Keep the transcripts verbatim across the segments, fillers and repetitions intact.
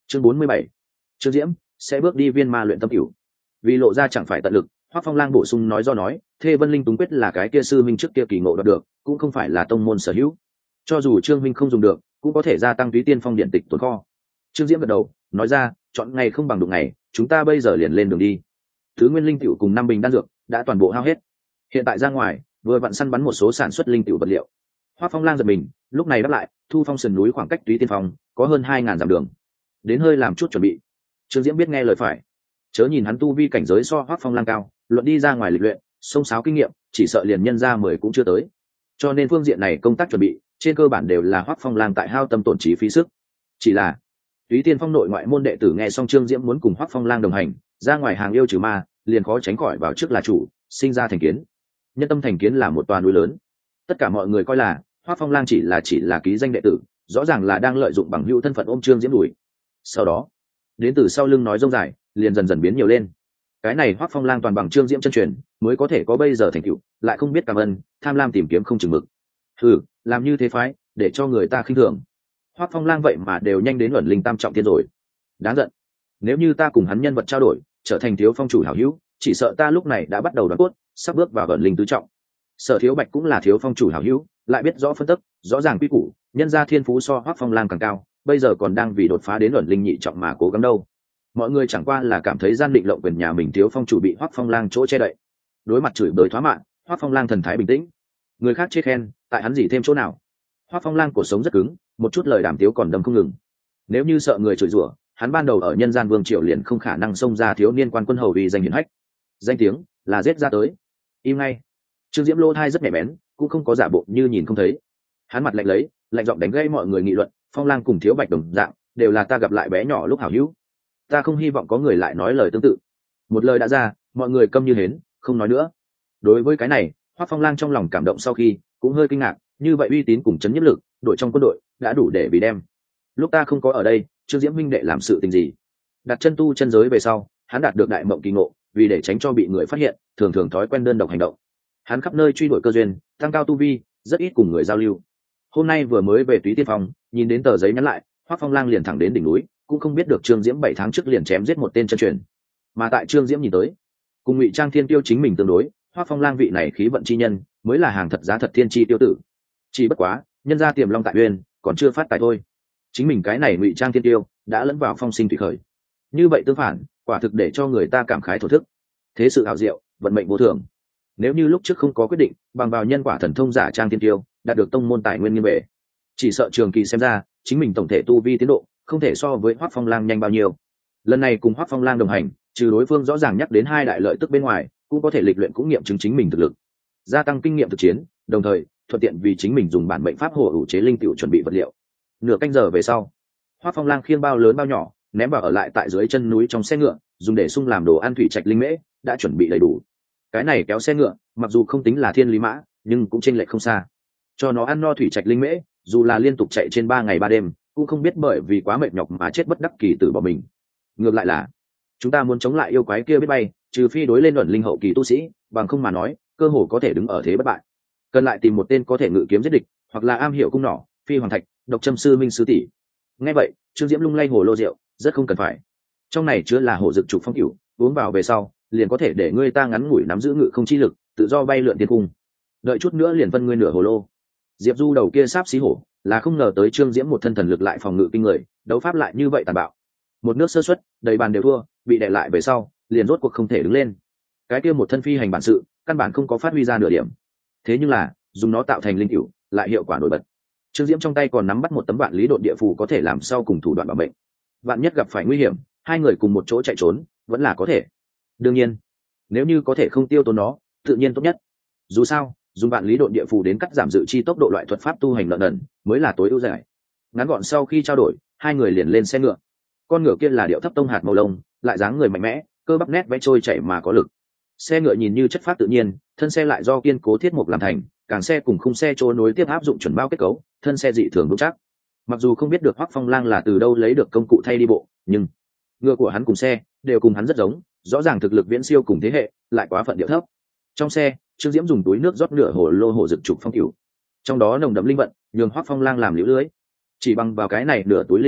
chương bốn mươi bảy, trương diễm sẽ bước đi viên ma luyện tâm cửu. Vì lộ ra chẳng phải tận lực, Hoắc Phong Lang bổ sung nói do nói, Thê Vân Linh Túng quyết là cái kia sư minh trước kia kỳ ngộ đoạt được, cũng không phải là tông môn sở hữu. Cho dù Trương minh không dùng được, cũng có thể gia tăng Túy Tiên Phong điện tịch tồn kho. Trương Diễm gật đầu, nói ra, chọn ngày không bằng đụng ngày, chúng ta bây giờ liền lên đường đi. Thứ nguyên linh tiểu cùng năm bình đan dược đã toàn bộ hao hết. Hiện tại ra ngoài, vừa vặn săn bắn một số sản xuất linh tiểu vật liệu. Hoắc Phong Lang giật mình, lúc này đáp lại, Thu Phong sườn núi khoảng cách Túy Tiên Phong có hơn hai ngàn dặm đường. Đến hơi làm chút chuẩn bị. Trương Diễm biết nghe lời phải. Chớ nhìn hắn tu vi cảnh giới so Hoắc Phong Lang cao, luận đi ra ngoài lịch luyện, xông xáo kinh nghiệm, chỉ sợ liền nhân ra mười cũng chưa tới. Cho nên phương diện này công tác chuẩn bị, trên cơ bản đều là Hoắc Phong Lang tại hao tâm tổn trí phí sức. Chỉ là Túy Tiên Phong nội ngoại môn đệ tử nghe xong Trương Diễm muốn cùng Hoắc Phong Lang đồng hành, ra ngoài hàng yêu trừ ma, liền khó tránh khỏi vào trước là chủ, sinh ra thành kiến. Nhân tâm thành kiến là một tòa núi lớn. Tất cả mọi người coi là Hoắc Phong Lang chỉ là chỉ là ký danh đệ tử, rõ ràng là đang lợi dụng bằng hữu thân phận ôm Trương Diễm đuổi. Sau đó, đến từ sau lưng nói rông dài, liền dần dần biến nhiều lên. Cái này Hoắc Phong Lang toàn bằng Trương Diễm chân truyền, mới có thể có bây giờ thành tựu, lại không biết cảm ơn, tham lam tìm kiếm không chừng mực. Hừ, làm như thế phái, để cho người ta khinh thường. Hoắc Phong Lang vậy mà đều nhanh đến luận linh tam trọng thiên rồi. Đáng giận. Nếu như ta cùng hắn nhân vật trao đổi, trở thành thiếu phong chủ hảo hữu, chỉ sợ ta lúc này đã bắt đầu đoán cốt, sắp bước vào luận linh tứ trọng. Sở Thiếu Bạch cũng là thiếu phong chủ hảo hữu, lại biết rõ phân tích, rõ ràng quy củ, nhân gia thiên phú so Hoắc Phong Lang càng cao, bây giờ còn đang vì đột phá đến luận linh nhị trọng mà cố gắng đâu. Mọi người chẳng qua là cảm thấy gian định lộng quyền nhà mình thiếu phong chủ bị Hoắc Phong Lang chỗ che đậy. Đối mặt chửi bới thoá mạ, Hoắc Phong Lang thần thái bình tĩnh. Người khác chê khen, tại hắn gì thêm chỗ nào? Hoắc Phong Lang cổ sống rất cứng, một chút lời đàm tiếu còn đâm không ngừng. Nếu như sợ người chửi rủa, hắn ban đầu ở nhân gian vương triều liền không khả năng xông ra thiếu niên quan quân hầu vì danh hiển hách. Danh tiếng là giết ra tới. Im ngay. Trương Diễm lô thai rất nhạy bén, cũng không có giả bộ như nhìn không thấy. Hắn mặt lạnh lấy, lạnh giọng đánh gây mọi người nghị luận, Phong Lang cùng Thiếu Bạch đồng dạng, đều là ta gặp lại bé nhỏ lúc hảo hữu. Ta không hy vọng có người lại nói lời tương tự. Một lời đã ra, mọi người câm như hến, không nói nữa. Đối với cái này, Hoắc Phong Lang trong lòng cảm động sau khi cũng hơi kinh ngạc, như vậy uy tín cùng chấn nhiếp lực, đội trong quân đội đã đủ để bị đem. Lúc ta không có ở đây, Trương Diễm huynh đệ làm sự tình gì? Đặt chân tu chân giới về sau, hắn đạt được đại mộng kỳ ngộ, vì để tránh cho bị người phát hiện, thường thường thói quen đơn độc hành động. Hắn khắp nơi truy đuổi cơ duyên, tăng cao tu vi, rất ít cùng người giao lưu. Hôm nay vừa mới về Túy Tiên Phong, nhìn đến tờ giấy nhắn lại, Hoắc Phong Lang liền thẳng đến đỉnh núi, cũng không biết được Trương Diễm bảy tháng trước liền chém giết một tên chân truyền. Mà tại Trương Diễm nhìn tới, cùng Ngụy Trang Thiên Tiêu chính mình tương đối, Hoắc Phong Lang vị này khí vận chi nhân, mới là hàng thật giá thật thiên chi tiêu tử. Chỉ bất quá, nhân gia tiềm long tại uyên, còn chưa phát tài thôi. Chính mình cái này Ngụy Trang Thiên Tiêu, đã lẫn vào phong sinh thủy khởi. Như vậy tương phản, quả thực để cho người ta cảm khái thổ thức. Thế sự hảo diệu, vận mệnh vô thường. Nếu như lúc trước không có quyết định, bằng vào nhân quả thần thông giả Trang Thiên Tiêu, đạt được tông môn tài nguyên nghiêm bệ, chỉ sợ trường kỳ xem ra, chính mình tổng thể tu vi tiến độ không thể so với Hoắc Phong Lang nhanh bao nhiêu. Lần này cùng Hoắc Phong Lang đồng hành, trừ đối phương rõ ràng nhắc đến hai đại lợi tức bên ngoài, cũng có thể lịch luyện cũng nghiệm chứng chính mình thực lực, gia tăng kinh nghiệm thực chiến, đồng thời thuận tiện vì chính mình dùng bản mệnh pháp hồ ủ chế linh tiểu chuẩn bị vật liệu. Nửa canh giờ về sau, Hoắc Phong Lang khiêng bao lớn bao nhỏ, ném vào ở lại tại dưới chân núi trong xe ngựa, dùng để sung làm đồ ăn thủy trạch linh mễ, đã chuẩn bị đầy đủ. Cái này kéo xe ngựa, mặc dù không tính là thiên lý mã, nhưng cũng chênh lệch không xa. Cho nó ăn no thủy trạch linh mễ, dù là liên tục chạy trên ba ngày ba đêm, cũng không biết bởi vì quá mệt nhọc mà chết bất đắc kỳ tử bỏ mình. Ngược lại là, chúng ta muốn chống lại yêu quái kia biết bay, trừ phi đối lên luận linh hậu kỳ tu sĩ, bằng không mà nói, cơ hồ có thể đứng ở thế bất bại. Cần lại tìm một tên có thể ngự kiếm giết địch, hoặc là am hiểu cung nỏ, phi hoàng thạch, độc châm sư minh sư tỷ. Nghe vậy, Trương Diễm lung lay hồ lô rượu, rất không cần phải. Trong này chứa là hồ dược trục phong cửu, uống vào về sau, liền có thể để ngươi ta ngắn ngủi nắm giữ ngự không chi lực, tự do bay lượn thiên cung. Đợi chút nữa liền vân ngươi nửa hồ lô. Diệp Du đầu kia sáp xí hổ, là không ngờ tới Trương Diễm một thân thần lực lại phòng ngự kinh người, đấu pháp lại như vậy tàn bạo. Một nước sơ suất, đầy bàn đều thua, bị đè lại về sau, liền rốt cuộc không thể đứng lên. Cái kia một thân phi hành bản sự, căn bản không có phát huy ra nửa điểm. Thế nhưng là, dùng nó tạo thành linh cửu, lại hiệu quả nổi bật. Trương Diễm trong tay còn nắm bắt một tấm vạn lý độn địa phù có thể làm sau cùng thủ đoạn bảo mệnh. Vạn nhất gặp phải nguy hiểm, hai người cùng một chỗ chạy trốn, vẫn là có thể. Đương nhiên, nếu như có thể không tiêu tốn nó, tự nhiên tốt nhất. Dù sao, dùng vạn lý độn địa phù đến cắt giảm dự chi tốc độ loại thuật pháp tu hành lợn ẩn, mới là tối ưu giải. Ngắn gọn sau khi trao đổi, hai người liền lên xe ngựa. Con ngựa kia là điệu thấp tông hạt màu lông, lại dáng người mạnh mẽ, cơ bắp nét vẽ trôi chảy mà có lực. Xe ngựa nhìn như chất phát tự nhiên, thân xe lại do kiên cố thiết mục làm thành, càng xe cùng khung xe trôi nối tiếp áp dụng chuẩn bao kết cấu, thân xe dị thường vững chắc. Mặc dù không biết được Hoắc Phong Lang là từ đâu lấy được công cụ thay đi bộ, nhưng ngựa của hắn cùng xe đều cùng hắn rất giống, rõ ràng thực lực viễn siêu cùng thế hệ, lại quá phận điệu thấp. Trong xe, Trương Diễm dùng túi nước rót nửa hồ lô hồ dược trục phong cửu, trong đó nồng đậm linh vận, nhường Hoắc Phong Lang làm liễu lưới. Chỉ bằng vào cái này nửa túi linh cửu,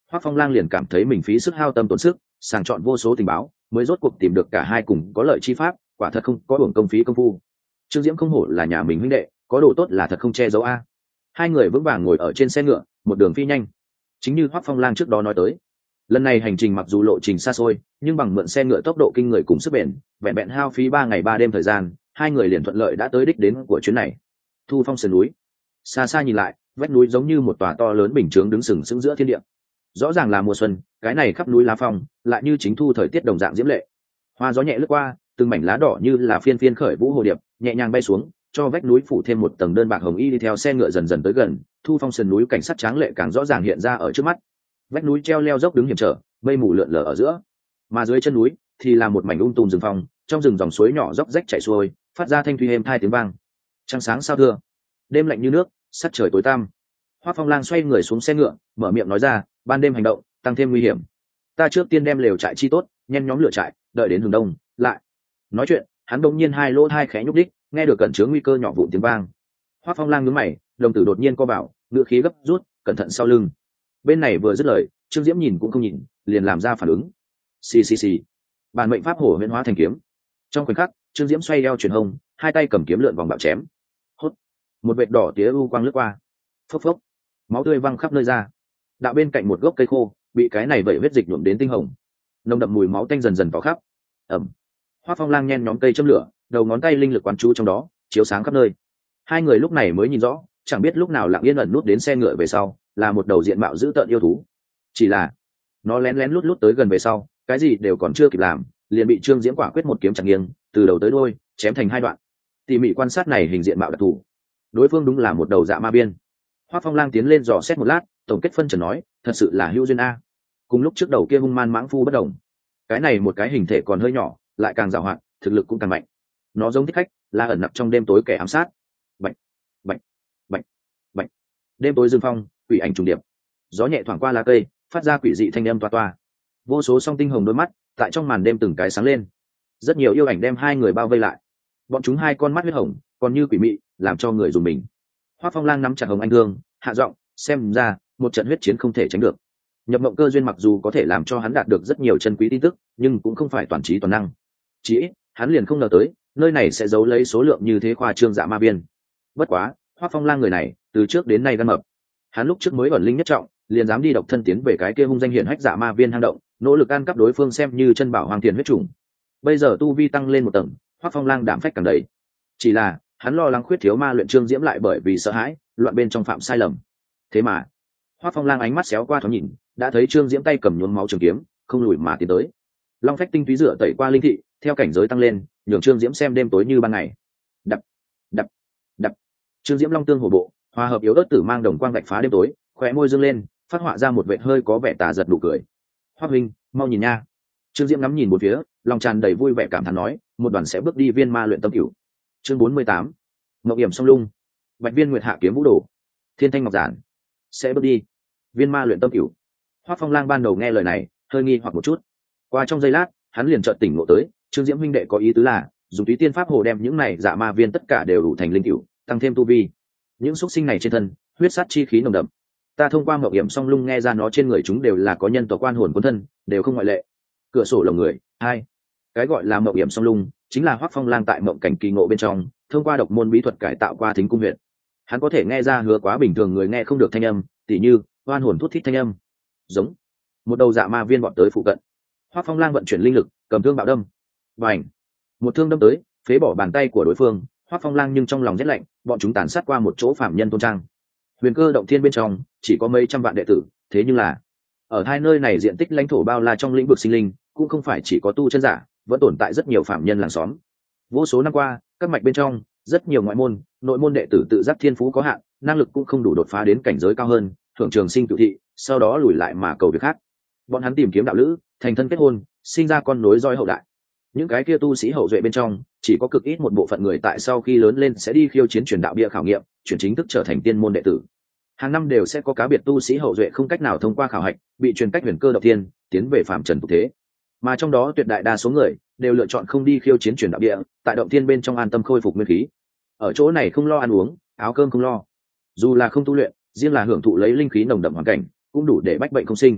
Hoắc Phong Lang liền cảm thấy mình phí sức hao tâm tổn sức sàng chọn vô số tình báo mới rốt cuộc tìm được cả hai cùng có lợi chi pháp, quả thật không có uổng công phí công phu. Trương Diễm không hổ là nhà mình huynh đệ, có đồ tốt là thật không che giấu a. Hai người vững vàng ngồi ở trên xe ngựa, một đường phi nhanh. Chính như Hoắc Phong Lang trước đó nói tới, lần này hành trình mặc dù lộ trình xa xôi, nhưng bằng mượn xe ngựa tốc độ kinh người cùng sức bền, vẹn vẹn hao phí ba ngày ba đêm thời gian, hai người liền thuận lợi đã tới đích đến của chuyến này. Thu Phong sườn núi, xa xa nhìn lại, vách núi giống như một tòa to lớn bình chướng đứng sừng sững giữa thiên địa. Rõ ràng là mùa xuân, cái này khắp núi lá phong, lại như chính thu thời tiết đồng dạng diễm lệ. Hoa gió nhẹ lướt qua, từng mảnh lá đỏ như là phiên phiên khởi vũ hồ điệp, nhẹ nhàng bay xuống, cho vách núi phủ thêm một tầng đơn bạc hồng y. Đi theo xe ngựa dần dần tới gần, Thu Phong sườn núi cảnh sắc tráng lệ càng rõ ràng hiện ra ở trước mắt. Vách núi treo leo dốc đứng hiểm trở, mây mù lượn lờ ở giữa, mà dưới chân núi thì là một mảnh ung tùm rừng phong, trong rừng dòng suối nhỏ róc rách chảy xuôi, phát ra thanh thủy êm tai tiếng vang. Trăng sáng sao thưa, đêm lạnh như nước, sắc trời tối tăm. Hoắc Phong Lang xoay người xuống xe ngựa, mở miệng nói ra, ban đêm hành động, tăng thêm nguy hiểm. Ta trước tiên đem lều trại chi tốt, nhen nhóm lửa trại, đợi đến hừng đông, lại. Nói chuyện, hắn đột nhiên hai lỗ hai khẽ nhúc đích, nghe được cẩn chứa nguy cơ nhỏ vụn tiếng vang. Hoắc Phong Lang nhướng mày, đồng tử đột nhiên co vào, ngựa khí gấp rút, cẩn thận sau lưng. Bên này vừa dứt lời, Trương Diễm nhìn cũng không nhìn, liền làm ra phản ứng. Xì xì xì. Bản mệnh pháp hổ huyễn hóa thành kiếm. Trong khoảnh khắc, Trương Diễm xoay eo chuyển hông, hai tay cầm kiếm lượn vòng bạo chém. Hốt. Một vệt đỏ tía u quang lướt qua. Phốc phốc. Máu tươi văng khắp nơi ra. Đạo bên cạnh một gốc cây khô, bị cái này vẩy huyết dịch nhuộm đến tinh hồng. Nồng đậm mùi máu tanh dần dần vào khắp. Ẩm. Hoắc Phong Lang nhen nhóm cây châm lửa, đầu ngón tay linh lực quán chú trong đó, chiếu sáng khắp nơi. Hai người lúc này mới nhìn rõ, chẳng biết lúc nào lặng yên ẩn nút đến xe ngựa về sau, là một đầu diện mạo dữ tợn yêu thú. Chỉ là nó lén lén lút lút tới gần về sau, cái gì đều còn chưa kịp làm, liền bị Trương Diễm quả quyết một kiếm chặt nghiêng, từ đầu tới đuôi chém thành hai đoạn. Tỉ mỉ quan sát này hình diện mạo đặc thù, đối phương đúng là một đầu dạ ma biên. Hoắc Phong Lang tiến lên dò xét một lát, tổng kết phân trần nói, thật sự là hữu duyên a. Cùng lúc trước đầu kia hung man mãng phu bất đồng, cái này một cái hình thể còn hơi nhỏ, lại càng giàu hạn, thực lực cũng càng mạnh. Nó giống thích khách, là ẩn nặc trong đêm tối kẻ ám sát. Bạch, bạch, bạch, bạch. Đêm tối dương phong, quỷ ảnh trùng điệp, gió nhẹ thoảng qua lá cây, phát ra quỷ dị thanh âm toa toa. Vô số song tinh hồng đôi mắt tại trong màn đêm từng cái sáng lên. Rất nhiều yêu ảnh đem hai người bao vây lại, bọn chúng hai con mắt huyết hồng, còn như quỷ mị, làm cho người dùng mình. Hoắc Phong Lang nắm chặt hồng anh thương, hạ giọng, xem ra một trận huyết chiến không thể tránh được. Nhập mộng cơ duyên mặc dù có thể làm cho hắn đạt được rất nhiều chân quý tin tức, nhưng cũng không phải toàn trí toàn năng. Chỉ ít, hắn liền không ngờ tới, nơi này sẽ giấu lấy số lượng như thế khoa trương dạ ma biên. Bất quá, Hoắc Phong Lang người này, từ trước đến nay gan mập. Hắn lúc trước mới ẩn linh nhất trọng, liền dám đi độc thân tiến về cái kia hung danh hiển hách dạ ma viên hang động, nỗ lực ăn cắp đối phương xem như chân bảo hoàng tiền huyết trùng. Bây giờ tu vi tăng lên một tầng, Hoắc Phong Lang đảm phách càng đầy. Chỉ là, hắn lo lắng khuyết thiếu ma luyện Trương Diễm lại bởi vì sợ hãi, loạn bên trong phạm sai lầm. Thế mà, Hoắc Phong Lang ánh mắt xéo qua thoáng nhìn, đã thấy Trương Diễm tay cầm nhuốm máu trường kiếm, không lùi mà tiến tới. Long phách tinh túy rửa tẩy qua linh thị, theo cảnh giới tăng lên, nhường Trương Diễm xem đêm tối như ban ngày. Đập, đập, đập. Trương Diễm long tương hổ bộ, hòa hợp yếu ớt tử mang đồng quang vạch phá đêm tối, khóe môi dương lên, phát họa ra một vệt hơi có vẻ tà giật nụ cười. Hoắc huynh, mau nhìn nha. Trương Diễm ngắm nhìn một phía, lòng tràn đầy vui vẻ cảm thán nói, một đoàn sẽ bước đi viên ma luyện tâm cửu. Chương bốn mươi tám, Ngọc Yểm song lung. Bạch viên nguyệt hạ kiếm vũ đồ. Thiên thanh ngọc giản. Sẽ bước đi viên ma luyện tâm cửu. Hoắc Phong Lang ban đầu nghe lời này, hơi nghi hoặc một chút. Qua trong giây lát, hắn liền chợt tỉnh ngộ tới, Trương Diễm huynh đệ có ý tứ là, dùng túy tiên pháp hồ đem những này dạ ma viên tất cả đều đủ thành linh cửu, tăng thêm tu vi. Những xúc sinh này trên thân, huyết sát chi khí nồng đậm. Ta thông qua Ngọc Yểm song lung nghe ra nó trên người chúng đều là có nhân tộc quan hồn quân thân, đều không ngoại lệ. Cửa sổ lồng người, hai. Cái gọi là Ngọc Yểm song lung, chính là Hoắc Phong Lang tại mộng cảnh kỳ ngộ bên trong, thông qua độc môn bí thuật cải tạo qua thính cung huyện. Hắn có thể nghe ra hứa quá bình thường người nghe không được thanh âm, tỉ như oan hồn thút thít thanh âm. Giống một đầu dạ ma viên bọn tới phụ cận. Hoắc Phong Lang vận chuyển linh lực, cầm thương bạo đâm. Bành! Một thương đâm tới, phế bỏ bàn tay của đối phương. Hoắc Phong Lang nhưng trong lòng rét lạnh, bọn chúng tàn sát qua một chỗ phạm nhân tôn trang. Huyền Cơ động thiên bên trong chỉ có mấy trăm vạn đệ tử, thế nhưng là ở hai nơi này diện tích lãnh thổ bao la trong lĩnh vực sinh linh, cũng không phải chỉ có tu chân giả, vẫn tồn tại rất nhiều phạm nhân làng xóm. Vô số năm qua, các mạch bên trong, rất nhiều ngoại môn, nội môn đệ tử tự giác thiên phú có hạn, năng lực cũng không đủ đột phá đến cảnh giới cao hơn, thưởng trường sinh cửu thị, sau đó lùi lại mà cầu việc khác. Bọn hắn tìm kiếm đạo lữ, thành thân kết hôn, sinh ra con nối roi hậu đại. Những cái kia tu sĩ hậu duệ bên trong, chỉ có cực ít một bộ phận người tại sau khi lớn lên sẽ đi khiêu chiến truyền đạo bia khảo nghiệm, chuyển chính thức trở thành tiên môn đệ tử. Hàng năm đều sẽ có cá biệt tu sĩ hậu duệ không cách nào thông qua khảo hạch, bị truyền cách huyền cơ động thiên, tiến về phạm trần tục thế. Mà trong đó tuyệt đại đa số người đều lựa chọn không đi khiêu chiến truyền đạo địa, tại động thiên bên trong an tâm khôi phục nguyên khí. Ở chỗ này không lo ăn uống, áo cơm không lo. Dù là không tu luyện, riêng là hưởng thụ lấy linh khí nồng đậm hoàn cảnh, cũng đủ để bách bệnh không sinh.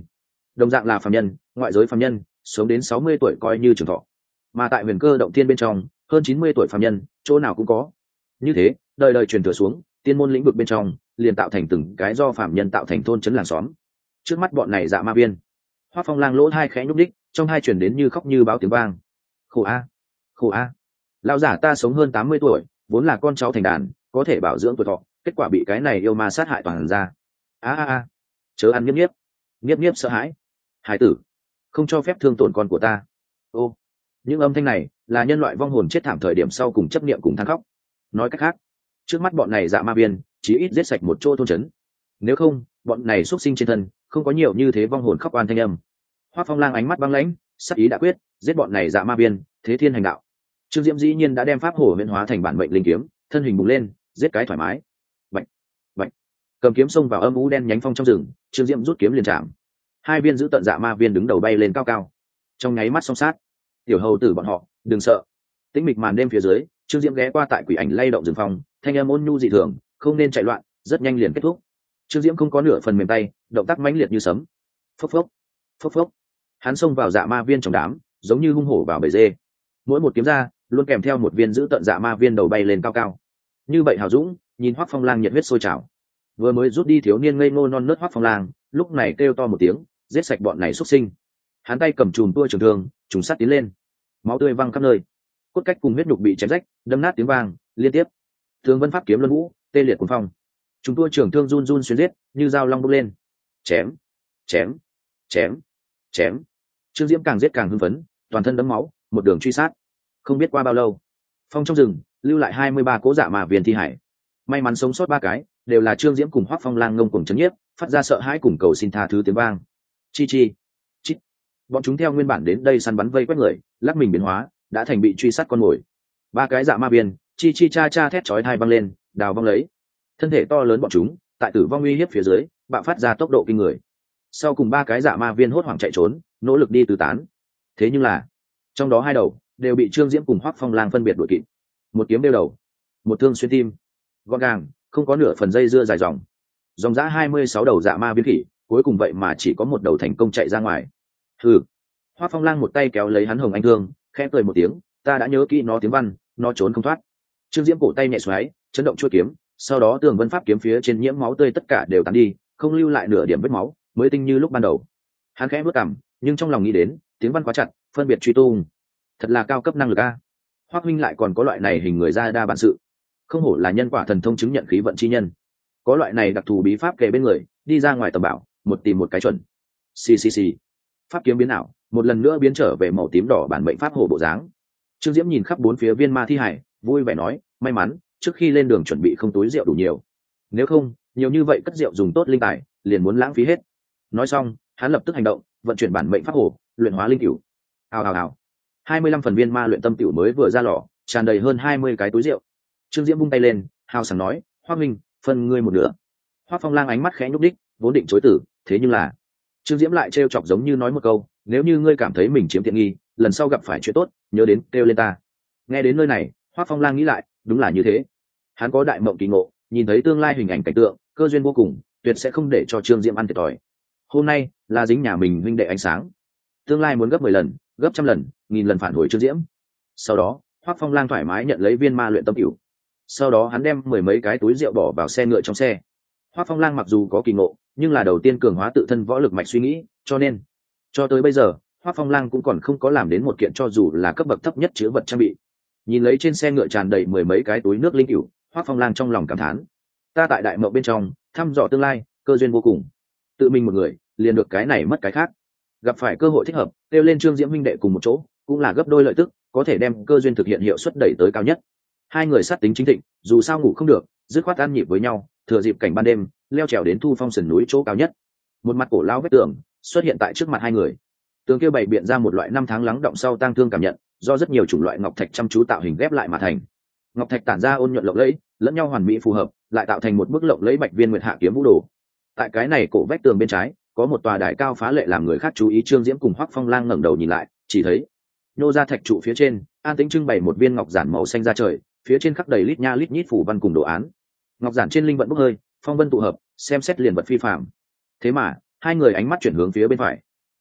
đồng dạng là phàm nhân, ngoại giới phàm nhân sống đến sáu mươi tuổi coi như trường thọ, mà tại huyền cơ động tiên bên trong hơn chín mươi tuổi phàm nhân chỗ nào cũng có. Như thế đời đời truyền thừa xuống, tiên môn lĩnh vực bên trong liền tạo thành từng cái do phàm nhân tạo thành thôn trấn làng xóm. Trước mắt bọn này dạ ma viên, Hoắc Phong Lang lỗ hai khẽ nhúc đích, trong hai truyền đến như khóc như báo tiếng vang. Khổ a, khổ a, lão giả ta sống hơn tám mươi tuổi, vốn là con cháu thành đàn, có thể bảo dưỡng tuổi thọ, kết quả bị cái này yêu ma sát hại toàn ra. A a a, chớ ăn nhiếp nhiếp, nhiếp nhiếp sợ hãi. Hải tử, không cho phép thương tổn con của ta. Ô, những âm thanh này là nhân loại vong hồn chết thảm thời điểm sau cùng chấp niệm cùng than khóc. Nói cách khác, trước mắt bọn này dạ ma viên chí ít giết sạch một chỗ thôn trấn, nếu không bọn này xuất sinh trên thân không có nhiều như thế vong hồn khóc oan thanh âm. Hoắc Phong Lang ánh mắt băng lãnh, sắc ý đã quyết, giết bọn này dạ ma viên, thế thiên hành đạo. Trương Diễm dĩ nhiên đã đem pháp hổ biến hóa thành bản mệnh linh kiếm, thân hình bùng lên, giết cái thoải mái. Bạch, bạch, cầm kiếm xông vào âm u đen nhánh phong trong rừng, Trương Diễm rút kiếm liền chạm. Hai viên giữ tận dạ ma viên đứng đầu bay lên cao cao, trong nháy mắt song sát. Tiểu hầu tử bọn họ, đừng sợ. Tĩnh mịch màn đêm phía dưới, Trương Diễm ghé qua tại quỷ ảnh lay động rừng phong, thanh âm ôn nhu dị thường, không nên chạy loạn, rất nhanh liền kết thúc. Trương Diễm không có nửa phần mềm tay, động tác mãnh liệt như sấm. Phốc phốc, phốc phốc. Hắn xông vào dạ ma viên trong đám, giống như hung hổ vào bầy dê. Mỗi một kiếm ra, luôn kèm theo một viên giữ tận dạ ma viên đầu bay lên cao cao. Như vậy hào dũng, nhìn Hoắc Phong Lang nhiệt huyết sôi trào. Vừa mới rút đi thiếu niên ngây ngô non nớt Hoắc Phong Lang, lúc này kêu to một tiếng, giết sạch bọn này xuất sinh. Hắn tay cầm chùm tua trường thương, trùng sát tiến lên. Máu tươi văng khắp nơi, cốt cách cùng huyết nhục bị chém rách, đâm nát tiếng vang liên tiếp. Thương vân pháp kiếm luân vũ, tê liệt cuồng phong. Chúng tua trường thương run run xuyên giết, như dao long bốc lên. Chém, chém, chém, chém. Trương Diễm càng giết càng hưng phấn, toàn thân đẫm máu, một đường truy sát. Không biết qua bao lâu, phong trong rừng lưu lại hai mươi ba cố dạ ma viên thi hải. May mắn sống sót ba cái, đều là Trương Diễm cùng Hoắc Phong Lang ngông cuồng chấn nhiếp, phát ra sợ hãi cùng cầu xin tha thứ tiếng vang. Chi chi, chít. Bọn chúng theo nguyên bản đến đây săn bắn vây quét người, lắc mình biến hóa, đã thành bị truy sát con mồi. Ba cái dạ ma viên, chi chi cha cha thét chói tai vang lên, đào vong lấy. Thân thể to lớn bọn chúng, tại tử vong uy hiếp phía dưới, bạo phát ra tốc độ kinh người. Sau cùng ba cái dạ ma viên hốt hoảng chạy trốn, nỗ lực đi tứ tán. Thế nhưng là, trong đó hai đầu đều bị Trương Diễm cùng Hoắc Phong Lang phân biệt đuổi kịp. Một kiếm đeo đầu, một thương xuyên tim, gọn gàng, không có nửa phần dây dưa dài dòng. Dòng dã hai mươi sáu đầu dạ ma viên khỉ, cuối cùng vậy mà chỉ có một đầu thành công chạy ra ngoài. Hừ. Hoắc Phong Lang một tay kéo lấy hắn hồng anh thương, khẽ cười một tiếng, ta đã nhớ kỹ nó tiếng văn, nó trốn không thoát. Trương Diễm cổ tay nhẹ xoáy, chấn động chuôi kiếm, sau đó tường vân pháp kiếm phía trên nhiễm máu tươi tất cả đều tán đi, không lưu lại nửa điểm vết máu, mới tinh như lúc ban đầu. Hắn khẽ bước cằm, nhưng trong lòng nghĩ đến, tiếng văn quá chặt, phân biệt truy tung, thật là cao cấp năng lực a. Hoắc huynh lại còn có loại này hình người ra đa bản sự, không hổ là nhân quả thần thông chứng nhận khí vận chi nhân. Có loại này đặc thù bí pháp kề bên người, đi ra ngoài tầm bảo, một tìm một cái chuẩn. Xì xì xì. Pháp kiếm biến ảo, một lần nữa biến trở về màu tím đỏ bản mệnh pháp hổ bộ dáng. Trương Diễm nhìn khắp bốn phía viên ma thi hải, vui vẻ nói, may mắn, trước khi lên đường chuẩn bị không túi rượu đủ nhiều. Nếu không, nhiều như vậy cất rượu dùng tốt linh tài, liền muốn lãng phí hết. Nói xong, hắn lập tức hành động, vận chuyển bản mệnh pháp hổ, luyện hóa linh cửu. Hào hào hào. hai mươi lăm phần viên ma luyện tâm cửu mới vừa ra lò, tràn đầy hơn hai mươi cái túi rượu. Trương Diễm vung tay lên, hào sảng nói, Hoắc minh, phân ngươi một nửa. Hoắc Phong Lang ánh mắt khẽ nhúc đích, vốn định chối từ, thế nhưng là Trương Diễm lại trêu chọc giống như nói một câu, nếu như ngươi cảm thấy mình chiếm tiện nghi, lần sau gặp phải chuyện tốt, nhớ đến kêu lên ta. Nghe đến nơi này, Hoắc Phong Lang nghĩ lại, đúng là như thế. Hắn có đại mộng kỳ ngộ, nhìn thấy tương lai hình ảnh cảnh tượng, cơ duyên vô cùng, tuyệt sẽ không để cho Trương Diễm ăn thiệt thòi. Hôm nay là dính nhà mình huynh đệ ánh sáng, tương lai muốn gấp mười lần, gấp trăm lần, nghìn lần phản hồi Trương Diễm. Sau đó, Hoắc Phong Lang thoải mái nhận lấy viên ma luyện tâm cửu. Sau đó hắn đem mười mấy cái túi rượu bỏ vào xe ngựa trong xe. Hoắc Phong Lang mặc dù có kỳ ngộ, nhưng là đầu tiên cường hóa tự thân võ lực mạch suy nghĩ, cho nên cho tới bây giờ, Hoắc Phong Lang cũng còn không có làm đến một kiện cho dù là cấp bậc thấp nhất chứa vật trang bị. Nhìn lấy trên xe ngựa tràn đầy mười mấy cái túi nước linh cửu, Hoắc Phong Lang trong lòng cảm thán, ta tại đại mộng bên trong thăm dò tương lai, cơ duyên vô cùng. Tự mình một người, liền được cái này mất cái khác. Gặp phải cơ hội thích hợp, kêu lên Trương Diễm huynh đệ cùng một chỗ, cũng là gấp đôi lợi tức, có thể đem cơ duyên thực hiện hiệu suất đẩy tới cao nhất. Hai người sát tính chính thịnh, dù sao ngủ không được, dứt khoát ăn nhịp với nhau, thừa dịp cảnh ban đêm, leo trèo đến Thu Phong sườn núi chỗ cao nhất. Một mặt cổ lao vết tường xuất hiện tại trước mặt hai người. Tường kia bày biện ra một loại năm tháng lắng động sau tang thương cảm nhận, do rất nhiều chủng loại ngọc thạch chăm chú tạo hình ghép lại mà thành. Ngọc thạch tản ra ôn nhuận lộng lẫy, lẫn nhau hoàn mỹ phù hợp, lại tạo thành một bức lộng lẫy bạch viên nguyệt hạ kiếm vũ đồ. Tại cái này cổ vách tường bên trái, có một tòa đài cao phá lệ làm người khác chú ý. Trương Diễm cùng Hoắc Phong Lang ngẩng đầu nhìn lại, chỉ thấy nhô ra thạch trụ phía trên, an tĩnh trưng bày một viên ngọc giản màu xanh ra trời, phía trên khắc đầy lít nha lít nhít phủ văn cùng đồ án. Ngọc giản trên linh vận bốc hơi, phong vân tụ hợp, xem xét liền vật phi phàm. Thế mà hai người ánh mắt chuyển hướng phía bên phải,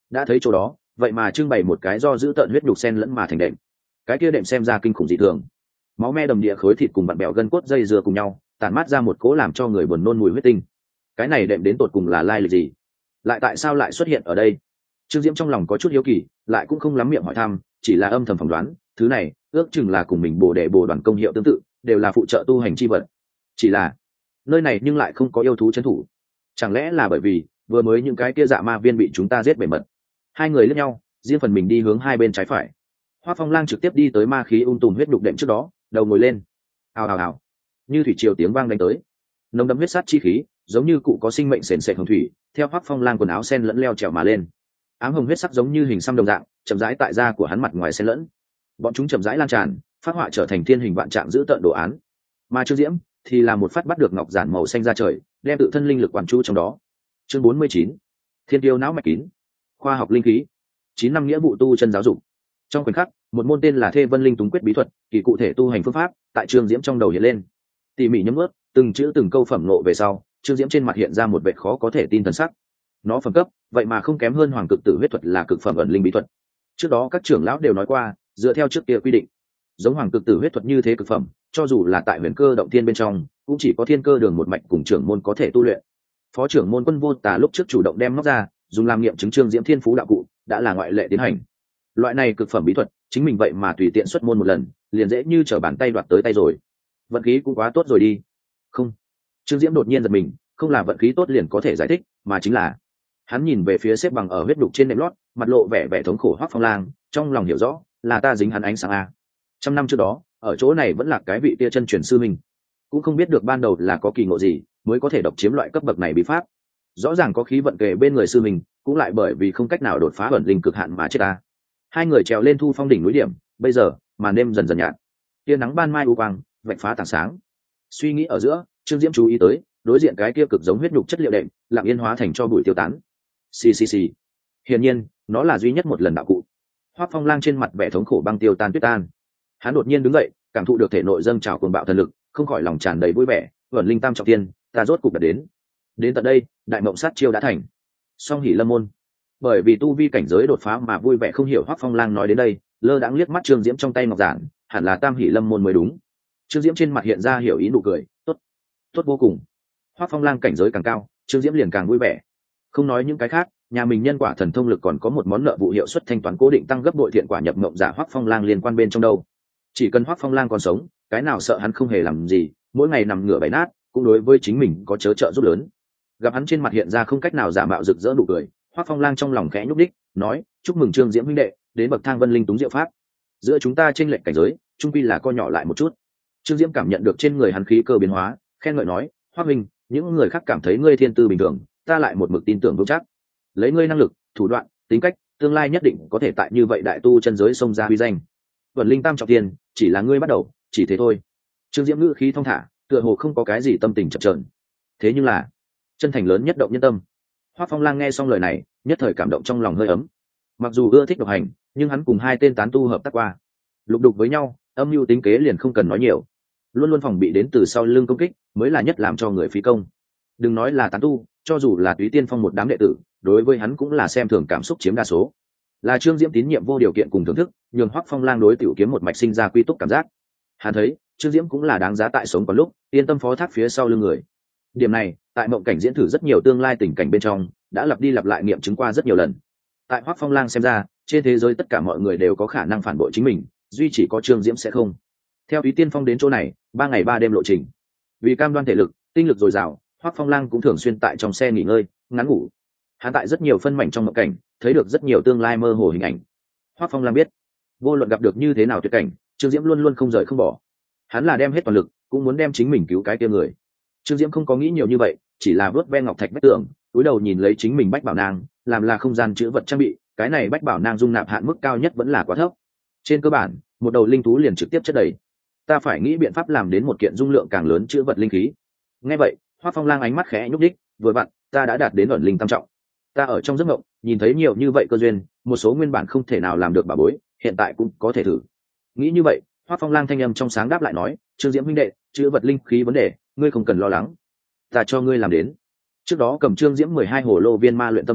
đã thấy chỗ đó vậy mà trưng bày một cái do giữ tợn huyết nhục sen lẫn mà thành đệm. Cái kia đệm xem ra kinh khủng dị thường, máu me đầm địa, khối thịt cùng vặn bẹo gân cốt dây dưa cùng nhau tản mát ra một cỗ làm cho người buồn nôn mùi huyết tinh. Cái này đệm đến tột cùng là lai lịch gì, lại tại sao lại xuất hiện ở đây? Trương Diễm trong lòng có chút hiếu kỳ, lại cũng không lắm miệng hỏi thăm, chỉ là âm thầm phỏng đoán thứ này ước chừng là cùng mình bồ đề bồ đoàn công hiệu tương tự, đều là phụ trợ tu hành chi vật. Chỉ là nơi này nhưng lại không có yêu thú trấn thủ, chẳng lẽ là bởi vì vừa mới những cái kia dạ ma viên bị chúng ta giết bề mật? Hai người lướt nhau, riêng phần mình đi hướng hai bên trái phải. Hoắc Phong Lang trực tiếp đi tới ma khí ung tùm huyết đục đệm trước đó, đầu ngồi lên. Hào hào hào, như thủy triều tiếng vang đánh tới, nồng đậm huyết sát chi khí giống như cụ có sinh mệnh sền sệt hồng thủy theo Hoắc Phong Lang quần áo sen lẫn leo trèo mà lên. Ám hồng huyết sắc giống như hình xăm đồng dạng chậm rãi tại da của hắn mặt ngoài xen lẫn, bọn chúng chậm rãi lan tràn, phát họa trở thành thiên hình vạn trạng giữ tợn đồ án. Mà Trương Diễm thì là một phát bắt được ngọc giản màu xanh ra trời, đem tự thân linh lực quản chú trong đó. Chương bốn mươi chín, Thiên Tiêu não mạch kín, khoa học linh khí, chín năm nghĩa vụ tu chân giáo dục. Trong khoảnh khắc, một môn tên là Thê Vân Linh Túng Quyết bí thuật, kỳ cụ thể tu hành phương pháp, tại Trương Diễm trong đầu hiện lên. Tỉ mỉ nhấm nuốt, từng chữ từng câu phẩm nộ về sau, Trương Diễm trên mặt hiện ra một vẻ khó có thể tin thần sắc. Nó phẩm cấp, vậy mà không kém hơn Hoàng Cực Tử huyết thuật là cực phẩm ẩn linh bí thuật. Trước đó các trưởng lão đều nói qua, dựa theo trước kia quy định, giống Hoàng Cực Tử huyết thuật như thế cực phẩm, cho dù là tại Huyền Cơ động thiên bên trong, cũng chỉ có Thiên Cơ đường một mạch cùng trưởng môn có thể tu luyện. Phó trưởng môn Quân Vô Tà lúc trước chủ động đem móc ra, dùng làm nghiệm chứng Trương Diễm thiên phú đạo cụ, đã là ngoại lệ tiến hành. Loại này cực phẩm bí thuật, chính mình vậy mà tùy tiện xuất môn một lần, liền dễ như trở bàn tay đoạt tới tay rồi. Vận khí cũng quá tốt rồi đi. Không. Trương Diễm đột nhiên giật mình, không là vận khí tốt liền có thể giải thích, mà chính là hắn nhìn về phía xếp bằng ở huyết đục trên nệm lót, mặt lộ vẻ vẻ thống khổ Hoắc Phong Lang, trong lòng hiểu rõ, là ta dính hắn ánh sáng a. Trăm năm trước đó, ở chỗ này vẫn là cái vị tia chân truyền sư mình, cũng không biết được ban đầu là có kỳ ngộ gì, mới có thể độc chiếm loại cấp bậc này bí pháp. Rõ ràng có khí vận kề bên người sư mình, cũng lại bởi vì không cách nào đột phá ẩn linh cực hạn mà chết ta. Hai người trèo lên Thu Phong đỉnh núi điểm, bây giờ màn đêm dần dần nhạt, tia nắng ban mai u quang vạch phá tảng sáng. Suy nghĩ ở giữa, Trương Diễm chú ý tới, đối diện cái kia cực giống huyết nhục chất liệu đệm, lặng yên hóa thành cho bụi tiêu tán. Xì xì xì. Hiển nhiên, nó là duy nhất một lần đạo cụ. Hoắc Phong Lang trên mặt vẻ thống khổ băng tiêu tan tuyết tan. Hắn đột nhiên đứng dậy, cảm thụ được thể nội dâng trào cuồng bạo thần lực, không khỏi lòng tràn đầy vui vẻ, ẩn linh tam trọng thiên, ta rốt cục đã đến. Đến tận đây, đại mộng sát chiêu đã thành. Song hỉ lâm môn. Bởi vì tu vi cảnh giới đột phá mà vui vẻ không hiểu Hoắc Phong Lang nói đến đây, lơ đãng liếc mắt Trương Diễm trong tay ngọc giản, hẳn là tam hỉ lâm môn mới đúng. Trương Diễm trên mặt hiện ra hiểu ý nụ cười, tốt, tốt vô cùng. Hoắc Phong Lang cảnh giới càng cao, Trương Diễm liền càng vui vẻ. Không nói những cái khác, nhà mình nhân quả thần thông lực còn có một món nợ vụ hiệu suất thanh toán cố định tăng gấp bội thiện quả nhập mộng giả Hoắc Phong Lang liên quan bên trong đâu. Chỉ cần Hoắc Phong Lang còn sống, cái nào sợ hắn không hề làm gì, mỗi ngày nằm ngửa bày nát, cũng đối với chính mình có chớ trợ giúp lớn. Gặp hắn trên mặt hiện ra không cách nào giả mạo rực rỡ nụ cười, Hoắc Phong Lang trong lòng khẽ nhúc đích, nói: chúc mừng Trương Diễm huynh đệ, đến bậc thang vân linh túng diệu pháp. Giữa chúng ta chênh lệch cảnh giới, chung quy là co nhỏ lại một chút. Trương Diễm cảm nhận được trên người hắn khí cơ biến hóa, khen ngợi nói: Hoắc huynh, những người khác cảm thấy ngươi thiên tư bình thường, ta lại một mực tin tưởng vững chắc. Lấy ngươi năng lực, thủ đoạn, tính cách, tương lai nhất định có thể tại như vậy đại tu chân giới xông ra uy danh. Vân linh tam trọng thiên, chỉ là ngươi bắt đầu, chỉ thế thôi. Trương Diễm ngữ khí thong thả, tựa hồ không có cái gì tâm tình chập chờn. Thế nhưng là, chân thành lớn nhất động nhân tâm. Hoắc Phong Lang nghe xong lời này, nhất thời cảm động trong lòng hơi ấm. Mặc dù ưa thích độc hành, nhưng hắn cùng hai tên tán tu hợp tác qua, lục đục với nhau, âm mưu tính kế liền không cần nói nhiều. Luôn luôn phòng bị đến từ sau lưng công kích, mới là nhất làm cho người phí công. Đừng nói là tán tu, cho dù là Túy Tiên Phong một đám đệ tử, đối với hắn cũng là xem thường cảm xúc chiếm đa số. Là Trương Diễm tín nhiệm vô điều kiện cùng thưởng thức, nhường Hoắc Phong Lang đối tiểu kiếm một mạch sinh ra quy túc cảm giác. Hắn thấy, Trương Diễm cũng là đáng giá tại sống còn lúc, yên tâm phó thác phía sau lưng người. Điểm này, tại mộng cảnh diễn thử rất nhiều tương lai tình cảnh bên trong, đã lặp đi lặp lại nghiệm chứng qua rất nhiều lần. Tại Hoắc Phong Lang xem ra, trên thế giới tất cả mọi người đều có khả năng phản bội chính mình, duy chỉ có Trương Diễm sẽ không. Theo Túy Tiên Phong đến chỗ này, ba ngày ba đêm lộ trình. Vì cam đoan thể lực, tinh lực dồi dào, Hoắc Phong Lang cũng thường xuyên tại trong xe nghỉ ngơi, ngắn ngủ. Hắn tại rất nhiều phân mảnh trong mộng cảnh, thấy được rất nhiều tương lai mơ hồ hình ảnh. Hoắc Phong Lang biết, vô luận gặp được như thế nào tuyệt cảnh, Trương Diễm luôn luôn không rời không bỏ. Hắn là đem hết toàn lực, cũng muốn đem chính mình cứu cái kia người. Trương Diễm không có nghĩ nhiều như vậy, chỉ là vớt ve ngọc thạch bách tượng, cúi đầu nhìn lấy chính mình bách bảo nang, làm là không gian chứa vật trang bị, cái này bách bảo nang dung nạp hạn mức cao nhất vẫn là quá thấp. Trên cơ bản, một đầu linh thú liền trực tiếp chất đầy. Ta phải nghĩ biện pháp làm đến một kiện dung lượng càng lớn chứa vật linh khí. Nghe vậy, Hoắc Phong Lang ánh mắt khẽ nhúc nhích, vừa vặn, ta đã đạt đến ẩn linh tam trọng. Ta ở trong giấc mộng, nhìn thấy nhiều như vậy cơ duyên, một số nguyên bản không thể nào làm được bảo bối, hiện tại cũng có thể thử. Nghĩ như vậy, Hoắc Phong Lang thanh âm trong sáng đáp lại nói: Trương Diễm huynh đệ, chứa vật linh khí vấn đề, ngươi không cần lo lắng, ta cho ngươi làm đến. Trước đó cầm Trương Diễm mười hai hồ lô viên ma luyện tâm cửu,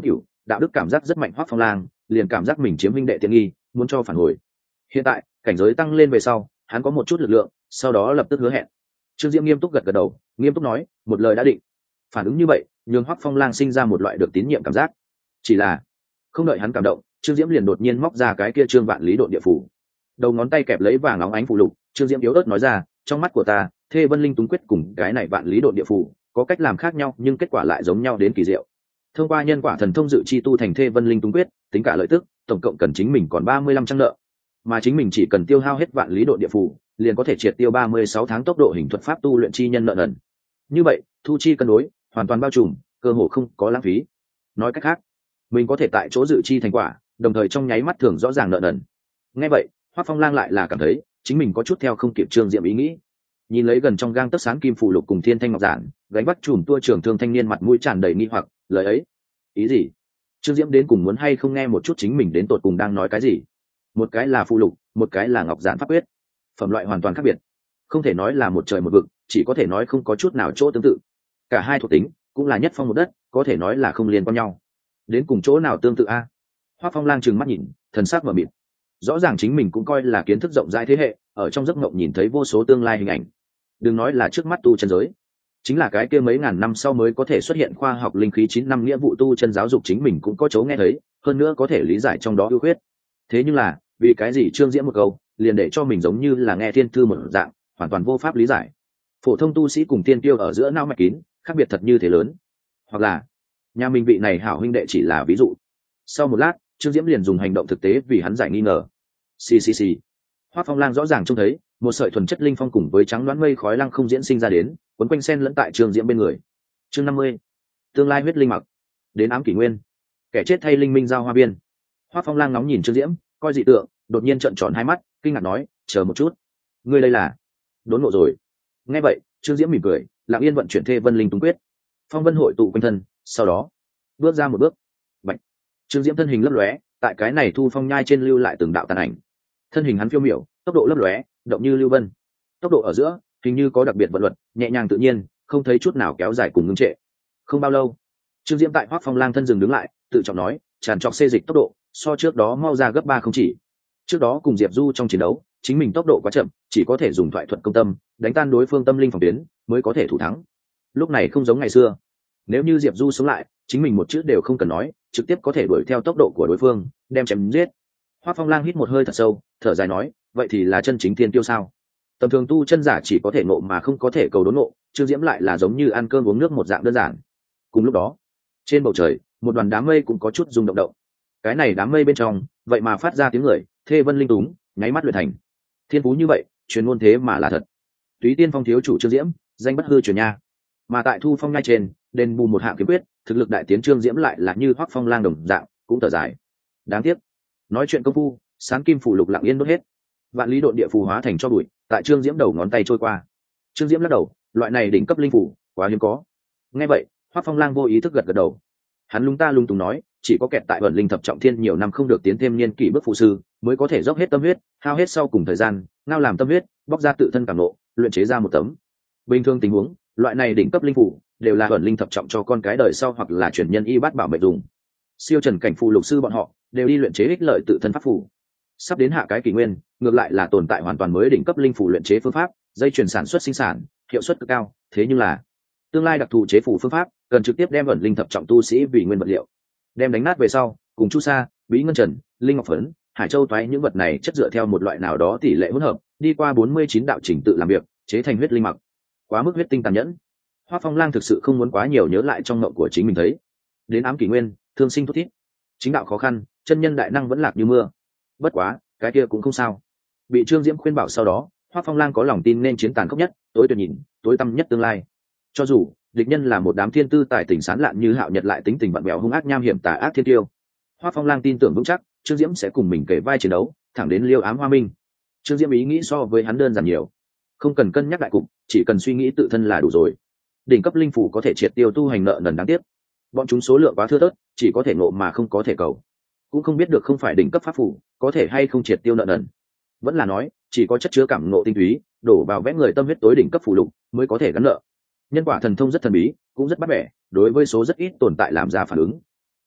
đạo đức cảm giác rất mạnh Hoắc Phong Lang liền cảm giác mình chiếm huynh đệ tiện nghi, muốn cho phản hồi. Hiện tại cảnh giới tăng lên về sau, hắn có một chút lực lượng, sau đó lập tức hứa hẹn. Trương Diễm nghiêm túc gật gật đầu, nghiêm túc nói, một lời đã định. Phản ứng như vậy nhường Hoắc Phong Lang sinh ra một loại được tín nhiệm cảm giác. Chỉ là không đợi hắn cảm động, Trương Diễm liền đột nhiên móc ra cái kia trương vạn lý độn địa phủ, đầu ngón tay kẹp lấy vàng óng ánh phù lục. Trương Diễm yếu ớt nói ra, trong mắt của ta, Thê Vân Linh Túng Quyết cùng cái này vạn lý độn địa phủ có cách làm khác nhau, nhưng kết quả lại giống nhau đến kỳ diệu. Thông qua nhân quả thần thông dự chi tu thành Thê Vân Linh Túng Quyết, tính cả lợi tức, tổng cộng cần chính mình còn ba mươi lăm trang nợ, mà chính mình chỉ cần tiêu hao hết vạn lý độn địa phủ, liền có thể triệt tiêu ba mươi sáu tháng tốc độ hình thuật pháp tu luyện chi nhân nợ nần. Như vậy, thu chi cân đối, hoàn toàn bao trùm, cơ hồ không có lãng phí. Nói cách khác, mình có thể tại chỗ dự chi thành quả, đồng thời trong nháy mắt thường rõ ràng nợ nần. Nghe vậy, Hoắc Phong Lang lại là cảm thấy chính mình có chút theo không kịp Trương Diệm ý nghĩ. Nhìn lấy gần trong gang tấc sáng kim phù lục cùng thiên thanh ngọc giản, gánh bắt chùm tua trưởng thương thanh niên mặt mũi tràn đầy nghi hoặc, lời ấy, ý gì? Trương Diễm đến cùng muốn hay không nghe một chút chính mình đến tột cùng đang nói cái gì? Một cái là phù lục, một cái là ngọc giản pháp quyết, phẩm loại hoàn toàn khác biệt, không thể nói là một trời một vực, chỉ có thể nói không có chút nào chỗ tương tự. Cả hai thuộc tính cũng là nhất phong một đất, có thể nói là không liên quan nhau. Đến cùng chỗ nào tương tự a? Hoắc Phong Lang trừng mắt nhìn, thần sắc mở mịt. Rõ ràng chính mình cũng coi là kiến thức rộng rãi thế hệ, ở trong giấc mộng nhìn thấy vô số tương lai hình ảnh. Đừng nói là trước mắt tu chân giới, chính là cái kia mấy ngàn năm sau mới có thể xuất hiện khoa học linh khí chín năm nghĩa vụ tu chân giáo dục chính mình cũng có chỗ nghe thấy, hơn nữa có thể lý giải trong đó ưu khuyết. Thế nhưng là, vì cái gì Trương Diễm một câu, liền để cho mình giống như là nghe thiên thư một dạng, hoàn toàn vô pháp lý giải. Phổ thông tu sĩ cùng tiên tiêu ở giữa não mạch kín, khác biệt thật như thế lớn. Hoặc là, nhà mình vị này hảo huynh đệ chỉ là ví dụ. Sau một lát, Trương Diễm liền dùng hành động thực tế vì hắn giải nghi ngờ. Xì xì xì. Hoắc Phong Lang rõ ràng trông thấy một sợi thuần chất linh phong cùng với trắng đoán mây khói lăng không diễn sinh ra đến, quấn quanh sen lẫn tại Trương Diễm bên người. Chương năm mươi. Tương lai huyết linh mặc. Đến ám kỷ nguyên. Kẻ chết thay linh minh giao hoa biên. Hoắc Phong Lang ngóng nhìn Trương Diễm, coi dị tượng, đột nhiên trợn tròn hai mắt, kinh ngạc nói, chờ một chút, ngươi đây là đốn ngộ rồi. Nghe vậy, Trương Diễm mỉm cười, lặng yên vận chuyển Thê Vân Linh Túng Quyết, phong vân hội tụ quanh thân, sau đó bước ra một bước, bạch. Trương Diễm thân hình lấp lóe, tại cái này thu phong nhai trên lưu lại từng đạo tàn ảnh. Thân hình hắn phiêu miểu, tốc độ lấp lóe, động như lưu vân. Tốc độ ở giữa, hình như có đặc biệt vận luật, nhẹ nhàng tự nhiên, không thấy chút nào kéo dài cùng ngưng trệ. Không bao lâu, Trương Diễm tại Hoắc Phong Lang thân dừng đứng lại, tự trọng nói, tràn trọc xê dịch tốc độ, so trước đó mau ra gấp ba không chỉ. Trước đó cùng Diệp Du trong chiến đấu, chính mình tốc độ quá chậm, chỉ có thể dùng thoại thuật công tâm, đánh tan đối phương tâm linh phòng tuyến, mới có thể thủ thắng. Lúc này không giống ngày xưa, nếu như Diệp Du sống lại, chính mình một chữ đều không cần nói, trực tiếp có thể đuổi theo tốc độ của đối phương, đem chém giết. Hoắc Phong Lang hít một hơi thật sâu, thở dài nói, vậy thì là chân chính tiên tiêu sao? Tầm thường tu chân giả chỉ có thể ngộ mà không có thể cầu đốn ngộ, Trương Diễm lại là giống như ăn cơm uống nước một dạng đơn giản. Cùng lúc đó, trên bầu trời, một đoàn đám mây cũng có chút rung động động. Cái này đám mây bên trong, vậy mà phát ra tiếng người, Thê Vân Linh Túng, nháy mắt luyện thành. Thiên phú như vậy, truyền ngôn thế mà là thật. Túy Tiên Phong thiếu chủ Trương Diễm, danh bất hư truyền nha. Mà tại Thu Phong ngay trên, đền bù một hạng kiếm quyết, thực lực đại tiến Trương Diễm lại là như Hoắc Phong Lang đồng dạng, cũng thở dài. Đáng tiếc, nói chuyện công phu, sáng kim phủ lục lặng yên đốt hết. Vạn lý độn địa phù hóa thành cho bụi, tại Trương Diễm đầu ngón tay trôi qua. Trương Diễm lắc đầu, loại này đỉnh cấp linh phủ, quá hiếm có. Nghe vậy, Hoắc Phong Lang vô ý thức gật gật đầu. Hắn lung ta lung tung nói, chỉ có kẹt tại vận linh thập trọng thiên nhiều năm không được tiến thêm niên kỷ bước phụ sư, mới có thể dốc hết tâm huyết, hao hết sau cùng thời gian, ngao làm tâm huyết, bóc ra tự thân cảm nộ, luyện chế ra một tấm. Bình thường tình huống, loại này đỉnh cấp linh phủ đều là vận linh thập trọng cho con cái đời sau hoặc là truyền nhân y bát bảo mệnh dùng. Siêu trần cảnh phù lục sư bọn họ đều đi luyện chế ích lợi tự thân pháp phù. Sắp đến hạ cái kỷ nguyên, ngược lại là tồn tại hoàn toàn mới đỉnh cấp linh phủ luyện chế phương pháp, dây chuyển sản xuất sinh sản, hiệu suất cực cao, thế nhưng là tương lai đặc thù chế phủ phương pháp cần trực tiếp đem vận linh thập trọng tu sĩ vì nguyên vật liệu, đem đánh nát về sau cùng chu sa, bí ngân trần, linh ngọc phấn, hải châu toái những vật này chất dựa theo một loại nào đó tỷ lệ hỗn hợp, đi qua bốn mươi chín đạo trình tự làm việc, chế thành huyết linh mặc. Quá mức huyết tinh tàn nhẫn. Hoắc Phong Lang thực sự không muốn quá nhiều nhớ lại trong mộng của chính mình thấy. Đến ám kỷ nguyên, thương sinh thút thít, chính đạo khó khăn, chân nhân đại năng vẫn lạc như mưa. Bất quá, cái kia cũng không sao. Bị Trương Diễm khuyên bảo sau đó, Hoắc Phong Lang có lòng tin nên chiến tàn khốc nhất, tối tuyệt nhìn, tối tăm nhất tương lai. Cho dù địch nhân là một đám thiên tư tài tình sán lạn như Hạo Nhật lại tính tình vặn vẹo hung ác nham hiểm tà ác thiên tiêu, Hoắc Phong Lang tin tưởng vững chắc Trương Diễm sẽ cùng mình kể vai chiến đấu, thẳng đến Liêu Ám Hoa Minh. Trương Diễm ý nghĩ so với hắn đơn giản nhiều, không cần cân nhắc đại cục, chỉ cần suy nghĩ tự thân là đủ rồi. Đỉnh cấp linh phủ có thể triệt tiêu tu hành nợ nần đáng tiếc, bọn chúng số lượng quá thưa thớt, chỉ có thể ngộ mà không có thể cầu. Cũng không biết được không phải đỉnh cấp pháp phủ có thể hay không triệt tiêu nợ nần, vẫn là nói chỉ có chất chứa cảm ngộ tinh túy, đổ vào vẽ người tâm huyết tối đỉnh cấp phủ lục mới có thể gắn nợ. Nhân quả thần thông rất thần bí, cũng rất bắt bẻ, đối với số rất ít tồn tại làm ra phản ứng.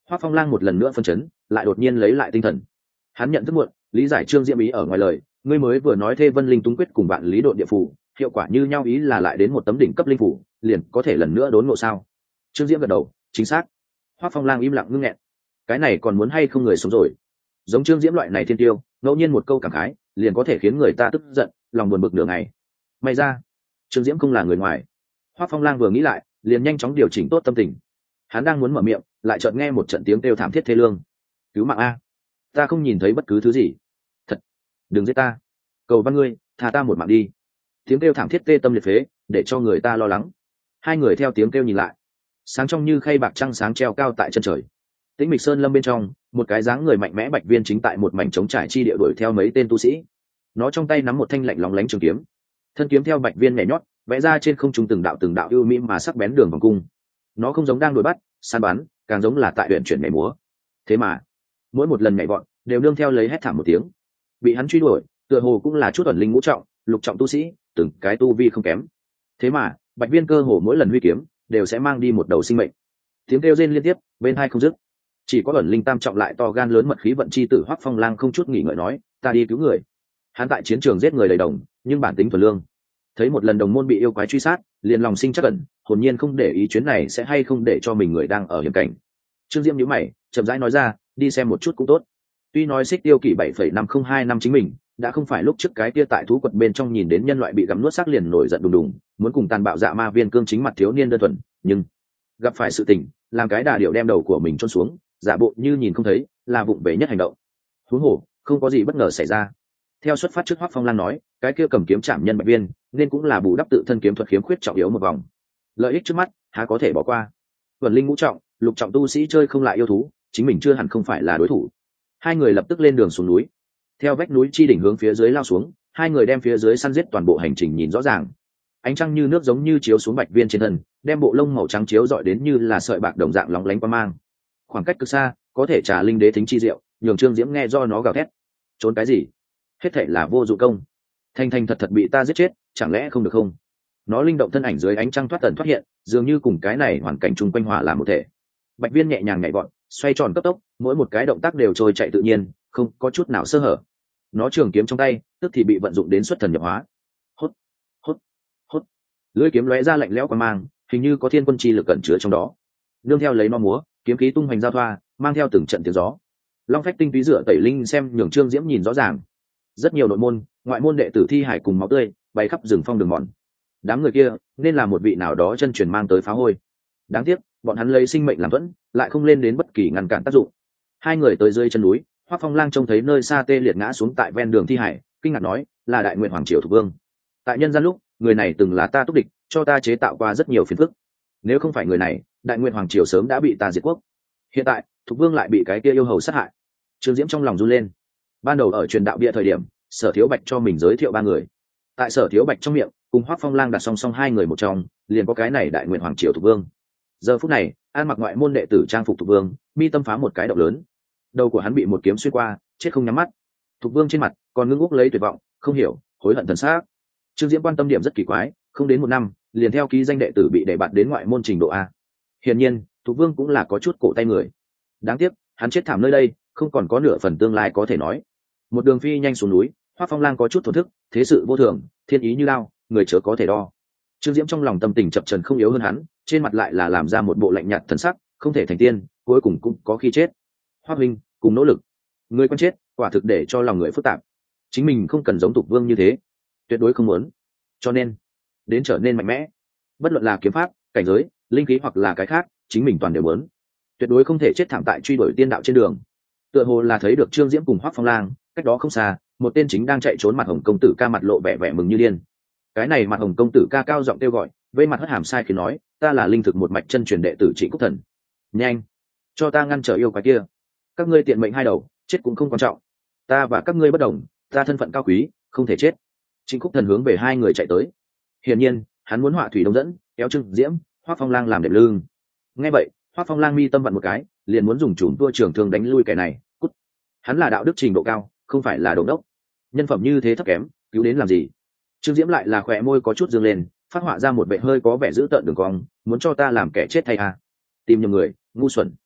Hoắc Phong Lang một lần nữa phân chấn, lại đột nhiên lấy lại tinh thần. Hắn nhận thức muộn, lý giải Trương Diễm ý ở ngoài lời, ngươi mới vừa nói Thê Vân Linh Túng Quyết cùng bạn Lý Độn Địa Phủ, hiệu quả như nhau, ý là lại đến một tấm đỉnh cấp linh phủ, liền có thể lần nữa đốn ngộ sao? Trương Diễm gật đầu, chính xác. Hoắc Phong Lang im lặng ngưng nghẹn. Cái này còn muốn hay không người sống rồi? Giống Trương Diễm loại này thiên tiêu, ngẫu nhiên một câu cảm khái, liền có thể khiến người ta tức giận, lòng buồn bực nửa ngày. May ra, Trương Diễm không là người ngoài. Hoắc Phong Lang vừa nghĩ lại, liền nhanh chóng điều chỉnh tốt tâm tình. Hắn đang muốn mở miệng, lại chợt nghe một trận tiếng kêu thảm thiết thê lương. Cứu mạng a! Ta không nhìn thấy bất cứ thứ gì. Thật, đừng giết ta. Cầu văn ngươi, tha ta một mạng đi. Tiếng kêu thảm thiết tê tâm liệt phế, để cho người ta lo lắng. Hai người theo tiếng kêu nhìn lại, sáng trong như khay bạc trăng sáng treo cao tại chân trời. Tĩnh mịch sơn lâm bên trong, một cái dáng người mạnh mẽ bạch viên chính tại một mảnh trống trải chi địa đuổi theo mấy tên tu sĩ. Nó trong tay nắm một thanh lạnh lóng lánh trường kiếm, thân kiếm theo bạch viên nhảy nhót vẽ ra trên không trung từng đạo từng đạo ưu mỹ mà sắc bén đường vòng cung. Nó không giống đang đuổi bắt săn bắn, càng giống là tại huyện chuyển nhảy múa. Thế mà mỗi một lần nhảy vọt đều nương theo lấy hét thảm một tiếng. Bị hắn truy đuổi tựa hồ cũng là chút ẩn linh ngũ trọng lục trọng tu sĩ, từng cái tu vi không kém. Thế mà bạch viên cơ hồ mỗi lần huy kiếm đều sẽ mang đi một đầu sinh mệnh. Tiếng kêu rên liên tiếp bên hai không dứt. Chỉ có ẩn linh tam trọng lại to gan lớn mật khí vận chi tử Hoắc Phong Lang không chút nghỉ ngợi nói, ta đi cứu người. Hắn tại chiến trường giết người đầy đồng, nhưng bản tính thuần lương. Thấy một lần đồng môn bị yêu quái truy sát, liền lòng sinh chắc ẩn, hồn nhiên không để ý chuyến này sẽ hay không để cho mình người đang ở hiểm cảnh. Trương Diễm nhíu mày, chậm rãi nói ra, đi xem một chút cũng tốt. Tuy nói xích tiêu kỷ bảy phẩy năm không hai năm chính mình đã không phải lúc trước cái kia tại thú quật bên trong nhìn đến nhân loại bị gặm nuốt xác liền nổi giận đùng đùng, muốn cùng tàn bạo dạ ma viên cương chính mặt thiếu niên đơn thuần, nhưng gặp phải sự tình, làm cái đà điệu đem đầu của mình chôn xuống, giả bộ như nhìn không thấy, là vụng về nhất hành động. Huống hồ, không có gì bất ngờ xảy ra. Theo xuất phát trước Hoắc Phong Lan nói, cái kia cầm kiếm chạm nhân bạch viên, nên cũng là bù đắp tự thân kiếm thuật khiếm khuyết trọng yếu một vòng. Lợi ích trước mắt, há có thể bỏ qua. Vân linh ngũ trọng, lục trọng tu sĩ chơi không lại yêu thú, chính mình chưa hẳn không phải là đối thủ. Hai người lập tức lên đường xuống núi. Theo vách núi chi đỉnh hướng phía dưới lao xuống, hai người đem phía dưới săn giết toàn bộ hành trình nhìn rõ ràng. Ánh trăng như nước giống như chiếu xuống bạch viên trên thân, đem bộ lông màu trắng chiếu rọi đến như là sợi bạc đồng dạng lóng lánh qua mang. Khoảng cách cực xa, có thể trả linh đế thính chi diệu, nhường Trương Diễm nghe do nó gào thét. Trốn cái gì? Hết thảy là vô dụng công. Thanh Thanh thật thật bị ta giết chết, chẳng lẽ không được không? Nó linh động thân ảnh dưới ánh trăng thoát tần thoát hiện, dường như cùng cái này hoàn cảnh chung quanh hòa làm một thể. Bạch viên nhẹ nhàng nhảy vọt, xoay tròn cấp tốc, mỗi một cái động tác đều trôi chạy tự nhiên, không có chút nào sơ hở. Nó trường kiếm trong tay, tức thì bị vận dụng đến xuất thần nhập hóa. Hốt, hốt, hốt. Lưỡi kiếm lóe ra lạnh lẽo quang mang, hình như có thiên quân chi lực cẩn chứa trong đó. Nương theo lấy nó múa, kiếm khí tung hoành giao thoa, mang theo từng trận tiếng gió. Long phách tinh túy rửa tẩy linh xem nhường Trương Diễm nhìn rõ ràng. Rất nhiều nội môn, ngoại môn đệ tử thi hải cùng máu tươi bay khắp rừng phong đường mòn. Đám người kia nên là một vị nào đó chân truyền mang tới phá hôi. Đáng tiếc, bọn hắn lấy sinh mệnh làm thuẫn, lại không lên đến bất kỳ ngăn cản tác dụng. Hai người tới dưới chân núi, Hoắc Phong Lang trông thấy nơi xa tê liệt ngã xuống tại ven đường thi hải, kinh ngạc nói, là Đại Nguyện Hoàng Triều Thục Vương. Tại nhân gian lúc, người này từng là ta túc địch, cho ta chế tạo qua rất nhiều phiền phức. Nếu không phải người này, Đại Nguyện Hoàng Triều sớm đã bị ta diệt quốc. Hiện tại, Thục Vương lại bị cái kia yêu hầu sát hại. Trương Diễm trong lòng run lên. Ban đầu ở truyền đạo bia thời điểm, Sở Thiếu Bạch cho mình giới thiệu ba người. Tại Sở Thiếu Bạch trong miệng, cùng Hoắc Phong Lang đặt song song hai người một trong, liền có cái này Đại Nguyện Hoàng Triều Thục Vương. Giờ phút này, an mặc ngoại môn đệ tử trang phục Thục Vương, mi tâm phá một cái động lớn. Đầu của hắn bị một kiếm xuyên qua, chết không nhắm mắt. Thục Vương trên mặt còn ngưng úc lấy tuyệt vọng, không hiểu, hối hận thần xác. Trương Diễm quan tâm điểm rất kỳ quái, không đến một năm, liền theo ký danh đệ tử bị đẩy bạt đến ngoại môn trình độ A. Hiển nhiên, Thục Vương cũng là có chút cổ tay người. Đáng tiếc, hắn chết thảm nơi đây, không còn có nửa phần tương lai có thể nói. Một đường phi nhanh xuống núi, Hoắc Phong Lang có chút thổn thức, thế sự vô thường, thiên ý như lao, người chớ có thể đo. Trương Diễm trong lòng tâm tình chập chờn không yếu hơn hắn, trên mặt lại là làm ra một bộ lạnh nhạt thần sắc, không thể thành tiên, cuối cùng cũng có khi chết. Hoắc huynh, cùng nỗ lực. Người quan chết, quả thực để cho lòng người phức tạp. Chính mình không cần giống Thục Vương như thế, tuyệt đối không muốn. Cho nên, đến trở nên mạnh mẽ. Bất luận là kiếm pháp, cảnh giới, linh khí hoặc là cái khác, chính mình toàn đều muốn. Tuyệt đối không thể chết thảm tại truy đuổi tiên đạo trên đường. Tựa hồ là thấy được Trương Diễm cùng Hoắc Phong Lang, cách đó không xa, một tên chính đang chạy trốn mặt hồng công tử ca mặt lộ vẻ vẻ mừng như điên. Cái này mặt hồng công tử ca cao giọng kêu gọi, vây mặt hất hàm sai khi nói, ta là linh thực một mạch chân truyền đệ tử Trịnh Cúc Thần. Nhanh, cho ta ngăn trở yêu quái kia. Các ngươi tiện mệnh hai đầu, chết cũng không quan trọng. Ta và các ngươi bất đồng, ta thân phận cao quý, không thể chết. Trịnh Cúc Thần hướng về hai người chạy tới. Hiển nhiên, hắn muốn họa thủy đông dẫn, kéo Trương Diễm, Hoắc Phong Lang làm đệm lưng. Nghe vậy, Hoắc Phong Lang mi tâm vặn một cái, liền muốn dùng chùm tua trường thương đánh lui kẻ này. Cút. Hắn là đạo đức trình độ cao, không phải là đồ đốc. Nhân phẩm như thế thấp kém, cứu đến làm gì? Trương Diễm lại là khỏe môi có chút dương lên, phát họa ra một vẻ hơi có vẻ dữ tợn đường cong, muốn cho ta làm kẻ chết thay à? Tìm nhầm người, ngu xuẩn.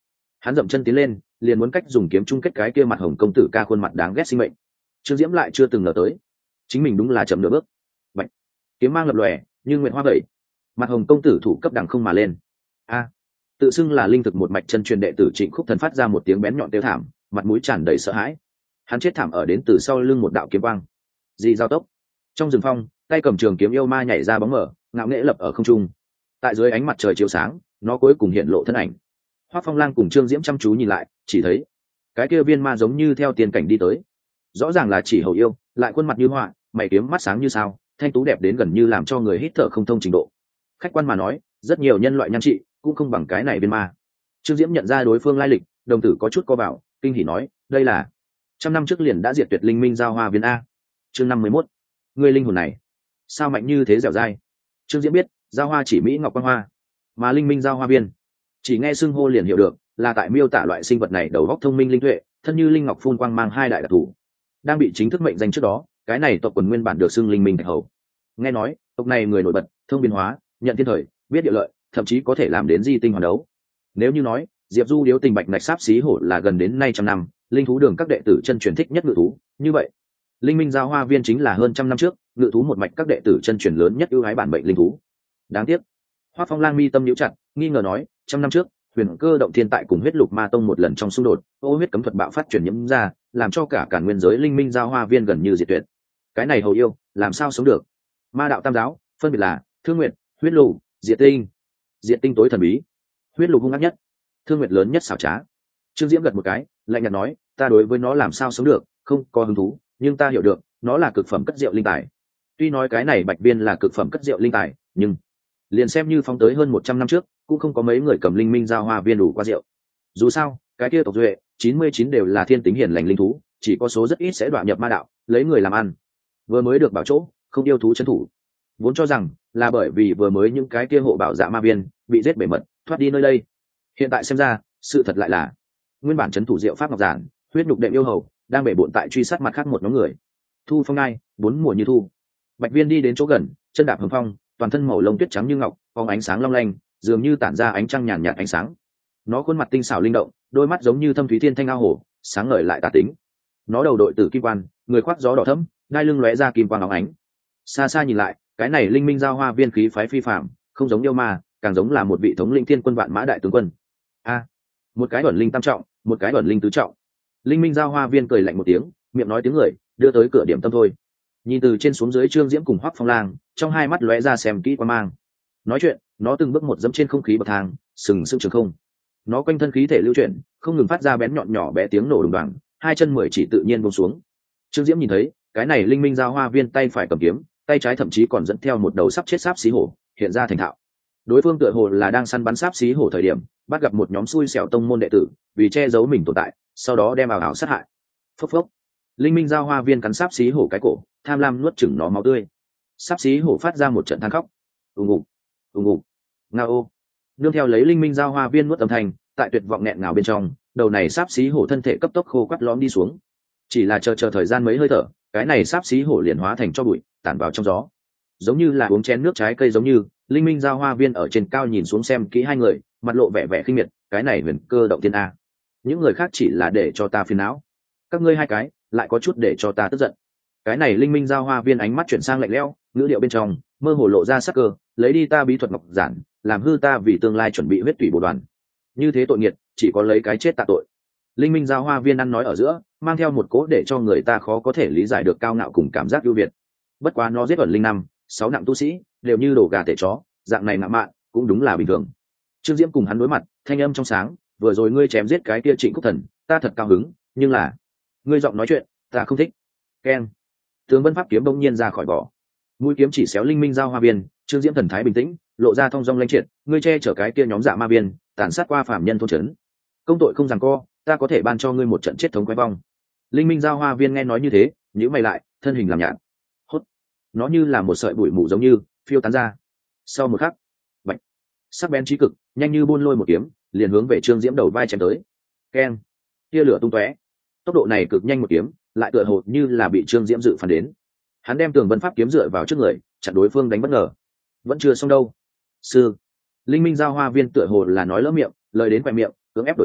Hắn dậm chân tiến lên, liền muốn cách dùng kiếm chung kết cái kia mặt hồng công tử ca khuôn mặt đáng ghét sinh mệnh. Trương Diễm lại chưa từng ngờ tới, chính mình đúng là chậm nửa bước. Bạch, kiếm mang lập lòe, như nguyện hoa vậy. Mặt hồng công tử thủ cấp đằng không mà lên. A, tự xưng là linh thực một mạch chân truyền đệ tử Trịnh Khúc Thần phát ra một tiếng bén nhọn tiêu thảm, mặt mũi tràn đầy sợ hãi. Hắn chết thảm ở đến từ sau lưng một đạo kiếm quang. Dị giao tốc. Trong rừng phong, tay cầm trường kiếm yêu ma nhảy ra bóng mở, ngạo nghễ lập ở không trung. Tại dưới ánh mặt trời chiếu sáng, nó cuối cùng hiện lộ thân ảnh. Hoắc Phong Lang cùng Trương Diễm chăm chú nhìn lại, chỉ thấy cái kia viên ma giống như theo tiền cảnh đi tới. Rõ ràng là chỉ hầu yêu, lại khuôn mặt như họa, mày kiếm mắt sáng như sao, thanh tú đẹp đến gần như làm cho người hít thở không thông trình độ. Khách quan mà nói, rất nhiều nhân loại nhan trị cũng không bằng cái này viên ma. Trương Diễm nhận ra đối phương lai lịch, đồng tử có chút co vào, kinh hỉ nói, đây là trăm năm trước liền đã diệt tuyệt linh minh giao hoa viên a. Chương năm mươi mốt, người linh hồn này sao mạnh như thế dẻo dai. Trương Diễm biết, giao hoa chỉ mỹ ngọc quan hoa, mà linh minh giao hoa viên chỉ nghe xưng hô liền hiểu được, là tại miêu tả loại sinh vật này đầu óc thông minh linh tuệ, thân như linh ngọc phun quang mang hai đại đặc thù. Đang bị chính thức mệnh danh trước đó, cái này tộc quần nguyên bản được xưng linh minh thạch hầu. Nghe nói tộc này người nổi bật, thông biến hóa, nhận thiên thời, biết địa lợi, thậm chí có thể làm đến di tinh hoàn đấu. Nếu như nói Diệp Du Điếu Tình Bạch Nạch Sáp Xí Hổ là gần đến nay trăm năm linh thú đường các đệ tử chân truyền thích nhất ngự thú, như vậy linh minh giao hoa viên chính là hơn trăm năm trước ngự thú một mạch các đệ tử chân truyền lớn nhất ưu ái bản mệnh linh thú. Đáng tiếc, Hoắc Phong Lang mi tâm nhíu chặt, nghi ngờ nói, trăm năm trước huyền cơ động thiên tại cùng huyết lục ma tông một lần trong xung đột, ô huyết cấm thuật bạo phát chuyển nhiễm ra, làm cho cả cả nguyên giới linh minh giao hoa viên gần như diệt tuyệt. Cái này hầu yêu làm sao sống được? Ma đạo tam giáo phân biệt là Thương Nguyệt, Huyết Lục, Diệt Tinh. Diệt Tinh tối thần bí, Huyết Lục hung ác nhất, Thương Nguyệt lớn nhất xảo trá. Trương Diễm gật một cái, lạnh nhạt nói, ta đối với nó làm sao sống được, không có hứng thú, nhưng ta hiểu được, nó là cực phẩm cất rượu linh tài. Tuy nói cái này bạch viên là cực phẩm cất rượu linh tài, nhưng liền xem như phóng tới hơn một trăm năm trước, cũng không có mấy người cầm linh minh giao hoa viên đủ qua rượu. Dù sao, cái kia tộc duệ chín mươi chín đều là thiên tính hiền lành linh thú, chỉ có số rất ít sẽ đoạn nhập ma đạo, lấy người làm ăn. Vừa mới được bảo chỗ, không yêu thú trấn thủ. Vốn cho rằng là bởi vì vừa mới những cái kia hộ bảo dạ ma viên bị giết bể mật, thoát đi nơi đây. Hiện tại xem ra, sự thật lại là nguyên bản trấn thủ diệu pháp ngọc giản, huyết nhục đệm yêu hầu đang bể bộn tại truy sát mặt khác một nhóm người. Thu phong ngai, bốn mùa như thu. Bạch viên đi đến chỗ gần, chân đạp hồng phong, toàn thân màu lông tuyết trắng như ngọc, phóng ánh sáng long lanh, dường như tản ra ánh trăng nhàn nhạt ánh sáng. Nó khuôn mặt tinh xảo linh động, đôi mắt giống như thâm thúy thiên thanh ao hồ, sáng ngời lại tà tính. Nó đầu đội tử kim quan, người khoác gió đỏ thẫm, đai lưng lóe ra kim quang óng ánh. Xa xa nhìn lại, cái này linh minh giao hoa viên khí phái phi phàm, không giống yêu ma, càng giống là một vị thống lĩnh thiên quân vạn mã đại tướng quân. A, một cái ẩn linh tam trọng, một cái ẩn linh tứ trọng. Linh minh giao hoa viên cười lạnh một tiếng, miệng nói tiếng người, đưa tới cửa điểm tâm thôi. Nhìn từ trên xuống dưới Trương Diễm cùng Hoắc Phong Lang, trong hai mắt lóe ra xem kỹ qua mang. Nói chuyện, nó từng bước một dẫm trên không khí bậc thang, sừng sững trường không. Nó quanh thân khí thể lưu chuyển, không ngừng phát ra bén nhọn nhỏ bé tiếng nổ đùng đoàng, hai chân mười chỉ tự nhiên buông xuống. Trương Diễm nhìn thấy, cái này linh minh giao hoa viên tay phải cầm kiếm, tay trái thậm chí còn dẫn theo một đầu sắp chết sáp xí hổ, hiện ra thành thạo. Đối phương tựa hồ là đang săn bắn sáp xí hổ thời điểm, bắt gặp một nhóm xui xẻo tông môn đệ tử, vì che giấu mình tồn tại, sau đó đem ảo ảo sát hại. Phốc phốc. Linh minh giao hoa viên cắn sáp xí hổ cái cổ, tham lam nuốt chửng nó máu tươi. Sáp xí hổ phát ra một trận than khóc. Ùng ục, ùng ục. Ngao. Nương theo lấy linh minh giao hoa viên nuốt âm thanh, tại tuyệt vọng nghẹn ngào bên trong, đầu này sáp xí hổ thân thể cấp tốc khô quắt lõm đi xuống. Chỉ là chờ chờ thời gian mấy hơi thở, cái này sáp xí hổ liền hóa thành cho bụi, tản vào trong gió. Giống như là uống chén nước trái cây giống như, linh minh giao hoa viên ở trên cao nhìn xuống xem kỹ hai người, mặt lộ vẻ vẻ khinh miệt, cái này huyền cơ động tiên a. Những người khác chỉ là để cho ta phiền não, các ngươi hai cái lại có chút để cho ta tức giận. Cái này linh minh giao hoa viên ánh mắt chuyển sang lạnh lẽo, ngữ điệu bên trong mơ hồ lộ ra sắc cơ, lấy đi ta bí thuật ngọc giản, làm hư ta vì tương lai chuẩn bị huyết tủy bổ đoàn. Như thế tội nghiệt, chỉ có lấy cái chết tạ tội. Linh minh giao hoa viên ăn nói ở giữa, mang theo một cố để cho người ta khó có thể lý giải được cao ngạo cùng cảm giác ưu việt. Bất quá nó giết ẩn linh năm, sáu nặng tu sĩ, đều như đổ gà tể chó, dạng này ngạo mạn, cũng đúng là bình thường. Trương Diễm cùng hắn đối mặt, thanh âm trong sáng, vừa rồi ngươi chém giết cái kia Trịnh Cúc Thần, ta thật cao hứng, nhưng là ngươi giọng nói chuyện, ta không thích. Keng. Tướng Vân Pháp kiếm bỗng nhiên ra khỏi vỏ. Mũi kiếm chỉ xéo linh minh giao hoa viên, Trương Diễm thần thái bình tĩnh, lộ ra thong dong lanh triệt, ngươi che chở cái kia nhóm dạ ma viên, tàn sát qua phạm nhân thôn trấn. Công tội không giằng co, ta có thể ban cho ngươi một trận chết thống quái vong. Linh minh giao hoa viên nghe nói như thế, nhíu mày lại, thân hình làm nhạt. Hốt. Nó như là một sợi bụi mù giống như phiêu tán ra. Sau một khắc, bạch, sắc bén chí cực, nhanh như buôn lôi một kiếm, liền hướng về Trương Diễm đầu vai chém tới. Keng. Tia lửa tung tóe. Tốc độ này cực nhanh một kiếm, lại tựa hồ như là bị Trương Diễm dự phán đến. Hắn đem Tường Vân Pháp kiếm dựa vào trước người, chặn đối phương đánh bất ngờ. Vẫn chưa xong đâu. Sư. Linh minh giao hoa viên tựa hồ là nói lỡ miệng, lời đến quẹt miệng, cưỡng ép đổi giọng,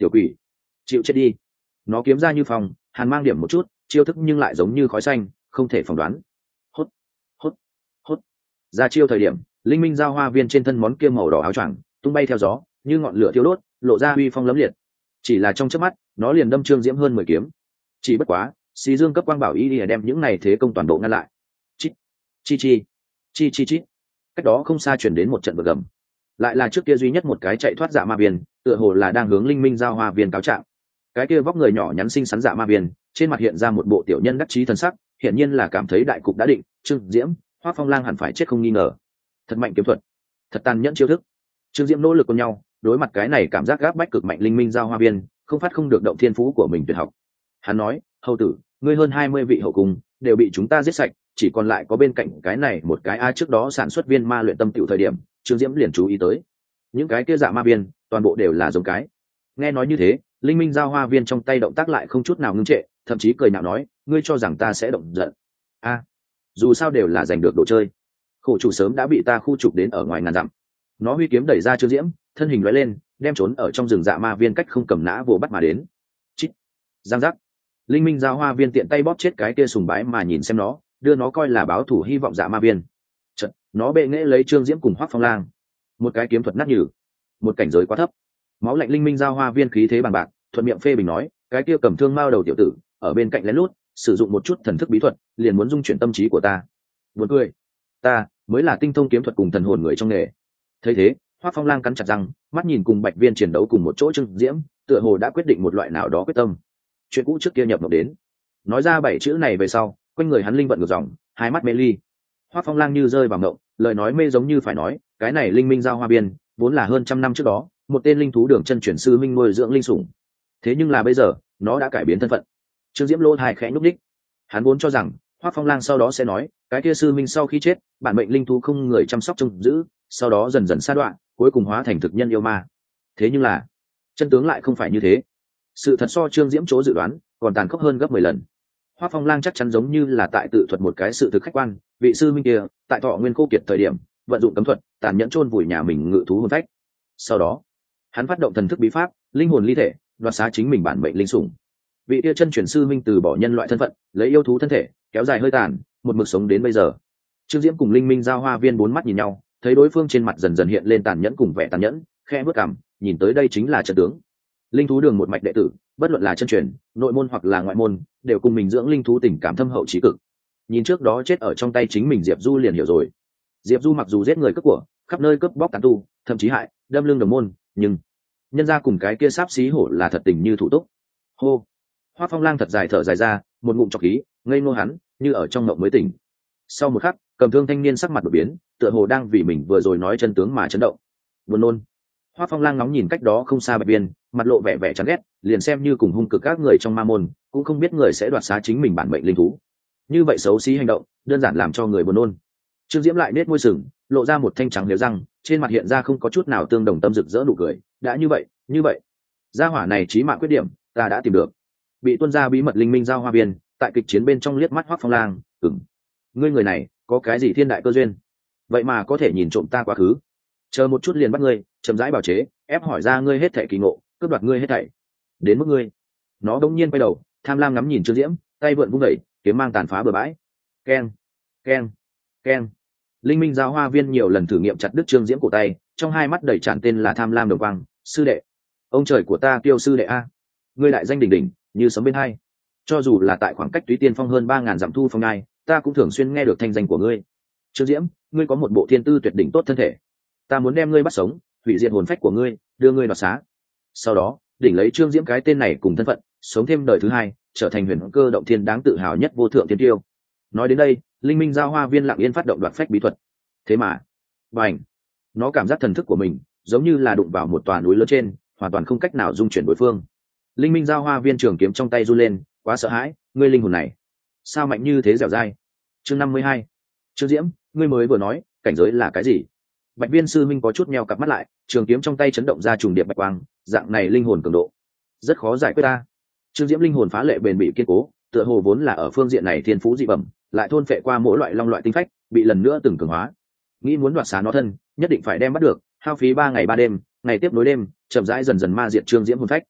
tiểu quỷ, chịu chết đi. Nó kiếm ra như phòng, hàn mang điểm một chút, chiêu thức nhưng lại giống như khói xanh, không thể phỏng đoán. Hốt, hốt, hốt. Ra chiêu thời điểm, linh minh giao hoa viên trên thân món kia màu đỏ áo choàng tung bay theo gió, như ngọn lửa thiêu đốt, lộ ra uy phong lẫm liệt. Chỉ là trong chớp mắt, nó liền đâm Trương Diễm hơn mười kiếm. Chỉ bất quá, xí dương cấp quang bảo y đi đem những này thế công toàn bộ ngăn lại. Chít, chi chi, chi chi chi. Cách đó không xa truyền đến một trận bực gầm. Lại là trước kia duy nhất một cái chạy thoát dạ ma viên, tựa hồ là đang hướng linh minh giao hoa viên cáo trạng. Cái kia vóc người nhỏ nhắn xinh xắn dạ ma viên, trên mặt hiện ra một bộ tiểu nhân đắc chí thần sắc, hiển nhiên là cảm thấy đại cục đã định, Trương Diễm, Hoắc Phong Lang hẳn phải chết không nghi ngờ. Thật mạnh kiếm thuật, thật tàn nhẫn chiêu thức. Trương Diễm nỗ lực cùng nhau, đối mặt cái này cảm giác gáp bách cực mạnh linh minh giao hoa viên, không phát không được động thiên phú của mình tuyệt học. Hắn nói, hầu tử, ngươi hơn hai mươi vị hậu cung đều bị chúng ta giết sạch, chỉ còn lại có bên cạnh cái này một cái a trước đó sản xuất viên ma luyện tâm tiểu thời điểm, Trương Diễm liền chú ý tới, những cái kia dạ ma viên, toàn bộ đều là giống cái. Nghe nói như thế, linh minh giao hoa viên trong tay động tác lại không chút nào ngưng trệ, thậm chí cười nhạo nói, ngươi cho rằng ta sẽ động giận? A, dù sao đều là giành được đồ chơi, khổ chủ sớm đã bị ta khu trục đến ở ngoài ngàn dặm. Nó huy kiếm đẩy ra Trương Diễm, thân hình lóe lên, đem trốn ở trong rừng dạ ma viên cách không cầm nã vồ bắt mà đến. Chít, giang giác. Linh minh giao hoa viên tiện tay bóp chết cái kia sùng bái mà nhìn xem nó, đưa nó coi là báo thủ hy vọng dạ ma viên. Chật, nó bệ nghễ lấy Trương Diễm cùng Hoắc Phong Lang, một cái kiếm thuật nát nhừ, một cảnh giới quá thấp. Máu lạnh linh minh giao hoa viên khí thế bằng bạc, thuận miệng phê bình nói, cái kia cầm thương mao đầu tiểu tử ở bên cạnh lén lút sử dụng một chút thần thức bí thuật, liền muốn dung chuyển tâm trí của ta. Buồn cười, ta mới là tinh thông kiếm thuật cùng thần hồn người trong nghề. Thấy thế, Hoắc Phong Lang cắn chặt răng, mắt nhìn cùng Bạch Viên chiến đấu cùng một chỗ Trương Diễm, tựa hồ đã quyết định một loại nào đó quyết tâm. Chuyện cũ trước kia nhập mộng đến, nói ra bảy chữ này về sau, quanh người hắn linh vận ngược dòng, hai mắt mê ly. Hoắc Phong Lang như rơi vào mộng, lời nói mê giống như phải nói, cái này linh minh giao hoa biên, vốn là hơn trăm năm trước đó, một tên linh thú đường chân chuyển sư minh nuôi dưỡng linh sủng. Thế nhưng là bây giờ, nó đã cải biến thân phận. Trương Diễm lỗ tai khẽ nhúc nhích. Hắn vốn cho rằng, Hoắc Phong Lang sau đó sẽ nói, cái kia sư minh sau khi chết, bản mệnh linh thú không người chăm sóc trông giữ, sau đó dần dần sa đoạn, cuối cùng hóa thành thực nhân yêu ma. Thế nhưng là, chân tướng lại không phải như thế. Sự thật so Trương Diễm chỗ dự đoán còn tàn khốc hơn gấp mười lần. Hoắc Phong Lang chắc chắn giống như là tại tự thuật một cái sự thực khách quan, vị sư minh kia, tại thọ nguyên khô kiệt thời điểm, vận dụng cấm thuật, tàn nhẫn chôn vùi nhà mình ngự thú hồn phách. Sau đó, hắn phát động thần thức bí pháp, linh hồn ly thể, đoạt xá chính mình bản mệnh linh sủng. Vị kia chân truyền sư minh từ bỏ nhân loại thân phận, lấy yêu thú thân thể, kéo dài hơi tàn, một mực sống đến bây giờ. Trương Diễm cùng linh minh giao hoa viên bốn mắt nhìn nhau, thấy đối phương trên mặt dần dần hiện lên tàn nhẫn cùng vẻ tàn nhẫn, khẽ bước cằm, nhìn tới đây chính là trận tướng. Linh thú đường một mạch đệ tử, bất luận là chân truyền, nội môn hoặc là ngoại môn, đều cùng mình dưỡng linh thú tình cảm thâm hậu chí cực. Nhìn trước đó chết ở trong tay chính mình Diệp Du liền hiểu rồi. Diệp Du mặc dù giết người cướp của, khắp nơi cướp bóc tàn tu, thậm chí hại, đâm lưng đồng môn, nhưng nhân ra cùng cái kia sáp xí hổ là thật tình như thủ túc. Hô. Hoắc Phong Lang thật dài thở dài ra, một ngụm trọc khí, ngây ngô hắn, như ở trong mộng mới tỉnh. Sau một khắc, cầm thương thanh niên sắc mặt đổi biến, tựa hồ đang vì mình vừa rồi nói chân tướng mà chấn động. Buồn nôn. Hoắc Phong Lang ngóng nhìn cách đó không xa Bạch Viên, mặt lộ vẻ vẻ chán ghét, liền xem như cùng hung cực các người trong ma môn, cũng không biết người sẽ đoạt xá chính mình bản mệnh linh thú. Như vậy xấu xí hành động, đơn giản làm cho người buồn nôn. Trương Diễm lại nết môi sừng, lộ ra một thanh trắng liếu răng, trên mặt hiện ra không có chút nào tương đồng tâm rực rỡ nụ cười. Đã như vậy, như vậy, gia hỏa này chí mạng quyết điểm, ta đã tìm được. Bị tuân ra bí mật linh minh giao hoa viên, tại kịch chiến bên trong liếc mắt Hoắc Phong Lang, ừm, ngươi người này có cái gì thiên đại cơ duyên, vậy mà có thể nhìn trộm ta quá khứ. Chờ một chút liền bắt ngươi, chậm rãi bảo chế, ép hỏi ra ngươi hết thảy kỳ ngộ, cướp đoạt ngươi hết thảy. Đến mức ngươi, nó đống nhiên quay đầu, tham lam ngắm nhìn Trương Diễm, tay vượn vung đẩy, kiếm mang tàn phá bừa bãi. Keng, keng, keng. Linh minh giao hoa viên nhiều lần thử nghiệm chặt đứt Trương Diễm cổ tay, trong hai mắt đầy tràn tên là tham lam đồng quang. Sư đệ, ông trời của ta kêu sư đệ a, ngươi đại danh đỉnh đỉnh, như sấm bên hai. Cho dù là tại khoảng cách Túy Tiên Phong hơn ba ngàn dặm thu phong ngai, ta cũng thường xuyên nghe được thanh danh của ngươi. Trương Diễm, ngươi có một bộ thiên tư tuyệt đỉnh tốt thân thể, ta muốn đem ngươi bắt sống, hủy diệt hồn phách của ngươi, đưa ngươi đoạt xá. Sau đó, đỉnh lấy Trương Diễm cái tên này cùng thân phận, sống thêm đời thứ hai, trở thành huyền cơ động thiên đáng tự hào nhất vô thượng thiên tiêu. Nói đến đây, linh minh giao hoa viên lặng yên phát động đoạt phách bí thuật. Thế mà, bành, nó cảm giác thần thức của mình giống như là đụng vào một tòa núi lớn trên, hoàn toàn không cách nào dung chuyển đối phương. Linh minh giao hoa viên trường kiếm trong tay run lên, quá sợ hãi, ngươi linh hồn này sao mạnh như thế dẻo dai. Chương năm mươi hai. Trương Diễm, ngươi mới vừa nói cảnh giới là cái gì? Bạch Viên sư minh có chút meo cặp mắt lại, trường kiếm trong tay chấn động ra trùng điệp bạch quang, dạng này linh hồn cường độ rất khó giải quyết ta. Trương Diễm linh hồn phá lệ bền bỉ kiên cố, tựa hồ vốn là ở phương diện này thiên phú dị bẩm, lại thôn phệ qua mỗi loại long loại tinh phách, bị lần nữa từng cường hóa. Nghĩ muốn đoạt xá nó thân, nhất định phải đem bắt được, hao phí ba ngày ba đêm, ngày tiếp nối đêm, chậm rãi dần dần ma diệt Trương Diễm hồn phách.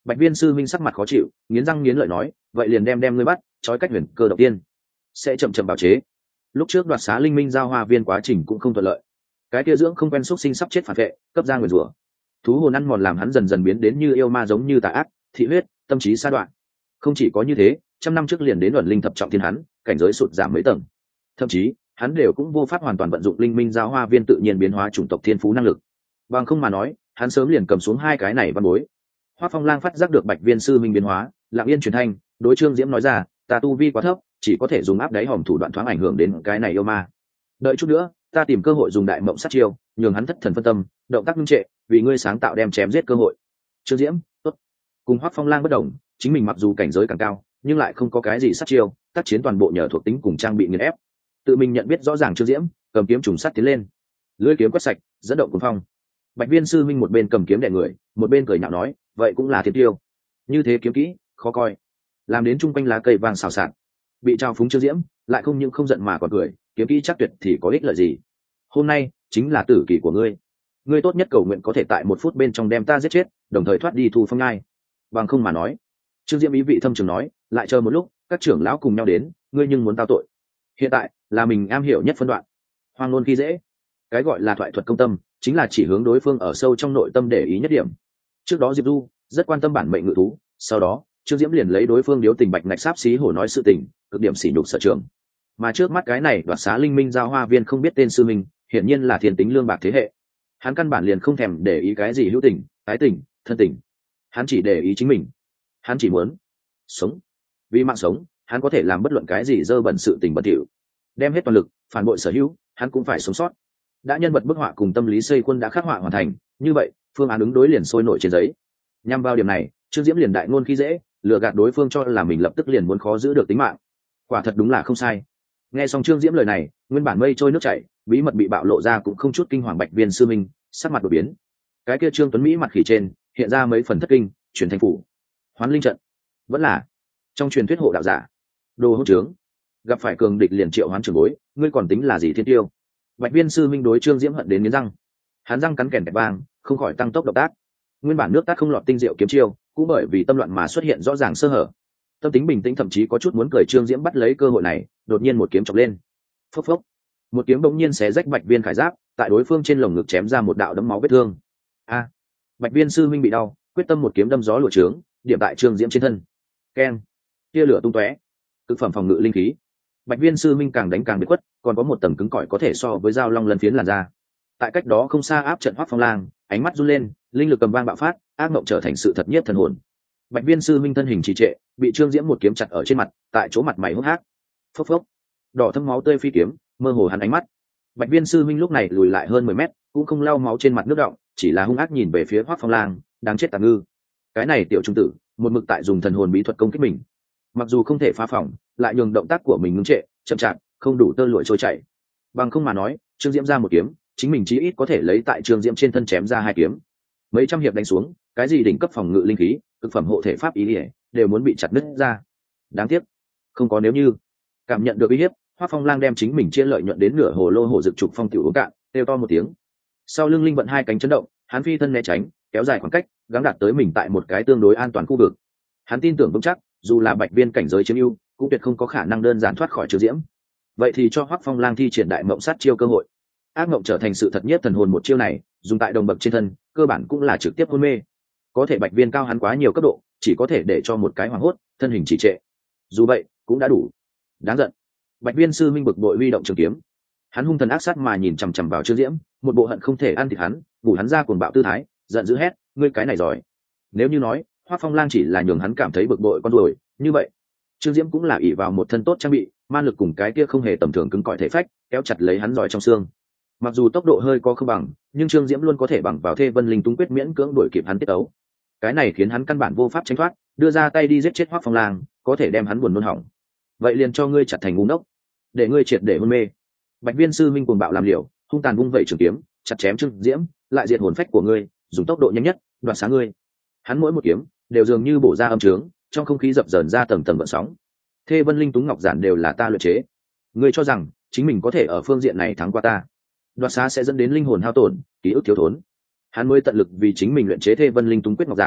Bạch Viên sư minh sắc mặt khó chịu, nghiến răng nghiến lợi nói, vậy liền đem đem ngươi bắt, trói cách huyền cơ đầu tiên, sẽ chậm chậm bào chế. Lúc trước đoạt xá linh minh giao hoa viên quá trình cũng không thuận lợi, cái kia dưỡng không quen xúc sinh sắp chết phản vệ, cấp ra nguyền rủa, thú hồn ăn mòn làm hắn dần dần biến đến như yêu ma giống như tà ác, thị huyết, tâm trí sa đoạn. Không chỉ có như thế, trăm năm trước liền đến luận linh thập trọng thiên hắn, cảnh giới sụt giảm mấy tầng, thậm chí hắn đều cũng vô pháp hoàn toàn vận dụng linh minh giao hoa viên tự nhiên biến hóa chủng tộc thiên phú năng lực. Bằng không mà nói, hắn sớm liền cầm xuống hai cái này văn bối. Hoắc Phong Lang phát giác được Bạch Viên sư minh biến hóa, lặng yên truyền thanh, đối Trương Diễm nói ra, ta tu vi quá thấp, chỉ có thể dùng áp đáy hòm thủ đoạn thoáng ảnh hưởng đến cái này yêu ma. Đợi chút nữa, ta tìm cơ hội dùng đại mộng sát chiêu, nhường hắn thất thần phân tâm, động tác ngưng trệ, vì ngươi sáng tạo đem chém giết cơ hội. Trương Diễm, tốt. Cùng Hoắc Phong Lang bất đồng, chính mình mặc dù cảnh giới càng cao, nhưng lại không có cái gì sát chiêu, tác chiến toàn bộ nhờ thuộc tính cùng trang bị nghiền ép. Tự mình nhận biết rõ ràng Trương Diễm, cầm kiếm trùng sát tiến lên, lưỡi kiếm quét sạch, dẫn động cuồng phong. Bạch Viên sư minh một bên cầm kiếm đè người, một bên cười nhạo nói, vậy cũng là thiên tiêu, như thế kiếm kỹ khó coi, làm đến chung quanh lá cây vàng xào xạc. Bị trao phúng Trương Diễm lại không những không giận mà còn cười, kiếm kỹ chắc tuyệt thì có ích lợi gì? Hôm nay chính là tử kỳ của ngươi, ngươi tốt nhất cầu nguyện có thể tại một phút bên trong đem ta giết chết, đồng thời thoát đi thu phong nhai. Bằng không mà nói, Trương Diễm ý vị thâm trường nói, lại chờ một lúc, các trưởng lão cùng nhau đến, ngươi nhưng muốn tao tội. Hiện tại là mình am hiểu nhất phân đoạn, hoang ngôn khi dễ. Cái gọi là thoại thuật công tâm, chính là chỉ hướng đối phương ở sâu trong nội tâm để ý nhất điểm. Trước đó Diệp Du rất quan tâm bản mệnh ngự thú, sau đó Trương Diễm liền lấy đối phương điếu tình bạch ngạch sáp xí hổ nói sự tình, cực điểm sỉ nhục sở trường. Mà trước mắt cái này đoạt xá linh minh giao hoa viên không biết tên sư minh, hiển nhiên là thiên tính lương bạc thế hệ. Hắn căn bản liền không thèm để ý cái gì hữu tình, ái tình, thân tình. Hắn chỉ để ý chính mình. Hắn chỉ muốn sống. Vì mạng sống, hắn có thể làm bất luận cái gì dơ bẩn sự tình bẩn thỉu, đem hết toàn lực, phản bội sở hữu, hắn cũng phải sống sót. Đã nhân vật bức họa cùng tâm lý xây quân đã khắc họa hoàn thành, như vậy phương án ứng đối liền sôi nổi trên giấy. Nhằm vào điểm này, Trương Diễm liền đại ngôn khi dễ, lừa gạt đối phương cho là mình lập tức liền muốn khó giữ được tính mạng. Quả thật đúng là không sai. Nghe xong Trương Diễm lời này, nguyên bản mây trôi nước chảy, bí mật bị bạo lộ ra cũng không chút kinh hoàng Bạch Viên sư minh, sắc mặt đổi biến. Cái kia Trương Tuấn Mỹ mặt khỉ trên hiện ra mấy phần thất kinh, chuyển thành phủ hoán linh trận, vẫn là trong truyền thuyết hộ đạo giả. Đồ hỗn trướng, gặp phải cường địch liền triệu hoán trưởng bối, ngươi còn tính là gì thiên tiêu? Bạch Viên sư minh đối Trương Diễm hận đến nghiến răng, hắn răng cắn kèn kẹt vang, không khỏi tăng tốc động tác. Nguyên bản nước tát không lọt tinh diệu kiếm chiêu, cũng bởi vì tâm loạn mà xuất hiện rõ ràng sơ hở. Tâm tính bình tĩnh thậm chí có chút muốn cười Trương Diễm bắt lấy cơ hội này, đột nhiên một kiếm chọc lên. Phốc phốc, một kiếm bỗng nhiên xé rách Bạch Viên khải giáp, tại đối phương trên lồng ngực chém ra một đạo đấm máu vết thương. A, Bạch Viên sư minh bị đau, quyết tâm một kiếm đâm gió lụa trướng, điểm tại Trương Diễm trên thân. Keng, tia lửa tung tóe, thực phẩm phòng ngự linh khí. Bạch Viên sư minh càng đánh càng bị quất, còn có một tầng cứng cỏi có thể so với dao long lân phiến làn da. Tại cách đó không xa áp trận Hoắc Phong Lang, ánh mắt run lên, linh lực cầm vang bạo phát, ác mộng trở thành sự thật nhất thần hồn. Bạch Viên sư minh thân hình trì trệ, bị Trương Diễm một kiếm chặt ở trên mặt, tại chỗ mặt mày hốc hác. Phốc phốc, đỏ thâm máu tươi phi kiếm, mơ hồ hắn ánh mắt. Bạch Viên sư minh lúc này lùi lại hơn mười mét, cũng không lau máu trên mặt nước đọng, chỉ là hung ác nhìn về phía Hoắc Phong Lang, đáng chết tà ngư. Cái này tiểu trung tử, một mực tại dùng thần hồn bí thuật công kích mình. Mặc dù không thể phá phỏng, lại nhường động tác của mình ngưng trệ, chậm chạp, không đủ tơ lụa trôi chảy. Bằng không mà nói, Trương Diễm ra một kiếm, chính mình chí ít có thể lấy tại Trương Diễm trên thân chém ra hai kiếm. Mấy trăm hiệp đánh xuống, cái gì đỉnh cấp phòng ngự linh khí, thực phẩm hộ thể pháp ý liễu, đều muốn bị chặt nứt ra. Đáng tiếc, không có nếu như. Cảm nhận được uy hiếp, Hoắc Phong Lang đem chính mình chia lợi nhuận đến nửa hồ lô hồ dực trục phong tiểu uống cạn, kêu to một tiếng. Sau lưng linh vận hai cánh chấn động, hắn phi thân né tránh, kéo dài khoảng cách, gắng đạt tới mình tại một cái tương đối an toàn khu vực. Hắn tin tưởng vững chắc, dù là Bạch Viên cảnh giới chiếm ưu, cũng tuyệt không có khả năng đơn giản thoát khỏi Trương Diễm. Vậy thì cho Hoắc Phong Lang thi triển đại mộng sát chiêu cơ hội. Ác mộng trở thành sự thật nhất thần hồn một chiêu này, dùng tại đồng bậc trên thân, cơ bản cũng là trực tiếp hôn mê. Có thể Bạch Viên cao hắn quá nhiều cấp độ, chỉ có thể để cho một cái hoảng hốt, thân hình trì trệ. Dù vậy, cũng đã đủ. Đáng giận. Bạch Viên sư minh bực bội huy động trường kiếm. Hắn hung thần ác sát mà nhìn chằm chằm vào Trương Diễm, một bộ hận không thể ăn thịt hắn, bù hắn ra cuồng bạo tư thái, giận dữ hét, ngươi cái này giỏi. Nếu như nói, Hoắc Phong Lang chỉ là nhường hắn cảm thấy bực bội con ruồi, như vậy, Trương Diễm cũng là ỷ vào một thân tốt trang bị, man lực cùng cái kia không hề tầm thường cứng cỏi thể phách, kéo chặt lấy hắn giỏi trong xương. Mặc dù tốc độ hơi có không bằng, nhưng Trương Diễm luôn có thể bằng vào Thê Vân Linh Tung quyết miễn cưỡng đuổi kịp hắn tiết tấu. Cái này khiến hắn căn bản vô pháp tránh thoát, đưa ra tay đi giết chết Hoắc Phong Lang, có thể đem hắn buồn nôn hỏng. Vậy liền cho ngươi chặt thành ngu ngốc, để ngươi triệt để hôn mê. Bạch Viên sư minh cuồng bạo làm liều, hung tàn vung vẩy trường kiếm, chặt chém Trương Diễm, lại diệt hồn phách của ngươi, dùng tốc độ nhanh nhất đoạt xá ngươi. Hắn mỗi một kiếm đều dường như bổ ra âm trướng, trong không khí dập dờn ra tầng tầng gợn sóng. Thê Vân Linh Túng Ngọc Giản đều là ta luyện chế, ngươi cho rằng chính mình có thể ở phương diện này thắng qua ta? Đoạt xá sẽ dẫn đến linh hồn hao tổn, ký ức thiếu thốn. Hắn mới tận lực vì chính mình luyện chế Thê Vân Linh Túng Quyết Ngọc Giản,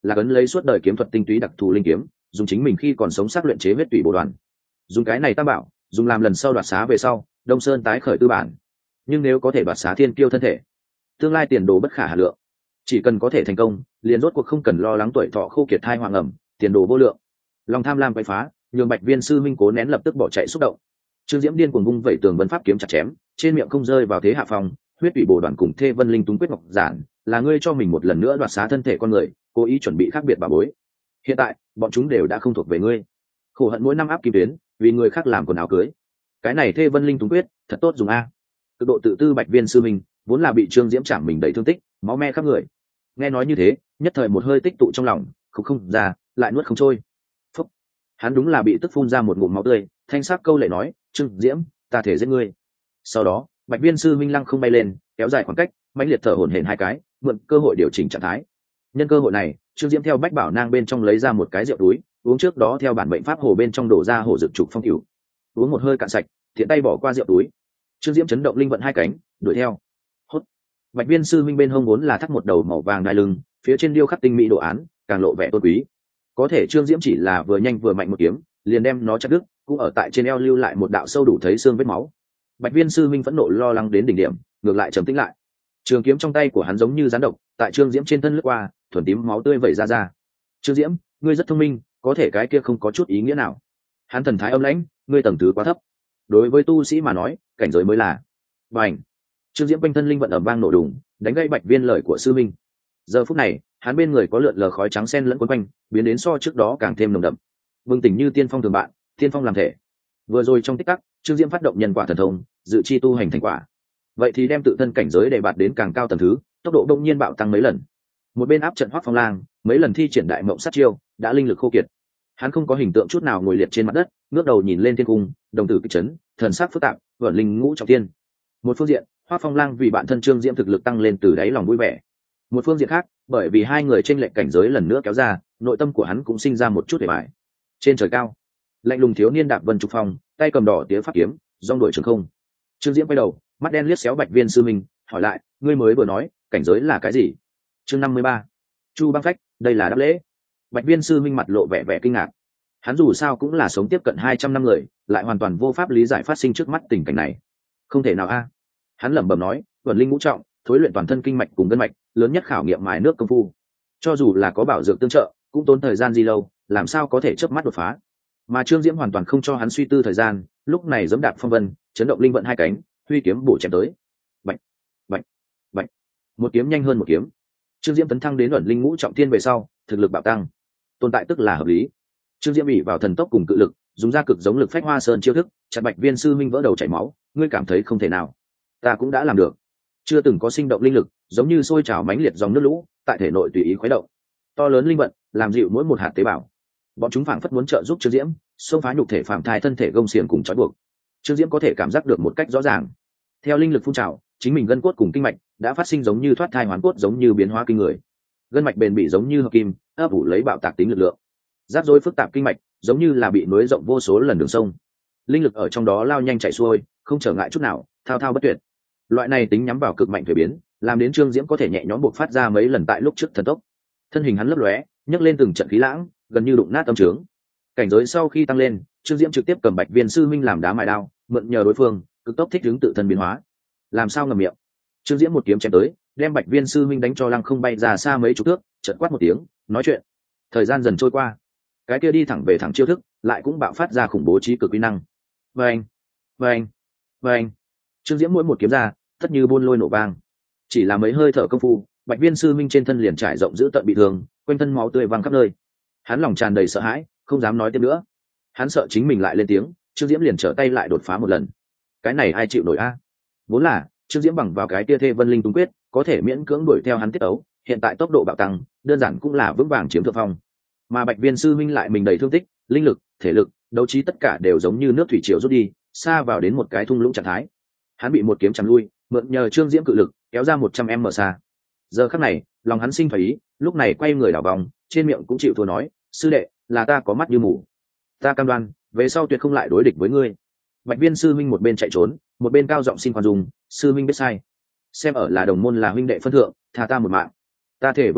là cấn lấy suốt đời kiếm thuật tinh túy đặc thù linh kiếm, dùng chính mình khi còn sống xác luyện chế huyết tủy bổ đoàn. Dùng cái này tam bảo, dùng làm lần sau đoạt xá về sau, Đông Sơn tái khởi tư bản. Nhưng nếu có thể đoạt xá thiên kiêu thân thể, tương lai tiền đồ bất khả hà lượng. Chỉ cần có thể thành công, liền rốt cuộc không cần lo lắng tuổi thọ khô kiệt thai hoàng ẩm, tiền đồ vô lượng. Lòng tham lam quay phá, nhường Bạch Viên sư minh cố nén lập tức bỏ chạy xúc động. Trương Diễm điên cuồng vung vẩy tường vân pháp kiếm chặt chém, trên miệng không rơi vào thế hạ phòng, huyết tủy bổ đoàn cùng thê vân linh túng quyết ngọc giản, là ngươi cho mình một lần nữa đoạt xá thân thể con người, cố ý chuẩn bị khác biệt bà bối. Hiện tại, bọn chúng đều đã không thuộc về ngươi. Khổ hận mỗi năm áp kim tuyến, vì người khác làm quần áo cưới. Cái này thê vân linh túng quyết, thật tốt dùng a. Cực độ tự tư Bạch Viên sư minh, vốn là bị Trương Diễm chạm mình đầy thương tích, máu me khắp người. Nghe nói như thế, nhất thời một hơi tích tụ trong lòng, không không ra, lại nuốt không trôi. Phúc. Hắn đúng là bị tức phun ra một ngụm máu tươi, thanh sắc câu lệ nói, Trương Diễm, ta thể giết ngươi. Sau đó, Bạch Viên sư minh lăng không bay lên, kéo dài khoảng cách, mãnh liệt thở hổn hển hai cái, mượn cơ hội điều chỉnh trạng thái. Nhân cơ hội này, Trương Diễm theo bách bảo nang bên trong lấy ra một cái rượu túi, uống trước đó theo bản mệnh pháp hồ bên trong đổ ra hồ dược trục phong cửu. Uống một hơi cạn sạch, thiện tay bỏ qua rượu túi. Trương Diễm chấn động linh vận hai cánh, đuổi theo. Hốt. Bạch Viên sư minh bên hông vốn là thắt một đầu màu vàng đai lưng, phía trên điêu khắc tinh mỹ đồ án, càng lộ vẻ tôn quý. Có thể Trương Diễm chỉ là vừa nhanh vừa mạnh một kiếm, liền đem nó chặt đứt, cũng ở tại trên eo lưu lại một đạo sâu đủ thấy xương vết máu. Bạch Viên sư minh phẫn nộ lo lắng đến đỉnh điểm, ngược lại trầm tĩnh lại. Trường kiếm trong tay của hắn giống như rắn độc, tại Trương Diễm trên thân lướt qua, thuần tím máu tươi vẩy ra ra. Trương Diễm, ngươi rất thông minh, có thể cái kia không có chút ý nghĩa nào. Hắn thần thái âm lãnh, ngươi tầng thứ quá thấp. Đối với tu sĩ mà nói, cảnh giới mới là. Bành. Trương Diễm quanh thân linh vận ầm vang nổ đùng, đánh gãy Bạch Viên lời của sư minh. Giờ phút này, hắn bên người có lượn lờ khói trắng xen lẫn quấn quanh, biến đến so trước đó càng thêm nồng đậm. Bừng tỉnh như tiên phong thường bạn, tiên phong làm thể. Vừa rồi trong tích tắc, Trương Diễm phát động nhân quả thần thông, dự chi tu hành thành quả. Vậy thì đem tự thân cảnh giới để bạt đến càng cao tầng thứ, tốc độ đông nhiên bạo tăng mấy lần. Một bên áp trận Hoắc Phong Lang, mấy lần thi triển đại mộng sát chiêu, đã linh lực khô kiệt. Hắn không có hình tượng chút nào ngồi liệt trên mặt đất, ngước đầu nhìn lên thiên cung, đồng tử kịch chấn, thần sắc phức tạp, vẩn linh ngũ trọng thiên. Một phương diện, Hoắc Phong Lang vì bạn thân Trương Diễm thực lực tăng lên từ đáy lòng vui vẻ. Một phương diện khác, bởi vì hai người chênh lệch cảnh giới lần nữa kéo ra, nội tâm của hắn cũng sinh ra một chút để bại. Trên trời cao, lạnh lùng thiếu niên đạp vân trục phong, tay cầm đỏ tía pháp kiếm, dong đuổi trường không. Trương Diễm quay đầu, mắt đen liếc xéo Bạch Viên sư minh, hỏi lại, ngươi mới vừa nói, cảnh giới là cái gì? Chương năm mươi ba, Chu Băng Phách, đây là đáp lễ. Bạch Viên sư minh mặt lộ vẻ vẻ kinh ngạc. Hắn dù sao cũng là sống tiếp cận hai trăm năm người, lại hoàn toàn vô pháp lý giải phát sinh trước mắt tình cảnh này. Không thể nào a. Hắn lẩm bẩm nói, tuần linh ngũ trọng, thối luyện toàn thân kinh mạch cùng gân mạch, lớn nhất khảo nghiệm mài nước công phu. Cho dù là có bảo dược tương trợ, cũng tốn thời gian gì lâu, làm sao có thể chớp mắt đột phá. Mà Trương Diễm hoàn toàn không cho hắn suy tư thời gian, lúc này giẫm đạp phong vân, chấn động linh vận hai cánh, huy kiếm bổ chém tới. Bạch, bạch, bạch. Một kiếm nhanh hơn một kiếm. Trương Diễm tấn thăng đến ẩn linh ngũ trọng thiên về sau, thực lực bạo tăng. Tồn tại tức là hợp lý. Trương Diễm bị vào thần tốc cùng cự lực, dùng ra cực giống lực phách hoa sơn chiêu thức, chặt Bạch Viên sư minh vỡ đầu chảy máu, ngươi cảm thấy không thể nào? Ta cũng đã làm được. Chưa từng có sinh động linh lực, giống như sôi trào mãnh liệt dòng nước lũ, tại thể nội tùy ý khuấy động. To lớn linh vận, làm dịu mỗi một hạt tế bào. Bọn chúng phảng phất muốn trợ giúp Trương Diễm, xông phá nhục thể phàm thai thân thể gông xiềng cùng trói buộc. Trương Diễm có thể cảm giác được một cách rõ ràng. Theo linh lực phun trào, chính mình gân cốt cùng kinh mạch đã phát sinh giống như thoát thai hoán cốt, giống như biến hóa kinh người. Gân mạch bền bỉ giống như hợp kim, ấp ủ lấy bạo tạc tính lực lượng. Rắc rối phức tạp kinh mạch, giống như là bị nối rộng vô số lần đường sông. Linh lực ở trong đó lao nhanh chảy xuôi, không trở ngại chút nào, thao thao bất tuyệt. Loại này tính nhắm vào cực mạnh thủy biến, làm đến Trương Diễm có thể nhẹ nhõm buộc phát ra mấy lần tại lúc trước thần tốc. Thân hình hắn lấp lóe, nhấc lên từng trận khí lãng, gần như đụng nát tâm trướng. Cảnh giới sau khi tăng lên, Trương Diễm trực tiếp cầm Bạch Viên sư minh làm đá mài đao, mượn nhờ đối phương, cực tốc thích ứng tự thân biến hóa. Làm sao ngậm miệng? Trương Diễm một kiếm chém tới, đem Bạch Viên sư minh đánh cho lăng không bay ra xa mấy chục thước, chợt quát một tiếng, nói chuyện. Thời gian dần trôi qua, cái kia đi thẳng về thẳng chiêu thức, lại cũng bạo phát ra khủng bố trí cực uy năng. Vâng, vâng, vâng. Trương Diễm mỗi một kiếm ra, tất như buôn lôi nổ vang. Chỉ là mấy hơi thở công phu, Bạch Viên sư minh trên thân liền trải rộng giữ tận bị thương, quanh thân máu tươi văng khắp nơi. Hắn lòng tràn đầy sợ hãi, không dám nói tiếp nữa. Hắn sợ chính mình lại lên tiếng, Trương Diễm liền trở tay lại đột phá một lần. Cái này ai chịu nổi a? Vốn là Trương Diễm bằng vào cái tia thê vân linh tung quyết, có thể miễn cưỡng đuổi theo hắn tiết ấu, hiện tại tốc độ bạo tăng, đơn giản cũng là vững vàng chiếm thượng phong. Mà Bạch Viên sư minh lại mình đầy thương tích, linh lực, thể lực, đấu trí tất cả đều giống như nước thủy triều rút đi, xa vào đến một cái thung lũng trạng thái. Hắn bị một kiếm chém lui, mượn nhờ Trương Diễm cự lực kéo ra một trăm m xa. Giờ khắc này, lòng hắn sinh phải ý, lúc này quay người đảo vòng, trên miệng cũng chịu thua nói, sư đệ, là ta có mắt như mù. Ta cam đoan, về sau tuyệt không lại đối địch với ngươi. Bạch Viên sư minh một bên chạy trốn, một bên cao giọng xin khoan dung, sư minh biết sai, xem ở là đồng môn là huynh đệ phân thượng, tha ta một mạng. Ta thể với trời,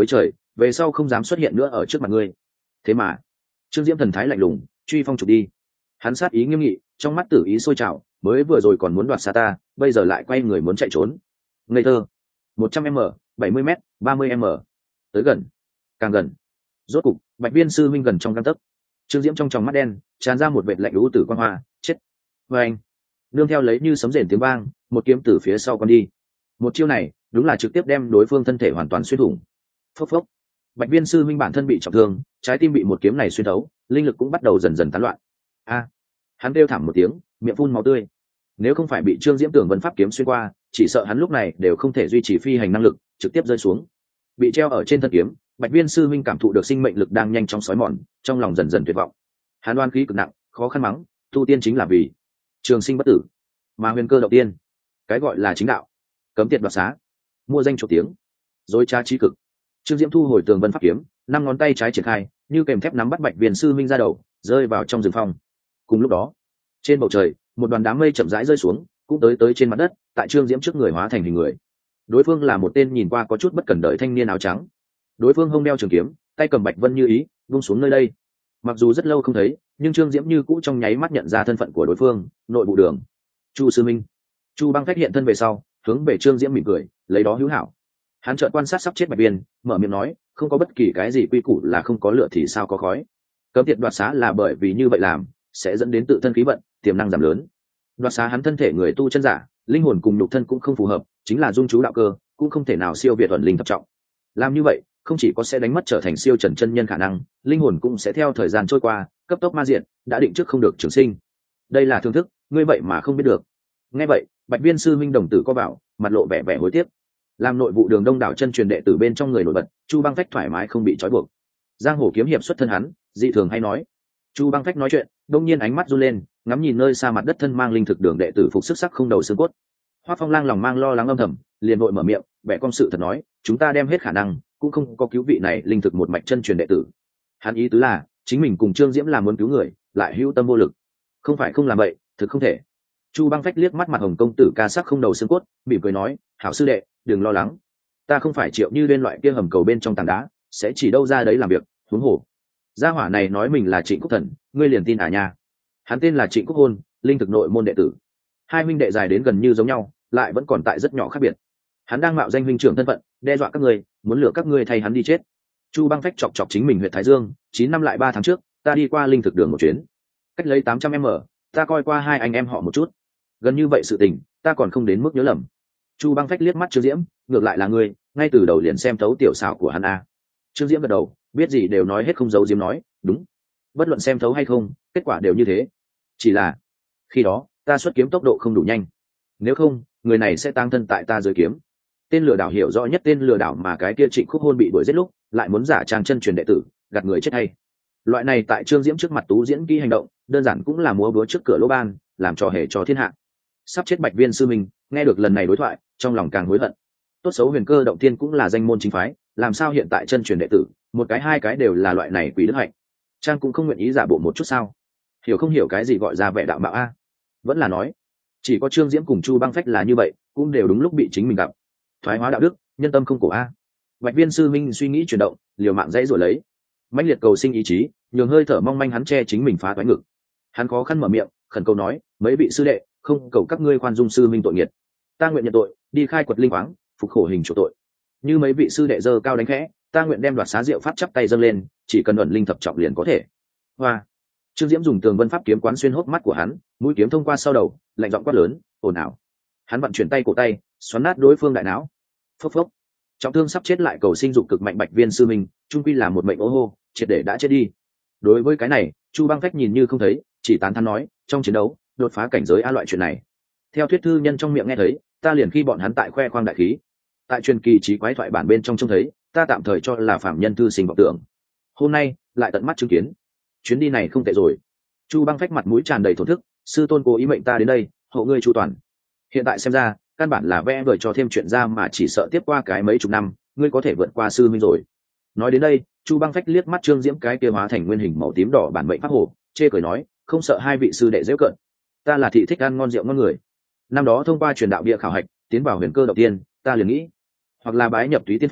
về sau không dám xuất hiện nữa ở trước mặt ngươi. Thế mà trương diễm thần thái lạnh lùng, truy phong trục đi. Hắn sát ý nghiêm nghị, trong mắt tử ý sôi trào, mới vừa rồi còn muốn đoạt xa ta, bây giờ lại quay người muốn chạy trốn. Ngây thơ. Một trăm m, bảy mươi m, ba mươi m. Tới gần, càng gần. Rốt cục Bạch Viên sư minh gần trong gang tấc. Trương Diễm trong tròng mắt đen tràn ra một vệt lạnh lẽo tử quang hoa. Chết. Và anh nương theo lấy như sấm rền tiếng vang, một kiếm từ phía sau con đi. Một chiêu này đúng là trực tiếp đem đối phương thân thể hoàn toàn xuyên thủng. Phốc phốc. Bạch Viên sư minh bản thân bị trọng thương, trái tim bị một kiếm này xuyên thấu, linh lực cũng bắt đầu dần dần tán loạn. A! Hắn kêu thảm một tiếng, miệng phun máu tươi. Nếu không phải bị Trương Diễm Tưởng Vân pháp kiếm xuyên qua, chỉ sợ hắn lúc này đều không thể duy trì phi hành năng lực, trực tiếp rơi xuống. Bị treo ở trên thân kiếm, Bạch Viên sư minh cảm thụ được sinh mệnh lực đang nhanh chóng sói mòn, trong lòng dần dần tuyệt vọng. Hắn oan khí cực nặng, khó khăn mắng, tu tiên chính là vì trường sinh bất tử, mà huyền cơ động tiên, cái gọi là chính đạo, cấm tiệt đoạt xá, mua danh chục tiếng, dối trá trí cực. Trương Diễm thu hồi Tường Vân pháp kiếm, năm ngón tay trái triển khai, như kèm thép nắm bắt Bạch Viên sư minh ra đầu, rơi vào trong rừng phong. Cùng lúc đó, trên bầu trời, một đoàn đám mây chậm rãi rơi xuống, cũng tới tới trên mặt đất, tại Trương Diễm trước người hóa thành hình người. Đối phương là một tên nhìn qua có chút bất cẩn đời thanh niên áo trắng. Đối phương hông đeo trường kiếm, tay cầm bạch vân như ý, vung xuống nơi đây. Mặc dù rất lâu không thấy, nhưng Trương Diễm như cũ trong nháy mắt nhận ra thân phận của đối phương, nội vụ đường Chu sư minh. Chu Băng phát hiện thân về sau, hướng về Trương Diễm mỉm cười, lấy đó hữu hảo. Hắn chợt quan sát sắp chết Bạch Viên, mở miệng nói, không có bất kỳ cái gì quy củ là không có lửa thì sao có khói. Cấm tiệt đoạt xá là bởi vì như vậy làm sẽ dẫn đến tự thân khí vận tiềm năng giảm lớn. Đoạt xá hắn thân thể người tu chân giả, linh hồn cùng nhục thân cũng không phù hợp, chính là dung chú đạo cơ, cũng không thể nào siêu việt thuần linh thập trọng. Làm như vậy, không chỉ có sẽ đánh mất trở thành siêu trần chân nhân khả năng, linh hồn cũng sẽ theo thời gian trôi qua cấp tốc ma diện, đã định trước không được trường sinh. Đây là thương thức, ngươi vậy mà không biết được. Nghe vậy, Bạch Viên sư minh đồng tử co vào, mặt lộ vẻ vẻ hối tiếc. Làm nội vụ đường đông đảo chân truyền đệ tử bên trong người nổi bật, Chu Băng Phách thoải mái không bị trói buộc. Giang hồ kiếm hiệp xuất thân hắn, dị thường hay nói. Chu Băng Phách nói chuyện, đông nhiên ánh mắt run lên, ngắm nhìn nơi xa mặt đất thân mang linh thực đường đệ tử phục sức sắc không đầu xương cốt. Hoắc Phong Lang lòng mang lo lắng âm thầm, liền vội mở miệng, vẻ công sự thật nói, chúng ta đem hết khả năng, cũng không có cứu vị này linh thực một mạch chân truyền đệ tử. Hắn ý tứ là, chính mình cùng Trương Diễm làm muốn cứu người, lại hữu tâm vô lực. Không phải không làm vậy, thực không thể. Chu Băng Phách liếc mắt mặt hồng công tử ca sắc không đầu xương cốt, mỉm cười nói, hảo sư đệ, đừng lo lắng, ta không phải Triệu Như Liên loại kia hầm cầu bên trong tảng đá, sẽ chỉ đâu ra đấy làm việc, huống hồ. Gia hỏa này nói mình là Trịnh Quốc Thần, ngươi liền tin à nha? Hắn tên là Trịnh Quốc Hôn, linh thực nội môn đệ tử. Hai huynh đệ dài đến gần như giống nhau, lại vẫn còn tại rất nhỏ khác biệt. Hắn đang mạo danh huynh trưởng thân phận, đe dọa các ngươi, muốn lừa các ngươi thay hắn đi chết. Chu Băng Phách chọc chọc chính mình huyện Thái Dương, chín năm lại ba tháng trước, ta đi qua linh thực đường một chuyến, cách lấy tám trăm m, ta coi qua hai anh em họ một chút. Gần như vậy sự tình, ta còn không đến mức nhớ lầm. Chu Băng Phách liếc mắt Trương Diễm, ngược lại là ngươi, ngay từ đầu liền xem thấu tiểu xảo của hắn a. Trương Diễm gật đầu, biết gì đều nói hết không giấu diếm nói, đúng. Bất luận xem thấu hay không, kết quả đều như thế. Chỉ là, khi đó, ta xuất kiếm tốc độ không đủ nhanh. Nếu không, người này sẽ tang thân tại ta dưới kiếm. Tên lừa đảo hiểu rõ nhất tên lừa đảo mà cái kia Trịnh Khúc Hôn bị đuổi giết lúc, lại muốn giả trang chân truyền đệ tử, gạt người chết hay. Loại này tại Trương Diễm trước mặt tú diễn kỹ hành động, đơn giản cũng là múa búa trước cửa lỗ ban, làm trò hề cho thiên hạ. Sắp chết Bạch Viên sư mình, nghe được lần này đối thoại, trong lòng càng hối hận. Tốt xấu Huyền Cơ động tiên cũng là danh môn chính phái, làm sao hiện tại chân truyền đệ tử, một cái hai cái đều là loại này quỷ đức hạnh. Trang cũng không nguyện ý giả bộ một chút sao? Hiểu không hiểu cái gì gọi ra vẻ đạo mạo a? Vẫn là nói, chỉ có Trương Diễm cùng Chu Băng Phách là như vậy, cũng đều đúng lúc bị chính mình gặp. Thoái hóa đạo đức, nhân tâm không cổ a. Bạch Viên sư minh suy nghĩ chuyển động, liều mạng dãy rồi lấy, mãnh liệt cầu sinh ý chí, nhường hơi thở mong manh hắn che chính mình phá toái ngực. Hắn khó khăn mở miệng, khẩn cầu nói, mấy vị sư đệ, không cầu các ngươi khoan dung sư minh tội nghiệt, ta nguyện nhận tội, đi khai quật linh khoáng, phục khổ hình chỗ tội. Như mấy vị sư đệ dơ cao đánh khẽ, ta nguyện đem đoạt xá diệu pháp chắp tay dâng lên, chỉ cần ẩn linh thập trọng liền có thể. Hoa. Trương Diễm dùng Tường Vân pháp kiếm quán xuyên hốc mắt của hắn, mũi kiếm thông qua sau đầu, lạnh giọng quát lớn, ồn ào. Hắn vận chuyển tay cổ tay, xoắn nát đối phương đại não. Phốc phốc. Trọng thương sắp chết lại cầu sinh dục cực mạnh Bạch Viên sư minh, trung quy là một mệnh ô hô, triệt để đã chết đi. Đối với cái này, Chu Băng Phách nhìn như không thấy, chỉ tán thán nói, trong chiến đấu, đột phá cảnh giới a loại chuyện này. Theo thuyết thư nhân trong miệng nghe thấy, ta liền khi bọn hắn tại khoe khoang đại khí. Tại truyền kỳ trí quái thoại bản bên trong trông thấy, ta tạm thời cho là phạm nhân thư sinh vọng tưởng. Hôm nay, lại tận mắt chứng kiến. Chuyến đi này không tệ rồi. Chu Băng Phách mặt mũi tràn đầy thổn thức, sư tôn cố ý mệnh ta đến đây, hộ ngươi chu toàn. Hiện tại xem ra, căn bản là vẽ vời cho thêm chuyện ra mà chỉ sợ tiếp qua cái mấy chục năm, ngươi có thể vượt qua sư minh rồi. Nói đến đây, Chu Băng Phách liếc mắt Trương Diễm cái kia hóa thành nguyên hình màu tím đỏ bản mệnh pháp hồ, chê cười nói, không sợ hai vị sư đệ giễu cợt. Ta là thị thích ăn ngon rượu ngon người. Năm đó thông qua truyền đạo bia khảo hạch, tiến vào Huyền Cơ động tiên, ta liền nghĩ, hoặc là bái nhập Túy Tiên Phong,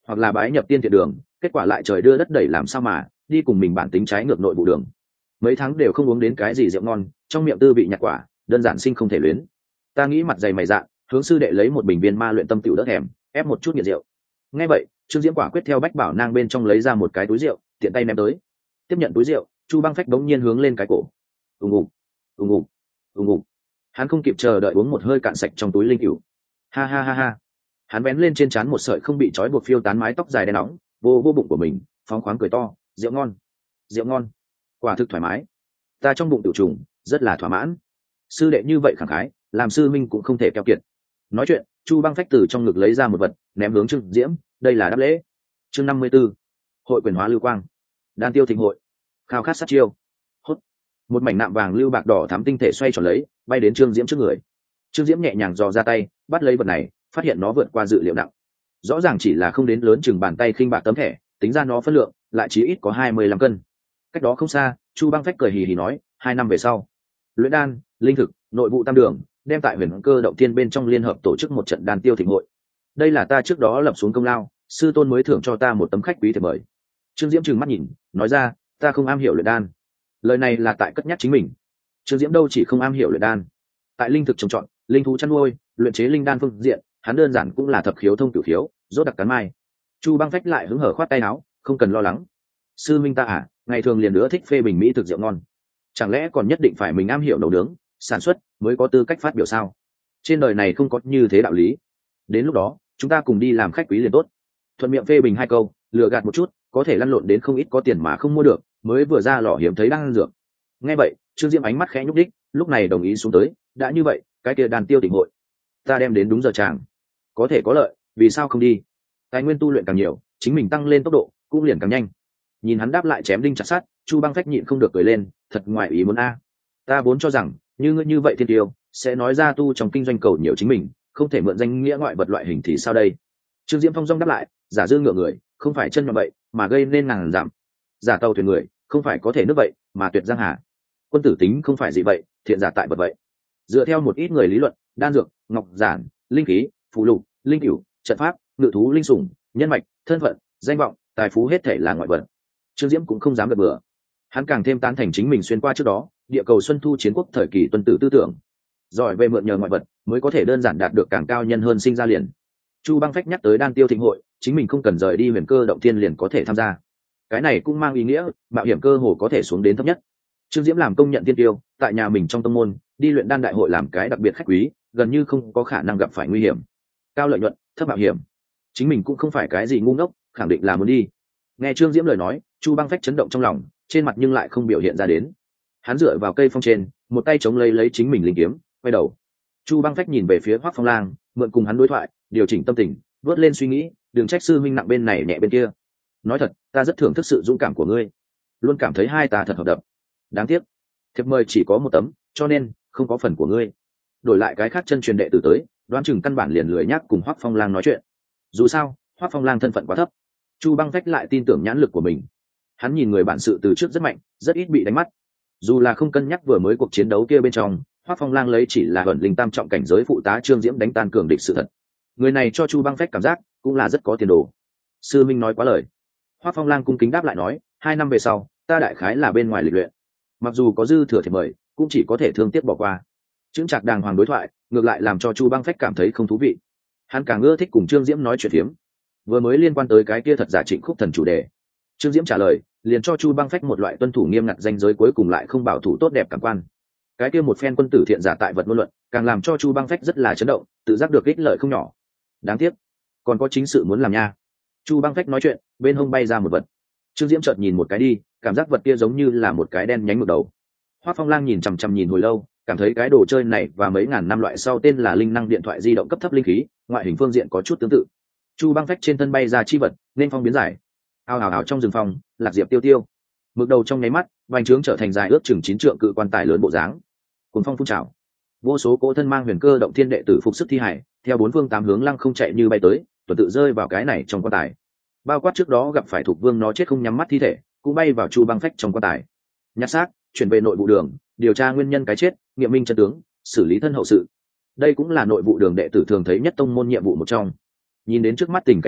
hoặc là bái nhập tiên thiện đường, kết quả lại trời đưa đất đẩy làm sao mà đi cùng mình bản tính trái ngược nội vụ đường. Mấy tháng đều không uống đến cái gì rượu ngon, trong miệng tư vị nhạt quả, đơn giản sinh không thể luyến. Ta nghĩ mặt dày mày dạ, hướng sư đệ lấy một bình viên ma luyện tâm tiểu đỡ thèm, ép một chút nghiện rượu. Nghe vậy, Trương Diễm quả quyết theo bách bảo nang bên trong lấy ra một cái túi rượu, tiện tay ném tới. Tiếp nhận túi rượu, Chu Băng Phách bỗng nhiên hướng lên cái cổ. Ùng ùng, ùng ùng, ùng ùng. Hắn không kịp chờ đợi uống một hơi cạn sạch trong túi linh cửu. Ha ha ha ha. Hắn vén lên trên trán một sợi không bị trói buộc phiêu tán mái tóc dài đen nóng, vô vô bụng của mình, phóng khoáng cười to, rượu ngon, rượu ngon, quả thực thoải mái. Ta trong bụng tiểu trùng, rất là thỏa mãn. Sư đệ như vậy khẳng khái, làm sư minh cũng không thể keo kiệt. Nói chuyện, Chu Băng Phách từ trong ngực lấy ra một vật, ném hướng Trương Diễm, đây là đáp lễ. Chương năm mươi 54. Hội quyền hóa lưu quang. Đan tiêu thịnh hội. Khao khát sát chiêu. Hốt. Một mảnh nạm vàng lưu bạc đỏ thắm tinh thể xoay tròn lấy, bay đến Trương Diễm trước người. Trương Diễm nhẹ nhàng dò ra tay, bắt lấy vật này, phát hiện nó vượt qua dự liệu nặng. Rõ ràng chỉ là không đến lớn chừng bàn tay khinh bạc tấm thẻ, tính ra nó phân lượng, lại chí ít có hai mươi lăm cân. Cách đó không xa, Chu Băng Phách cười hì hì nói, hai năm về sau, luyện đan, linh thực, nội vụ tam đường, đem tại huyền cơ động thiên bên trong liên hợp tổ chức một trận đan tiêu thịnh hội. Đây là ta trước đó lập xuống công lao, sư tôn mới thưởng cho ta một tấm khách quý thiệp mời. Trương Diễm trừng mắt nhìn, nói ra, ta không am hiểu luyện đan. Lời này là tại cất nhắc chính mình. Trương Diễm đâu chỉ không am hiểu luyện đan, tại linh thực trồng trọt, linh thú chăn nuôi, luyện chế linh đan phương diện, hắn đơn giản cũng là thập khiếu thông cửu khiếu, rốt đặc cắn mai. Chu Băng Phách lại hứng hở khoát tay áo, không cần lo lắng. Sư minh ta à, ngày thường liền nữa thích phê bình mỹ thực rượu ngon, chẳng lẽ còn nhất định phải mình am hiểu nấu nướng, sản xuất mới có tư cách phát biểu sao? Trên đời này không có như thế đạo lý. Đến lúc đó, chúng ta cùng đi làm khách quý liền tốt. Thuận miệng phê bình hai câu, lừa gạt một chút, có thể lăn lộn đến không ít có tiền mà không mua được, mới vừa ra lò hiếm thấy đang ăn dược. Nghe vậy, Trương Diễm ánh mắt khẽ nhúc đích, lúc này đồng ý xuống tới, đã như vậy, cái kia đàn tiêu tỉnh hội, ta đem đến đúng giờ chàng. Có thể có lợi, vì sao không đi? Tài nguyên tu luyện càng nhiều, chính mình tăng lên tốc độ, cũng liền càng nhanh. Nhìn hắn đáp lại chém đinh chặt sắt, Chu Băng Phách nhịn không được cười lên, thật ngoại ý muốn a. Ta vốn cho rằng, như ngươi như vậy thiên tiêu, sẽ nói ra tu trong kinh doanh cầu nhiều chính mình, không thể mượn danh nghĩa ngoại vật loại hình thì sao đây? Trương Diễm phong dong đáp lại, giả dư ngựa người, không phải chân mà vậy, mà gây nên ngàn giảm. Giả tàu thuyền người, không phải có thể nước vậy, mà tuyệt giang hà. Quân tử tính không phải gì vậy, thiện giả tại vật vậy. Dựa theo một ít người lý luận, đan dược, ngọc giản, linh khí, phụ lục, linh cửu, trận pháp, ngự thú linh sủng, nhân mạch, thân phận, danh vọng, tài phú hết thể là ngoại vật. Trương Diễm cũng không dám gật bừa. Hắn càng thêm tán thành chính mình xuyên qua trước đó, địa cầu xuân thu chiến quốc thời kỳ tuân tử tư tưởng. Giỏi về mượn nhờ ngoại vật, mới có thể đơn giản đạt được càng cao nhân hơn sinh ra liền. Chu Băng Phách nhắc tới đan tiêu thịnh hội, chính mình không cần rời đi huyền cơ động thiên liền có thể tham gia. Cái này cũng mang ý nghĩa, mạo hiểm cơ hồ có thể xuống đến thấp nhất. Trương Diễm làm công nhận tiên tiêu, tại nhà mình trong tông môn, đi luyện đan đại hội làm cái đặc biệt khách quý, gần như không có khả năng gặp phải nguy hiểm. Cao lợi nhuận, thấp mạo hiểm. Chính mình cũng không phải cái gì ngu ngốc, khẳng định là muốn đi. Nghe Trương Diễm lời nói, Chu Băng Phách chấn động trong lòng, trên mặt nhưng lại không biểu hiện ra đến. Hắn dựa vào cây phong trên, một tay chống lấy lấy chính mình linh kiếm, quay đầu. Chu Băng Phách nhìn về phía Hoắc Phong Lang, mượn cùng hắn đối thoại, điều chỉnh tâm tình, vớt lên suy nghĩ, đừng trách sư huynh nặng bên này nhẹ bên kia. Nói thật, ta rất thưởng thức sự dũng cảm của ngươi, luôn cảm thấy hai ta thật hợp đập. Đáng tiếc, thiệp mời chỉ có một tấm, cho nên không có phần của ngươi. Đổi lại cái khác chân truyền đệ tử tới, đoán chừng căn bản liền lười nhắc cùng Hoắc Phong Lang nói chuyện. Dù sao, Hoắc Phong Lang thân phận quá thấp. Chu Băng Phách lại tin tưởng nhãn lực của mình. Hắn nhìn người bản sự từ trước rất mạnh, rất ít bị đánh mắt. Dù là không cân nhắc vừa mới cuộc chiến đấu kia bên trong, Hoắc Phong Lang lấy chỉ là ẩn linh tam trọng cảnh giới phụ tá Trương Diễm đánh tan cường địch sự thật. Người này cho Chu Băng Phách cảm giác cũng là rất có tiền đồ. Sư minh nói quá lời. Hoắc Phong Lang cung kính đáp lại nói, hai năm về sau, ta đại khái là bên ngoài lịch luyện. Mặc dù có dư thừa thì mời, cũng chỉ có thể thương tiếc bỏ qua. Chững chạc đàng hoàng đối thoại, ngược lại làm cho Chu Băng Phách cảm thấy không thú vị. Hắn càng ưa thích cùng Trương Diễm nói chuyện phiếm. Vừa mới liên quan tới cái kia thật giả Trịnh Khúc Thần chủ đề, Trương Diễm trả lời, liền cho Chu Băng Phách một loại tuân thủ nghiêm ngặt danh giới cuối cùng lại không bảo thủ tốt đẹp cảm quan. Cái kia một phen quân tử thiện giả tại vật ngôn luận, càng làm cho Chu Băng Phách rất là chấn động, tự giác được ích lợi không nhỏ. Đáng tiếc, còn có chính sự muốn làm nha. Chu Băng Phách nói chuyện, bên hông bay ra một vật. Trương Diễm chợt nhìn một cái đi, cảm giác vật kia giống như là một cái đen nhánh ngược đầu. Hoắc Phong Lang nhìn chằm chằm nhìn hồi lâu, cảm thấy cái đồ chơi này và mấy ngàn năm loại sau tên là linh năng điện thoại di động cấp thấp linh khí, ngoại hình phương diện có chút tương tự. Chu Băng Phách trên thân bay ra chi vật, nên phong biến giải. Ao ào ào trong rừng phong, lạc diệp tiêu tiêu. Mực đầu trong nháy mắt, vành trướng trở thành dài ước chừng chín trượng cự quan tài lớn bộ dáng. Cuốn phong phun trào. Vô số cỗ thân mang huyền cơ động thiên đệ tử phục sức thi hải, theo bốn phương tám hướng lăng không chạy như bay tới, tuần tự rơi vào cái này trong quan tài. Bao quát trước đó gặp phải thuộc vương nó chết không nhắm mắt thi thể, cũng bay vào Chu Băng Phách trong quan tài. Nhặt xác, chuyển về nội vụ đường, điều tra nguyên nhân cái chết, nghiệm minh chân tướng, xử lý thân hậu sự. Đây cũng là nội vụ đường đệ tử thường thấy nhất tông môn nhiệm vụ một trong. Nhìn đến trước mắt tình cảnh này,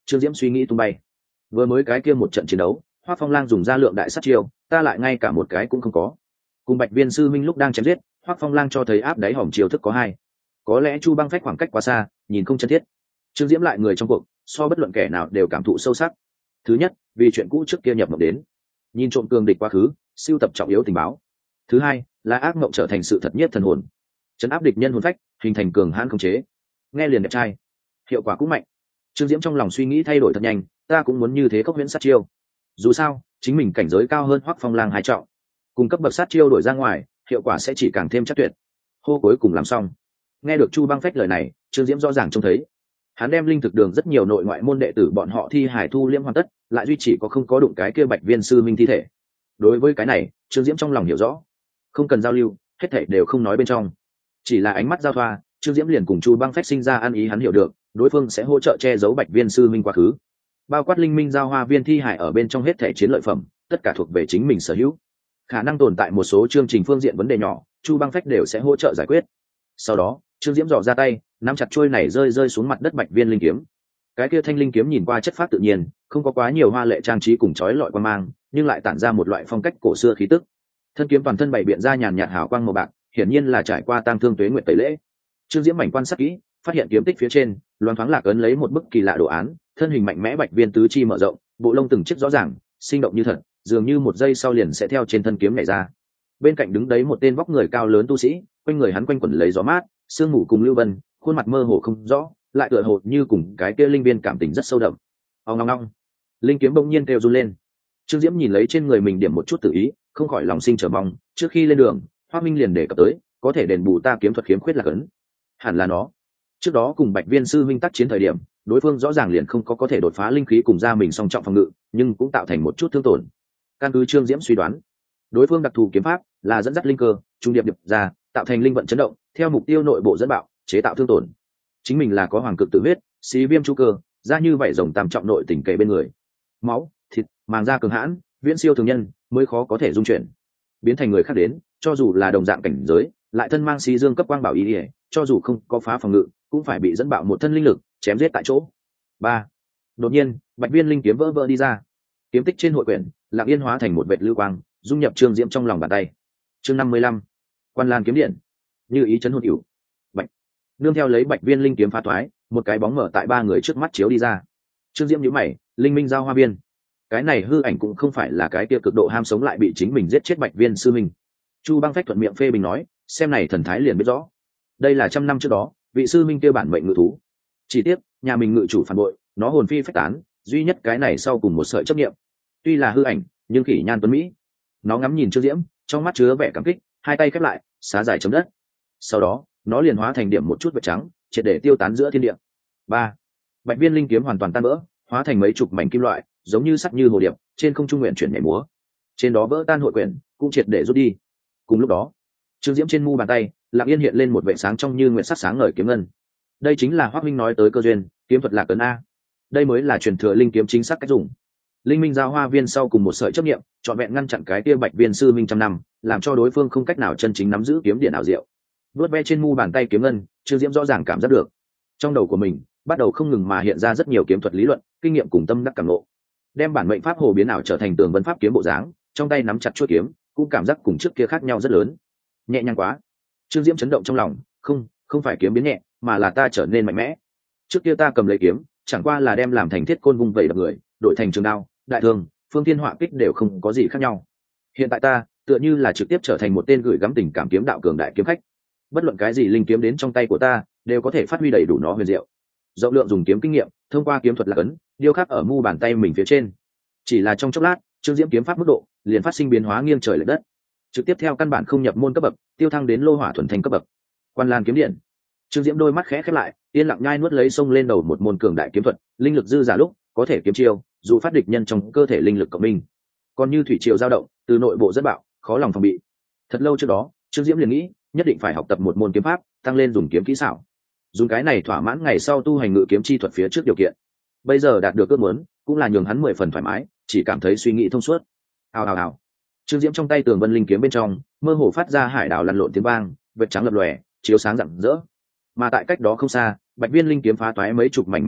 Trương Diễm suy nghĩ tung bay. Vừa mới cái kia một trận chiến đấu, Hoắc Phong Lang dùng ra lượng đại sát chiêu, ta lại ngay cả một cái cũng không có. Cùng Bạch Viên sư minh lúc đang chém giết, Hoắc Phong Lang cho thấy áp đáy hòm chiêu thức có hai. Có lẽ Chu Băng Phách khoảng cách quá xa, nhìn không chân thiết. Trương Diễm lại người trong cuộc, so bất luận kẻ nào đều cảm thụ sâu sắc. Thứ nhất, vì chuyện cũ trước kia nhập mộng đến, nhìn trộm cường địch quá khứ, siêu tập trọng yếu tình báo. Thứ hai, là ác mộng trở thành sự thật nhất thần hồn, chấn áp địch nhân hồn phách, hình thành cường hãn khống chế. Nghe liền đẹp trai, hiệu quả cũng mạnh. Trương Diễm trong lòng suy nghĩ thay đổi thật nhanh, ta cũng muốn như thế cốc huyễn sát chiêu. Dù sao, chính mình cảnh giới cao hơn Hoắc Phong Lang hai trọng, cùng cấp bậc sát chiêu đổi ra ngoài, hiệu quả sẽ chỉ càng thêm chắc tuyệt. Hô cuối cùng làm xong. Nghe được Chu Băng Phách lời này, Trương Diễm rõ ràng trông thấy, hắn đem linh thực đường rất nhiều nội ngoại môn đệ tử bọn họ thi hải thu liễm hoàn tất, lại duy chỉ có không có đụng cái kia Bạch Viên sư minh thi thể. Đối với cái này, Trương Diễm trong lòng hiểu rõ, không cần giao lưu, hết thảy đều không nói bên trong, chỉ là ánh mắt giao thoa, Trương Diễm liền cùng Chu Băng Phách sinh ra ăn ý, hắn hiểu được đối phương sẽ hỗ trợ che giấu Bạch Viên sư minh quá khứ, bao quát linh minh giao hoa viên thi hải ở bên trong hết thảy chiến lợi phẩm, tất cả thuộc về chính mình sở hữu. Khả năng tồn tại một số chương trình phương diện vấn đề nhỏ, Chu Băng Phách đều sẽ hỗ trợ giải quyết. Sau đó, Trương Diễm dò ra tay, nắm chặt chuôi này rơi rơi xuống mặt đất Bạch Viên linh kiếm. Cái kia thanh linh kiếm nhìn qua chất phát tự nhiên, không có quá nhiều hoa lệ trang trí cùng chói lọi quan mang, nhưng lại tản ra một loại phong cách cổ xưa khí tức. Thân kiếm toàn thân bày biện ra nhàn nhạt hào quang màu bạc, hiển nhiên là trải qua tang thương tuế nguyệt tẩy lễ. Trương Diễm mảnh quan sát kỹ, phát hiện kiếm tích phía trên, loáng thoáng lạc ấn lấy một bức kỳ lạ đồ án, thân hình mạnh mẽ Bạch Viên tứ chi mở rộng, bộ lông từng chiếc rõ ràng, sinh động như thật, dường như một giây sau liền sẽ theo trên thân kiếm nhảy ra. Bên cạnh đứng đấy một tên vóc người cao lớn tu sĩ, quanh người hắn quanh quẩn lấy gió mát, sương mù cùng lưu vân, khuôn mặt mơ hồ không rõ, lại tựa hồ như cùng cái kia linh viên cảm tình rất sâu đậm. Ong ong ong, linh kiếm bỗng nhiên kêu run lên. Trương Diễm nhìn lấy trên người mình điểm một chút tự ý, không khỏi lòng sinh trở mong. Trước khi lên đường, Hoắc Minh liền đề cập tới, có thể đền bù ta kiếm thuật khiếm khuyết là cấn. Hẳn là nó. Trước đó cùng Bạch Viên sư huynh tác chiến thời điểm, đối phương rõ ràng liền không có có thể đột phá linh khí cùng ra mình song trọng phòng ngự, nhưng cũng tạo thành một chút thương tổn. Căn cứ Trương Diễm suy đoán, đối phương đặc thù kiếm pháp là dẫn dắt linh cơ, trung điệp điệp ra, tạo thành linh vận chấn động, theo mục tiêu nội bộ dẫn bạo, chế tạo thương tổn. Chính mình là có hoàng cực tự huyết, xí viêm chu cơ, ra như vậy rồng tam trọng nội tình kề bên người, máu, thịt, màng da cường hãn, viễn siêu thường nhân, mới khó có thể dung chuyển, biến thành người khác đến, cho dù là đồng dạng cảnh giới, lại thân mang xí dương cấp quang bảo ý ỉa, cho dù không có phá phòng ngự, cũng phải bị dẫn bạo một thân linh lực, chém giết tại chỗ. Ba. Đột nhiên, Bạch Viên linh kiếm vỡ vỡ đi ra, kiếm tích trên hội quyển, lặng yên hóa thành một vệt lưu quang, dung nhập Trương Diễm trong lòng bàn tay. Chương năm mươi lăm, Quan Lan kiếm điện, như ý chấn hồn hữu. Bạch. Nương theo lấy Bạch Viên linh kiếm phá thoái, một cái bóng mở tại ba người trước mắt chiếu đi ra. Trương Diễm nhíu mày, linh minh giao hoa viên. Cái này hư ảnh cũng không phải là cái kia cực độ ham sống lại bị chính mình giết chết Bạch Viên sư minh. Chu Băng Phách thuận miệng phê bình nói, xem này thần thái liền biết rõ, đây là trăm năm trước đó vị sư minh kia bản mệnh ngự thú. Chỉ tiếc nhà mình ngự chủ phản bội, nó hồn phi phách tán, duy nhất cái này sau cùng một sợi chấp niệm. Tuy là hư ảnh, nhưng khỉ nhan tuấn mỹ. Nó ngắm nhìn Trương Diễm, trong mắt chứa vẻ cảm kích, hai tay khép lại, xá giải chấm đất. Sau đó, nó liền hóa thành điểm một chút vệt trắng, triệt để tiêu tán giữa thiên địa. Ba. Bạch Viên linh kiếm hoàn toàn tan vỡ, hóa thành mấy chục mảnh kim loại, giống như sắt như hồ điệp, trên không trung nguyện chuyển nhảy múa. Trên đó vỡ tan hội quyển, cũng triệt để rút đi. Cùng lúc đó, Trương Diễm trên mu bàn tay, lặng yên hiện lên một vệt sáng trong như nguyện sắc sáng ngời kiếm ngân. Đây chính là Hoắc Minh nói tới cơ duyên, kiếm thuật lạc ấn a. Đây mới là truyền thừa linh kiếm chính xác cách dùng. Linh minh giao hoa viên sau cùng một sợi chấp niệm, trọn vẹn ngăn chặn cái kia Bạch Viên sư minh trăm năm, làm cho đối phương không cách nào chân chính nắm giữ kiếm điện ảo diệu. Vớt ve trên mu bàn tay kiếm ngân, Trương Diễm rõ ràng cảm giác được, trong đầu của mình bắt đầu không ngừng mà hiện ra rất nhiều kiếm thuật lý luận, kinh nghiệm cùng tâm đắc cảm ngộ. Đem bản mệnh pháp hồ biến ảo trở thành tường vân pháp kiếm bộ dáng, trong tay nắm chặt chuôi kiếm, cũng cảm giác cùng trước kia khác nhau rất lớn. Nhẹ nhàng quá. Trương Diễm chấn động trong lòng, không, không phải kiếm biến nhẹ, mà là ta trở nên mạnh mẽ. Trước kia ta cầm lấy kiếm, chẳng qua là đem làm thành thiết côn vung vẩy đập người, đổi thành trường đao, đại thương, phương thiên họa kích đều không có gì khác nhau. Hiện tại ta tựa như là trực tiếp trở thành một tên gửi gắm tình cảm kiếm đạo cường đại kiếm khách. Bất luận cái gì linh kiếm đến trong tay của ta, đều có thể phát huy đầy đủ nó huyền diệu. Rộng lượng dùng kiếm kinh nghiệm, thông qua kiếm thuật lạc ấn, điêu khắc ở mu bàn tay mình phía trên. Chỉ là trong chốc lát, Trương Diễm kiếm pháp mức độ liền phát sinh biến hóa nghiêng trời lệch đất, trực tiếp theo căn bản không nhập môn cấp bậc, tiêu thăng đến lô hỏa thuần thành cấp bậc. Quan Lan kiếm điện. Trương Diễm đôi mắt khẽ khép lại, yên lặng nhai nuốt lấy xông lên đầu một môn cường đại kiếm thuật, linh lực dư giả lúc, có thể kiếm chiêu, dù phát địch nhân trong cơ thể linh lực cộng minh. Còn như thủy triều dao động, từ nội bộ rất bạo, khó lòng phòng bị. Thật lâu trước đó, Trương Diễm liền nghĩ, nhất định phải học tập một môn kiếm pháp, tăng lên dùng kiếm kỹ xảo. Dùng cái này thỏa mãn ngày sau tu hành ngự kiếm chi thuật phía trước điều kiện. Bây giờ đạt được ước muốn, cũng là nhường hắn mười phần thoải mái, chỉ cảm thấy suy nghĩ thông suốt. Hào hào hào. Trương Diễm trong tay tường vân linh kiếm bên trong, mơ hồ phát ra hải đảo lăn lộn tiếng vang, vệt trắng lập lòe, chiếu sáng rạng rỡ. Mà tại cách đó không xa, Bạch Viên linh kiếm phá toái mấy chục mảnh mảnh vụn,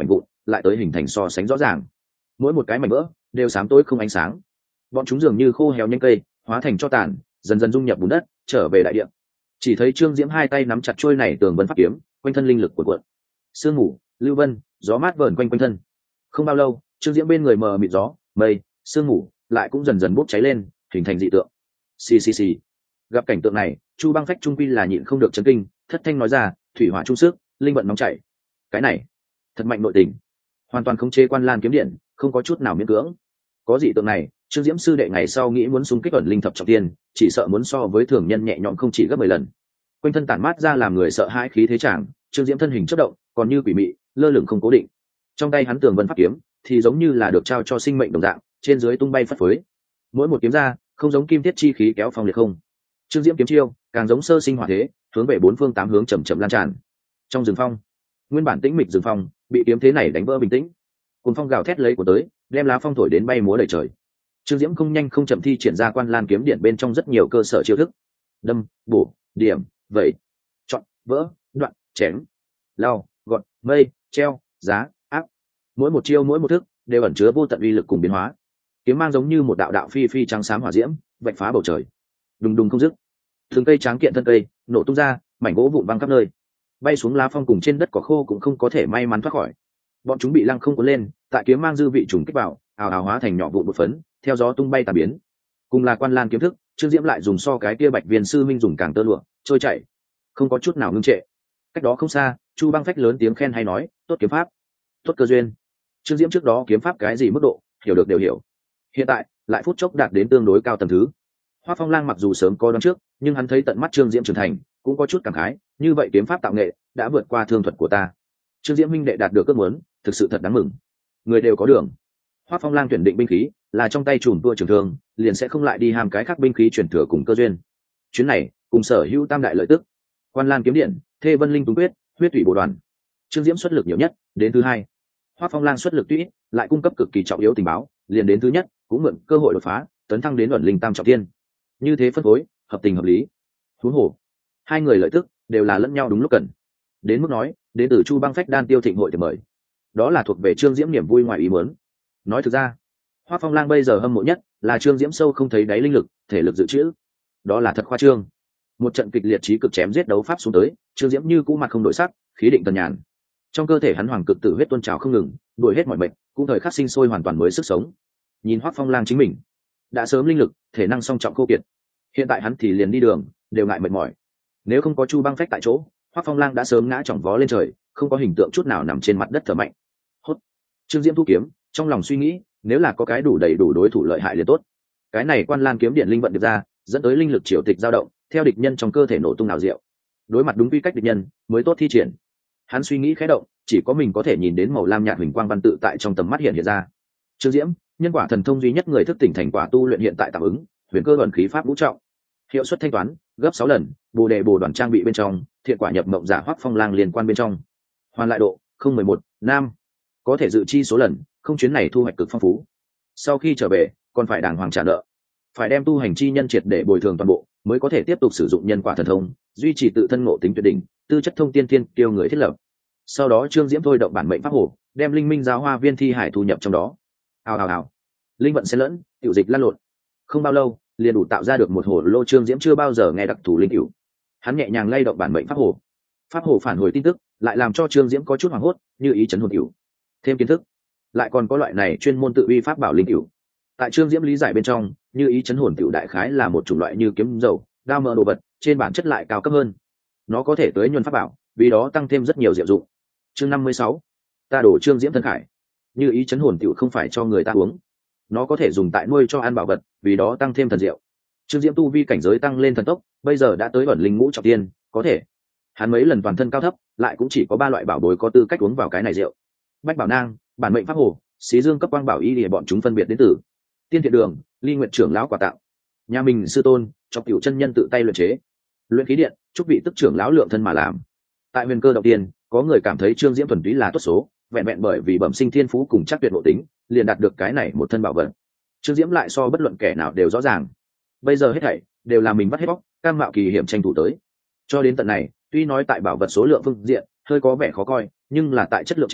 lại tới hình thành so sánh rõ ràng. Mỗi một cái mảnh vỡ đều xám tối không ánh sáng, bọn chúng dường như khô héo nhanh cây, hóa thành cho tàn, dần dần dung nhập bùn đất, trở về đại địa. Chỉ thấy Trương Diễm hai tay nắm chặt trôi này tường vân pháp kiếm, quanh thân linh lực cuộn cuộn, sương mù, lưu vân, gió mát vờn quanh quanh thân. Không bao lâu, Trương Diễm bên người mờ mịt gió, mây, sương mù lại cũng dần dần bốc cháy lên, hình thành dị tượng. Xì xì xì. Gặp cảnh tượng này, Chu Băng Phách trung quy là nhịn không được chấn kinh, thất thanh nói ra, thủy hỏa chung sức, linh vận nóng chảy. Cái này, thật mạnh nội tình, hoàn toàn khống chế Quan Lan kiếm điện, không có chút nào miễn cưỡng. Có dị tượng này, Trương Diễm sư đệ ngày sau nghĩ muốn xung kích ẩn linh thập trọng thiên, chỉ sợ muốn so với thường nhân nhẹ nhõm không chỉ gấp mười lần. Quanh thân tản mát ra làm người sợ hãi khí thế tràng, Trương Diễm thân hình chớp động, còn như quỷ mị, lơ lửng không cố định. Trong tay hắn tường vân pháp kiếm, thì giống như là được trao cho sinh mệnh đồng dạng, trên dưới tung bay phất phới. Mỗi một kiếm ra, không giống kim thiết chi khí kéo phong liệt không. Trương Diễm kiếm chiêu, càng giống sơ sinh hỏa thế, hướng về bốn phương tám hướng chậm chậm lan tràn. Trong rừng phong, nguyên bản tĩnh mịch rừng phong, bị kiếm thế này đánh vỡ bình tĩnh. Cuồng phong gào thét lấy của tới, đem lá phong thổi đến bay múa đầy trời. Trương Diễm không nhanh không chậm thi triển ra Quan Lan kiếm điện bên trong rất nhiều cơ sở chiêu thức: đâm, bổ, điểm, vẩy, chọn, vỡ, đoạn, chém, lao, gọt, mây, treo, giá, áp. Mỗi một chiêu mỗi một thức đều ẩn chứa vô tận uy lực cùng biến hóa. Kiếm mang giống như một đạo đạo phi phi trắng xám hỏa diễm, vạch phá bầu trời, đùng đùng không dứt. Từng cây tráng kiện thân cây nổ tung ra, mảnh gỗ vụn văng khắp nơi, bay xuống lá phong cùng trên đất cỏ khô cũng không có thể may mắn thoát khỏi. Bọn chúng bị lăng không cuốn lên, tại kiếm mang dư vị trùng kích vào, ào ào hóa thành nhỏ vụn một phấn, theo gió tung bay tàn biến. Cùng là Quan Lan kiếm thức, Trương Diễm lại dùng so cái kia Bạch Viên sư minh dùng càng tơ lụa, trôi chảy, không có chút nào ngưng trệ. Cách đó không xa, Chu Băng Phách lớn tiếng khen hay nói, tốt kiếm pháp, tốt cơ duyên. Trương Diễm trước đó kiếm pháp cái gì mức độ, hiểu được đều hiểu. Hiện tại, lại phút chốc đạt đến tương đối cao tầng thứ. Hoắc Phong Lang mặc dù sớm có đoán trước, nhưng hắn thấy tận mắt Trương Diễm trưởng thành, cũng có chút cảm khái, như vậy kiếm pháp tạo nghệ đã vượt qua thương thuật của ta. Trương Diễm huynh đệ đạt được ước muốn, thực sự thật đáng mừng. Người đều có đường. Hoắc Phong Lang tuyển định binh khí, là trong tay chùm tua trường thương, liền sẽ không lại đi ham cái khác binh khí chuyển thừa cùng cơ duyên. Chuyến này, cùng sở hữu tam đại lợi tức, Quan Lan kiếm điện, Thê Vân Linh Túng Quyết, Huyết Thủy Bổ Đoàn. Trương Diễm xuất lực nhiều nhất, đến thứ hai. Hoắc Phong Lang xuất lực tuy ít, lại cung cấp cực kỳ trọng yếu tình báo, liền đến thứ nhất, cũng mượn cơ hội đột phá, tấn thăng đến ẩn linh tam trọng thiên. Như thế phân phối, hợp tình hợp lý. Huống hồ, hai người lợi tức đều là lẫn nhau đúng lúc cần. Đến mức nói, đến từ Chu Băng Phách đan tiêu thịnh hội thì mời, đó là thuộc về Trương Diễm niềm vui ngoài ý muốn. Nói thực ra, Hoắc Phong Lang bây giờ hâm mộ nhất là Trương Diễm sâu không thấy đáy linh lực, thể lực dự trữ, đó là thật khoa trương. Một trận kịch liệt chí cực chém giết đấu pháp xuống tới, Trương Diễm như cũ mặt không đổi sắc, khí định tần nhàn. Trong cơ thể hắn hoàng cực tử huyết tuôn trào không ngừng, đuổi hết mọi mệt, cũng thời khắc sinh sôi hoàn toàn mới sức sống. Nhìn Hoắc Phong Lang chính mình, đã sớm linh lực, thể năng song trọng khô kiệt. Hiện tại hắn thì liền đi đường đều ngại mệt mỏi. Nếu không có Chu Băng Phách tại chỗ, Hoắc Phong Lang đã sớm ngã chỏng vó lên trời, không có hình tượng chút nào nằm trên mặt đất thở mạnh. Hốt. Trương Diễm thu kiếm, trong lòng suy nghĩ, nếu là có cái đủ đầy đủ đối thủ lợi hại liền tốt. Cái này Quan Lan kiếm điện linh vận được ra, dẫn tới linh lực triều tịch dao động, theo địch nhân trong cơ thể nổ tung nào diệu. Đối mặt đúng quy cách địch nhân, mới tốt thi triển. Hắn suy nghĩ khẽ động, chỉ có mình có thể nhìn đến màu lam nhạt huỳnh quang văn tự tại trong tầm mắt hiện hiện ra. Trương Diễm, nhân quả thần thông duy nhất người thức tỉnh thành quả tu luyện hiện tại tạm ứng, huyền cơ ẩn khí pháp vũ trọng. Hiệu suất thanh toán gấp sáu lần, bồ đề bồ đoàn trang bị bên trong, thiện quả nhập mộng giả Hoắc Phong Lang liên quan bên trong. Hoàn lại độ không mười một nam, có thể dự chi số lần, không chuyến này thu hoạch cực phong phú. Sau khi trở về, còn phải đàng hoàng trả nợ, phải đem tu hành chi nhân triệt để bồi thường toàn bộ, mới có thể tiếp tục sử dụng nhân quả thần thông, duy trì tự thân ngộ tính tuyệt đỉnh, tư chất thông tiên thiên tiêu người thiết lập. Sau đó Trương Diễm thôi động bản mệnh pháp hồ, đem linh minh giáo hoa viên thi hải thu nhập trong đó. Ào ào ào, linh vận xen lẫn, tiểu dịch lăn lộn. Không bao lâu, liền đủ tạo ra được một hồ lô Trương Diễm chưa bao giờ nghe đặc thù linh cửu. Hắn nhẹ nhàng lay động bản mệnh pháp hồ, pháp hồ phản hồi tin tức, lại làm cho Trương Diễm có chút hoảng hốt, như ý chấn hồn cửu. Thêm kiến thức, lại còn có loại này chuyên môn tự uy pháp bảo linh cửu. Tại Trương Diễm lý giải bên trong, như ý chấn hồn cửu đại khái là một chủng loại như kiếm dầu, đao mỡ đồ vật, trên bản chất lại cao cấp hơn. Nó có thể tới nhuần pháp bảo, vì đó tăng thêm rất nhiều diệu dụng. Chương năm mươi sáu, ta đổ Trương Diễm thân khải. Như ý chấn hồn cửu không phải cho người ta uống, nó có thể dùng tại nuôi cho ăn bảo vật, vì đó tăng thêm thần diệu. Trương Diễm tu vi cảnh giới tăng lên thần tốc, bây giờ đã tới ẩn linh ngũ trọng tiên, có thể. Hắn mấy lần toàn thân cao thấp, lại cũng chỉ có ba loại bảo bối có tư cách uống vào cái này rượu. Bách bảo nang, bản mệnh pháp hồ, xí dương cấp quang bảo y để bọn chúng phân biệt đến từ tiên thiện đường, ly nguyện trưởng lão quà tặng, nhà mình sư tôn cho cửu chân nhân tự tay luyện chế, luyện khí điện chúc vị tức trưởng lão lượng thân mà làm. Tại huyền cơ đầu tiên, có người cảm thấy Trương Diễm thuần túy là tốt số, vẹn vẹn bởi vì bẩm sinh thiên phú cùng chắc tuyệt nội tính, liền đạt được cái này một thân bảo vật. Trương Diễm lại so bất luận kẻ nào đều rõ ràng, bây giờ hết thảy đều là mình bắt hết bóc, cam mạo kỳ hiểm tranh thủ tới. Cho đến tận này, tuy nói tại bảo vật số lượng phương diện hơi có vẻ khó coi, nhưng là tại chất lượng trên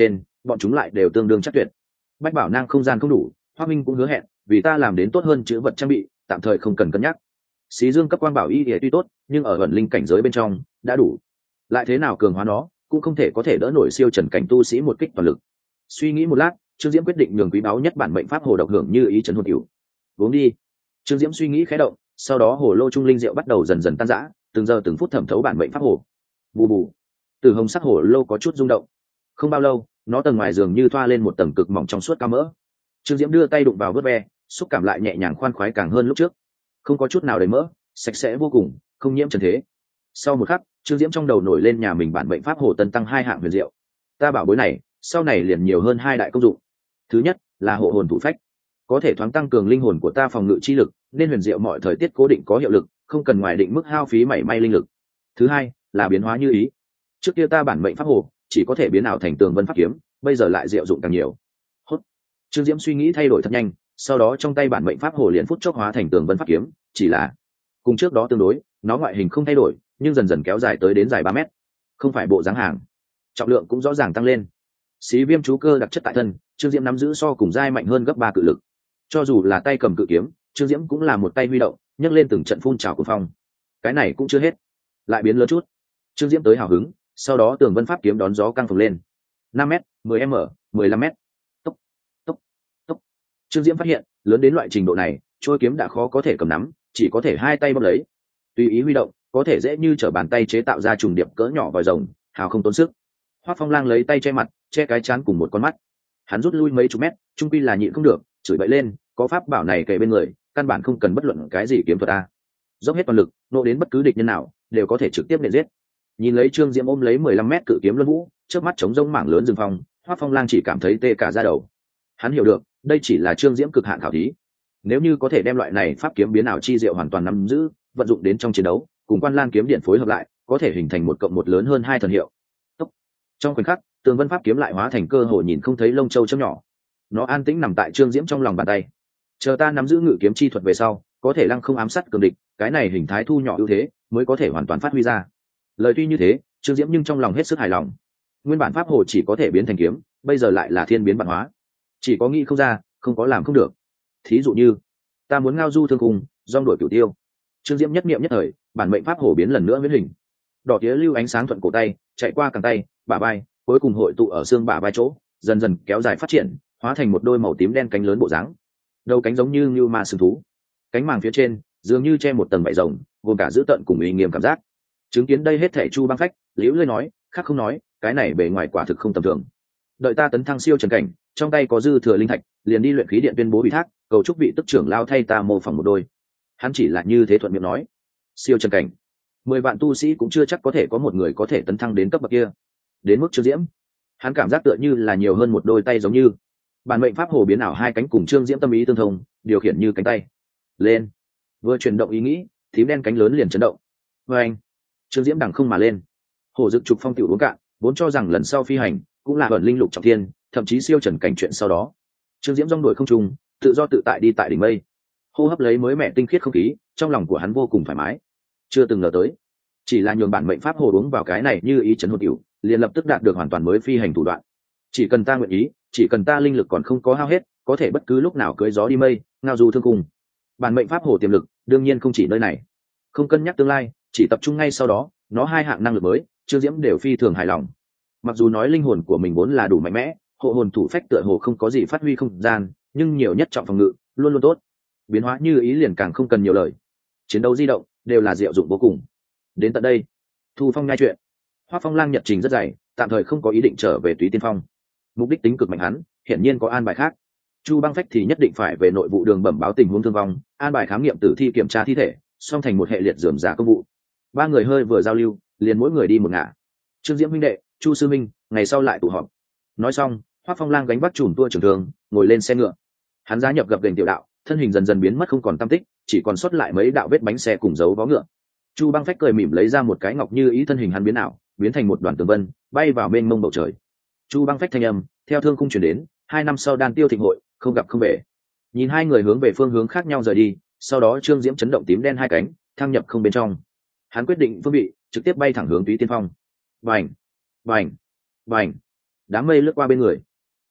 bọn chúng lại đều tương đương chắc tuyệt. Bách bảo nang không gian không đủ, Hoắc Minh cũng hứa hẹn vì ta làm đến tốt hơn chữ vật trang bị, tạm thời không cần cân nhắc. Xí Dương cấp quang bảo y tuy tốt, nhưng ở ẩn linh cảnh giới bên trong đã đủ, lại thế nào cường hóa nó cũng không thể có thể đỡ nổi siêu trần cảnh tu sĩ một kích toàn lực. Suy nghĩ một lát, Trương Diễm quyết định nhường quý báu nhất bản mệnh pháp hồ độc hưởng như ý trấn hồn cửu. Uống đi. Trương Diễm suy nghĩ khẽ động, sau đó hồ lô trung linh rượu bắt đầu dần dần tan rã, từng giờ từng phút thẩm thấu bản mệnh pháp hồ. Bù bù. Từ hồng sắc hồ lô có chút rung động. Không bao lâu, nó tầng ngoài dường như thoa lên một tầng cực mỏng trong suốt cao mỡ. Trương Diễm đưa tay đụng vào vớt ve, xúc cảm lại nhẹ nhàng khoan khoái càng hơn lúc trước. Không có chút nào đầy mỡ, sạch sẽ vô cùng, không nhiễm trần thế. Sau một khắc, Trương Diễm trong đầu nổi lên nhà mình bản mệnh pháp hồ tân tăng hai hạng huyền diệu. Ta bảo bối này, sau này liền nhiều hơn hai đại công dụng. Thứ nhất là hộ hồn thủ phách, có thể thoáng tăng cường linh hồn của ta phòng ngự chi lực, nên huyền diệu mọi thời tiết cố định có hiệu lực, không cần ngoài định mức hao phí mảy may linh lực. Thứ hai là biến hóa như ý. Trước kia ta bản mệnh pháp hồ chỉ có thể biến ảo thành tường vân pháp kiếm, bây giờ lại diệu dụng càng nhiều. Hốt. Trương Diễm suy nghĩ thay đổi thật nhanh, sau đó trong tay bản mệnh pháp hồ liền phút chốc hóa thành tường vân pháp kiếm, chỉ là cùng trước đó tương đối, nó ngoại hình không thay đổi, nhưng dần dần kéo dài tới đến dài ba mét, không phải bộ dáng hàng, trọng lượng cũng rõ ràng tăng lên. Xí viêm chú cơ đặc chất tại thân, Trương Diễm nắm giữ so cùng giai mạnh hơn gấp ba cự lực. Cho dù là tay cầm cự kiếm, Trương Diễm cũng là một tay huy động, nhấc lên từng trận phun trào của phong. Cái này cũng chưa hết, lại biến lớn chút. Trương Diễm tới hào hứng, sau đó tường vân pháp kiếm đón gió căng phồng lên, năm mét, mười m, mười lăm mét. Tốc, tốc, tốc. Trương Diễm phát hiện, lớn đến loại trình độ này, trôi kiếm đã khó có thể cầm nắm, chỉ có thể hai tay bóp lấy. Tùy ý huy động, có thể dễ như trở bàn tay chế tạo ra trùng điệp cỡ nhỏ vòi rồng, hào không tốn sức. Hoắc Phong Lang lấy tay che mặt, che cái chán cùng một con mắt. Hắn rút lui mấy chục mét, trung quy là nhịn không được, chửi bậy lên, có pháp bảo này kề bên người, căn bản không cần bất luận cái gì kiếm thuật a. Dốc hết toàn lực, nộ đến bất cứ địch nhân nào, đều có thể trực tiếp nện giết. Nhìn lấy Trương Diễm ôm lấy mười lăm mét cự kiếm luân vũ, trước mắt chống rông mảng lớn rừng phong, Hoắc Phong Lang chỉ cảm thấy tê cả da đầu. Hắn hiểu được, đây chỉ là Trương Diễm cực hạn khảo thí. Nếu như có thể đem loại này pháp kiếm biến ảo chi diệu hoàn toàn nắm giữ, vận dụng đến trong chiến đấu, cùng Quan Lang kiếm điện phối hợp lại, có thể hình thành một cộng một lớn hơn hai thần hiệu. Tốc. Trong khoảnh khắc, tường vân pháp kiếm lại hóa thành cơ hội nhìn không thấy lông châu chấm nhỏ. Nó an tĩnh nằm tại Trương Diễm trong lòng bàn tay. Chờ ta nắm giữ ngự kiếm chi thuật về sau, có thể lăng không ám sát cường địch, cái này hình thái thu nhỏ ưu thế, mới có thể hoàn toàn phát huy ra. Lời tuy như thế, Trương Diễm nhưng trong lòng hết sức hài lòng. Nguyên bản pháp hồ chỉ có thể biến thành kiếm, bây giờ lại là thiên biến vạn hóa. Chỉ có nghĩ không ra, không có làm không được. Thí dụ như, ta muốn ngao du thương cùng, dong đuổi cửu tiêu. Trương Diễm nhất niệm nhất thời, bản mệnh pháp hồ biến lần nữa biến hình. Đỏ tía lưu ánh sáng thuận cổ tay, chạy qua cẳng tay, bả vai, cuối cùng hội tụ ở xương bả vai chỗ, dần dần kéo dài phát triển, hóa thành một đôi màu tím đen cánh lớn bộ dáng. Đầu cánh giống như như ma sừng thú, cánh màng phía trên dường như che một tầng vảy rồng, gồm cả giữ tận cùng uy nghiêm cảm giác. Chứng kiến đây hết thảy Chu Băng Phách, liễu lơi nói, khác không nói, cái này bề ngoài quả thực không tầm thường. Đợi ta tấn thăng siêu trần cảnh, trong tay có dư thừa linh thạch, liền đi luyện khí điện tuyên bố ủy thác, cầu chúc vị tức trưởng lao thay ta mô phỏng một đôi. Hắn chỉ là như thế thuận miệng nói. Siêu trần cảnh, mười vạn tu sĩ cũng chưa chắc có thể có một người có thể tấn thăng đến cấp bậc kia. Đến mức Trương Diễm, hắn cảm giác tựa như là nhiều hơn một đôi tay, giống như bản mệnh pháp hồ biến ảo hai cánh cùng Trương Diễm tâm ý tương thông, điều khiển như cánh tay. Lên, vừa chuyển động ý nghĩ, thím đen cánh lớn liền chấn động. Và anh, Trương Diễm đằng không mà lên. Hổ Dực trục phong tiểu uống cạn, vốn cho rằng lần sau phi hành cũng là ẩn linh lục trọng thiên, thậm chí siêu trần cảnh chuyện sau đó. Trương Diễm rong đuổi không trung, tự do tự tại đi tại đỉnh mây, hô hấp lấy mới mẻ tinh khiết không khí, trong lòng của hắn vô cùng thoải mái. Chưa từng ngờ tới, chỉ là nhường bản mệnh pháp hồ uống vào cái này như ý chấn hồn tiểu, liền lập tức đạt được hoàn toàn mới phi hành thủ đoạn. Chỉ cần ta nguyện ý, chỉ cần ta linh lực còn không có hao hết, có thể bất cứ lúc nào cưỡi gió đi mây, ngao du thương cùng. Bản mệnh pháp hồ tiềm lực đương nhiên không chỉ nơi này. Không cân nhắc tương lai, chỉ tập trung ngay sau đó, nó hai hạng năng lực mới, Trương Diễm đều phi thường hài lòng. Mặc dù nói linh hồn của mình vốn là đủ mạnh mẽ, hộ hồn thủ phách tựa hồ không có gì phát huy không gian, nhưng nhiều nhất trọng phòng ngự luôn luôn tốt. Biến hóa như ý liền càng không cần nhiều lời. Chiến đấu di động đều là diệu dụng vô cùng. Đến tận đây, Thu Phong nhai chuyện, Hoắc Phong Lang nhật trình rất dày, tạm thời không có ý định trở về Túy Tiên Phong. Mục đích tính cực mạnh hắn, hiển nhiên có an bài khác. Chu Băng Phách thì nhất định phải về nội vụ đường bẩm báo tình huống thương vong, an bài khám nghiệm tử thi kiểm tra thi thể, song thành một hệ liệt rườm rà công vụ. Ba người hơi vừa giao lưu, liền mỗi người đi một ngả. Trương Diễm huynh đệ, Chu sư minh, ngày sau lại tụ họp. Nói xong, Hoắc Phong Lang gánh vác chùm tua trưởng thường, ngồi lên xe ngựa. Hắn gia nhập gập gềnh tiểu đạo, thân hình dần dần biến mất không còn tăm tích, chỉ còn sót lại mấy đạo vết bánh xe cùng dấu vó ngựa. Chu Băng Phách cười mỉm lấy ra một cái ngọc như ý, thân hình hắn biến ảo, biến thành một đoàn tường vân, bay vào mênh mông bầu trời. Chu Băng Phách thanh âm theo thương khung truyền đến, hai năm sau đan tiêu thịnh hội, không gặp không về. Nhìn hai người hướng về phương hướng khác nhau rời đi, sau đó Trương Diễm chấn động tím đen hai cánh, thăng nhập không bên trong. Hắn quyết định phương vị, trực tiếp bay thẳng hướng Túy Tiên Phong. Bành, bành, bành. Đám mây lướt qua bên người,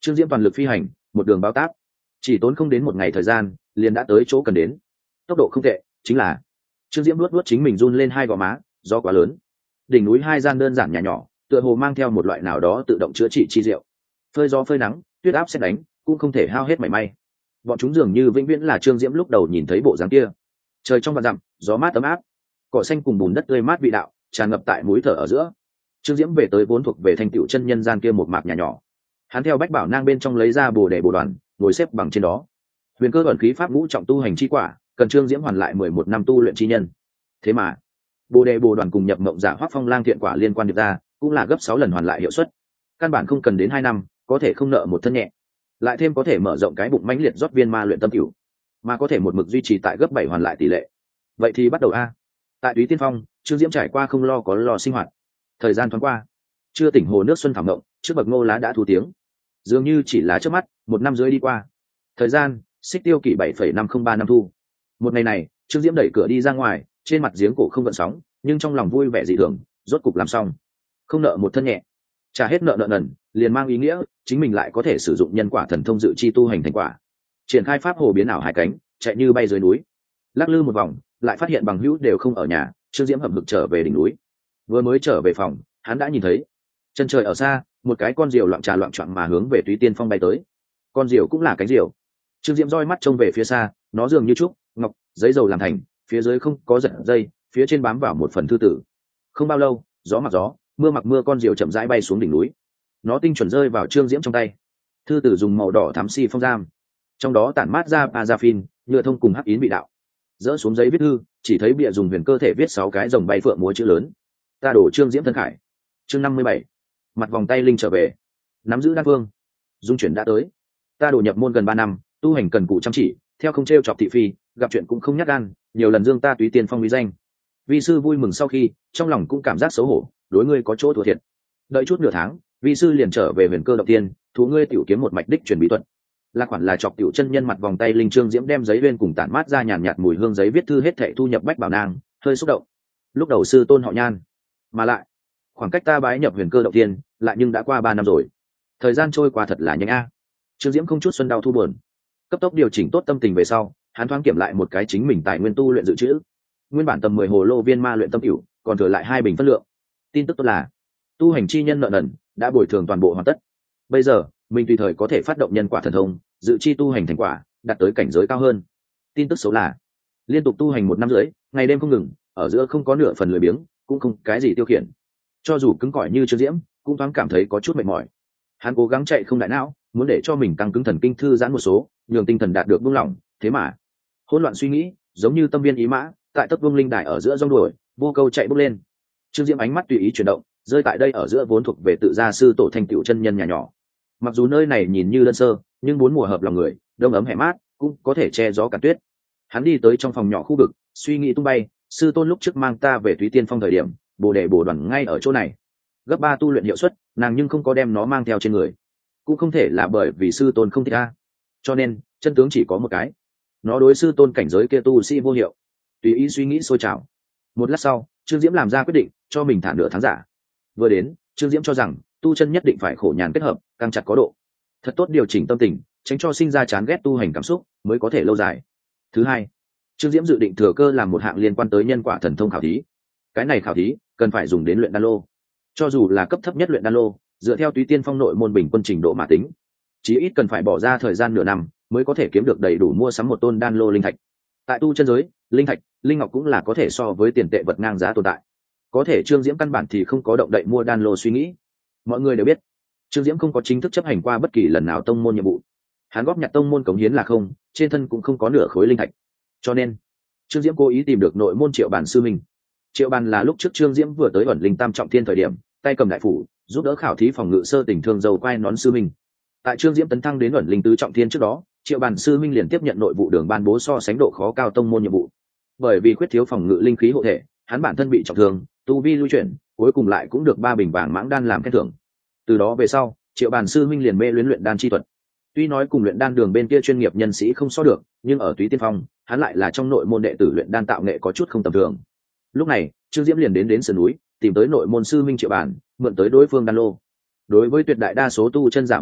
Trương Diễm toàn lực phi hành, một đường bao tác, chỉ tốn không đến một ngày thời gian liền đã tới chỗ cần đến. Tốc độ không tệ, chính là Trương Diễm luốt luốt chính mình run lên hai gò má, do quá lớn. Đỉnh núi hai gian đơn giản nhà nhỏ, tựa hồ mang theo một loại nào đó tự động chữa trị chi diệu. Phơi gió phơi nắng, tuyết áp sét đánh, cũng không thể hao hết mảy may. Bọn chúng dường như vĩnh viễn là Trương Diễm lúc đầu nhìn thấy bộ dáng kia. Trời trong vạn dặm, gió mát ấm áp, cỏ xanh cùng bùn đất tươi mát vị đạo tràn ngập tại mũi thở ở giữa. Trương Diễm về tới vốn thuộc về Thanh Tựu chân nhân gian kia một mạc nhà nhỏ. Hắn theo Bách Bảo Nang bên trong lấy ra bồ đề bồ đoàn, ngồi xếp bằng trên đó. Huyền cơ ẩn khí pháp ngũ trọng tu hành chi quả, cần Trương Diễm hoàn lại mười một năm tu luyện chi nhân. Thế mà, bồ đề bồ đoàn cùng nhập mộng giả Hoắc Phong Lang thiện quả liên quan được ra, cũng là gấp sáu lần hoàn lại hiệu suất. Căn bản không cần đến hai năm, có thể không nợ một thân nhẹ. Lại thêm có thể mở rộng cái bụng mãnh liệt rót viên ma luyện tâm cửu, mà có thể một mực duy trì tại gấp bảy hoàn lại tỷ lệ. Vậy thì bắt đầu a. Tại Túy Tiên Phong, Trương Diễm trải qua không lo có lo sinh hoạt. Thời gian thoáng qua, chưa tỉnh hồ nước xuân thảm động, trước bậc ngô lá đã thu tiếng. Dường như chỉ là trước mắt, một năm rưỡi đi qua. Thời gian, xích tiêu kỷ bảy phẩy năm không ba năm thu. Một ngày này, Trương Diễm đẩy cửa đi ra ngoài, trên mặt giếng cổ không gợn sóng, nhưng trong lòng vui vẻ dị thường, rốt cục làm xong. Không nợ một thân nhẹ, trả hết nợ nợ nần, liền mang ý nghĩa chính mình lại có thể sử dụng nhân quả thần thông dự chi tu hành thành quả. Triển khai pháp hồ biến ảo hai cánh, chạy như bay dưới núi. Lắc lư một vòng, lại phát hiện bằng hữu đều không ở nhà, Trương Diễm hậm hực trở về đỉnh núi. Vừa mới trở về phòng, hắn đã nhìn thấy chân trời ở xa, một cái con diều loạn trà loạn choạng mà hướng về Túy Tiên Phong bay tới. Con diều cũng là cánh diều. Trương Diễm roi mắt trông về phía xa, nó dường như trúc ngọc giấy dầu làm thành, phía dưới không có giật dây, phía trên bám vào một phần thư tử. Không bao lâu, gió mặc gió, mưa mặc mưa, con diều chậm rãi bay xuống đỉnh núi. Nó tinh chuẩn rơi vào Trương Diễm trong tay. Thư tử dùng màu đỏ thắm si phong giam, trong đó tản mát ra parafin, nhựa thông cùng hắc yến vị đạo. Dỡ xuống giấy viết thư, chỉ thấy bìa dùng huyền cơ thể viết sáu cái rồng bay phượng múa chữ lớn. Ta đổ Trương Diễm thân khải. Chương năm mươi bảy. Mặt vòng tay linh trở về. Nắm giữ đan phương. Dung chuyển đã tới. Ta đổ nhập môn gần ba năm, tu hành cần cù chăm chỉ, theo không trêu chọc thị phi, gặp chuyện cũng không nhát gan, nhiều lần dương ta Túy Tiên Phong uy danh. Vi sư vui mừng sau khi, trong lòng cũng cảm giác xấu hổ, đối ngươi có chỗ thua thiệt. Đợi chút nửa tháng, vi sư liền trở về huyền cơ động tiên, thú ngươi tiểu kiếm một mạch đích truyền bí thuật. Là khoản là chọc tiểu chân nhân mặt vòng tay linh. Trương Diễm đem giấy bên cùng tản mát ra nhàn nhạt mùi hương giấy viết thư hết thảy thu nhập Bách Bảo Nang, hơi xúc động. Lúc đầu sư tôn họ Nhan, mà lại khoảng cách ta bái nhập huyền cơ động tiên lại nhưng đã qua ba năm rồi. Thời gian trôi qua thật là nhanh a. Trương Diễm không chút xuân đau thu buồn, cấp tốc điều chỉnh tốt tâm tình về sau, hắn thoáng kiểm lại một cái chính mình tài nguyên tu luyện dự trữ. Nguyên bản tầm mười hồ lô viên ma luyện tâm cửu, còn thừa lại hai bình phân lượng. Tin tức tốt là tu hành chi nhân nợ nần đã bồi thường toàn bộ hoàn tất. Bây giờ mình tùy thời có thể phát động nhân quả thần thông, dự chi tu hành thành quả đạt tới cảnh giới cao hơn. Tin tức xấu là liên tục tu hành một năm rưỡi, ngày đêm không ngừng, ở giữa không có nửa phần lười biếng, cũng không cái gì tiêu khiển. Cho dù cứng cỏi như Trương Diễm, cũng thoáng cảm thấy có chút mệt mỏi. Hắn cố gắng chạy không đại não, muốn để cho mình tăng cứng thần kinh thư giãn một số, nhường tinh thần đạt được buông lỏng, thế mà hỗn loạn suy nghĩ, giống như tâm viên ý mã, tại tấc vương linh đài ở giữa rong đuổi, vô câu chạy bốc lên. Trương Diễm ánh mắt tùy ý chuyển động, rơi tại đây ở giữa vốn thuộc về tự gia sư tổ Thanh Tựu chân nhân nhà nhỏ. Mặc dù nơi này nhìn như đơn sơ, nhưng bốn mùa hợp lòng người, đông ấm hẻ mát, cũng có thể che gió cản tuyết. Hắn đi tới trong phòng nhỏ khu vực, suy nghĩ tung bay, sư tôn lúc trước mang ta về Túy Tiên Phong thời điểm, bồ đề bồ đoàn ngay ở chỗ này. Gấp ba tu luyện hiệu suất, nàng nhưng không có đem nó mang theo trên người. Cũng không thể là bởi vì sư tôn không thích ta. Cho nên, chân tướng chỉ có một cái. Nó đối sư tôn cảnh giới kia tu sĩ vô hiệu. Tùy ý suy nghĩ sôi trào. Một lát sau, Trương Diễm làm ra quyết định, cho mình thả nửa tháng giả. Vừa đến, Trương Diễm cho rằng tu chân nhất định phải khổ nhàn kết hợp, căng chặt có độ. Thật tốt điều chỉnh tâm tình, tránh cho sinh ra chán ghét tu hành cảm xúc, mới có thể lâu dài. Thứ hai, Trương Diễm dự định thừa cơ làm một hạng liên quan tới nhân quả thần thông khảo thí. Cái này khảo thí cần phải dùng đến luyện đan lô. Cho dù là cấp thấp nhất luyện đan lô, dựa theo Túy Tiên Phong nội môn bình quân trình độ mà tính, chí ít cần phải bỏ ra thời gian nửa năm mới có thể kiếm được đầy đủ mua sắm một tôn đan lô linh thạch. Tại tu chân giới, linh thạch, linh ngọc cũng là có thể so với tiền tệ vật ngang giá tồn tại. Có thể Trương Diễm căn bản thì không có động đậy mua đan lô suy nghĩ. Mọi người đều biết, Trương Diễm không có chính thức chấp hành qua bất kỳ lần nào tông môn nhiệm vụ. Hắn góp nhặt tông môn cống hiến là không, trên thân cũng không có nửa khối linh thạch. Cho nên, Trương Diễm cố ý tìm được nội môn Triệu Bàn sư minh. Triệu Bàn là lúc trước Trương Diễm vừa tới ẩn linh tam trọng thiên thời điểm, tay cầm đại phủ, giúp đỡ khảo thí phòng ngự sơ tình thương dầu quai nón sư minh. Tại Trương Diễm tấn thăng đến ẩn linh tứ trọng thiên trước đó, Triệu Bàn sư minh liền tiếp nhận nội vụ đường ban bố so sánh độ khó cao tông môn nhiệm vụ. Bởi vì khuyết thiếu phòng ngự linh khí hộ thể, hắn bản thân bị trọng thương, tu vi lưu chuyển, cuối cùng lại cũng được ba bình vàng mãng đan làm khen thưởng. Từ đó về sau, Triệu Bàn sư minh liền mê luyến luyện đan chi thuật. Tuy nói cùng luyện đan đường bên kia chuyên nghiệp nhân sĩ không so được, nhưng ở Túy Tiên Phong, hắn lại là trong nội môn đệ tử luyện đan tạo nghệ có chút không tầm thường. Lúc này, Trương Diễm liền đến đến sườn núi, tìm tới nội môn sư minh Triệu Bàn, mượn tới đối phương đan lô. Đối với tuyệt đại đa số tu chân giả mà nói,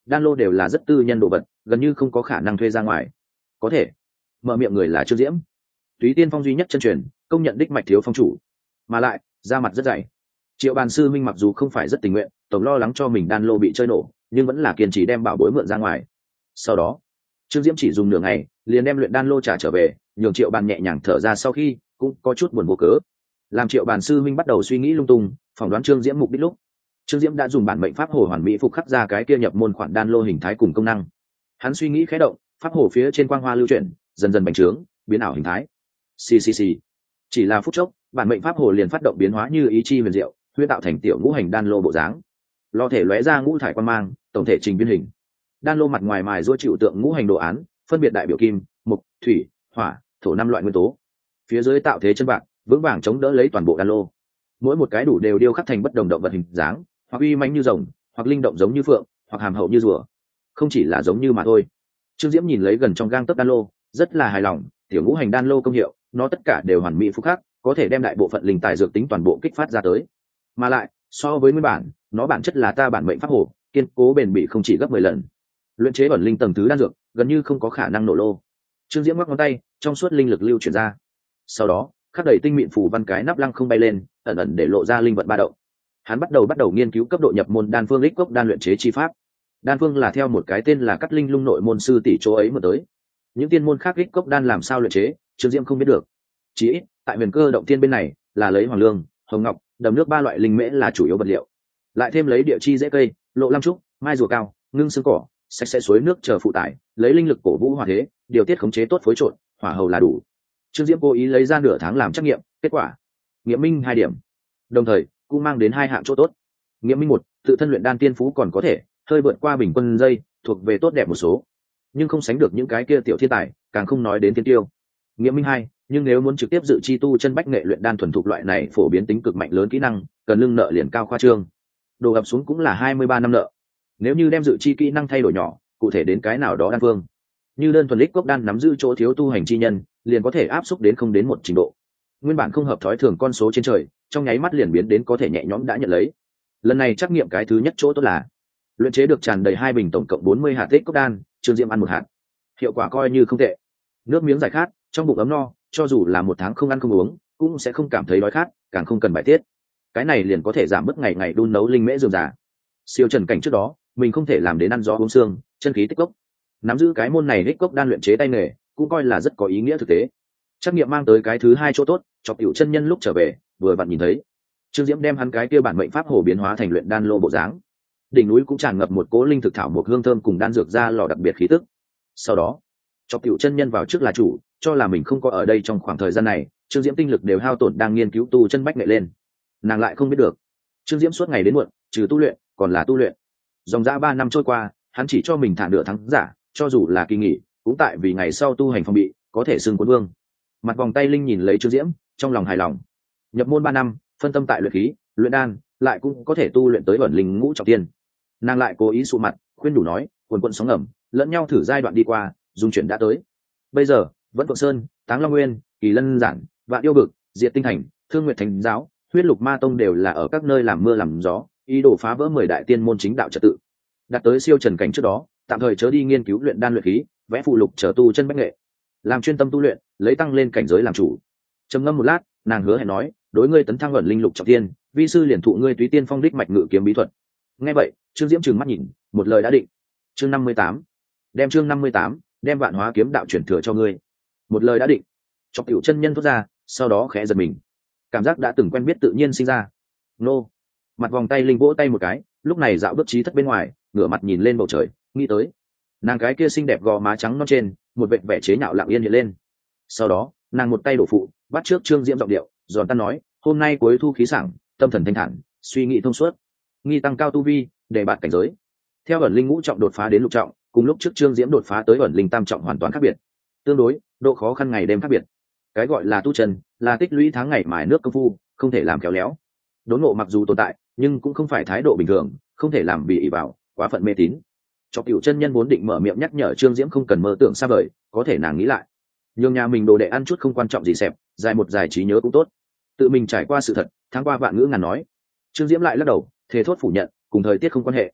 đan lô đều là rất tư nhân đồ vật, gần như không có khả năng thuê ra ngoài. Có thể mở miệng người là Trương Diễm, Túy Tiên Phong duy nhất chân truyền, công nhận đích mạch thiếu phong chủ, mà lại da mặt rất dày. Triệu Bàn sư minh mặc dù không phải rất tình nguyện, tổng lo lắng cho mình đan lô bị chơi nổ, nhưng vẫn là kiên trì đem bảo bối mượn ra ngoài. Sau đó Trương Diễm chỉ dùng nửa ngày liền đem luyện đan lô trả trở về, nhường Triệu Bàn nhẹ nhàng thở ra, sau khi cũng có chút buồn vô cớ. Làm Triệu Bàn sư minh bắt đầu suy nghĩ lung tung, phỏng đoán Trương Diễm mục đích lúc, Trương Diễm đã dùng bản mệnh pháp hồ hoàn mỹ phục khắc ra cái kia nhập môn khoản đan lô hình thái cùng công năng. Hắn suy nghĩ khẽ động, pháp hồ phía trên quang hoa lưu chuyển, dần dần bành trướng, biến ảo hình thái. Xì xì xì. Chỉ là phút chốc, bản mệnh pháp hồ liền phát động biến hóa như ý chi huyền diệu, huyễn tạo thành tiểu ngũ hành đan lô bộ dáng. Lò thể lóe ra ngũ thải quang mang, tổng thể trình biên hình. Đan lô mặt ngoài mài giũa chịu tượng ngũ hành đồ án, phân biệt đại biểu kim, mộc, thủy, hỏa, thổ năm loại nguyên tố. Phía dưới tạo thế chân bạc, vững vàng chống đỡ lấy toàn bộ đan lô. Mỗi một cái đủ đều điêu khắc thành bất đồng động vật hình dáng, hoặc uy mãnh như rồng, hoặc linh động giống như phượng, hoặc hàm hậu như rùa. Không chỉ là giống như mà thôi. Trương Diễm nhìn lấy gần trong gang tấc đan lô, rất là hài lòng, tiểu ngũ hành đan lô công hiệu, nó tất cả đều hoàn mỹ phúc khắc, có thể đem đại bộ phận linh tài dược tính toàn bộ kích phát ra tới. Mà lại, so với nguyên bản, nó bản chất là ta bản mệnh pháp hồ, kiên cố bền bỉ không chỉ gấp mười lần. Luyện chế ẩn linh tầng thứ đan dược, gần như không có khả năng nổ lô. Trương Diễm ngoắc ngón tay, trong suốt linh lực lưu chuyển ra. Sau đó, khắc đầy tinh mịn phù văn cái nắp lăng không bay lên, ẩn ẩn để lộ ra linh vận ba động. Hắn bắt đầu bắt đầu nghiên cứu cấp độ nhập môn đan phương lích cốc đan luyện chế chi pháp. Đan phương là theo một cái tên là Cắt Linh Lung nội môn sư tỷ chỗ ấy mà tới. Những tiên môn khác lích cốc đan làm sao luyện chế, Trương Diễm không biết được. Chỉ ít, tại Huyền Cơ động tiên bên này, là lấy hoàng lương, hồng ngọc, đầm nước ba loại linh mễ là chủ yếu vật liệu. Lại thêm lấy địa chi dễ cây, lộ lam trúc, mai rùa cao, ngưng xương cỏ, sạch sẽ suối nước chờ phụ tải, lấy linh lực cổ vũ hòa thế, điều tiết khống chế tốt phối trộn, hỏa hầu là đủ. Trương Diễm cố ý lấy ra nửa tháng làm trắc nghiệm, kết quả nghiệm minh hai điểm, đồng thời cũng mang đến hai hạng chỗ tốt. Nghiệm minh một, tự thân luyện đan tiên phú còn có thể hơi vượt qua bình quân dây, thuộc về tốt đẹp một số, nhưng không sánh được những cái kia tiểu thiên tài, càng không nói đến tiên tiêu. Nghiệm minh hai, nhưng nếu muốn trực tiếp dự chi tu chân bách nghệ luyện đan thuần thục loại này phổ biến tính cực mạnh lớn kỹ năng, cần lương nợ liền cao khoa trương, đồ ập xuống cũng là hai mươi ba năm nợ. Nếu như đem dự chi kỹ năng thay đổi nhỏ, cụ thể đến cái nào đó đan phương, như đơn thuần lích cốc đan nắm giữ chỗ thiếu tu hành chi nhân, liền có thể áp xúc đến không đến một trình độ. Nguyên bản không hợp thói thường con số trên trời, trong nháy mắt liền biến đến có thể nhẹ nhõm đã nhận lấy. Lần này trắc nghiệm cái thứ nhất chỗ tốt là luyện chế được tràn đầy hai bình tổng cộng bốn mươi hạt lích cốc đan, Trương Diễm ăn một hạt, hiệu quả coi như không tệ. Nước miếng giải khát, trong bụng ấm no, cho dù là một tháng không ăn không uống, cũng sẽ không cảm thấy đói khát, càng không cần bài tiết. Cái này liền có thể giảm bớt ngày ngày đun nấu linh mễ dườm già. Siêu trần cảnh trước đó, mình không thể làm đến ăn gió uống xương, chân khí tích cốc. Nắm giữ cái môn này lích cốc đan luyện chế tay nghề, cũng coi là rất có ý nghĩa thực tế. Trắc nghiệm mang tới cái thứ hai chỗ tốt, chọc tiểu chân nhân lúc trở về, vừa vặn nhìn thấy Trương Diễm đem hắn cái kia bản mệnh pháp hồ biến hóa thành luyện đan lô bộ dáng. Đỉnh núi cũng tràn ngập một cỗ linh thực thảo một hương thơm cùng đan dược ra lò đặc biệt khí tức. Sau đó, chọc tiểu chân nhân vào trước là chủ, cho là mình không có ở đây trong khoảng thời gian này, Trương Diễm tinh lực đều hao tổn đang nghiên cứu tu chân bách nghệ lên. Nàng lại không biết được, Trương Diễm suốt ngày đến muộn, trừ tu luyện, còn là tu luyện. Dòng dã ba năm trôi qua, hắn chỉ cho mình thả nửa tháng giả, cho dù là kỳ nghỉ, cũng tại vì ngày sau tu hành phòng bị, có thể xưng quân vương. Mặt vòng tay linh nhìn lấy Trương Diễm, trong lòng hài lòng. Nhập môn ba năm, phân tâm tại luyện khí, luyện đan, lại cũng có thể tu luyện tới ẩn linh ngũ trọng tiên. Nàng lại cố ý sụ mặt, khuyên đủ nói, quần quần sóng ngầm, lẫn nhau thử giai đoạn đi qua, dung chuyển đã tới. Bây giờ, vẫn Phượng Sơn, Táng Long Nguyên, Kỳ Lân Giản, Vạn Yêu Bực, Diệt Tinh Thành, Thương Nguyệt Thánh Giáo, Huyết Lục Ma Tông đều là ở các nơi làm mưa làm gió, ý đồ phá vỡ mười đại tiên môn chính đạo trật tự. Đạt tới siêu trần cảnh trước đó, tạm thời chớ đi nghiên cứu luyện đan luyện khí, vẽ phụ lục chờ tu chân bách nghệ, làm chuyên tâm tu luyện, lấy tăng lên cảnh giới làm chủ. Trầm ngâm một lát, nàng hứa hẹn nói, đối ngươi tấn thăng ẩn linh lục trọng tiên, vi sư liền thụ ngươi Túy Tiên Phong đích mạch ngự kiếm bí thuật. Nghe vậy, Trương Diễm trừng mắt nhìn, một lời đã định. Chương năm mươi tám, đem chương năm mươi tám, đem Vạn Hóa kiếm đạo chuyển thừa cho ngươi. Một lời đã định. Chọc tiểu chân nhân thốt ra, sau đó khẽ giật mình. Cảm giác đã từng quen biết tự nhiên sinh ra. Nô. Mặt vòng tay linh vỗ tay một cái, lúc này dạo bước trí thất bên ngoài, ngửa mặt nhìn lên bầu trời, nghĩ tới nàng cái kia xinh đẹp gò má trắng non trên, một vệt vẻ chế nhạo lặng yên hiện lên. Sau đó, nàng một tay đổ phụ, bắt trước Trương Diễm giọng điệu, giòn tan nói, hôm nay cuối thu khí sảng, tâm thần thanh thản, suy nghĩ thông suốt, nghi tăng cao tu vi, để bạt cảnh giới. Theo ẩn linh ngũ trọng đột phá đến lục trọng, cùng lúc trước Trương Diễm đột phá tới ẩn linh tam trọng hoàn toàn khác biệt. Tương đối, độ khó khăn ngày đêm khác biệt. Cái gọi là tu chân, là tích lũy tháng ngày mài nước công phu, không thể làm khéo léo. Đốn ngộ mặc dù tồn tại, nhưng cũng không phải thái độ bình thường, không thể làm vì ỷ vào, quá phận mê tín. Cho cửu chân nhân vốn định mở miệng nhắc nhở Trương Diễm không cần mơ tưởng xa vời, có thể nàng nghĩ lại, nhường nhà mình đồ đệ ăn chút không quan trọng gì xẹp, dài một dài trí nhớ cũng tốt. Tự mình trải qua sự thật, tháng qua vạn ngữ ngàn nói. Trương Diễm lại lắc đầu, thề thốt phủ nhận, cùng thời tiết không quan hệ.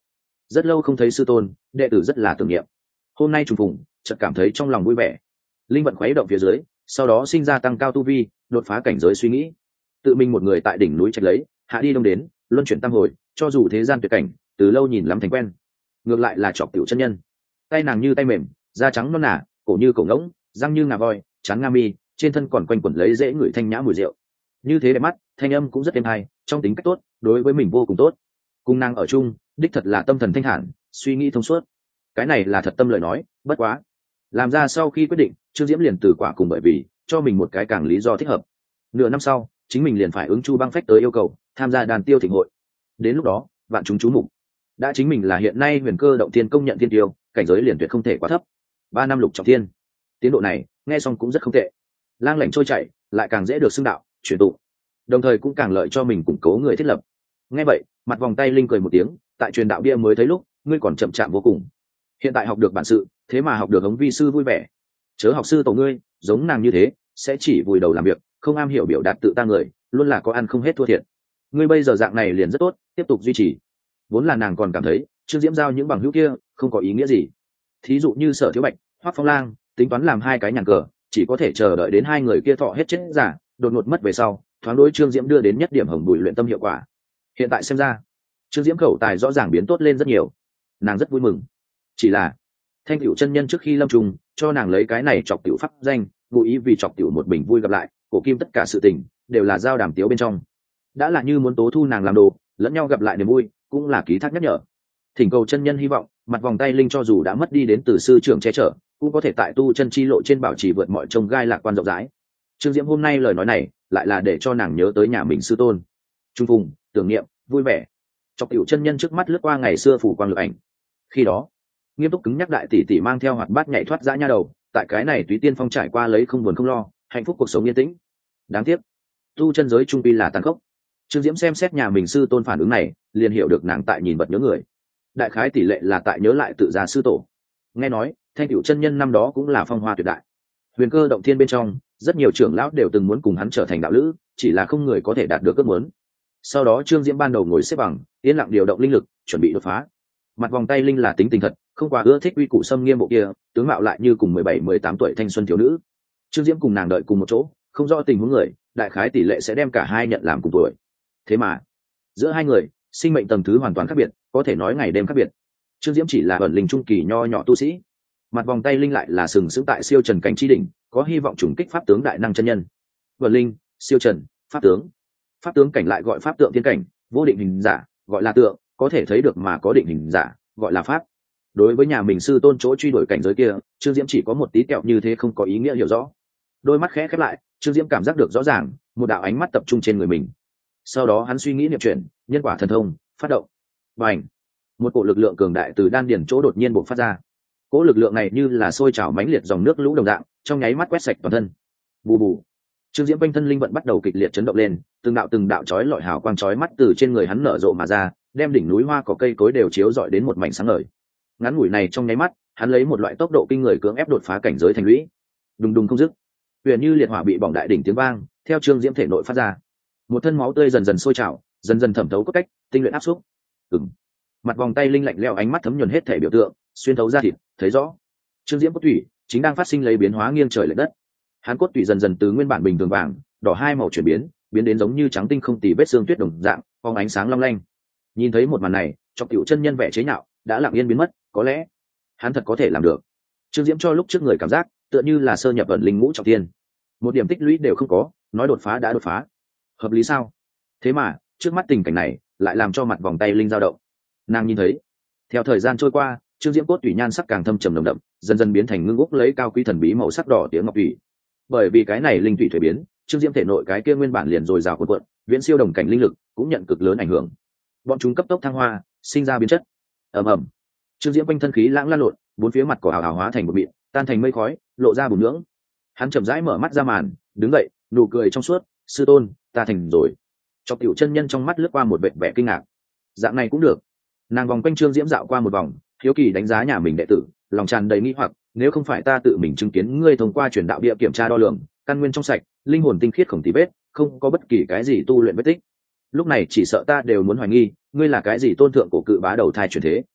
rất lâu không thấy sư tôn, đệ tử rất là tưởng niệm. Hôm nay trùng phùng, chợt cảm thấy trong lòng vui vẻ. Linh vận khuấy động phía dưới, sau đó sinh ra tăng cao tu vi, đột phá cảnh giới suy nghĩ. Tự mình một người tại đỉnh núi trạch lấy, hạ đi đông đến, luân chuyển tam hồi, cho dù thế gian tuyệt cảnh, từ lâu nhìn lắm thành quen. Ngược lại là Trọc Tiểu chân nhân, tay nàng như tay mềm, da trắng non nả, cổ như cổ ngỗng, răng như ngà voi, trán nga mi, trên thân còn quanh quẩn lấy dễ ngửi thanh nhã mùi rượu. Như thế đẹp mắt, thanh âm cũng rất êm hay, trong tính cách tốt, đối với mình vô cùng tốt. Cùng nàng ở chung, đích thật là tâm thần thanh thản, suy nghĩ thông suốt. Cái này là thật tâm lời nói, bất quá. Làm ra sau khi quyết định, Trương Diễm liền từ quả cùng bởi vì cho mình một cái càng lý do thích hợp. Nửa năm sau, chính mình liền phải ứng Chu Băng Phách tới yêu cầu tham gia đàn tiêu thịnh hội. Đến lúc đó, vạn chúng chú mục. Đã chính mình là hiện nay Huyền Cơ động thiên công nhận thiên tiêu, cảnh giới liền tuyệt không thể quá thấp. Ba năm lục trọng thiên, tiến độ này, nghe xong cũng rất không tệ. Lang lệnh trôi chảy, lại càng dễ được xưng đạo, truyền tụ. Đồng thời cũng càng lợi cho mình củng cố người thiết lập. Nghe vậy, mặt vòng tay linh cười một tiếng, tại truyền đạo bia mới thấy lúc, ngươi còn chậm chạp vô cùng. Hiện tại học được bản sự, thế mà học được hống vi sư vui vẻ. Chớ học sư tổ ngươi, giống nàng như thế, sẽ chỉ vùi đầu làm việc, không am hiểu biểu đạt tự ta người, luôn là có ăn không hết thua thiệt. Ngươi bây giờ dạng này liền rất tốt, tiếp tục duy trì. Vốn là nàng còn cảm thấy, Trương Diễm giao những bằng hữu kia không có ý nghĩa gì. Thí dụ như Sở Thiếu Bạch, Hoắc Phong Lang, tính toán làm hai cái nhàn cờ, chỉ có thể chờ đợi đến hai người kia thọ hết chết giả, đột ngột mất về sau, thoáng đối Trương Diễm đưa đến nhất điểm hồng bùi luyện tâm hiệu quả. Hiện tại xem ra, Trương Diễm khẩu tài rõ ràng biến tốt lên rất nhiều, nàng rất vui mừng. Chỉ là Thanh Cửu chân nhân trước khi lâm trùng cho nàng lấy cái này Chọc Tiểu pháp danh, ngụ ý vì Chọc Tiểu một bình vui gặp lại, cổ kim tất cả sự tình đều là giao đàm tiếu bên trong. Đã là như muốn tố thu nàng làm đồ, lẫn nhau gặp lại niềm vui, cũng là ký thác nhắc nhở. Thỉnh cầu chân nhân hy vọng, mặt vòng tay linh cho dù đã mất đi đến từ sư trưởng che chở, cũng có thể tại tu chân chi lộ trên bảo trì vượt mọi trông gai lạc quan rộng rãi. Trương Diễm hôm nay lời nói này, lại là để cho nàng nhớ tới nhà mình sư tôn. Trung phùng, tưởng niệm, vui vẻ. Chọc Tiểu chân nhân trước mắt lướt qua ngày xưa phủ quang lực ảnh. Khi đó, nghiêm túc cứng nhắc đại tỷ tỷ mang theo hoạt bát nhảy thoát dã nha đầu, tại cái này Túy Tiên Phong trải qua lấy không buồn không lo, hạnh phúc cuộc sống yên tĩnh. Đáng tiếc, tu chân giới trung quy là tàn khốc. Trương Diễm xem xét nhà mình sư tôn phản ứng này, liền hiểu được nàng tại nhìn vật nhớ người. Đại khái tỷ lệ là tại nhớ lại tự gia sư tổ. Nghe nói, Thanh Cửu chân nhân năm đó cũng là phong hoa tuyệt đại. Huyền Cơ động thiên bên trong, rất nhiều trưởng lão đều từng muốn cùng hắn trở thành đạo lữ, chỉ là không người có thể đạt được ước muốn. Sau đó Trương Diễm ban đầu ngồi xếp bằng, yên lặng điều động linh lực, chuẩn bị đột phá. Mặt vòng tay linh là tính tình thật, không quá ưa thích uy củ xâm nghiêm bộ kia, tướng mạo lại như cùng mười bảy mười tám tuổi thanh xuân thiếu nữ. Trương Diễm cùng nàng đợi cùng một chỗ, không rõ tình huống người, đại khái tỷ lệ sẽ đem cả hai nhận làm cùng tuổi. Thế mà, giữa hai người, sinh mệnh tầng thứ hoàn toàn khác biệt, có thể nói ngày đêm khác biệt. Trương Diễm chỉ là ẩn linh trung kỳ nho nhỏ tu sĩ, mặt vòng tay linh lại là sừng sững tại siêu trần cảnh chi đỉnh, có hy vọng trùng kích pháp tướng đại năng chân nhân. Ẩn linh, siêu trần, pháp tướng. Pháp tướng cảnh lại gọi pháp tượng thiên cảnh, vô định hình giả, gọi là tượng, có thể thấy được mà có định hình giả, gọi là pháp. Đối với nhà mình sư tôn chỗ truy đuổi cảnh giới kia, Trương Diễm chỉ có một tí kẹo như thế không có ý nghĩa hiểu rõ. Đôi mắt khẽ khép lại, Trương Diễm cảm giác được rõ ràng, một đạo ánh mắt tập trung trên người mình. Sau đó hắn suy nghĩ niệm chuyển, nhân quả thần thông, phát động. Bành! Một cỗ lực lượng cường đại từ đan điền chỗ đột nhiên bộc phát ra. Cỗ lực lượng này như là sôi trào mãnh liệt dòng nước lũ đồng dạng, trong nháy mắt quét sạch toàn thân. Bù bù. Trương Diễm quanh thân linh vận bắt đầu kịch liệt chấn động lên, từng đạo từng đạo chói lọi hào quang chói mắt từ trên người hắn nở rộ mà ra, đem đỉnh núi hoa cỏ cây cối đều chiếu rọi đến một mảnh sáng ngời. Ngắn ngủi này trong nháy mắt, hắn lấy một loại tốc độ kinh người cưỡng ép đột phá cảnh giới thành lũy. Đùng đùng không dứt. Huyền như liệt hỏa bị bỏng đại đỉnh tiếng vang, theo Trương Diễm thể nội phát ra. Một thân máu tươi dần dần sôi trào, dần dần thẩm thấu cốt cách, tinh luyện áp xúc. Ừm. Mặt vòng tay linh lạnh lẽo ánh mắt thấm nhuần hết thể biểu tượng, xuyên thấu ra thịt, thấy rõ. Trương Diễm cốt tủy chính đang phát sinh lấy biến hóa nghiêng trời lệch đất. Hắn cốt tủy dần dần từ nguyên bản bình thường vàng, đỏ hai màu chuyển biến, biến đến giống như trắng tinh không tì vết xương tuyết đồng dạng, phóng ánh sáng long lanh. Nhìn thấy một màn này, Chọc Tiểu chân nhân vẻ chế nhạo đã lặng yên biến mất, có lẽ hắn thật có thể làm được. Trương Diễm cho lúc trước người cảm giác tựa như là sơ nhập ẩn linh ngũ trọng thiên, một điểm tích lũy đều không có, nói đột phá đã đột phá, hợp lý sao? Thế mà trước mắt tình cảnh này lại làm cho mặt vòng tay linh dao động. Nàng nhìn thấy, theo thời gian trôi qua, Trương Diễm cốt tủy nhan sắc càng thâm trầm nồng đậm, dần dần biến thành ngưng úc lấy cao quý thần bí màu sắc đỏ tiếng ngọc thủy. Bởi vì cái này linh thủy thuế biến, Trương Diễm thể nội cái kia nguyên bản liền dồi dào cuộn cuộn, viễn siêu đồng cảnh linh lực cũng nhận cực lớn ảnh hưởng. Bọn chúng cấp tốc thăng hoa, sinh ra biến chất. Ầm ầm. Trương Diễm quanh thân khí lãng lan lộn, bốn phía mặt cỏ ảo ảo hóa thành một mịn, tan thành mây khói, lộ ra bùn nhưỡng. Hắn chậm rãi mở mắt ra màn, đứng dậy, nụ cười trong suốt, "Sư tôn, ta thành rồi." Chọc Tiểu chân nhân trong mắt lướt qua một vẻ vẻ kinh ngạc. Dạng này cũng được. Nàng vòng quanh Trương Diễm dạo qua một vòng, hiếu kỳ đánh giá nhà mình đệ tử, lòng tràn đầy nghi hoặc, nếu không phải ta tự mình chứng kiến ngươi thông qua truyền đạo địa kiểm tra đo lường, căn nguyên trong sạch, linh hồn tinh khiết không tì vết, không có bất kỳ cái gì tu luyện vết tích. Lúc này chỉ sợ ta đều muốn hoài nghi, ngươi là cái gì tôn thượng cổ cự bá đầu thai chuyển thế.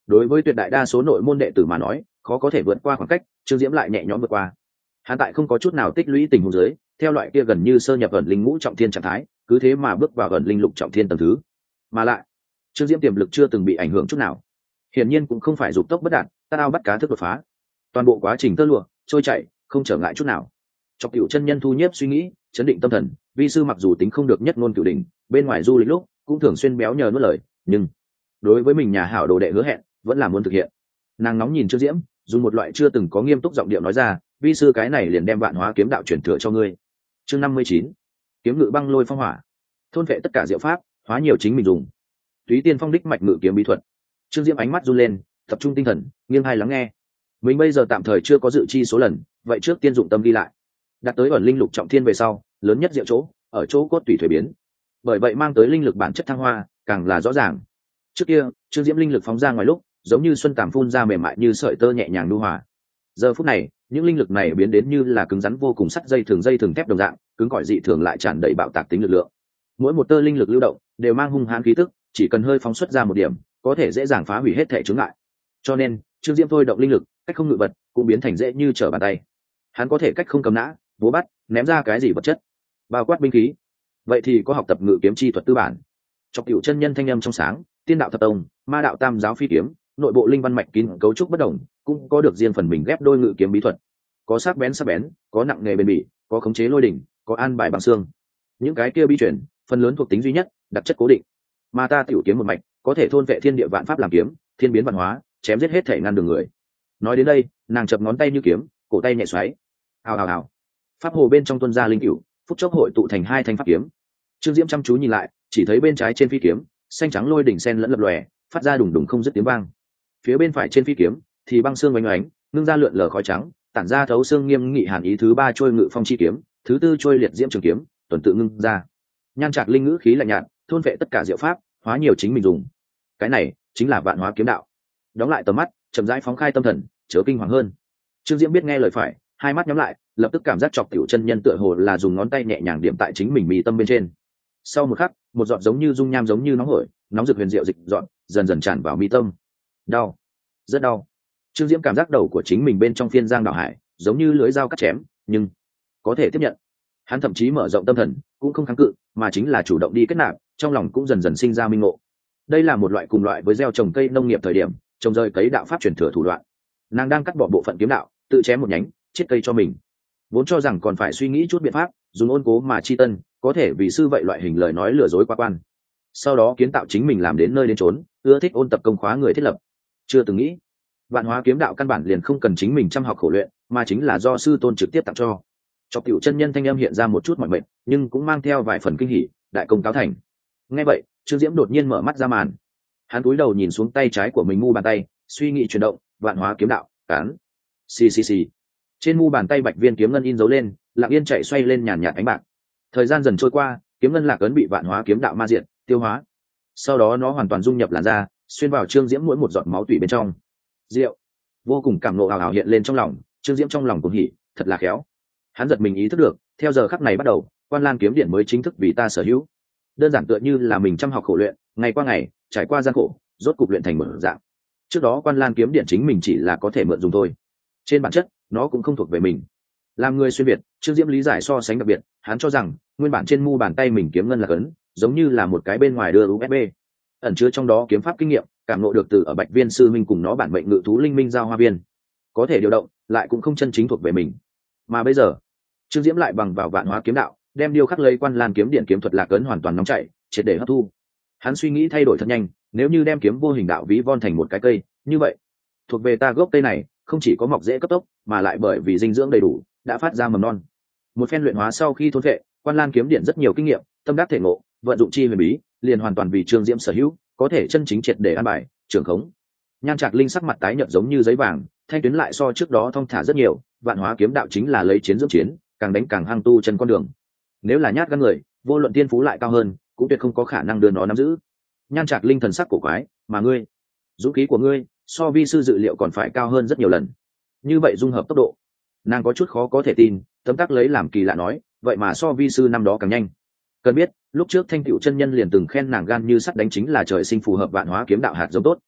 đối với tuyệt đại đa số nội môn đệ tử mà nói khó có thể vượt qua khoảng cách, Trương Diễm lại nhẹ nhõm vượt qua. Hắn tại không có chút nào tích lũy tình huống dưới, theo loại kia gần như sơ nhập ẩn linh ngũ trọng thiên trạng thái, cứ thế mà bước vào ẩn linh lục trọng thiên tầng thứ. Mà lại, Trương Diễm tiềm lực chưa từng bị ảnh hưởng chút nào. Hiển nhiên cũng không phải dục tốc bất đạt, ta ao bắt cá thức đột phá. Toàn bộ quá trình tơ lụa, trôi chảy, không trở ngại chút nào. Chọc Cửu chân nhân thu nhiếp suy nghĩ, chấn định tâm thần, vi sư mặc dù tính không được nhất ngôn cửu đỉnh, bên ngoài du lịch lúc cũng thường xuyên béo nhờ nuốt lời, nhưng đối với mình nhà hảo đồ đệ hứa hẹn, vẫn là muốn thực hiện. Nàng nóng nhìn Trương Diễm, dùng một loại chưa từng có nghiêm túc giọng điệu nói ra, vi sư cái này liền đem vạn hóa kiếm đạo truyền thừa cho ngươi. Chương năm mươi chín, kiếm ngự băng lôi phong hỏa, thôn vệ tất cả diệu pháp, hóa nhiều chính mình dùng. Túy Tiên Phong đích mạch ngự kiếm bí thuật. Trương Diễm ánh mắt run lên, tập trung tinh thần, nghiêng tai lắng nghe. Mình bây giờ tạm thời chưa có dự chi số lần, vậy trước tiên dụng tâm đi lại. Đạt tới ẩn linh lục trọng thiên về sau, lớn nhất diệu chỗ, ở chỗ cốt tùy thuế biến. Bởi vậy mang tới linh lực bản chất thăng hoa, càng là rõ ràng. Trước kia, Trương Diễm linh lực phóng ra ngoài lúc, giống như xuân tàm phun ra mềm mại như sợi tơ nhẹ nhàng nhu hòa. Giờ phút này, những linh lực này biến đến như là cứng rắn vô cùng sắt dây thường dây thường thép đồng dạng, cứng cỏi dị thường lại tràn đầy bạo tạc tính lực lượng. Mỗi một tơ linh lực lưu động đều mang hung hãn khí tức, chỉ cần hơi phóng xuất ra một điểm, có thể dễ dàng phá hủy hết thể chướng ngại. Cho nên, Trương Diễm thôi động linh lực, cách không ngự vật, cũng biến thành dễ như trở bàn tay. Hắn có thể cách không cầm nã, búa bắt, ném ra cái gì vật chất, bao quát binh khí. Vậy thì có học tập ngự kiếm chi thuật tư bản. Chọc Cửu chân nhân thanh âm trong sáng, tiên đạo thập tông, ma đạo tam giáo phi kiếm, nội bộ linh văn mạch kín cấu trúc bất đồng, cũng có được riêng phần mình ghép đôi ngự kiếm bí thuật. Có sắc bén sắc bén, có nặng nghề bền bỉ, có khống chế lôi đỉnh, có an bài bằng xương. Những cái kia bi chuyển, phần lớn thuộc tính duy nhất, đặc chất cố định. Mà ta tiểu kiếm một mạch, có thể thôn vệ thiên địa vạn pháp làm kiếm, thiên biến vạn hóa, chém giết hết thể ngăn đường người. Nói đến đây, nàng chập ngón tay như kiếm, cổ tay nhẹ xoáy. Hào hào hào. Pháp hồ bên trong tuôn ra linh cửu, phút chốc hội tụ thành hai thanh pháp kiếm. Trương Diễm chăm chú nhìn lại, chỉ thấy bên trái trên phi kiếm, xanh trắng lôi đỉnh sen lẫn lập lòe, phát ra đùng đùng không dứt tiếng vang. Phía bên phải trên phi kiếm thì băng xương oanh oánh, ngưng ra lượn lờ khói trắng, tản ra thấu xương nghiêm nghị hàn ý. Thứ ba trôi ngự phong chi kiếm, thứ tư trôi liệt diễm trường kiếm, tuần tự ngưng ra. Nhan Trạc linh ngữ khí lạnh nhạt, thôn vệ tất cả diệu pháp, hóa nhiều chính mình dùng. Cái này chính là vạn hóa kiếm đạo. Đóng lại tầm mắt, chậm rãi phóng khai tâm thần, chớ kinh hoàng hơn. Trương Diễm biết nghe lời phải, hai mắt nhắm lại, lập tức cảm giác Chọc Tiểu chân nhân tựa hồ là dùng ngón tay nhẹ nhàng điểm tại chính mình mì tâm bên trên. Sau một khắc, một giọt giống như dung nham giống như nóng hổi, nóng rực huyền diệu dịch dọn, dần dần tràn vào mi tâm. Đau, rất đau. Trương Diễm cảm giác đầu của chính mình bên trong phiên giang đảo hải, giống như lưỡi dao cắt chém, nhưng có thể tiếp nhận. Hắn thậm chí mở rộng tâm thần, cũng không kháng cự, mà chính là chủ động đi kết nạp, trong lòng cũng dần dần sinh ra minh ngộ. Đây là một loại cùng loại với gieo trồng cây nông nghiệp thời điểm, trồng rơi cấy đạo pháp truyền thừa thủ đoạn. Nàng đang cắt bỏ bộ phận kiếm đạo, tự chém một nhánh, chiết cây cho mình. Vốn cho rằng còn phải suy nghĩ chút biện pháp, dùng ôn cố mà chi tân, có thể vì sư vậy loại hình lời nói lừa dối quá quan. Sau đó kiến tạo chính mình làm đến nơi đến chốn, ưa thích ôn tập công khóa người thiết lập. Chưa từng nghĩ, vạn hóa kiếm đạo căn bản liền không cần chính mình chăm học khổ luyện, mà chính là do sư tôn trực tiếp tặng cho. Chọc Cửu chân nhân thanh âm hiện ra một chút mỏi mệt, nhưng cũng mang theo vài phần kinh hỉ, đại công cáo thành. Nghe vậy, Trương Diễm đột nhiên mở mắt ra màn. Hắn cúi đầu nhìn xuống tay trái của mình mu bàn tay, suy nghĩ chuyển động, vạn hóa kiếm đạo, cán. Xì xì xì. Trên mu bàn tay bạch viên kiếm ngân in dấu lên, lặng yên chạy xoay lên nhàn nhạt ánh bạc. Thời gian dần trôi qua, kiếm ngân lạc ấn bị vạn hóa kiếm đạo ma diệt, tiêu hóa. Sau đó nó hoàn toàn dung nhập làn da, xuyên vào Trương Diễm mỗi một giọt máu tủy bên trong. Diệu, vô cùng cảm nộ ảo ảo hiện lên trong lòng. Trương Diễm trong lòng cuồng hỉ, thật là khéo. Hắn giật mình ý thức được, theo giờ khắc này bắt đầu, Quan Lan kiếm điện mới chính thức vì ta sở hữu. Đơn giản tựa như là mình chăm học khổ luyện, ngày qua ngày, trải qua gian khổ, rốt cục luyện thành một dạng. Trước đó Quan Lan kiếm điện chính mình chỉ là có thể mượn dùng thôi. Trên bản chất, nó cũng không thuộc về mình. Làm người xuyên việt, Trương Diễm lý giải so sánh đặc biệt, hắn cho rằng nguyên bản trên mu bàn tay mình kiếm ngân là ấn, giống như là một cái bên ngoài đưa u ét bê, ẩn chứa trong đó kiếm pháp kinh nghiệm, cảm ngộ được từ ở Bạch Viên sư minh cùng nó bản mệnh ngự thú linh minh giao hoa viên, có thể điều động, lại cũng không chân chính thuộc về mình. Mà bây giờ, Trương Diễm lại bằng vào vạn hóa kiếm đạo, đem điêu khắc lấy Quan Lan kiếm điện kiếm thuật lạc ấn hoàn toàn nóng chảy, triệt để hấp thu. Hắn suy nghĩ thay đổi thật nhanh, nếu như đem kiếm vô hình đạo ví von thành một cái cây, như vậy, thuộc về ta gốc cây này, không chỉ có mọc dễ cấp tốc, mà lại bởi vì dinh dưỡng đầy đủ, đã phát ra mầm non. Một phen luyện hóa sau khi thôn vệ, Quan Lan kiếm điện rất nhiều kinh nghiệm, tâm đắc thể ngộ, vận dụng chi huyền bí, liền hoàn toàn vì Trương Diễm sở hữu, có thể chân chính triệt để an bài, trưởng khống. Nhan Trạc linh sắc mặt tái nhợt giống như giấy vàng, thanh tuyến lại so trước đó thong thả rất nhiều. Vạn hóa kiếm đạo chính là lấy chiến dưỡng chiến, càng đánh càng hăng tu chân con đường. Nếu là nhát gan người, vô luận tiên phú lại cao hơn, cũng tuyệt không có khả năng đưa nó nắm giữ. Nhan Trạc linh thần sắc cổ quái, mà ngươi, dũng khí của ngươi, so vi sư dự liệu còn phải cao hơn rất nhiều lần. Như vậy dung hợp tốc độ, nàng có chút khó có thể tin, tấm tắc lấy làm kỳ lạ nói, vậy mà so vi sư năm đó càng nhanh. Cần biết, lúc trước Thanh Cửu chân nhân liền từng khen nàng gan như sắt đánh chính là trời sinh phù hợp vạn hóa kiếm đạo hạt giống tốt.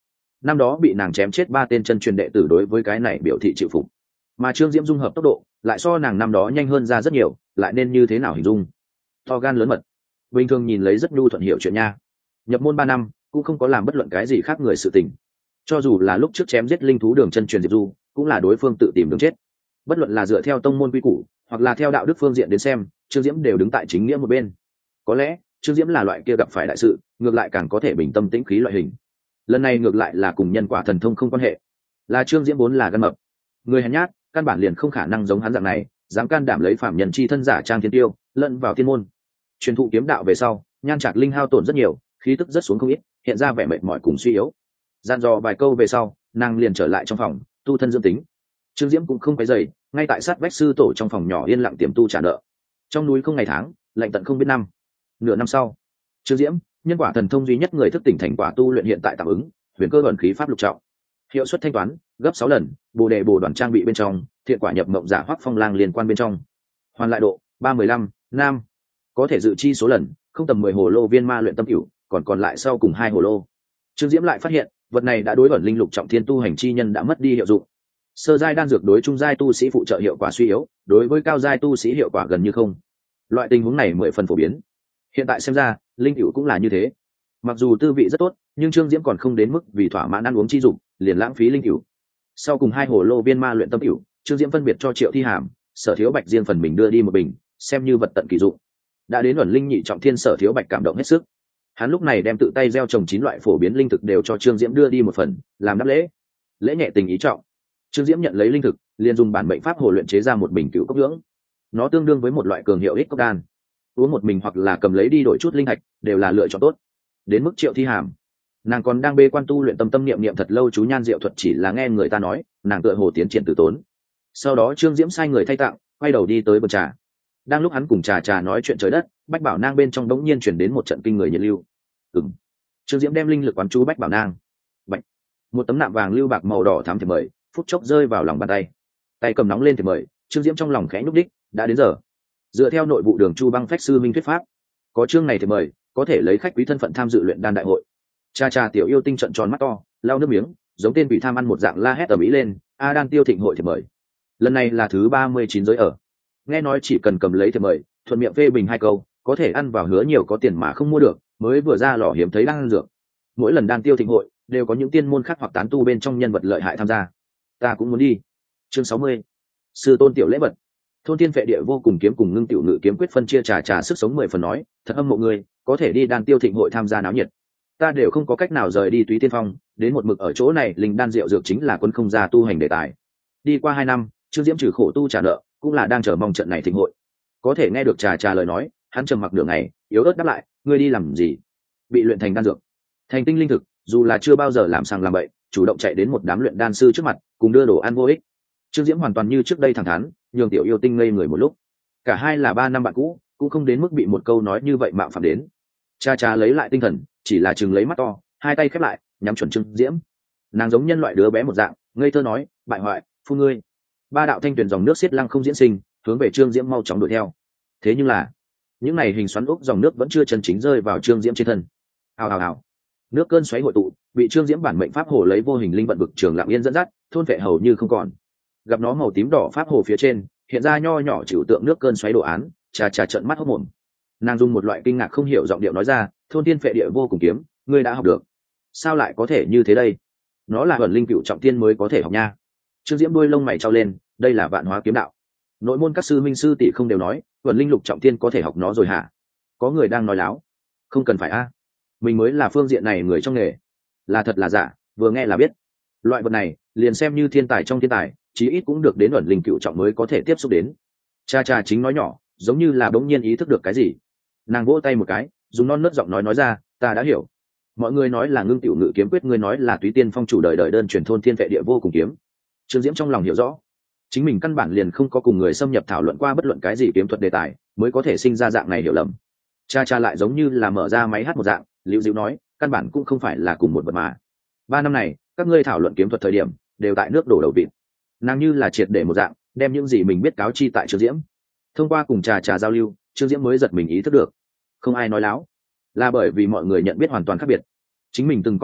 năm đó bị nàng chém chết ba tên chân truyền đệ tử đối với cái này biểu thị chịu phục, mà trương diễm dung hợp tốc độ lại so nàng năm đó nhanh hơn ra rất nhiều, lại nên như thế nào hình dung? To gan lớn mật, bình thường nhìn lấy rất nhu thuận hiểu chuyện nha. Nhập môn ba năm cũng không có làm bất luận cái gì khác người sự tình, cho dù là lúc trước chém giết linh thú đường chân truyền diệp du cũng là đối phương tự tìm đường chết. Bất luận là dựa theo tông môn quy củ hoặc là theo đạo đức phương diện đến xem, trương diễm đều đứng tại chính nghĩa một bên. Có lẽ trương diễm là loại kia gặp phải đại sự ngược lại càng có thể bình tâm tĩnh khí loại hình, lần này ngược lại là cùng nhân quả thần thông không quan hệ, là trương diễm vốn là gan mập, người hèn nhát, căn bản liền không khả năng giống hắn dạng này dám can đảm lấy phạm nhân chi thân giả trang thiên tiêu lẫn vào thiên môn. Truyền thụ kiếm đạo về sau, nhan trạc linh hao tổn rất nhiều, khí tức rất xuống không ít, hiện ra vẻ mệt mỏi cùng suy yếu. Gian dò vài câu về sau, nàng liền trở lại trong phòng tu thân dưỡng tính. Trương diễm cũng không quấy dày, ngay tại sát vách sư tổ trong phòng nhỏ yên lặng tiềm tu trả nợ. Trong núi không ngày tháng, lạnh tận không biết năm. Nửa năm sau, trương diễm nhân quả thần thông duy nhất người thức tỉnh thành quả tu luyện hiện tại tạm ứng huyền cơ ẩn khí pháp lục trọng, hiệu suất thanh toán gấp sáu lần, bồ đề bồ đoàn trang bị bên trong, thiện quả nhập mộng giả hoắc phong lang liên quan bên trong, hoàn lại độ ba mười lăm nam, có thể dự chi số lần không tầm mười hồ lô viên ma luyện tâm cửu, còn còn lại sau cùng hai hồ lô. Trương diễm lại phát hiện vật này đã đối ẩn linh lục trọng thiên tu hành chi nhân đã mất đi hiệu dụng. Sơ giai đan dược đối trung giai tu sĩ phụ trợ hiệu quả suy yếu, đối với cao giai tu sĩ hiệu quả gần như không. Loại tình huống này mười phần phổ biến, hiện tại xem ra linh cửu cũng là như thế. Mặc dù tư vị rất tốt, nhưng trương diễm còn không đến mức vì thỏa mãn ăn uống chi dụng liền lãng phí linh cửu. Sau cùng hai hồ lô viên ma luyện tâm cửu, trương diễm phân biệt cho Triệu Thi Hàm, Sở Thiếu Bạch riêng phần mình đưa đi một bình, xem như vật tận kỳ dụng. Đã đến ẩn linh nhị trọng thiên, Sở Thiếu Bạch cảm động hết sức. Hắn lúc này đem tự tay gieo trồng chín loại phổ biến linh thực đều cho trương diễm đưa đi một phần, làm đáp lễ. Lễ nhẹ tình ý trọng, trương diễm nhận lấy linh thực, liền dùng bản mệnh pháp hồ luyện chế ra một bình cửu cốc dưỡng. Nó tương đương với một loại cường hiệu ích cốc đan, uống một mình hoặc là cầm lấy đi đổi chút linh thạch đều là lựa chọn tốt. Đến mức Triệu Thi Hàm, nàng còn đang bê quan tu luyện tâm tâm niệm niệm thật lâu chú nhan diệu thuật, chỉ là nghe người ta nói nàng tựa hồ tiến triển từ tốn. Sau đó trương diễm sai người thay tặng, quay đầu đi tới bờ trà. Đang lúc hắn cùng trà trà nói chuyện trời đất, bách bảo nang bên trong đống nhiên chuyển đến một trận kinh người nhiệt lưu. Ừm. Trương diễm đem linh lực quán chú bách bảo nang. Bạch. Một tấm nạm vàng lưu bạc màu đỏ thắm thiệp mời phút chốc rơi vào lòng bàn tay. Tay cầm nóng lên thiệp mời, trương diễm trong lòng khẽ nhúc đích, đã đến giờ. Dựa theo nội vụ đường Chu Băng Phách sư minh thuyết pháp, có chương này thiệp mời có thể lấy khách quý thân phận tham dự luyện đan đại hội. Cha cha tiểu yêu tinh trận tròn mắt to, lau nước miếng, giống tên bị tham ăn một dạng la hét ở mỹ lên, a đan tiêu thịnh hội thiệp mời. Lần này là thứ ba mươi chín giới ở. Nghe nói chỉ cần cầm lấy thiệp mời, thuận miệng phê bình hai câu, có thể ăn vào hứa nhiều có tiền mà không mua được, mới vừa ra lò hiếm thấy đang ăn dược. Mỗi lần đan tiêu thịnh hội đều có những tiên môn khác hoặc tán tu bên trong nhân vật lợi hại tham gia. Ta cũng muốn đi. Chương sáu mươi. Sư tôn tiểu lễ vật. Thôn Thiên Vệ Địa vô cùng kiếm cùng Ngưng Tiểu Ngự kiếm quyết phân chia trà trà sức sống mười phần nói, thật âm mộ người, có thể đi đan tiêu thịnh hội tham gia náo nhiệt. Ta đều không có cách nào rời đi Túy Tiên Phong, đến một mực ở chỗ này, linh đan rượu dược chính là quân không gia tu hành đề tài. Đi qua hai năm, Trương Diễm trừ khổ tu trả nợ, cũng là đang chờ mong trận này thịnh hội. Có thể nghe được trà trà lời nói, hắn trầm mặc nửa ngày, yếu ớt đáp lại, ngươi đi làm gì? Bị luyện thành đan dược, thành tinh linh thực, dù là chưa bao giờ làm sàng làm bậy, chủ động chạy đến một đám luyện đan sư trước mặt, cùng đưa đồ ăn vô ích. Trương Diễm hoàn toàn như trước đây thẳng thắn, nhường tiểu yêu tinh ngây người một lúc. Cả hai là ba năm bạn cũ, cũng không đến mức bị một câu nói như vậy mạo phạm đến. Cha cha lấy lại tinh thần, chỉ là chừng lấy mắt to, hai tay khép lại, nhắm chuẩn Trương Diễm. Nàng giống nhân loại đứa bé một dạng, ngây thơ nói, bại hoại, phu ngươi. Ba đạo thanh tuyển dòng nước xiết lăng không diễn sinh, hướng về Trương Diễm mau chóng đuổi theo. Thế nhưng là, những này hình xoắn ốc dòng nước vẫn chưa chân chính rơi vào Trương Diễm trên thân. Hào hào hào. Nước cơn xoáy hội tụ, bị Trương Diễm bản mệnh pháp hồ lấy vô hình linh vận vực trường lặng yên dẫn dắt, thôn vệ hầu như không còn. Gặp nó màu tím đỏ pháp hồ phía trên hiện ra nho nhỏ chịu tượng nước cơn xoáy đồ án, trà trà trợn mắt hốc mồm. Nàng dùng một loại kinh ngạc không hiểu giọng điệu nói ra, thôn Thiên Phệ Địa vô cùng kiếm, ngươi đã học được? Sao lại có thể như thế đây? Nó là ẩn linh cựu trọng thiên mới có thể học nha. Trương Diễm đuôi lông mày trao lên, đây là vạn hóa kiếm đạo. Nội môn các sư minh sư tỷ không đều nói ẩn linh lục trọng thiên có thể học nó rồi hả? Có người đang nói láo. Không cần phải a, mình mới là phương diện này người trong nghề. Là thật là giả, vừa nghe là biết. Loại vật này liền xem như thiên tài trong thiên tài, chí ít cũng được đến ẩn linh cựu trọng mới có thể tiếp xúc đến. Cha cha chính nói nhỏ, giống như là bỗng nhiên ý thức được cái gì. Nàng vỗ tay một cái, dùng non nớt giọng nói nói ra, ta đã hiểu. Mọi người nói là Ngưng Tiểu Ngự kiếm quyết, ngươi nói là Túy Tiên Phong chủ đời đời đơn truyền thôn Thiên Vệ Địa vô cùng kiếm. Trương Diễm trong lòng hiểu rõ, chính mình căn bản liền không có cùng người xâm nhập thảo luận qua bất luận cái gì kiếm thuật đề tài, mới có thể sinh ra dạng này hiểu lầm. Cha cha lại giống như là mở ra máy hát một dạng, liễu diễu nói, căn bản cũng không phải là cùng một vật mà. Ba năm này, các ngươi thảo luận kiếm thuật thời điểm, đều tại nước đổ đầu vịt. Nàng như là triệt để một dạng, đem những gì mình biết cáo chi tại Trương Diễm. Thông qua cùng trà trà giao lưu, Trương Diễm mới giật mình ý thức được, không ai nói láo, là bởi vì mọi người nhận biết hoàn toàn khác biệt. Chính mình từng coi là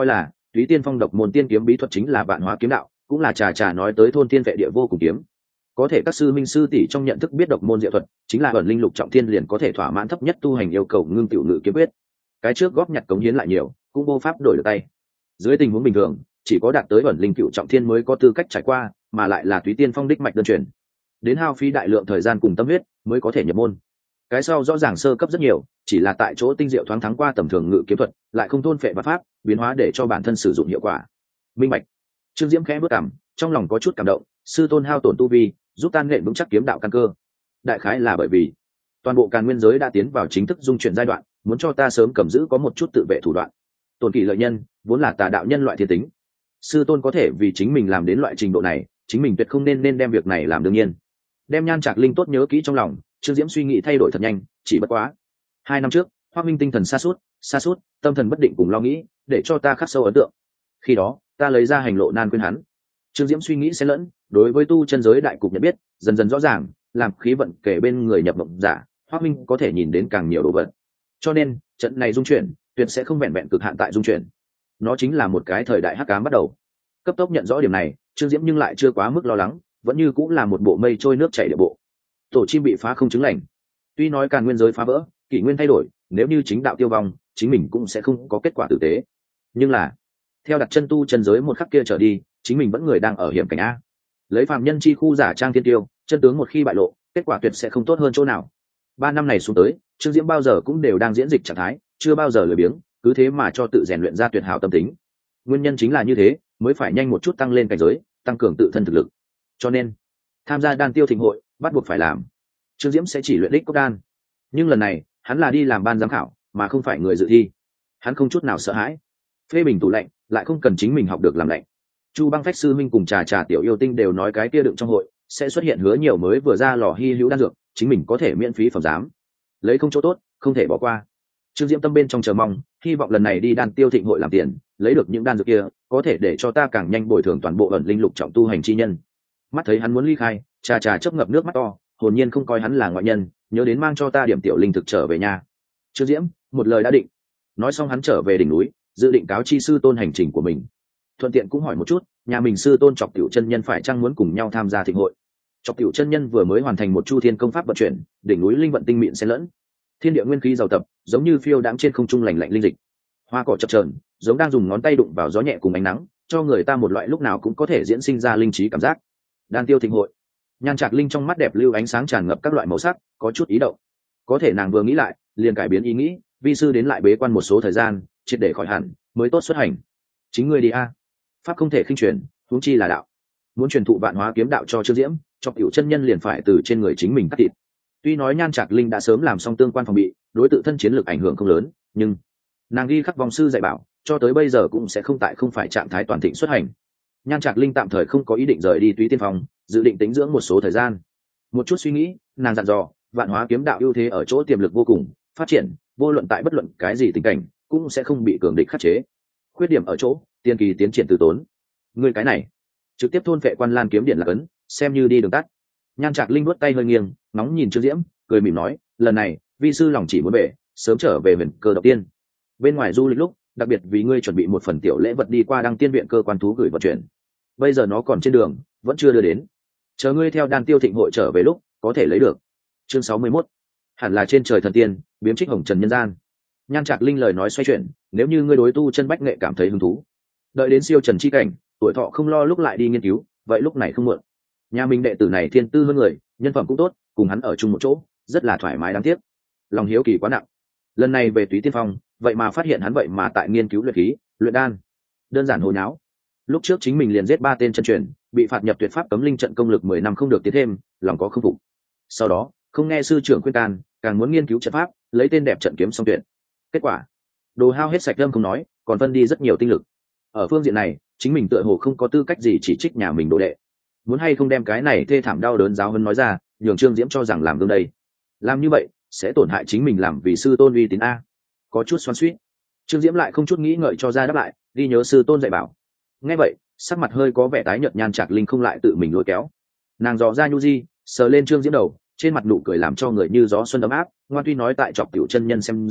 Túy Tiên Phong độc môn tiên kiếm bí thuật chính là vạn hóa kiếm đạo, cũng là trà trà nói tới thôn tiên vệ địa vô cùng kiếm. Có thể các sư minh sư tỷ trong nhận thức biết độc môn diệu thuật, chính là ẩn linh lục trọng thiên liền có thể thỏa mãn thấp nhất tu hành yêu cầu ngưng tiểu ngự kiếm quyết. Cái trước góp nhặt cống hiến lại nhiều, cũng vô pháp đổi được tay. Dưới tình huống bình thường, chỉ có đạt tới ẩn linh cựu trọng thiên mới có tư cách trải qua, mà lại là Túy Tiên Phong đích mạch đơn truyền. Đến hao phí đại lượng thời gian cùng tâm huyết mới có thể nhập môn. Cái sau rõ ràng sơ cấp rất nhiều, chỉ là tại chỗ tinh diệu thoáng thắng qua tầm thường ngự kiếm thuật, lại không thôn phệ và pháp, biến hóa để cho bản thân sử dụng hiệu quả. Minh bạch. Trương Diễm khẽ bước cảm, trong lòng có chút cảm động, sư tôn hao tổn tu vi, giúp tan luyện vững chắc kiếm đạo căn cơ. Đại khái là bởi vì toàn bộ Càn Nguyên giới đã tiến vào chính thức dung chuyển giai đoạn, muốn cho ta sớm cầm giữ có một chút tự vệ thủ đoạn. Tổn kỷ lợi nhân, vốn là tà đạo nhân loại thiên tính. Sư tôn có thể vì chính mình làm đến loại trình độ này, chính mình tuyệt không nên nên đem việc này làm đương nhiên. Đem Nhan Trạc Linh tốt nhớ kỹ trong lòng, Trương Diễm suy nghĩ thay đổi thật nhanh, chỉ bất quá hai năm trước, Hoắc Minh tinh thần sa sút sa sút tâm thần bất định cùng lo nghĩ, để cho ta khắc sâu ấn tượng. Khi đó ta lấy ra hành lộ nan quên hắn. Trương Diễm suy nghĩ xen lẫn, đối với tu chân giới đại cục nhận biết dần dần rõ ràng, làm khí vận kể bên người nhập mộng giả, Hoắc Minh có thể nhìn đến càng nhiều đồ vật. Cho nên trận này dung chuyển tuyệt sẽ không vẹn vẹn cực hạn tại dung chuyển, nó chính là một cái thời đại hắc ám bắt đầu. Cấp tốc nhận rõ điểm này, Trương Diễm nhưng lại chưa quá mức lo lắng, vẫn như cũng là một bộ mây trôi nước chảy địa bộ. Tổ chim bị phá không chứng lành, tuy nói Càn Nguyên giới phá vỡ, kỷ nguyên thay đổi, nếu như chính đạo tiêu vong, chính mình cũng sẽ không có kết quả tử tế. Nhưng là theo đặt chân tu chân giới một khắc kia trở đi, chính mình vẫn người đang ở hiểm cảnh a. Lấy phàm nhân chi khu giả trang thiên tiêu, chân tướng một khi bại lộ, kết quả tuyệt sẽ không tốt hơn chỗ nào. Ba năm này xuống tới, Trương Diễm bao giờ cũng đều đang diễn dịch trạng thái, chưa bao giờ lười biếng, cứ thế mà cho tự rèn luyện ra tuyệt hảo tâm tính. Nguyên nhân chính là như thế, mới phải nhanh một chút tăng lên cảnh giới, tăng cường tự thân thực lực. Cho nên tham gia đan tiêu thịnh hội bắt buộc phải làm. Trương Diễm sẽ chỉ luyện đích cốc đan, nhưng lần này hắn là đi làm ban giám khảo, mà không phải người dự thi. Hắn không chút nào sợ hãi, phê bình tủ lạnh lại không cần chính mình học được làm lạnh. Chu Băng Phách sư minh cùng Trà Trà tiểu yêu tinh đều nói cái kia đựng trong hội sẽ xuất hiện hứa nhiều mới vừa ra lò hy hữu đan dược, chính mình có thể miễn phí phẩm giám, lấy không chỗ tốt không thể bỏ qua. Trương Diễm tâm bên trong chờ mong, hy vọng lần này đi đan tiêu thịnh hội làm tiền, lấy được những đan dược kia, có thể để cho ta càng nhanh bồi thường toàn bộ ẩn linh lục trọng tu hành chi nhân. Mắt thấy hắn muốn ly khai, Trà Trà chớp ngập nước mắt to, hồn nhiên không coi hắn là ngoại nhân, nhớ đến mang cho ta điểm tiểu linh thực trở về nhà. Trương Diễm một lời đã định. Nói xong hắn trở về đỉnh núi, dự định cáo chi sư tôn hành trình của mình, thuận tiện cũng hỏi một chút nhà mình sư tôn Chọc Tiểu chân nhân phải chăng muốn cùng nhau tham gia thịnh hội. Chọc Tiểu chân nhân vừa mới hoàn thành một chu thiên công pháp vận chuyển, đỉnh núi linh vận tinh mịn xen lẫn, thiên địa nguyên khí giàu tập, giống như phiêu đãng trên không trung lành lạnh linh dịch. Hoa cỏ chập chờn, giống đang dùng ngón tay đụng vào gió nhẹ cùng ánh nắng, cho người ta một loại lúc nào cũng có thể diễn sinh ra linh trí cảm giác. Đan tiêu thịnh hội, Nhan Trạc Linh trong mắt đẹp lưu ánh sáng tràn ngập các loại màu sắc, có chút ý động. Có thể nàng vừa nghĩ lại, liền cải biến ý nghĩ, vi sư đến lại bế quan một số thời gian, triệt để khỏi hẳn, mới tốt xuất hành. Chính ngươi đi a. Pháp không thể khinh truyền, huống chi là đạo. Muốn truyền thụ vạn hóa kiếm đạo cho Trương Diễm, Chọc Tiểu chân nhân liền phải từ trên người chính mình cắt thịt. Tuy nói Nhan Trạc Linh đã sớm làm xong tương quan phòng bị, đối tự thân chiến lược ảnh hưởng không lớn, nhưng nàng ghi khắc vòng sư dạy bảo, cho tới bây giờ cũng sẽ không tại không phải trạng thái toàn thịnh xuất hành. Nhan Trạc Linh tạm thời không có ý định rời đi Túy Tiên Phong, dự định tĩnh dưỡng một số thời gian. Một chút suy nghĩ, nàng dặn dò, vạn hóa kiếm đạo ưu thế ở chỗ tiềm lực vô cùng, phát triển, vô luận tại bất luận cái gì tình cảnh, cũng sẽ không bị cường địch khắc chế. Khuyết điểm ở chỗ, tiên kỳ tiến triển từ tốn. Ngươi cái này, trực tiếp thôn phệ Quan Lan kiếm điện là cấn, xem như đi đường tắt. Nhan Trạc Linh vuốt tay hơi nghiêng, nóng nhìn Trương Diễm, cười mỉm nói, lần này, vi sư lòng chỉ muốn về, sớm trở về huyền cơ đầu tiên. Bên ngoài du lịch lúc, đặc biệt vì ngươi chuẩn bị một phần tiểu lễ vật đi qua đăng tiên viện cơ quan thú gửi vận chuyển. Bây giờ nó còn trên đường, vẫn chưa đưa đến. Chờ ngươi theo đan tiêu thịnh hội trở về lúc, có thể lấy được. Chương sáu mươi mốt, hẳn là trên trời thần tiên, biếm trích hồng trần nhân gian. Nhan Trạc Linh lời nói xoay chuyển, nếu như ngươi đối tu chân bách nghệ cảm thấy hứng thú, đợi đến siêu trần chi cảnh, tuổi thọ không lo lúc lại đi nghiên cứu, vậy lúc này không muộn. Nhà mình đệ tử này thiên tư hơn người, nhân phẩm cũng tốt, cùng hắn ở chung một chỗ, rất là thoải mái đáng tiếc. Lòng hiếu kỳ quá nặng. Lần này về Túy Tiên Phong, vậy mà phát hiện hắn vậy mà tại nghiên cứu luyện khí, luyện đan. Đơn giản hồ nháo. Lúc trước chính mình liền giết ba tên chân truyền, bị phạt nhập tuyệt pháp cấm linh trận công lực mười năm không được tiến thêm, lòng có không phục. Sau đó, không nghe sư trưởng khuyên can, càng muốn nghiên cứu trận pháp, lấy tên đẹp trận kiếm song tuyệt. Kết quả, đồ hao hết sạch lâm không nói, còn phân đi rất nhiều tinh lực. Ở phương diện này, chính mình tựa hồ không có tư cách gì chỉ trích nhà mình đồ đệ. Muốn hay không đem cái này thê thảm đau đớn giáo hơn nói ra, nhường Trương Diễm cho rằng làm gương đây. Làm như vậy, sẽ tổn hại chính mình làm vì sư tôn uy tín a. Có chút xoắn xuýt. Trương Diễm lại không chút nghĩ ngợi cho ra đáp lại, ghi nhớ sư tôn dạy bảo. Nghe vậy, sắc mặt hơi có vẻ tái nhợt, Nhan Trạc Linh không lại tự mình lôi kéo. Nàng dò ra nhu di, sờ lên Trương Diễm đầu, trên mặt nụ cười làm cho người như gió xuân ấm áp, ngoan tuy nói tại Chọc Tiểu chân nhân xem ra,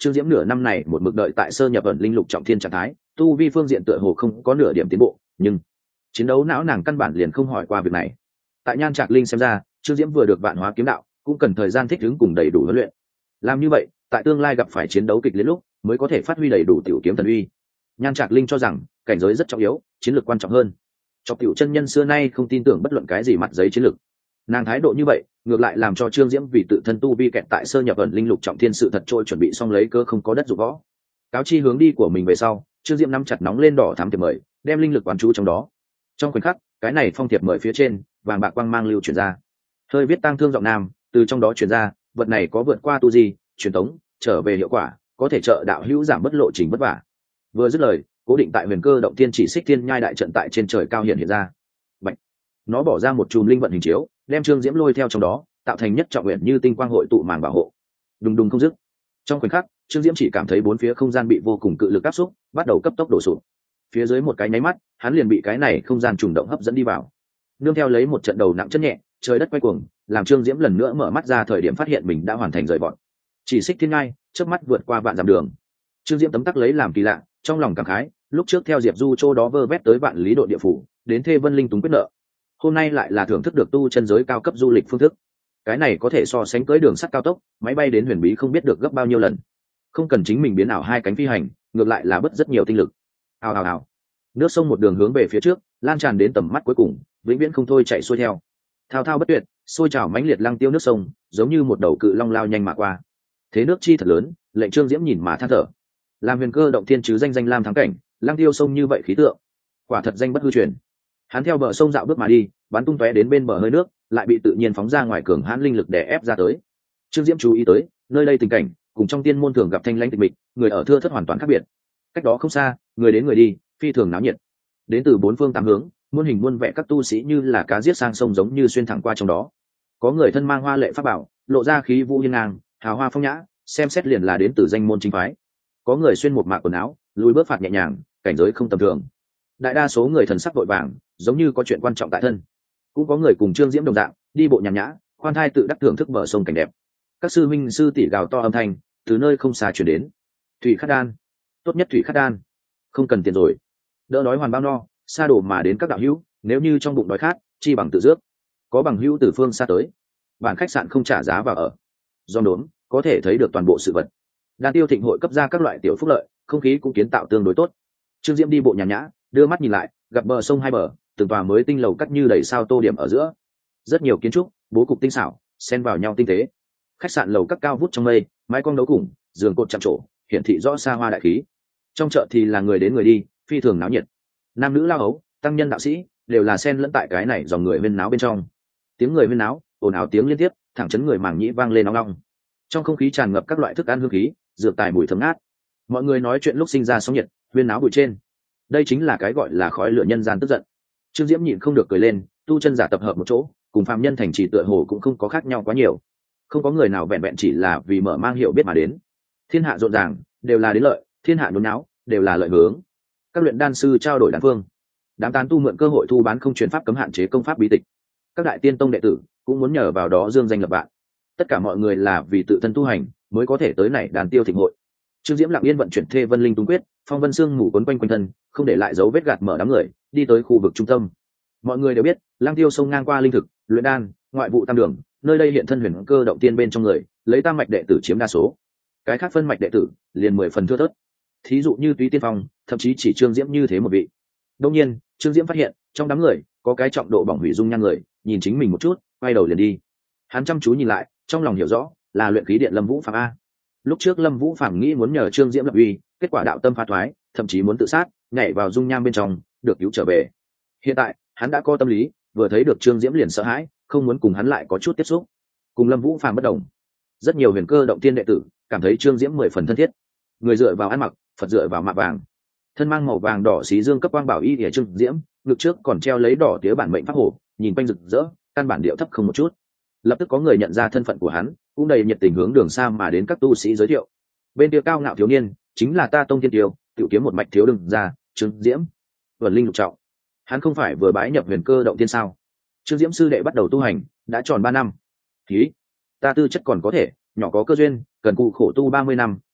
Trương Diễm nửa năm này một mực đợi tại sơ nhập ẩn linh lục trọng thiên trạng thái, tu vi phương diện tựa hồ không có nửa điểm tiến bộ, nhưng chiến đấu não nàng căn bản liền không hỏi qua việc này. Tại Nhan Trạc Linh xem ra, Trương Diễm vừa được vạn hóa kiếm đạo, cũng cần thời gian thích ứng cùng đầy đủ huấn luyện. Làm như vậy, tại tương lai gặp phải chiến đấu kịch liệt lúc, mới có thể phát huy đầy đủ tiểu kiếm thần uy. Nhan Trạc Linh cho rằng, cảnh giới rất trọng yếu, chiến lược quan trọng hơn. Chọc tiểu chân nhân xưa nay không tin tưởng bất luận cái gì mặt giấy chiến lược. Nàng thái độ như vậy, ngược lại làm cho Trương Diễm vì tự thân tu vi kẹt tại sơ nhập ẩn linh lục trọng thiên sự thật trôi chuẩn bị xong lấy cơ không có đất dụng võ. Cáo chi hướng đi của mình về sau, Trương Diễm nắm chặt nóng lên đỏ thắm thiệp mời, đem linh lực quán chú trong đó. Trong khoảnh khắc, cái này phong thiệp mời phía trên, vàng bạc quang mang lưu truyền ra. Hơi viết tang thương giọng nam, từ trong đó truyền ra, vật này có vượt qua tu gì, truyền tống, trở về hiệu quả, có thể trợ đạo hữu giảm bất lộ trình vất vả. Vừa dứt lời, cố định tại huyền cơ động thiên chỉ xích thiên nhai đại trận tại trên trời cao hiện hiện ra. Bạch. Nó bỏ ra một chùm linh vận hình chiếu, đem Trương Diễm lôi theo trong đó, tạo thành nhất trọng nguyện như tinh quang hội tụ màng bảo hộ. Đùng đùng không dứt. Trong khoảnh khắc, Trương Diễm chỉ cảm thấy bốn phía không gian bị vô cùng cự lực áp xúc, bắt đầu cấp tốc đổ sụp. Phía dưới một cái nháy mắt, hắn liền bị cái này không gian trùng động hấp dẫn đi vào. Nương theo lấy một trận đầu nặng chân nhẹ, trời đất quay cuồng, làm Trương Diễm lần nữa mở mắt ra thời điểm phát hiện mình đã hoàn thành rời bọn. Chỉ xích thiên ngai, chớp mắt vượt qua vạn dặm đường. Trương Diễm tấm tắc lấy làm kỳ lạ, trong lòng cảm khái, lúc trước theo Diệp Du Châu đó vơ vét tới vạn lý độ địa phủ, đến Thê Vân Linh Túng quyết nợ. Hôm nay lại là thưởng thức được tu chân giới cao cấp du lịch phương thức. Cái này có thể so sánh cưỡi đường sắt cao tốc, máy bay đến huyền bí không biết được gấp bao nhiêu lần. Không cần chính mình biến ảo hai cánh phi hành, ngược lại là bất rất nhiều tinh lực. Ào ào ào. Nước sông một đường hướng về phía trước, lan tràn đến tầm mắt cuối cùng, vĩnh viễn không thôi chạy xuôi theo. Thao thao bất tuyệt, sôi trào mãnh liệt lăng tiêu nước sông, giống như một đầu cự long lao nhanh mà qua. Thế nước chi thật lớn, lệnh Trương Diễm nhìn mà than thở. Làm huyền cơ động thiên chứ danh danh lam thắng cảnh, lăng tiêu sông như vậy khí tượng, quả thật danh bất hư truyền. Hắn theo bờ sông dạo bước mà đi, bắn tung tóe đến bên bờ hơi nước, lại bị tự nhiên phóng ra ngoài cường hãn linh lực đè ép ra tới. Trương Diễm chú ý tới, nơi đây tình cảnh, cùng trong tiên môn thường gặp thanh lãnh tịch mịch, người ở thưa thớt hoàn toàn khác biệt. Cách đó không xa, người đến người đi, phi thường náo nhiệt. Đến từ bốn phương tám hướng, muôn hình muôn vẻ các tu sĩ như là cá giết sang sông giống như xuyên thẳng qua trong đó. Có người thân mang hoa lệ pháp bảo, lộ ra khí vũ hiên ngang, hào hoa phong nhã, xem xét liền là đến từ danh môn chính phái. Có người xuyên một mạc quần áo, lùi bước phạt nhẹ nhàng, cảnh giới không tầm thường. Đại đa số người thần sắc vội vàng, giống như có chuyện quan trọng tại thân. Cũng có người cùng Trương Diễm đồng dạng, đi bộ nhàn nhã, khoan thai tự đắc thưởng thức bờ sông cảnh đẹp. Các sư minh sư tỷ gào to âm thanh, từ nơi không xa truyền đến. Thủy khát đan, tốt nhất thủy khát đan, không cần tiền rồi. Đỡ đói hoàn bao no, xa đổ mà đến các đạo hữu, nếu như trong bụng đói khát, chi bằng tự dước. Có bằng hữu từ phương xa tới, bản khách sạn không trả giá vào ở. Do đốn, có thể thấy được toàn bộ sự vật. Đan tiêu thịnh hội cấp ra các loại tiểu phúc lợi, không khí cũng kiến tạo tương đối tốt. Trương Diễm đi bộ nhàn nhã, đưa mắt nhìn lại, gặp bờ sông hai bờ, từng tòa mới tinh lầu cắt như đầy sao tô điểm ở giữa. Rất nhiều kiến trúc, bố cục tinh xảo, xen vào nhau tinh tế. Khách sạn lầu các cao vút trong mây, mái cong đấu cùng, giường cột chạm trổ, hiển thị rõ xa hoa đại khí. Trong chợ thì là người đến người đi, phi thường náo nhiệt. Nam nữ lao ấu, tăng nhân đạo sĩ, đều là xen lẫn tại cái này dòng người huyên náo bên trong. Tiếng người huyên náo, ồn ào tiếng liên tiếp, thẳng chấn người màng nhĩ vang lên nóng nóng. Trong không khí tràn ngập các loại thức ăn hương khí, dược tài mùi thơm ngát. Mọi người nói chuyện lúc sinh ra sóng nhiệt, huyên náo bụi trên. Đây chính là cái gọi là khói lửa nhân gian tức giận. Trương Diễm nhịn không được cười lên, tu chân giả tập hợp một chỗ, cùng phàm nhân thành trì tựa hồ cũng không có khác nhau quá nhiều. Không có người nào vẹn vẹn chỉ là vì mở mang hiểu biết mà đến. Thiên hạ rộn ràng, đều là đến lợi, thiên hạ nhốn nháo, đều là lợi hướng. Các luyện đan sư trao đổi đan phương, đám tán tu mượn cơ hội thu bán không truyền pháp cấm hạn chế công pháp bí tịch. Các đại tiên tông đệ tử cũng muốn nhờ vào đó dương danh lập vạn. Tất cả mọi người là vì tự thân tu hành mới có thể tới này đàn tiêu thịnh hội. Trương Diễm lặng yên vận chuyển Thê Vân Linh Túng quyết, phong vân xương mù quấn quanh quanh thân, không để lại dấu vết gạt mở đám người, đi tới khu vực trung tâm. Mọi người đều biết, Lang Tiêu sông ngang qua linh thực, luyện đan, ngoại vụ tam đường, nơi đây hiện thân huyền cơ động tiên bên trong người, lấy tam mạch đệ tử chiếm đa số. Cái khác phân mạch đệ tử, liền mười phần thưa thớt. Thí dụ như Túy Tiên Phong, thậm chí chỉ Trương Diễm như thế một vị. Đương nhiên, Trương Diễm phát hiện, trong đám người, có cái trọng độ bỏng hủy dung nhan người, nhìn chính mình một chút, quay đầu liền đi. Hắn chăm chú nhìn lại, trong lòng hiểu rõ, là luyện khí điện Lâm Vũ Phàm a. Lúc trước Lâm Vũ Phàm nghĩ muốn nhờ Trương Diễm lập uy, kết quả đạo tâm phá thoái, thậm chí muốn tự sát, nhảy vào dung nham bên trong, được cứu trở về. Hiện tại, hắn đã có tâm lý, vừa thấy được Trương Diễm liền sợ hãi, không muốn cùng hắn lại có chút tiếp xúc. Cùng Lâm Vũ Phàm bất đồng, rất nhiều huyền cơ động tiên đệ tử cảm thấy Trương Diễm mười phần thân thiết. Người dựa vào ăn mặc, Phật dựa vào mạ vàng. Thân mang màu vàng đỏ xí dương cấp quang bảo y để Trương Diễm, ngực trước còn treo lấy đỏ tía bản mệnh pháp hổ, nhìn quanh rực rỡ, căn bản điệu thấp không một chút. Lập tức có người nhận ra thân phận của hắn, cũng đầy nhiệt tình hướng đường xa mà đến các tu sĩ giới thiệu. Bên kia cao ngạo thiếu niên, chính là ta Tông Thiên Tiêu, tiểu kiếm một mạch thiếu đừng ra, Trương Diễm. Vân Linh lục trọng. Hắn không phải vừa bái nhập huyền cơ động tiên sao? Trương Diễm sư đệ bắt đầu tu hành, đã tròn ba năm. Khí, ta tư chất còn có thể, nhỏ có cơ duyên, cần cụ khổ tu ba mươi năm,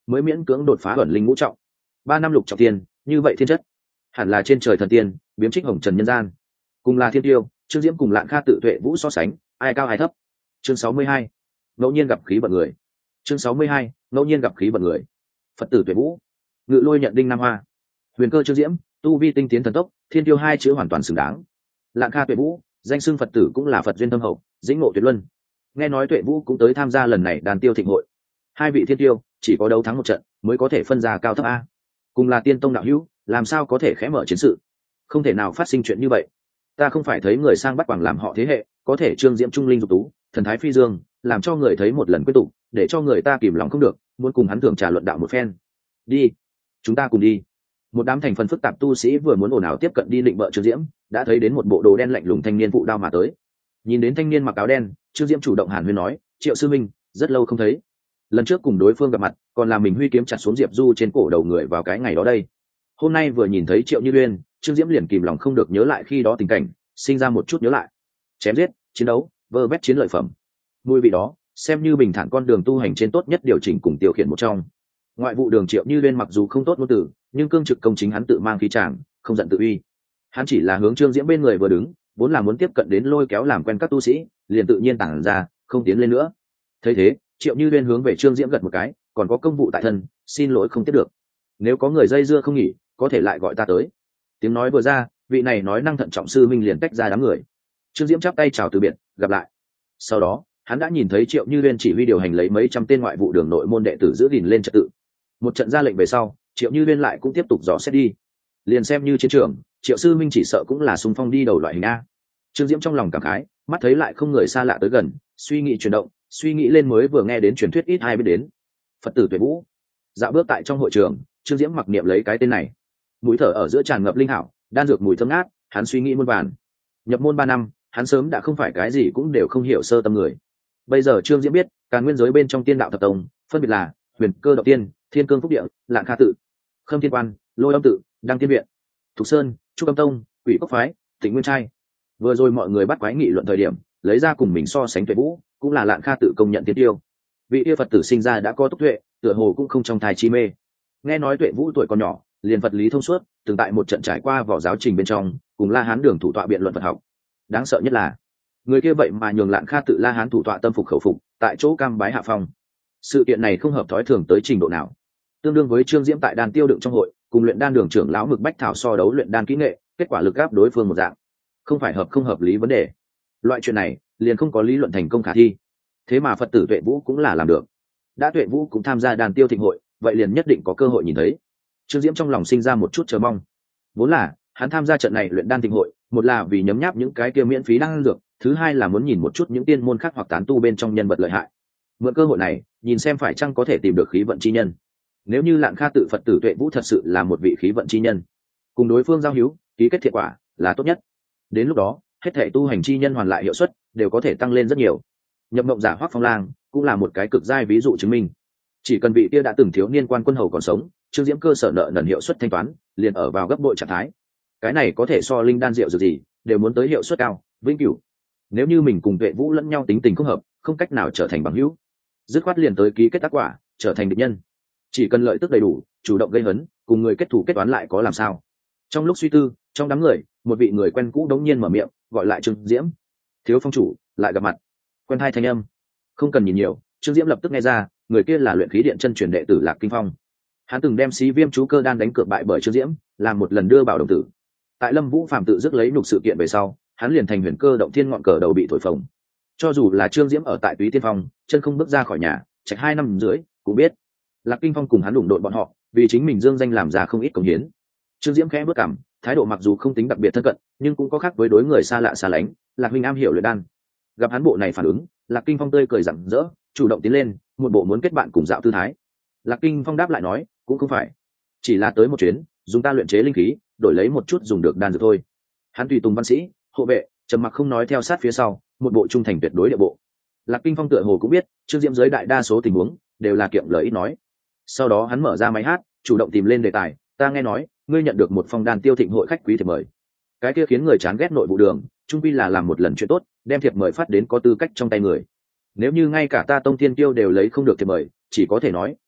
mới miễn cưỡng đột phá ẩn linh ngũ trọng. Ba năm lục trọng tiên, như vậy thiên chất hẳn là trên trời thần tiên, biếm trích hồng trần nhân gian. Cùng là thiên tiêu, Trương Diễm cùng Lạn Kha Tự Tuệ Vũ so sánh, ai cao ai thấp. Chương sáu mươi hai, ngẫu nhiên gặp khí vận người. Chương sáu mươi hai, ngẫu nhiên gặp khí vận người. Phật tử Tuệ Vũ, Ngự Lôi nhận đinh nam hoa. Huyền cơ Trương Diễm, tu vi tinh tiến thần tốc, thiên tiêu hai chữ hoàn toàn xứng đáng. Lạn Kha Tuệ Vũ, danh xưng Phật tử cũng là Phật duyên tâm hậu, dĩnh ngộ tuyệt luân. Nghe nói Tuệ Vũ cũng tới tham gia lần này đàn tiêu thịnh hội. Hai vị thiên tiêu chỉ có đấu thắng một trận mới có thể phân ra cao thấp a. Cùng là tiên tông đạo hữu, làm sao có thể khẽ mở chiến sự? Không thể nào phát sinh chuyện như vậy. Ta không phải thấy người sang bắt quảng làm họ thế hệ, có thể Trương Diễm trung linh dục tú, thần thái phi dương, làm cho người thấy một lần quyết tụ, để cho người ta kìm lòng không được, muốn cùng hắn thưởng trà luận đạo một phen. Đi, chúng ta cùng đi. Một đám thành phần phức tạp tu sĩ vừa muốn ồn ào tiếp cận đi định bợ Trương Diễm, đã thấy đến một bộ đồ đen lạnh lùng thanh niên phụ đao mà tới. Nhìn đến thanh niên mặc áo đen, Trương Diễm chủ động hàn huyên nói, Triệu sư minh, rất lâu không thấy. Lần trước cùng đối phương gặp mặt, còn là mình huy kiếm chặt xuống Diệp Du trên cổ đầu người vào cái ngày đó đây. Hôm nay vừa nhìn thấy Triệu Như Uyên, Trương Diễm liền kìm lòng không được nhớ lại khi đó tình cảnh, sinh ra một chút nhớ lại. Chém giết, chiến đấu, vơ vét chiến lợi phẩm. Mùi vị đó, xem như bình thản con đường tu hành trên tốt nhất điều chỉnh cùng tiêu khiển một trong. Ngoại vụ đường Triệu Như Uyên mặc dù không tốt ngôn từ, nhưng cương trực công chính hắn tự mang khí tràng, không giận tự uy. Hắn chỉ là hướng Trương Diễm bên người vừa đứng, vốn là muốn tiếp cận đến lôi kéo làm quen các tu sĩ, liền tự nhiên tản ra, không tiến lên nữa. Thấy thế, Triệu Như Uyên hướng về Trương Diễm gật một cái, còn có công vụ tại thân, xin lỗi không tiếp được. Nếu có người dây dưa không nghỉ, có thể lại gọi ta tới. Tiếng nói vừa ra, vị này nói năng thận trọng sư minh liền tách ra đám người. Trương Diễm chắp tay chào từ biệt, gặp lại. Sau đó, hắn đã nhìn thấy Triệu Như Uyên chỉ huy điều hành lấy mấy trăm tên ngoại vụ đường nội môn đệ tử giữ gìn lên trật tự. Một trận ra lệnh về sau, Triệu Như Uyên lại cũng tiếp tục dò xét đi. Liền xem như chiến trường, Triệu sư minh chỉ sợ cũng là xung phong đi đầu loại hình a. Trương Diễm trong lòng cảm khái, mắt thấy lại không người xa lạ tới gần, suy nghĩ chuyển động, suy nghĩ lên mới vừa nghe đến truyền thuyết ít ai biết đến. Phật tử Tuệ Vũ. Dạo bước tại trong hội trường, Trương Diễm mặc niệm lấy cái tên này. Mũi thở ở giữa tràn ngập linh hảo, đan dược mùi thơm ngát, hắn suy nghĩ muôn vàn. Nhập môn ba năm, hắn sớm đã không phải cái gì cũng đều không hiểu sơ tâm người. Bây giờ Trương Diễm biết, Càn Nguyên giới bên trong Tiên đạo thập tông, phân biệt là Huyền Cơ Động Tiên, Thiên Cương Phúc Địa, Lạn Kha Tự, Khâm Thiên Quan, Lôi Âm Tự, Đăng Tiên Viện, Thục Sơn, Trúc Âm Tông, Quỷ Cốc Phái, Tịnh Nguyên Trai. Vừa rồi mọi người bắt quái nghị luận thời điểm, lấy ra cùng mình so sánh Tuệ Vũ, cũng là Lạn Kha Tự công nhận tiên tiêu. Vị yêu Phật tử sinh ra đã có túc tuệ, tựa hồ cũng không trong thai chi mê. Nghe nói Tuệ Vũ tuổi còn nhỏ, liền vật lý thông suốt, từng tại một trận trải qua vỏ giáo trình bên trong, cùng La Hán đường thủ tọa biện luận Phật học. Đáng sợ nhất là, người kia vậy mà nhường Lạn Kha Tự La Hán thủ tọa tâm phục khẩu phục, tại chỗ cam bái hạ phong. Sự kiện này không hợp thói thường tới trình độ nào. Tương đương với Trương Diễm tại đan tiêu đựng trong hội, cùng luyện đan đường trưởng lão Mực Bách Thảo so đấu luyện đan kỹ nghệ, kết quả lực áp đối phương một dạng. Không phải hợp không hợp lý vấn đề. Loại chuyện này, liền không có lý luận thành công khả thi. Thế mà Phật tử Tuệ Vũ cũng là làm được. Đã Tuệ Vũ cũng tham gia đàn tiêu thịnh hội, vậy liền nhất định có cơ hội nhìn thấy. Trương Diễm trong lòng sinh ra một chút chờ mong. Vốn là hắn tham gia trận này luyện đan thịnh hội, một là vì nhấm nháp những cái kia miễn phí đan dược, thứ hai là muốn nhìn một chút những tiên môn khác hoặc tán tu bên trong nhân vật lợi hại. Mượn cơ hội này, nhìn xem phải chăng có thể tìm được khí vận chi nhân. Nếu như Lạn Kha Tự Phật tử Tuệ Vũ thật sự là một vị khí vận chi nhân, cùng đối phương giao hữu, ký kết thiện quả là tốt nhất. Đến lúc đó, hết thể tu hành chi nhân hoàn lại hiệu suất đều có thể tăng lên rất nhiều. Nhập mộng giả Hoắc Phong Lang cũng là một cái cực giai ví dụ chứng minh. Chỉ cần vị kia đã từng thiếu niên quan quân hầu còn sống, Trương Diễm cơ sở nợ nần hiệu suất thanh toán liền ở vào gấp bội trạng thái. Cái này có thể so linh đan rượu dược gì đều muốn tới hiệu suất cao, vĩnh cửu. Nếu như mình cùng Tuệ Vũ lẫn nhau tính tình không hợp, không cách nào trở thành bằng hữu, dứt khoát liền tới ký kết tác quả, trở thành địch nhân. Chỉ cần lợi tức đầy đủ, chủ động gây hấn, cùng người kết thủ kết toán lại có làm sao? Trong lúc suy tư, trong đám người, một vị người quen cũ đống nhiên mở miệng, gọi lại Trương Diễm. Thiếu phong chủ, lại gặp mặt. Quen hai thanh âm. Không cần nhìn nhiều, Trương Diễm lập tức nghe ra, người kia là luyện khí điện chân truyền đệ tử Lạc Kinh Phong. Hắn từng đem Xí Viêm chú cơ đan đánh cược bại bởi Trương Diễm, làm một lần đưa bảo đồng tử. Tại Lâm Vũ Phàm tự dứt lấy nhục sự kiện về sau, hắn liền thành Huyền Cơ Động Thiên ngọn cờ đầu bị thổi phồng. Cho dù là Trương Diễm ở tại Túy Tiên Phong, chân không bước ra khỏi nhà, chạy hai năm rưỡi, cũng biết Lạc Kinh Phong cùng hắn đụng đội bọn họ, vì chính mình dương danh làm ra không ít công hiến. Trương Diễm khẽ bước cằm, thái độ mặc dù không tính đặc biệt thân cận, nhưng cũng có khác với đối người xa lạ xa lánh. Lạc huynh am hiểu luyện đan. Gặp hắn bộ này phản ứng, Lạc Kinh Phong tươi cười rạng rỡ, chủ động tiến lên, một bộ muốn kết bạn cùng dạo tư thái. Lạc Kinh Phong đáp lại nói, cũng không phải, chỉ là tới một chuyến, dùng ta luyện chế linh khí, đổi lấy một chút dùng được đan dược thôi. Hắn tùy tùng văn sĩ, hộ vệ, trầm mặc không nói theo sát phía sau, một bộ trung thành tuyệt đối địa bộ. Lạc Kinh Phong tựa hồ cũng biết, Trương Diễm giới đại đa số tình huống đều là kiệm lời ít nói. Sau đó hắn mở ra máy hát, chủ động tìm lên đề tài, ta nghe nói, ngươi nhận được một phong đan tiêu thịnh hội khách quý thiệp mời. Cái kia khiến người chán ghét nội vụ đường, trung quy là làm một lần chuyện tốt, đem thiệp mời phát đến có tư cách trong tay người. Nếu như ngay cả ta tông thiên tiêu đều lấy không được thiệp mời, chỉ có thể nói,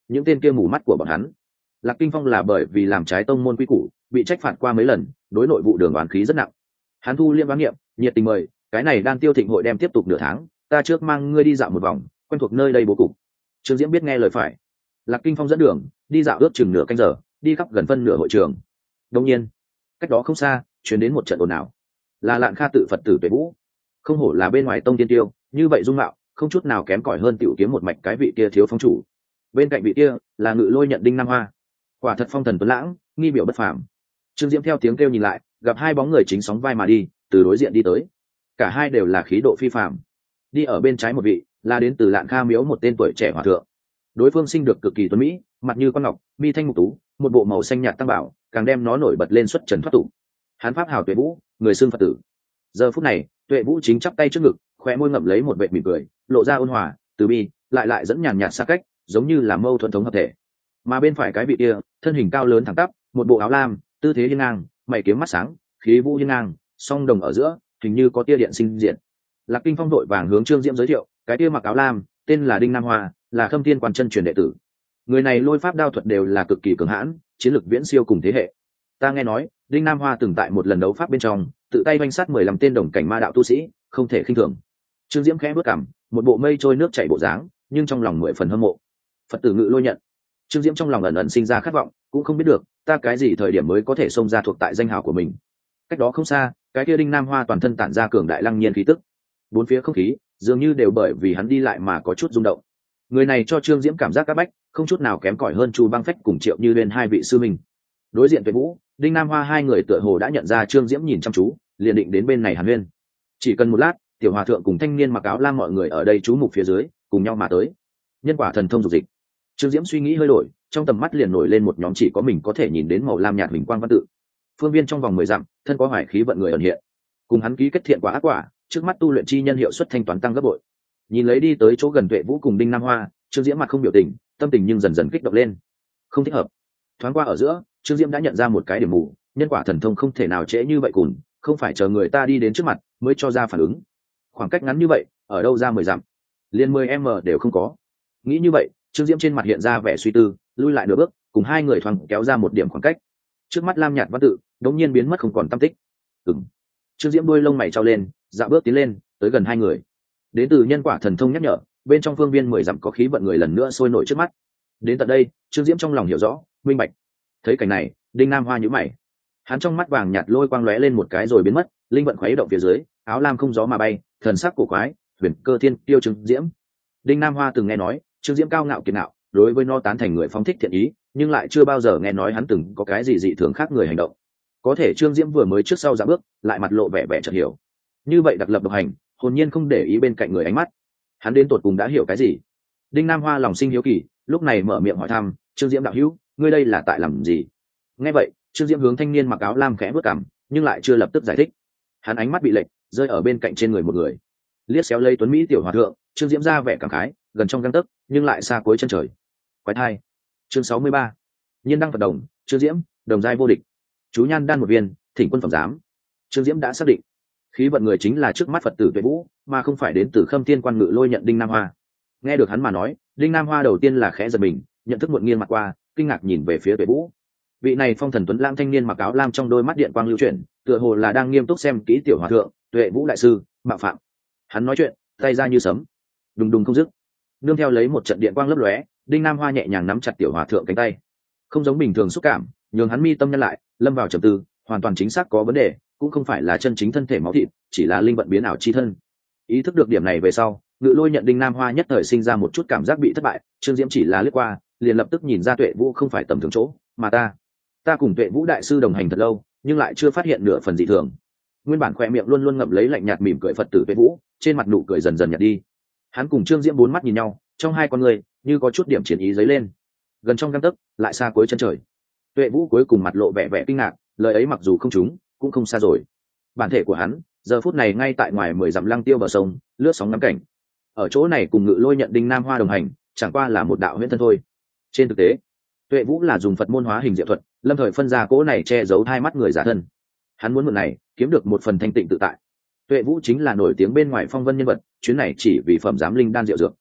những tên kia mù mắt của bọn hắn. Lạc Kinh Phong là bởi vì làm trái tông môn quy củ bị trách phạt qua mấy lần, đối nội vụ đường oán khí rất nặng. Hắn thu liêm đoán nghiệm, nhiệt tình mời, cái này đan tiêu thịnh hội đem tiếp tục nửa tháng, ta trước mang ngươi đi dạo một vòng, quen thuộc nơi đây bố cục. Trương Diễm biết nghe lời phải. Lạc Kinh Phong dẫn đường đi dạo ước chừng nửa canh giờ, đi khắp gần phân nửa hội trường. Đương nhiên, cách đó không xa truyền đến một trận ồn ào, là Lạn Kha tự Phật tử Tuệ Vũ. Không hổ là bên ngoài tông tiên tiêu, như vậy dung mạo không chút nào kém cỏi hơn tiểu kiếm một mạch cái vị kia thiếu phong chủ. Bên cạnh vị kia là Ngự Lôi nhận Đinh Nam Hoa, quả thật phong thần tuấn lãng, nghi biểu bất phàm. Trương Diễm theo tiếng kêu nhìn lại, gặp hai bóng người chính sóng vai mà đi, từ đối diện đi tới. Cả hai đều là khí độ phi phàm. Đi ở bên trái một vị là đến từ Lạn Kha miếu một tên tuổi trẻ hòa thượng. Đối phương sinh được cực kỳ tuấn mỹ, mặt như con ngọc, mi thanh mục tú, một bộ màu xanh nhạt tăng bảo, càng đem nó nổi bật lên xuất trần thoát tục. Hán pháp hào Tuệ Vũ, người xưng Phật tử. Giờ phút này, Tuệ Vũ chính chắp tay trước ngực, khóe môi ngậm lấy một vệt mỉm cười, lộ ra ôn hòa, từ bi, lại lại dẫn nhàn nhạt xa cách, giống như là mâu thuẫn thống hợp thể. Mà bên phải cái vị kia, thân hình cao lớn thẳng tắp, một bộ áo lam, tư thế hiên ngang, mày kiếm mắt sáng, khí vũ hiên ngang, song đồng ở giữa, hình như có tia điện sinh diện. Lạc Kinh Phong đội vàng hướng Trương Diễm giới thiệu, cái kia mặc áo lam, tên là Đinh Nam Hoa, là Khâm Thiên Quan chân truyền đệ tử. Người này lôi pháp đao thuật đều là cực kỳ cường hãn, chiến lược viễn siêu cùng thế hệ. Ta nghe nói, Đinh Nam Hoa từng tại một lần đấu pháp bên trong, tự tay oanh sát mười lăm tên đồng cảnh ma đạo tu sĩ, không thể khinh thường. Trương Diễm khẽ bước cằm, một bộ mây trôi nước chảy bộ dáng, nhưng trong lòng mười phần hâm mộ. Phật tử Ngự Lôi nhận. Trương Diễm trong lòng ẩn ẩn sinh ra khát vọng, cũng không biết được ta cái gì thời điểm mới có thể xông ra thuộc tại danh hào của mình. Cách đó không xa, cái kia Đinh Nam Hoa toàn thân tản ra cường đại lăng nhiên khí tức, bốn phía không khí dường như đều bởi vì hắn đi lại mà có chút rung động. Người này cho Trương Diễm cảm giác các bách, không chút nào kém cỏi hơn Chu Băng Phách cùng Triệu Như Liên hai vị sư minh. Đối diện Tuệ Vũ, Đinh Nam Hoa hai người tựa hồ đã nhận ra Trương Diễm nhìn chăm chú, liền định đến bên này hàn huyên. Chỉ cần một lát, tiểu hòa thượng cùng thanh niên mặc áo lam mọi người ở đây trú mục phía dưới, cùng nhau mà tới. Nhân quả thần thông dục dịch. Trương Diễm suy nghĩ hơi đổi, trong tầm mắt liền nổi lên một nhóm chỉ có mình có thể nhìn đến màu lam nhạt hình quang văn tự. Phương viên trong vòng mười dặm, thân có hoài khí vận người ẩn hiện. Cùng hắn ký kết thiện quả ác quả, trước mắt tu luyện chi nhân hiệu suất thanh toán tăng gấp bội. Nhìn lấy đi tới chỗ gần Tuệ Vũ cùng Đinh Nam Hoa, Trương Diễm mặt không biểu tình, tâm tình nhưng dần dần kích động lên. Không thích hợp. Thoáng qua ở giữa, Trương Diễm đã nhận ra một cái điểm mù, nhân quả thần thông không thể nào trễ như vậy cùn, không phải chờ người ta đi đến trước mặt mới cho ra phản ứng. Khoảng cách ngắn như vậy, ở đâu ra mười dặm, liền mười m đều không có. Nghĩ như vậy, Trương Diễm trên mặt hiện ra vẻ suy tư, lui lại nửa bước, cùng hai người thoáng kéo ra một điểm khoảng cách. Trước mắt lam nhạt văn tự đống nhiên biến mất không còn tăm tích. Ừm. Trương Diễm đuôi lông mày trao lên, dạo bước tiến lên, tới gần hai người. Đến từ nhân quả thần thông nhắc nhở, bên trong phương viên mười dặm có khí vận người lần nữa sôi nổi trước mắt. Đến tận đây, Trương Diễm trong lòng hiểu rõ, minh bạch. Thấy cảnh này, Đinh Nam Hoa nhíu mày. Hắn trong mắt vàng nhạt lôi quang lóe lên một cái rồi biến mất, linh vận khuấy động phía dưới, áo lam không gió mà bay, thần sắc cổ quái, huyền cơ thiên tiêu Trương Diễm. Đinh Nam Hoa từng nghe nói, Trương Diễm cao ngạo kiệt ngạo, đối với nó tán thành người phóng thích thiện ý, nhưng lại chưa bao giờ nghe nói hắn từng có cái gì dị thường khác người hành động. Có thể Trương Diễm vừa mới trước sau dạo bước, lại mặt lộ vẻ vẻ chợt hiểu. Như vậy đặc lập độc hành, hồn nhiên không để ý bên cạnh người ánh mắt. Hắn đến tột cùng đã hiểu cái gì? Đinh Nam Hoa lòng sinh hiếu kỳ, lúc này mở miệng hỏi thăm, Trương Diễm đạo hữu, ngươi đây là tại làm gì? Nghe vậy, Trương Diễm hướng thanh niên mặc áo lam khẽ bước cằm, nhưng lại chưa lập tức giải thích. Hắn ánh mắt bị lệch, rơi ở bên cạnh trên người một người. Liếc xéo lấy tuấn mỹ tiểu hòa thượng, Trương Diễm ra vẻ cảm khái, gần trong gang tấc, nhưng lại xa cuối chân trời. Quái thai. Chương sáu mươi ba. Nhiên đăng Phật đồng, Trương Diễm, đồng giai vô địch. Chú nhan đan một viên, thỉnh quân phẩm giám. Trương Diễm đã xác định, khí vận người chính là trước mắt Phật tử Tuệ Vũ, mà không phải đến từ Khâm Thiên Quan Ngự Lôi nhận Đinh Nam Hoa. Nghe được hắn mà nói, Đinh Nam Hoa đầu tiên là khẽ giật mình, nhận thức muộn nghiêng mặt qua, kinh ngạc nhìn về phía Tuệ Vũ. Vị này phong thần tuấn lãng thanh niên mặc áo lam trong đôi mắt điện quang lưu chuyển, tựa hồ là đang nghiêm túc xem kỹ tiểu hòa thượng, Tuệ Vũ đại sư, mạo phạm. Hắn nói chuyện, tay ra như sấm, đùng đùng không dứt. Nương theo lấy một trận điện quang lấp lóe, Đinh Nam Hoa nhẹ nhàng nắm chặt tiểu hòa thượng cánh tay, không giống bình thường xúc cảm, nhường hắn mi tâm nhân lại, lâm vào trầm tư, hoàn toàn chính xác có vấn đề, cũng không phải là chân chính thân thể máu thịt, chỉ là linh vận biến ảo chi thân. Ý thức được điểm này về sau, Ngự Lôi nhận Đinh Nam Hoa nhất thời sinh ra một chút cảm giác bị thất bại. Trương Diễm chỉ là lướt qua, liền lập tức nhìn ra Tuệ Vũ không phải tầm thường chỗ, mà ta, ta cùng Tuệ Vũ đại sư đồng hành thật lâu, nhưng lại chưa phát hiện nửa phần dị thường. Nguyên bản khoe miệng luôn luôn ngậm lấy lạnh nhạt mỉm cười Phật tử Tuệ Vũ, trên mặt nụ cười dần dần nhạt đi. Hắn cùng Trương Diễm bốn mắt nhìn nhau, trong hai con người như có chút điểm chiến ý dấy lên. Gần trong gang tấc, lại xa cuối chân trời. Tuệ Vũ cuối cùng mặt lộ vẻ vẻ kinh ngạc, lời ấy mặc dù không trúng, cũng không xa rồi. Bản thể của hắn giờ phút này ngay tại ngoài mười dặm lăng tiêu bờ sông, lướt sóng ngắm cảnh. Ở chỗ này cùng Ngự Lôi nhận Đinh Nam Hoa đồng hành, chẳng qua là một đạo huyễn thân thôi. Trên thực tế, Tuệ Vũ là dùng Phật môn hóa hình diệu thuật, lâm thời phân ra cỗ này che giấu hai mắt người giả thân. Hắn muốn mượn này kiếm được một phần thanh tịnh tự tại. Tuệ Vũ chính là nổi tiếng bên ngoài phong vân nhân vật, chuyến này chỉ vì phẩm giám linh đan diệu dược.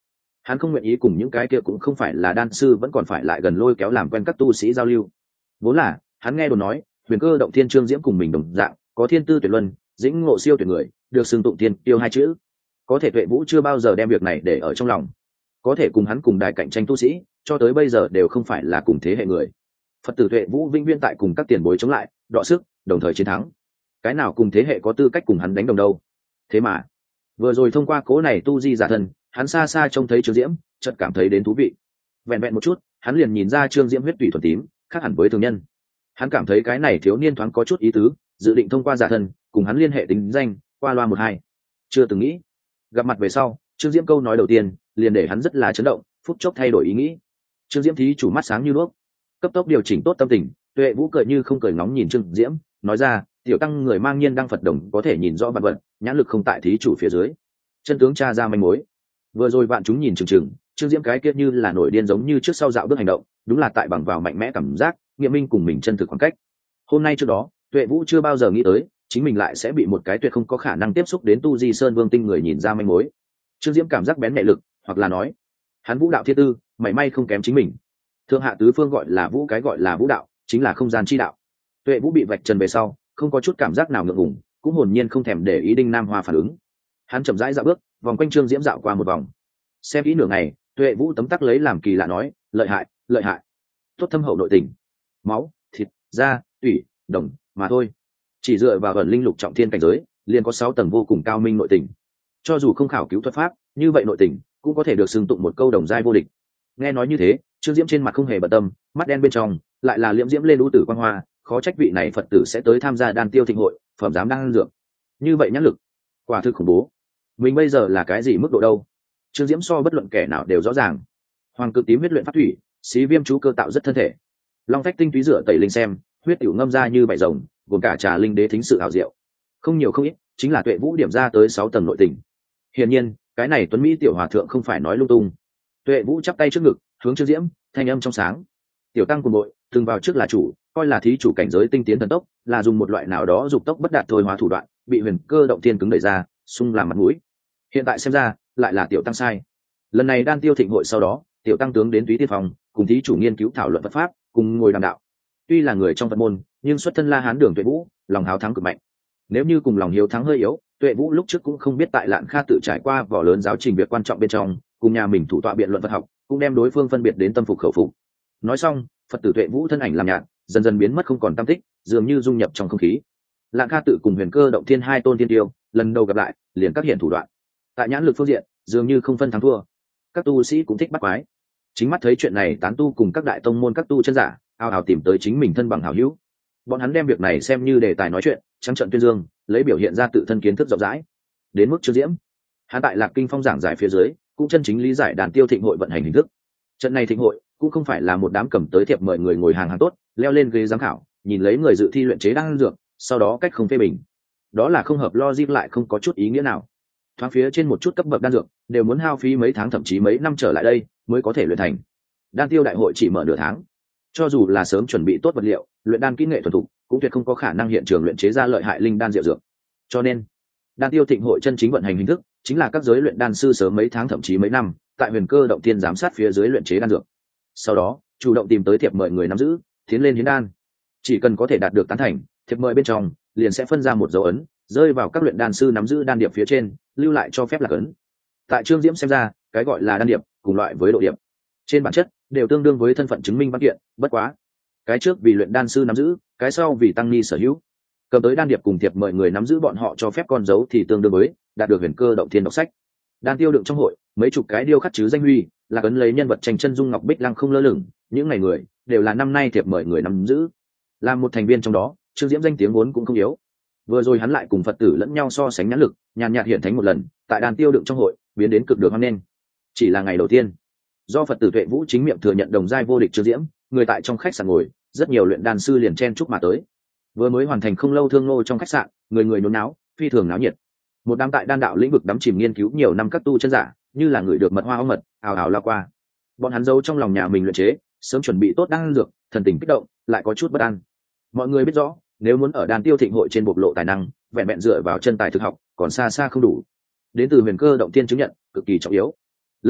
hắn không nguyện ý cùng những cái kia cũng không phải là đan sư vẫn còn phải lại gần lôi kéo làm quen các tu sĩ giao lưu. Vốn là hắn nghe đồn nói huyền cơ động thiên trương diễm cùng mình đồng dạng có thiên tư tuyệt luân, dĩnh ngộ siêu tuyệt người, được xưng tụng thiên tiêu hai chữ. Có thể Tuệ Vũ chưa bao giờ đem việc này để ở trong lòng. Có thể cùng hắn cùng đài cạnh tranh tu sĩ cho tới bây giờ đều không phải là cùng thế hệ người. Phật tử Tuệ Vũ vĩnh viễn tại cùng các tiền bối chống lại, đọ sức, đồng thời chiến thắng. Cái nào cùng thế hệ có tư cách cùng hắn đánh đồng đâu? Thế mà vừa rồi thông qua cố này tu di giả thân, hắn xa xa trông thấy Trương Diễm, chợt cảm thấy đến thú vị. Vẹn vẹn một chút, hắn liền nhìn ra Trương Diễm huyết tủy thuần tím, khác hẳn với thường nhân. Hắn cảm thấy cái này thiếu niên thoáng có chút ý tứ, dự định thông qua giả thân cùng hắn liên hệ tính danh, qua loa một hai. Chưa từng nghĩ, gặp mặt về sau, Trương Diễm câu nói đầu tiên liền để hắn rất là chấn động, phút chốc thay đổi ý nghĩ. Trương Diễm thí chủ mắt sáng như đuốc, cấp tốc điều chỉnh tốt tâm tình. Tuệ Vũ cười như không cười ngóng nhìn Trương Diễm, nói ra, tiểu tăng người mang nhiên đăng Phật đồng có thể nhìn rõ vạn vật, nhãn lực không tại thí chủ phía dưới. Chân tướng tra ra manh mối. Vừa rồi bạn chúng nhìn chừng chừng, Trương Diễm cái kia như là nổi điên giống như trước sau dạo bước hành động, đúng là tại bằng vào mạnh mẽ cảm giác, nghiệm minh cùng mình chân thực khoảng cách. Hôm nay trước đó, Tuệ Vũ chưa bao giờ nghĩ tới, chính mình lại sẽ bị một cái tuyệt không có khả năng tiếp xúc đến tu di sơn vương tinh người nhìn ra manh mối. Trương Diễm cảm giác bén nhạy lực, hoặc là nói, hắn vũ đạo thiên tư, mảy may không kém chính mình. Thượng hạ tứ phương gọi là vũ, cái gọi là vũ đạo, chính là không gian chi đạo. Tuệ Vũ bị vạch trần về sau, không có chút cảm giác nào ngượng ngùng, cũng hồn nhiên không thèm để ý Đinh Nam Hoa phản ứng. Hắn chậm rãi dạo bước, vòng quanh Trương Diễm dạo qua một vòng. Xem kỹ nửa ngày, Tuệ Vũ tấm tắc lấy làm kỳ lạ nói, lợi hại, lợi hại. Tốt thâm hậu nội tình, máu, thịt, da, tủy, đồng, mà thôi. Chỉ dựa vào ẩn linh lục trọng thiên cảnh giới, liền có sáu tầng vô cùng cao minh nội tình. Cho dù không khảo cứu thuật pháp, như vậy nội tình cũng có thể được xưng tụng một câu đồng giai vô địch. Nghe nói như thế, Trương Diễm trên mặt không hề bận tâm, mắt đen bên trong lại là liễm diễm lên lũ tử quan hoa, khó trách vị này Phật tử sẽ tới tham gia đan tiêu thịnh hội, phẩm giám đang dược. Như vậy nhãn lực, quả thực khủng bố. Mình bây giờ là cái gì mức độ đâu? Trương Diễm so bất luận kẻ nào đều rõ ràng. Hoàng cực tím huyết luyện pháp thủy, xí viêm chú cơ tạo rất thân thể. Long phách tinh túy rửa tẩy linh xem, huyết tiểu ngâm ra như bảy rồng, gồm cả trà linh đế thính sự hảo diệu. Không nhiều không ít, chính là Tuệ Vũ điểm ra tới sáu tầng nội tình. Hiển nhiên, cái này Tuấn Mỹ tiểu hòa thượng không phải nói lung tung. Tuệ Vũ chắp tay trước ngực, hướng Trương Diễm, thanh âm trong sáng. Tiểu tăng cùng bội, từng vào trước là chủ, coi là thí chủ cảnh giới tinh tiến thần tốc, là dùng một loại nào đó dục tốc bất đạt thôi hóa thủ đoạn, bị huyền cơ động thiên cứng đẩy ra, xung làm mặt mũi. Hiện tại xem ra, lại là tiểu tăng sai. Lần này đan tiêu thịnh hội sau đó, tiểu tăng tướng đến Túy Tiên phòng, cùng thí chủ nghiên cứu thảo luận Phật pháp, cùng ngồi đàm đạo. Tuy là người trong Phật môn, nhưng xuất thân La Hán đường Tuệ Vũ, lòng háo thắng cực mạnh. Nếu như cùng lòng hiếu thắng hơi yếu, Tuệ Vũ lúc trước cũng không biết tại Lạn Kha tự trải qua vỏ lớn giáo trình việc quan trọng bên trong, cùng nhà mình thủ tọa biện luận Phật học, cũng đem đối phương phân biệt đến tâm phục khẩu phục. Nói xong, Phật tử Tuệ Vũ thân ảnh làm nhạt, dần dần biến mất không còn tăm tích, dường như dung nhập trong không khí. Lạn Kha tự cùng huyền cơ động thiên hai tôn tiên tiêu, lần đầu gặp lại, liền các hiện thủ đoạn. Tại nhãn lực phương diện, dường như không phân thắng thua. Các tu sĩ cũng thích bắt quái. Chính mắt thấy chuyện này, tán tu cùng các đại tông môn các tu chân giả, ao ào tìm tới chính mình thân bằng hảo hữu. Bọn hắn đem việc này xem như đề tài nói chuyện, trắng trợn tuyên dương, lấy biểu hiện ra tự thân kiến thức rộng rãi. Đến mức Trương Diễm, hắn tại Lạc Kinh Phong giảng giải phía dưới, cũng chân chính lý giải đàn tiêu thịnh hội vận hành hình thức. Trận này thịnh hội cũng không phải là một đám cầm tới thiệp mời người ngồi hàng hàng tốt, leo lên ghế giám khảo, nhìn lấy người dự thi luyện chế đan dược, sau đó cách không phê bình. Đó là không hợp logic, lại không có chút ý nghĩa nào. Thoáng phía trên một chút cấp bậc đan dược, đều muốn hao phí mấy tháng thậm chí mấy năm trở lại đây mới có thể luyện thành. Đan tiêu đại hội chỉ mở nửa tháng, cho dù là sớm chuẩn bị tốt vật liệu, luyện đan kỹ nghệ thuần thục, cũng tuyệt không có khả năng hiện trường luyện chế ra lợi hại linh đan diệu dược. Cho nên, đan tiêu thịnh hội chân chính vận hành hình thức, chính là các giới luyện đan sư sớm mấy tháng thậm chí mấy năm, tại huyền cơ động tiên giám sát phía dưới luyện chế đan dược. Sau đó, chủ động tìm tới thiệp mời người nắm giữ, tiến lên hiến đan. Chỉ cần có thể đạt được tán thành, thiệp mời bên trong liền sẽ phân ra một dấu ấn, rơi vào các luyện đan sư nắm giữ đan điệp phía trên, lưu lại cho phép lạc ấn. Tại Trương Diễm xem ra, cái gọi là đan điệp, cùng loại với độ điệp, trên bản chất đều tương đương với thân phận chứng minh văn kiện, bất quá, cái trước vì luyện đan sư nắm giữ, cái sau vì tăng ni sở hữu. Cầm tới đan điệp cùng thiệp mời người nắm giữ bọn họ cho phép con dấu thì tương đương với đạt được huyền cơ động thiên đọc sách. Đan tiêu đựng trong hội, mấy chục cái điêu khắc chứ danh huy, là ấn lấy nhân vật tranh chân dung ngọc bích lăng không lơ lửng, những ngày người đều là năm nay thiệp mời người nắm giữ. Làm một thành viên trong đó, Trương Diễm danh tiếng vốn cũng không yếu. Vừa rồi hắn lại cùng Phật tử lẫn nhau so sánh nhãn lực, nhàn nhạt hiện thánh một lần, tại đan tiêu đựng trong hội, biến đến cực được hoan nghênh. Chỉ là ngày đầu tiên, do Phật tử Tuệ Vũ chính miệng thừa nhận đồng giai vô địch Trương Diễm, người tại trong khách sạn ngồi, rất nhiều luyện đan sư liền chen chúc mà tới. Vừa mới hoàn thành không lâu thương nô trong khách sạn, người người nhốn náo, phi thường náo nhiệt. Một đám tại đan đạo lĩnh vực đắm chìm nghiên cứu nhiều năm các tu chân giả, như là người được mật hoa ong mật, ào ào lao qua. Bọn hắn giấu trong lòng nhà mình luyện chế, sớm chuẩn bị tốt đan dược, thần tình kích động, lại có chút bất an. Mọi người biết rõ, nếu muốn ở đan tiêu thịnh hội trên bộc lộ tài năng, vẹn vẹn dựa vào chân tài thực học, còn xa xa không đủ. Đến từ huyền cơ động tiên chứng nhận, cực kỳ trọng yếu. Lần này,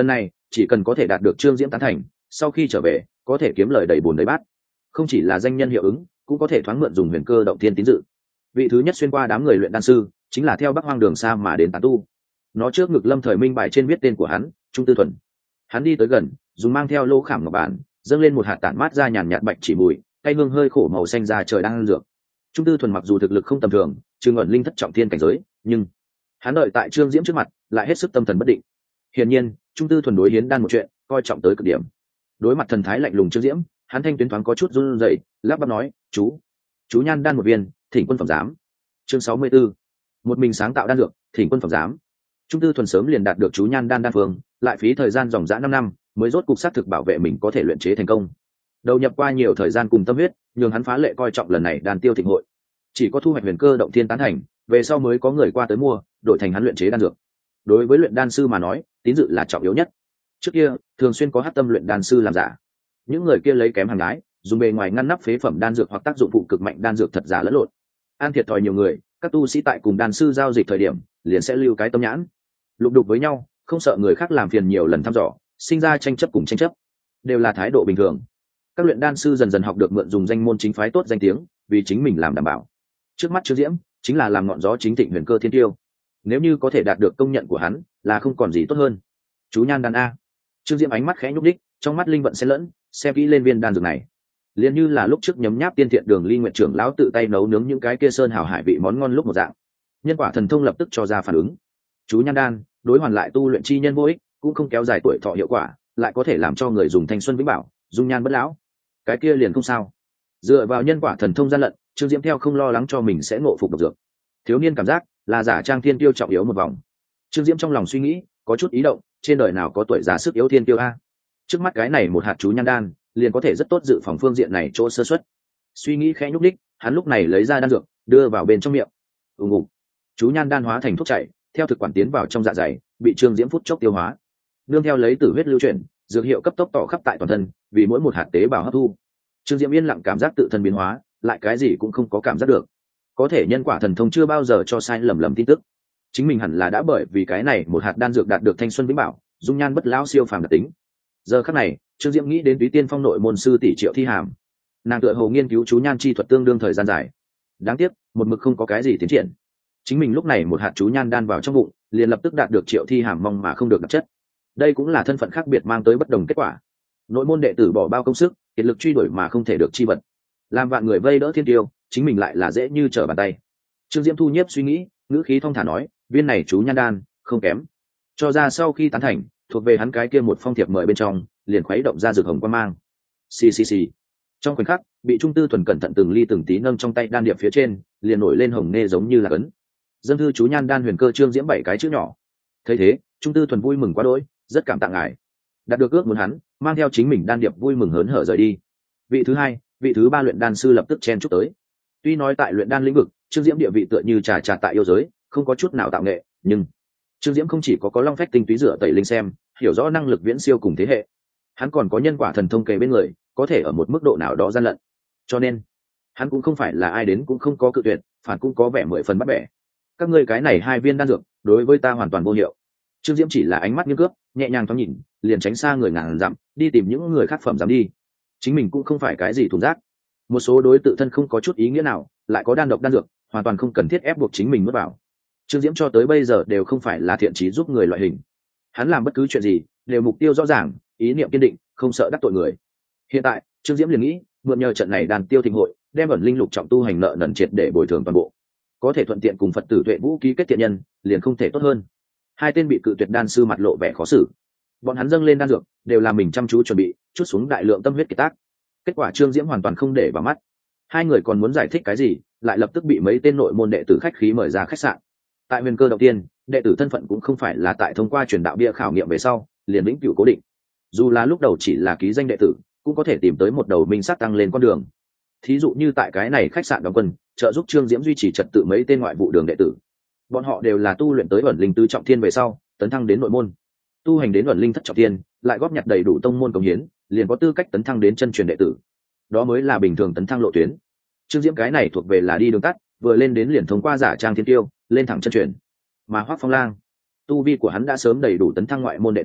chỉ cần có thể đạt được Trương Diễm tán thành, sau khi trở về có thể kiếm lời đầy bùn đầy bát. Không chỉ là danh nhân hiệu ứng, cũng có thể thoáng mượn dùng huyền cơ động thiên tín dự. Vị thứ nhất xuyên qua đám người luyện đan sư chính là theo Bắc Hoang Đường xa mà đến tán tu. Nó trước ngực Lâm Thời Minh bài trên viết tên của hắn, Trung Tư Thuần. Hắn đi tới gần, dùng mang theo lô khảm ngọc bản, dâng lên một hạt tản mát ra nhàn nhạt bạch chỉ mùi, cây hương hơi khổ màu xanh ra trời đang ăn dược. Trung Tư Thuần mặc dù thực lực không tầm thường, trừ ẩn linh thất trọng thiên cảnh giới, nhưng hắn đợi tại Trương Diễm trước mặt, lại hết sức tâm thần bất định. Hiển nhiên, Trung Tư Thuần đối hiến đan một chuyện, coi trọng tới cực điểm. Đối mặt thần thái lạnh lùng Trương Diễm, hắn thanh tuyến thoáng có chút run rẩy, lắp bắp nói, "Chú, chú nhan đan một viên, thỉnh quân phẩm giám." Chương sáu mươi 64. Một mình sáng tạo đan dược, thỉnh quân phẩm giám. Trung Tư Thuần sớm liền đạt được chú nhan đan đan phương, lại phí thời gian dòng dã năm năm, mới rốt cục xác thực bảo vệ mình có thể luyện chế thành công. Đầu nhập qua nhiều thời gian cùng tâm huyết, nhường hắn phá lệ coi trọng lần này đan tiêu thịnh hội. Chỉ có thu hoạch huyền cơ động thiên tán thành, về sau mới có người qua tới mua, đổi thành hắn luyện chế đan dược. Đối với luyện đan sư mà nói, tín dự là trọng yếu nhất. Trước kia, thường xuyên có hắc tâm luyện đan sư làm giả. Những người kia lấy kém hàng gái, dùng bề ngoài ngăn nắp phế phẩm đan dược hoặc tác dụng phụ cực mạnh đan dược thật giả lẫn lộn. An thiệt thòi nhiều người, các tu sĩ tại cùng đan sư giao dịch thời điểm, liền sẽ lưu cái tâm nhãn. Lục đục với nhau, không sợ người khác làm phiền nhiều lần thăm dò, sinh ra tranh chấp cùng tranh chấp, đều là thái độ bình thường. Các luyện đan sư dần dần học được mượn dùng danh môn chính phái tốt danh tiếng, vì chính mình làm đảm bảo. Trước mắt Trương Diễm chính là làm ngọn gió chính thịnh huyền cơ thiên tiêu. Nếu như có thể đạt được công nhận của hắn, là không còn gì tốt hơn. Chú nhan đan a. Trương Diễm ánh mắt khẽ nhúc đích, trong mắt linh vận xen lẫn, xem kỹ lên viên đan dược này. Liền như là lúc trước nhấm nháp tiên thiện đường Ly Nguyệt trưởng lão tự tay nấu nướng những cái kia sơn hào hải vị món ngon lúc một dạng. Nhân quả thần thông lập tức cho ra phản ứng. Chú nhan đan, đối hoàn lại tu luyện chi nhân vô ích, cũng không kéo dài tuổi thọ hiệu quả, lại có thể làm cho người dùng thanh xuân vĩnh bảo, dung nhan bất lão. Cái kia liền không sao. Dựa vào nhân quả thần thông gian lận, Trương Diễm theo không lo lắng cho mình sẽ ngộ phục độc dược. Thiếu niên cảm giác là giả trang thiên tiêu trọng yếu một vòng. Trương Diễm trong lòng suy nghĩ, có chút ý động, trên đời nào có tuổi già sức yếu thiên tiêu a. Trước mắt cái này một hạt chú nhan đan, liền có thể rất tốt dự phòng phương diện này chỗ sơ suất. Suy nghĩ khẽ nhúc đích, hắn lúc này lấy ra đan dược, đưa vào bên trong miệng. Ùng ùng. Chú nhan đan hóa thành thuốc chảy, theo thực quản tiến vào trong dạ dày, bị Trương Diễm phút chốc tiêu hóa. Nương theo lấy tử huyết lưu chuyển, dược hiệu cấp tốc tỏ khắp tại toàn thân, vì mỗi một hạt tế bào hấp thu. Trương Diễm yên lặng cảm giác tự thân biến hóa, lại cái gì cũng không có cảm giác được. Có thể nhân quả thần thông chưa bao giờ cho sai lầm lầm tin tức. Chính mình hẳn là đã bởi vì cái này một hạt đan dược đạt được thanh xuân vĩnh bảo, dung nhan bất lão siêu phàm đặc tính. Giờ khắc này, Trương Diễm nghĩ đến Túy Tiên Phong nội môn sư tỷ Triệu Thi Hàm. Nàng tựa hồ nghiên cứu chú nhan chi thuật tương đương thời gian dài. Đáng tiếc, một mực không có cái gì tiến triển. Chính mình lúc này một hạt chú nhan đan vào trong bụng, liền lập tức đạt được Triệu Thi Hàm mong mà không được đặc chất. Đây cũng là thân phận khác biệt mang tới bất đồng kết quả. Nội môn đệ tử bỏ bao công sức, kiệt lực truy đuổi mà không thể được chi vật. Làm vạn người vây đỡ thiên tiêu, chính mình lại là dễ như trở bàn tay. Trương Diễm thu nhiếp suy nghĩ, ngữ khí thong thả nói, viên này chú nhan đan không kém. Cho ra sau khi tán thành, thuộc về hắn cái kia một phong thiệp mời bên trong, liền khuấy động ra rực hồng quang mang. Xì xì xì. Trong khoảnh khắc, bị Trung Tư Thuần cẩn thận từng ly từng tí nâng trong tay đan điệp phía trên, liền nổi lên hồng nê giống như là ấn. Dân thư chú nhan đan huyền cơ Trương Diễm bảy cái chữ nhỏ. Thấy thế, Trung Tư Thuần vui mừng quá đỗi, rất cảm tạ ngài. Đạt được ước muốn hắn, mang theo chính mình đan điệp vui mừng hớn hở rời đi. Vị thứ hai, vị thứ ba luyện đan sư lập tức chen chúc tới. Tuy nói tại luyện đan lĩnh vực, Trương Diễm địa vị tựa như trà trà tại yêu giới, không có chút nào tạo nghệ, nhưng Trương Diễm không chỉ có có long phách tinh túy rửa tẩy linh xem, hiểu rõ năng lực viễn siêu cùng thế hệ, hắn còn có nhân quả thần thông kề bên người, có thể ở một mức độ nào đó gian lận. Cho nên, hắn cũng không phải là ai đến cũng không có cự tuyệt, phản cũng có vẻ mười phần bắt bẻ. Các ngươi cái này hai viên đan dược, đối với ta hoàn toàn vô hiệu. Trương Diễm chỉ là ánh mắt nghiêng cướp, nhẹ nhàng thoáng nhìn, liền tránh xa người ngàn dặm, đi tìm những người khác phẩm dám đi. Chính mình cũng không phải cái gì thùng rác. Một số đối tự thân không có chút ý nghĩa nào, lại có đan độc đan dược, hoàn toàn không cần thiết ép buộc chính mình nuốt vào. Trương Diễm cho tới bây giờ đều không phải là thiện chí giúp người loại hình. Hắn làm bất cứ chuyện gì, đều mục tiêu rõ ràng, ý niệm kiên định, không sợ đắc tội người. Hiện tại, Trương Diễm liền nghĩ, mượn nhờ trận này đàn tiêu thịnh hội, đem ẩn linh lục trọng tu hành nợ nần triệt để bồi thường toàn bộ. Có thể thuận tiện cùng Phật tử Tuệ Vũ ký kết thiện nhân, liền không thể tốt hơn. Hai tên bị cự tuyệt đan sư mặt lộ vẻ khó xử. Bọn hắn dâng lên đan dược, đều làm mình chăm chú chuẩn bị, chút xuống đại lượng tâm huyết kiệt tác. Kết quả Trương Diễm hoàn toàn không để vào mắt. Hai người còn muốn giải thích cái gì, lại lập tức bị mấy tên nội môn đệ tử khách khí mời ra khách sạn. Tại huyền cơ đầu tiên, đệ tử thân phận cũng không phải là tại thông qua truyền đạo bia khảo nghiệm về sau liền vĩnh cửu cố định. Dù là lúc đầu chỉ là ký danh đệ tử, cũng có thể tìm tới một đầu minh sắc tăng lên con đường. Thí dụ như tại cái này khách sạn đóng quân, trợ giúp Trương Diễm duy trì trật tự mấy tên ngoại vụ đường đệ tử. Bọn họ đều là tu luyện tới ẩn linh tứ trọng thiên về sau, tấn thăng đến nội môn. Tu hành đến ẩn linh thất trọng thiên, lại góp nhặt đầy đủ tông môn cống hiến, liền có tư cách tấn thăng đến chân truyền đệ tử. Đó mới là bình thường tấn thăng lộ tuyến. Trương Diễm cái này thuộc về là đi đường tắt, vừa lên đến liền thông qua giả trang thiên tiêu, lên thẳng chân truyền. Mà Hoắc Phong Lang, tu vi của hắn đã sớm đầy đủ tấn thăng ngoại môn đệ tử,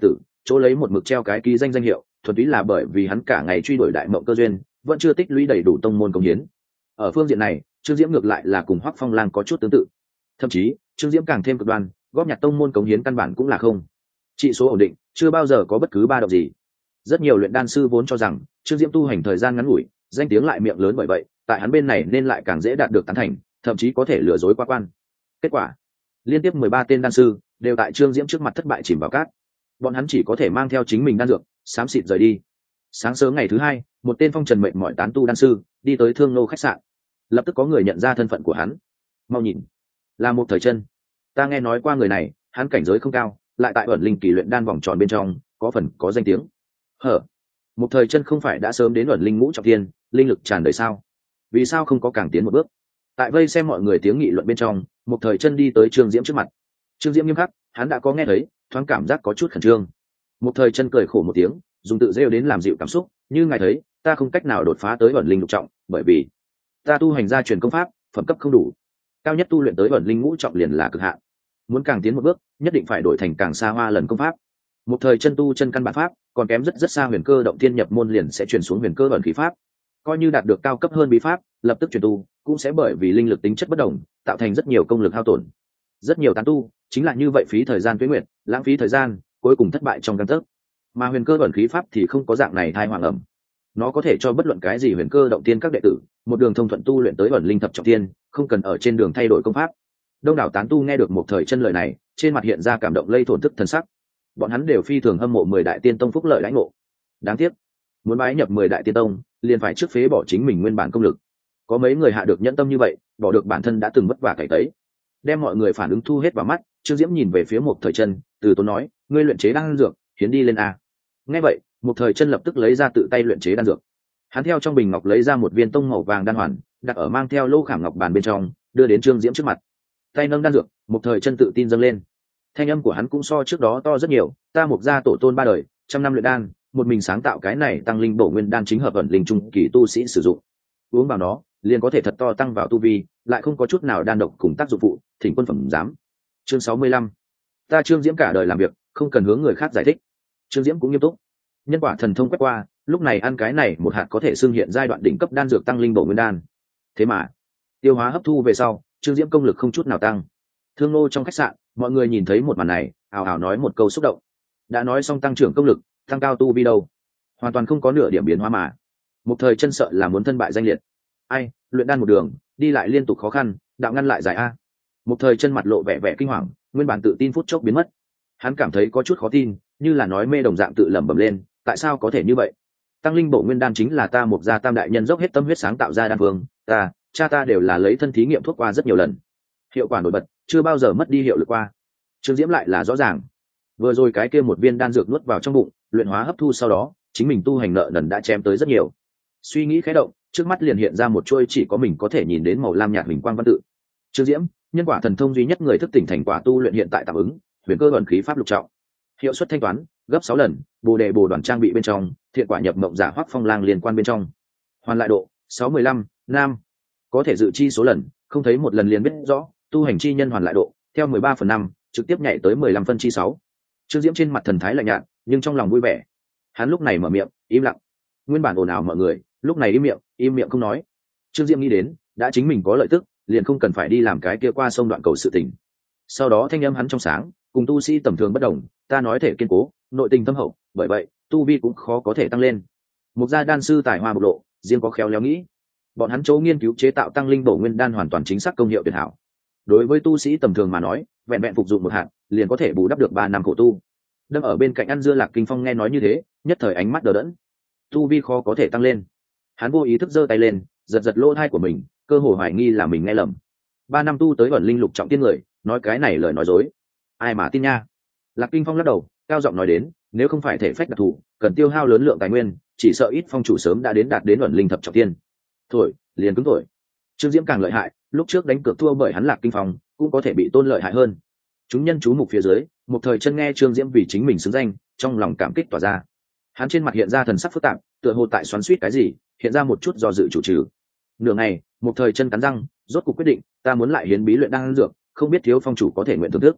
chỗ lấy một mực treo cái ký danh danh hiệu thuần túy là bởi vì hắn cả ngày truy đuổi đại mộng cơ duyên, vẫn chưa tích lũy đầy đủ tông môn công hiến. Ở phương diện này Trương Diễm ngược lại là cùng Hoắc Phong Lang có chút tương tự, thậm chí Trương Diễm càng thêm cực đoan, góp nhặt tông môn cống hiến căn bản cũng là không, trị số ổn định, chưa bao giờ có bất cứ ba động gì. Rất nhiều luyện đan sư vốn cho rằng Trương Diễm tu hành thời gian ngắn ngủi, danh tiếng lại miệng lớn, bởi vậy tại hắn bên này nên lại càng dễ đạt được tán thành, thậm chí có thể lừa dối qua quan. Kết quả, liên tiếp mười ba tên đan sư đều tại Trương Diễm trước mặt thất bại chìm vào cát. Bọn hắn chỉ có thể mang theo chính mình đan dược, xám xịt rời đi. Sáng sớm ngày thứ hai, một tên phong trần mệnh mọi tán tu đan sư đi tới Thương Nô khách sạn. Lập tức có người nhận ra thân phận của hắn. Mau nhìn, là một thời chân. Ta nghe nói qua người này, hắn cảnh giới không cao, lại tại ẩn linh kỳ luyện đan vòng tròn bên trong có phần có danh tiếng. Hở, một thời chân không phải đã sớm đến ẩn linh ngũ trọng thiên, linh lực tràn đầy sao? Vì sao không có càng tiến một bước? Tại vây xem mọi người tiếng nghị luận bên trong, một thời chân đi tới Trương Diễm trước mặt. Trương Diễm nghiêm khắc, hắn đã có nghe thấy, thoáng cảm giác có chút khẩn trương. Một thời chân cười khổ một tiếng, dùng tự rêu đến làm dịu cảm xúc, như ngài thấy, ta không cách nào đột phá tới ẩn linh lục trọng, bởi vì ta tu hành gia truyền công pháp, phẩm cấp không đủ, cao nhất tu luyện tới ẩn linh ngũ trọng liền là cực hạn. Muốn càng tiến một bước, nhất định phải đổi thành càng xa hoa lần công pháp. Một thời chân tu chân căn bản pháp, còn kém rất rất xa huyền cơ động thiên nhập môn liền sẽ chuyển xuống huyền cơ ẩn khí pháp. Coi như đạt được cao cấp hơn bí pháp, lập tức chuyển tu, cũng sẽ bởi vì linh lực tính chất bất đồng, tạo thành rất nhiều công lực hao tổn. Rất nhiều tán tu chính là như vậy, phí thời gian tuế nguyệt, lãng phí thời gian, cuối cùng thất bại trong gang tấc. Mà huyền cơ ẩn khí pháp thì không có dạng này thai hoàng ẩm. Nó có thể cho bất luận cái gì huyền cơ động tiên các đệ tử một đường thông thuận tu luyện tới ẩn linh thập trọng tiên, không cần ở trên đường thay đổi công pháp. Đông đảo tán tu nghe được một thời chân lời này, trên mặt hiện ra cảm động lây thổn thức thần sắc. Bọn hắn đều phi thường hâm mộ mười đại tiên tông phúc lợi lãnh ngộ. Đáng tiếc, muốn bái nhập mười đại tiên tông, liền phải trước phế bỏ chính mình nguyên bản công lực. Có mấy người hạ được nhẫn tâm như vậy, bỏ được bản thân đã từng vất vả cày tấy. Đem mọi người phản ứng thu hết vào mắt, Trương Diễm nhìn về phía một thời chân, từ tốn nói, ngươi luyện chế đan dược, hiến đi lên a. Nghe vậy, một thời chân lập tức lấy ra tự tay luyện chế đan dược. Hắn theo trong bình ngọc lấy ra một viên tông màu vàng đan hoàn, đặt ở mang theo lô khảm ngọc bàn bên trong, đưa đến Trương Diễm trước mặt. Tay nâng đan dược, một thời chân tự tin dâng lên. Thanh âm của hắn cũng so trước đó to rất nhiều, ta mục gia tổ tôn ba đời, trăm năm luyện đan, một mình sáng tạo cái này tăng linh bổ nguyên đan chính hợp ẩn linh trung kỳ tu sĩ sử dụng. Uống vào nó, liền có thể thật to tăng vào tu vi, lại không có chút nào đan độc cùng tác dụng phụ, thỉnh quân phẩm giám. Chương sáu mươi lăm. Ta Trương Diễm cả đời làm việc, không cần hướng người khác giải thích. Trương Diễm cũng nghiêm túc. Nhân quả thần thông quét qua, lúc này ăn cái này một hạt có thể xưng hiện giai đoạn đỉnh cấp đan dược tăng linh bổ nguyên đan. Thế mà, tiêu hóa hấp thu về sau, Trương Diễm công lực không chút nào tăng. Thương Nô trong khách sạn, mọi người nhìn thấy một màn này, ào ào nói một câu xúc động. Đã nói xong tăng trưởng công lực, tăng cao tu vi đâu, hoàn toàn không có nửa điểm biến hóa mà. Một thời chân sợ là muốn thân bại danh liệt. Ai, luyện đan một đường, đi lại liên tục khó khăn, đạo ngăn lại dài a. Một thời chân mặt lộ vẻ vẻ kinh hoàng, nguyên bản tự tin phút chốc biến mất. Hắn cảm thấy có chút khó tin, như là nói mê đồng dạng tự lẩm bẩm lên, tại sao có thể như vậy? Tăng linh bổ nguyên đan chính là ta một gia tam đại nhân dốc hết tâm huyết sáng tạo ra đan phương, ta, cha ta đều là lấy thân thí nghiệm thuốc qua rất nhiều lần, hiệu quả nổi bật, chưa bao giờ mất đi hiệu lực qua. Trương Diễm lại là rõ ràng, vừa rồi cái kia một viên đan dược nuốt vào trong bụng, luyện hóa hấp thu sau đó, chính mình tu hành nợ nần đã chém tới rất nhiều. Suy nghĩ khẽ động, trước mắt liền hiện ra một chuôi chỉ có mình có thể nhìn đến màu lam nhạt hình quang văn tự. Trương Diễm, nhân quả thần thông duy nhất người thức tỉnh thành quả tu luyện hiện tại tạm ứng, huyền cơ ẩn khí pháp lục trọng. Hiệu suất thanh toán gấp sáu lần, bồ đề bồ đoàn trang bị bên trong, thiện quả nhập mộng giả Hoắc Phong Lang liên quan bên trong. Hoàn lại độ sáu mươi lăm, nam. Có thể dự chi số lần, không thấy một lần liền biết rõ, tu hành chi nhân hoàn lại độ, theo mười ba phần năm, trực tiếp nhảy tới mười lăm phân chi sáu. Trương Diễm trên mặt thần thái lạnh nhạt, nhưng trong lòng vui vẻ. Hắn lúc này mở miệng, im lặng. Nguyên bản ồn ào mọi người, lúc này im miệng, im miệng không nói. Trương Diễm nghĩ đến, đã chính mình có lợi tức, liền không cần phải đi làm cái kia qua sông đoạn cầu sự tình. Sau đó thanh âm hắn trong sáng, cùng tu sĩ tầm thường bất đồng, ta nói thể kiên cố, nội tình thâm hậu, bởi vậy tu vi cũng khó có thể tăng lên. Một gia đan sư tài hoa bộc lộ, riêng có khéo léo nghĩ, bọn hắn chỗ nghiên cứu chế tạo tăng linh bổ nguyên đan hoàn toàn chính xác công hiệu tuyệt hảo. Đối với tu sĩ tầm thường mà nói, vẹn vẹn phục dụng một hạt, liền có thể bù đắp được ba năm khổ tu. Đâm ở bên cạnh ăn dưa Lạc Kinh Phong nghe nói như thế, nhất thời ánh mắt đờ đẫn. Tu vi khó có thể tăng lên. Hắn vô ý thức giơ tay lên, giật giật lỗ tai của mình, cơ hồ hoài nghi là mình nghe lầm. Ba năm tu tới ẩn linh lục trọng tiên người, nói cái này lời nói dối, ai mà tin nha. Lạc Kinh Phong lắc đầu, cao giọng nói đến, nếu không phải thể phách đặc thù, cần tiêu hao lớn lượng tài nguyên, chỉ sợ ít phong chủ sớm đã đến đạt đến ẩn linh thập trọng tiên. Thổi, liền cứng thổi. Trương Diễm càng lợi hại, lúc trước đánh cược thua bởi hắn Lạc Kinh Phong, cũng có thể bị tôn lợi hại hơn. Chúng nhân chú mục phía dưới, một thời chân nghe Trương Diễm vì chính mình xứng danh, trong lòng cảm kích tỏa ra. Hắn trên mặt hiện ra thần sắc phức tạp, tựa hồ tại xoắn xuýt cái gì, hiện ra một chút do dự chủ trừ. Nửa ngày, một thời chân cắn răng, rốt cuộc quyết định, ta muốn lại hiến bí luyện đan dược, không biết thiếu phong chủ có thể nguyện thưởng thức.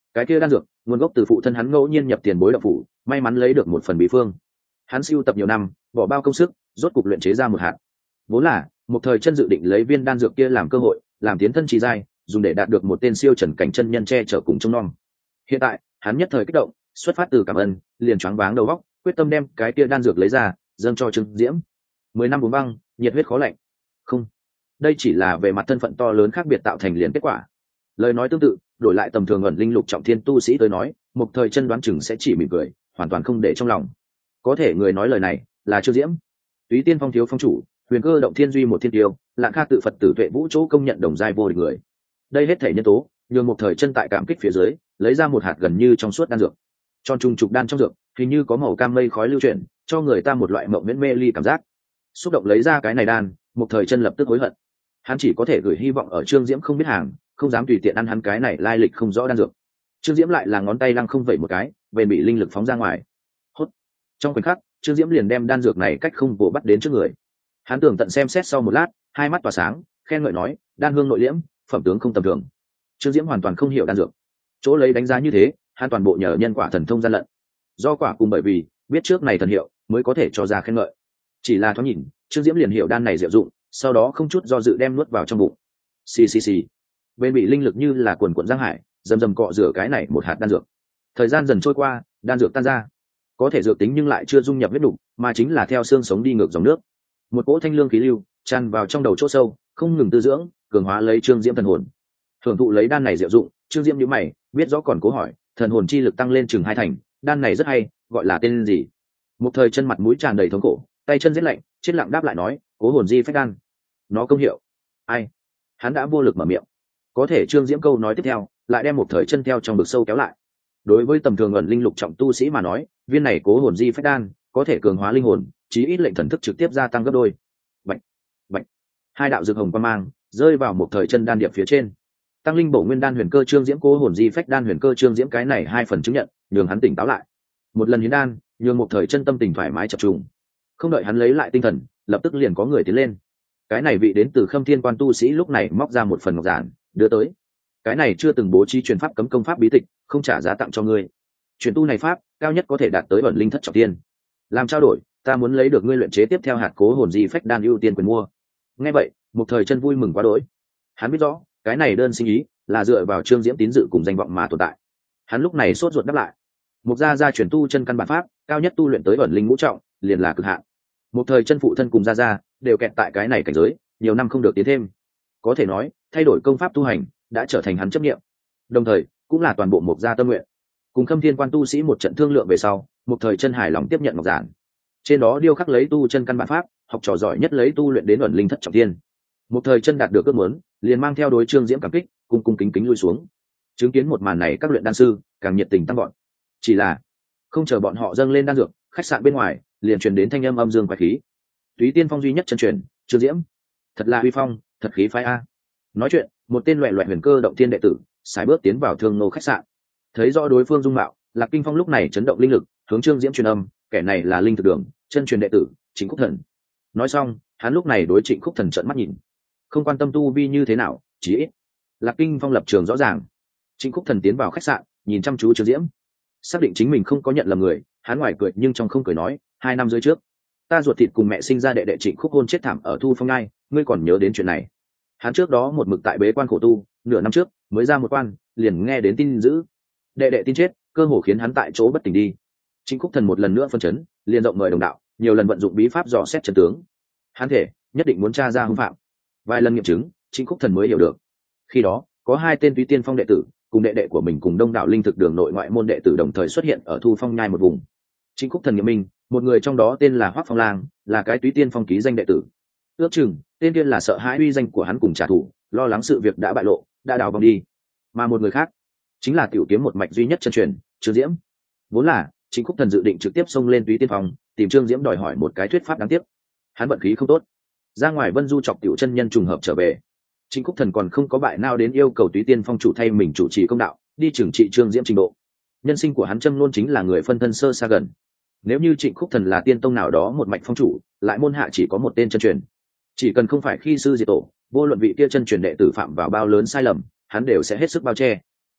cái kia đan dược nguồn gốc từ phụ thân hắn ngẫu nhiên nhập tiền bối đậu phủ, may mắn lấy được một phần bí phương. Hắn sưu tập nhiều năm, bỏ bao công sức, rốt cục luyện chế ra một hạt. Vốn là một thời chân dự định lấy viên đan dược kia làm cơ hội, làm tiến thân trì giai, dùng để đạt được một tên siêu trần cảnh chân nhân che chở cùng trông nom. Hiện tại hắn nhất thời kích động, xuất phát từ cảm ơn, liền choáng váng đầu óc, quyết tâm đem cái kia đan dược lấy ra, dâng cho Trương Diễm. Mười năm uống băng, nhiệt huyết khó lạnh. Không, đây chỉ là về mặt thân phận to lớn khác biệt tạo thành liền kết quả. Lời nói tương tự, đổi lại tầm thường ẩn linh lục trọng thiên tu sĩ tới nói, một thời chân đoán chừng sẽ chỉ mỉm cười, hoàn toàn không để trong lòng. Có thể người nói lời này là Trương Diễm. Túy Tiên Phong thiếu phong chủ, Huyền Cơ động thiên duy một thiên tiêu, Lạng Kha tự Phật tử tuệ vũ chỗ công nhận đồng giai vô địch người. Đây hết thể nhân tố, nhường một thời chân tại cảm kích phía dưới, lấy ra một hạt gần như trong suốt đan dược. Tròn trùng trục đan trong dược, hình như có màu cam mây khói lưu chuyển, cho người ta một loại mộng miễn mê ly cảm giác. Xúc động lấy ra cái này đan, một thời chân lập tức hối hận. Hắn chỉ có thể gửi hy vọng ở Trương Diễm không biết hàng, không dám tùy tiện ăn hắn cái này lai lịch không rõ đan dược. Trương Diễm lại là ngón tay lăng không vẩy một cái, bền bị linh lực phóng ra ngoài. Hốt. Trong khoảnh khắc, Trương Diễm liền đem đan dược này cách không vồ bắt đến trước người. Hắn tưởng tận xem xét sau một lát, hai mắt tỏa sáng, khen ngợi nói, đan hương nội liễm, phẩm tướng không tầm thường. Trương Diễm hoàn toàn không hiểu đan dược, chỗ lấy đánh giá như thế, hắn toàn bộ nhờ nhân quả thần thông gian lận. Do quả cùng bởi vì biết trước này thần hiệu, mới có thể cho ra khen ngợi. Chỉ là thoáng nhìn, Trương Diễm liền hiểu đan này diệu dụng, sau đó không chút do dự đem nuốt vào trong bụng. Xì xì xì. Bên bị linh lực như là quần quần giang hải, dầm dầm cọ rửa cái này một hạt đan dược. Thời gian dần trôi qua, đan dược tan ra, có thể dược tính nhưng lại chưa dung nhập huyết đục, mà chính là theo xương sống đi ngược dòng nước. Một cỗ thanh lương khí lưu tràn vào trong đầu chỗ sâu, không ngừng tư dưỡng, cường hóa lấy Trương Diễm thần hồn. Thưởng thụ lấy đan này diệu dụng, Trương Diễm nhíu mày, biết rõ còn cố hỏi, thần hồn chi lực tăng lên chừng hai thành, đan này rất hay, gọi là tên gì? Một thời chân mặt mũi tràn đầy thống khổ, tay chân rét lạnh, chết lặng đáp lại nói, cố hồn di phách đan. Nó công hiệu? Ai? Hắn đã vô lực mở miệng. Có thể Trương Diễm câu nói tiếp theo, lại đem một thời chân theo trong vực sâu kéo lại. Đối với tầm thường ẩn linh lục trọng tu sĩ mà nói, viên này cố hồn di phách đan có thể cường hóa linh hồn, chí ít lệnh thần thức trực tiếp gia tăng gấp đôi. Bạch, bạch. Hai đạo dược hồng quang mang rơi vào một thời chân đan điệp phía trên. Tăng linh bổ nguyên đan huyền cơ Trương Diễm cố hồn di phách đan huyền cơ Trương Diễm cái này hai phần chứng nhận, nhường hắn tỉnh táo lại. Một lần hiến đan, nhường một thời chân tâm tình thoải mái chập trùng. Không đợi hắn lấy lại tinh thần, lập tức liền có người tiến lên. Cái này vị đến từ Khâm Thiên Quan tu sĩ lúc này móc ra một phần ngọc giản, đưa tới. Cái này chưa từng bố trí truyền pháp cấm công pháp bí tịch, không trả giá tặng cho ngươi. Truyền tu này pháp, cao nhất có thể đạt tới ẩn linh thất trọng tiên. Làm trao đổi, ta muốn lấy được ngươi luyện chế tiếp theo hạt cố hồn di phách đan ưu tiên quyền mua. Nghe vậy, một thời chân vui mừng quá đỗi. Hắn biết rõ, cái này đơn sinh ý là dựa vào Trương Diễm tín dự cùng danh vọng mà tồn tại. Hắn lúc này sốt ruột đáp lại. Một gia gia truyền tu chân căn bản pháp, cao nhất tu luyện tới ẩn linh ngũ trọng, liền là cực hạn. Một thời chân phụ thân cùng gia gia đều kẹt tại cái này cảnh giới, nhiều năm không được tiến thêm. Có thể nói, thay đổi công pháp tu hành đã trở thành hắn chấp niệm. Đồng thời, cũng là toàn bộ một gia tâm nguyện. Cùng Khâm Thiên Quan tu sĩ một trận thương lượng về sau, một thời chân hài lòng tiếp nhận ngọc giản. Trên đó điêu khắc lấy tu chân căn bản pháp, học trò giỏi nhất lấy tu luyện đến ẩn linh thất trọng thiên. Một thời chân đạt được ước muốn, liền mang theo đối Trương Diễm cảm kích, cung cung kính kính lui xuống. Chứng kiến một màn này, các luyện đan sư càng nhiệt tình tăng gọn. Chỉ là không chờ bọn họ dâng lên đan dược, khách sạn bên ngoài liền truyền đến thanh âm âm dương quái khí. Túy Tiên Phong duy nhất chân truyền, Trương Diễm, thật là uy phong, thật khí phái a. Nói chuyện, một tên loẻ loẻ huyền cơ động thiên đệ tử sải bước tiến vào thương nô khách sạn. Thấy rõ đối phương dung mạo, Lạc Kinh Phong lúc này chấn động linh lực, hướng Trương Diễm truyền âm, kẻ này là linh thực đường chân truyền đệ tử Trịnh Khúc Thần. Nói xong, hắn lúc này đối Trịnh Khúc Thần trợn mắt nhìn, không quan tâm tu vi như thế nào, chỉ ít Lạc Kinh Phong lập trường rõ ràng. Trịnh Khúc Thần tiến vào khách sạn, nhìn chăm chú Trương Diễm, xác định chính mình không có nhận lầm người, hắn ngoài cười nhưng trong không cười nói, hai năm rưỡi trước, ta ruột thịt cùng mẹ sinh ra đệ đệ Trịnh Khúc hôn chết thảm ở Thu Phong Ngai, ngươi còn nhớ đến chuyện này? Hắn trước đó một mực tại bế quan khổ tu, nửa năm trước mới ra một quan, liền nghe đến tin dữ, đệ đệ tin chết, cơ hồ khiến hắn tại chỗ bất tỉnh đi. Trịnh Khúc Thần một lần nữa phân chấn, liền rộng mời đồng đạo, nhiều lần vận dụng bí pháp dò xét trận tướng. Hắn thể nhất định muốn tra ra hung phạm. Vài lần nghiệm chứng, Trịnh Khúc Thần mới hiểu được. Khi đó, có hai tên Túy Tiên Phong đệ tử, cùng đệ đệ của mình cùng đông đảo linh thực đường nội ngoại môn đệ tử đồng thời xuất hiện ở Thu Phong Nhai một vùng. Trịnh Khúc Thần nghiệm minh, một người trong đó tên là Hoắc Phong Lang, là cái Túy Tiên Phong ký danh đệ tử. Ước chừng, tên kia là sợ hãi uy danh của hắn cùng trả thù, lo lắng sự việc đã bại lộ, đã đào vòng đi. Mà một người khác, chính là tiểu kiếm một mạch duy nhất chân truyền, Trương Diễm. Vốn là Trịnh Khúc Thần dự định trực tiếp xông lên Túy Tiên Phong, tìm Trương Diễm đòi hỏi một cái thuyết pháp đáng tiếc. Hắn vận khí không tốt, ra ngoài Vân Du chọc tiểu chân nhân trùng hợp trở về. Trịnh Khúc Thần còn không có bại nào đến yêu cầu Túy Tiên Phong chủ thay mình chủ trì công đạo, đi trừng trị Trương Diễm trình độ. Nhân sinh của hắn châm luôn chính là người phân thân sơ xa gần. Nếu như Trịnh Khúc Thần là tiên tông nào đó một mạch phong chủ, lại môn hạ chỉ có một tên chân truyền, chỉ cần không phải khi sư diệt tổ, vô luận vị kia chân truyền đệ tử phạm vào bao lớn sai lầm, hắn đều sẽ hết sức bao che.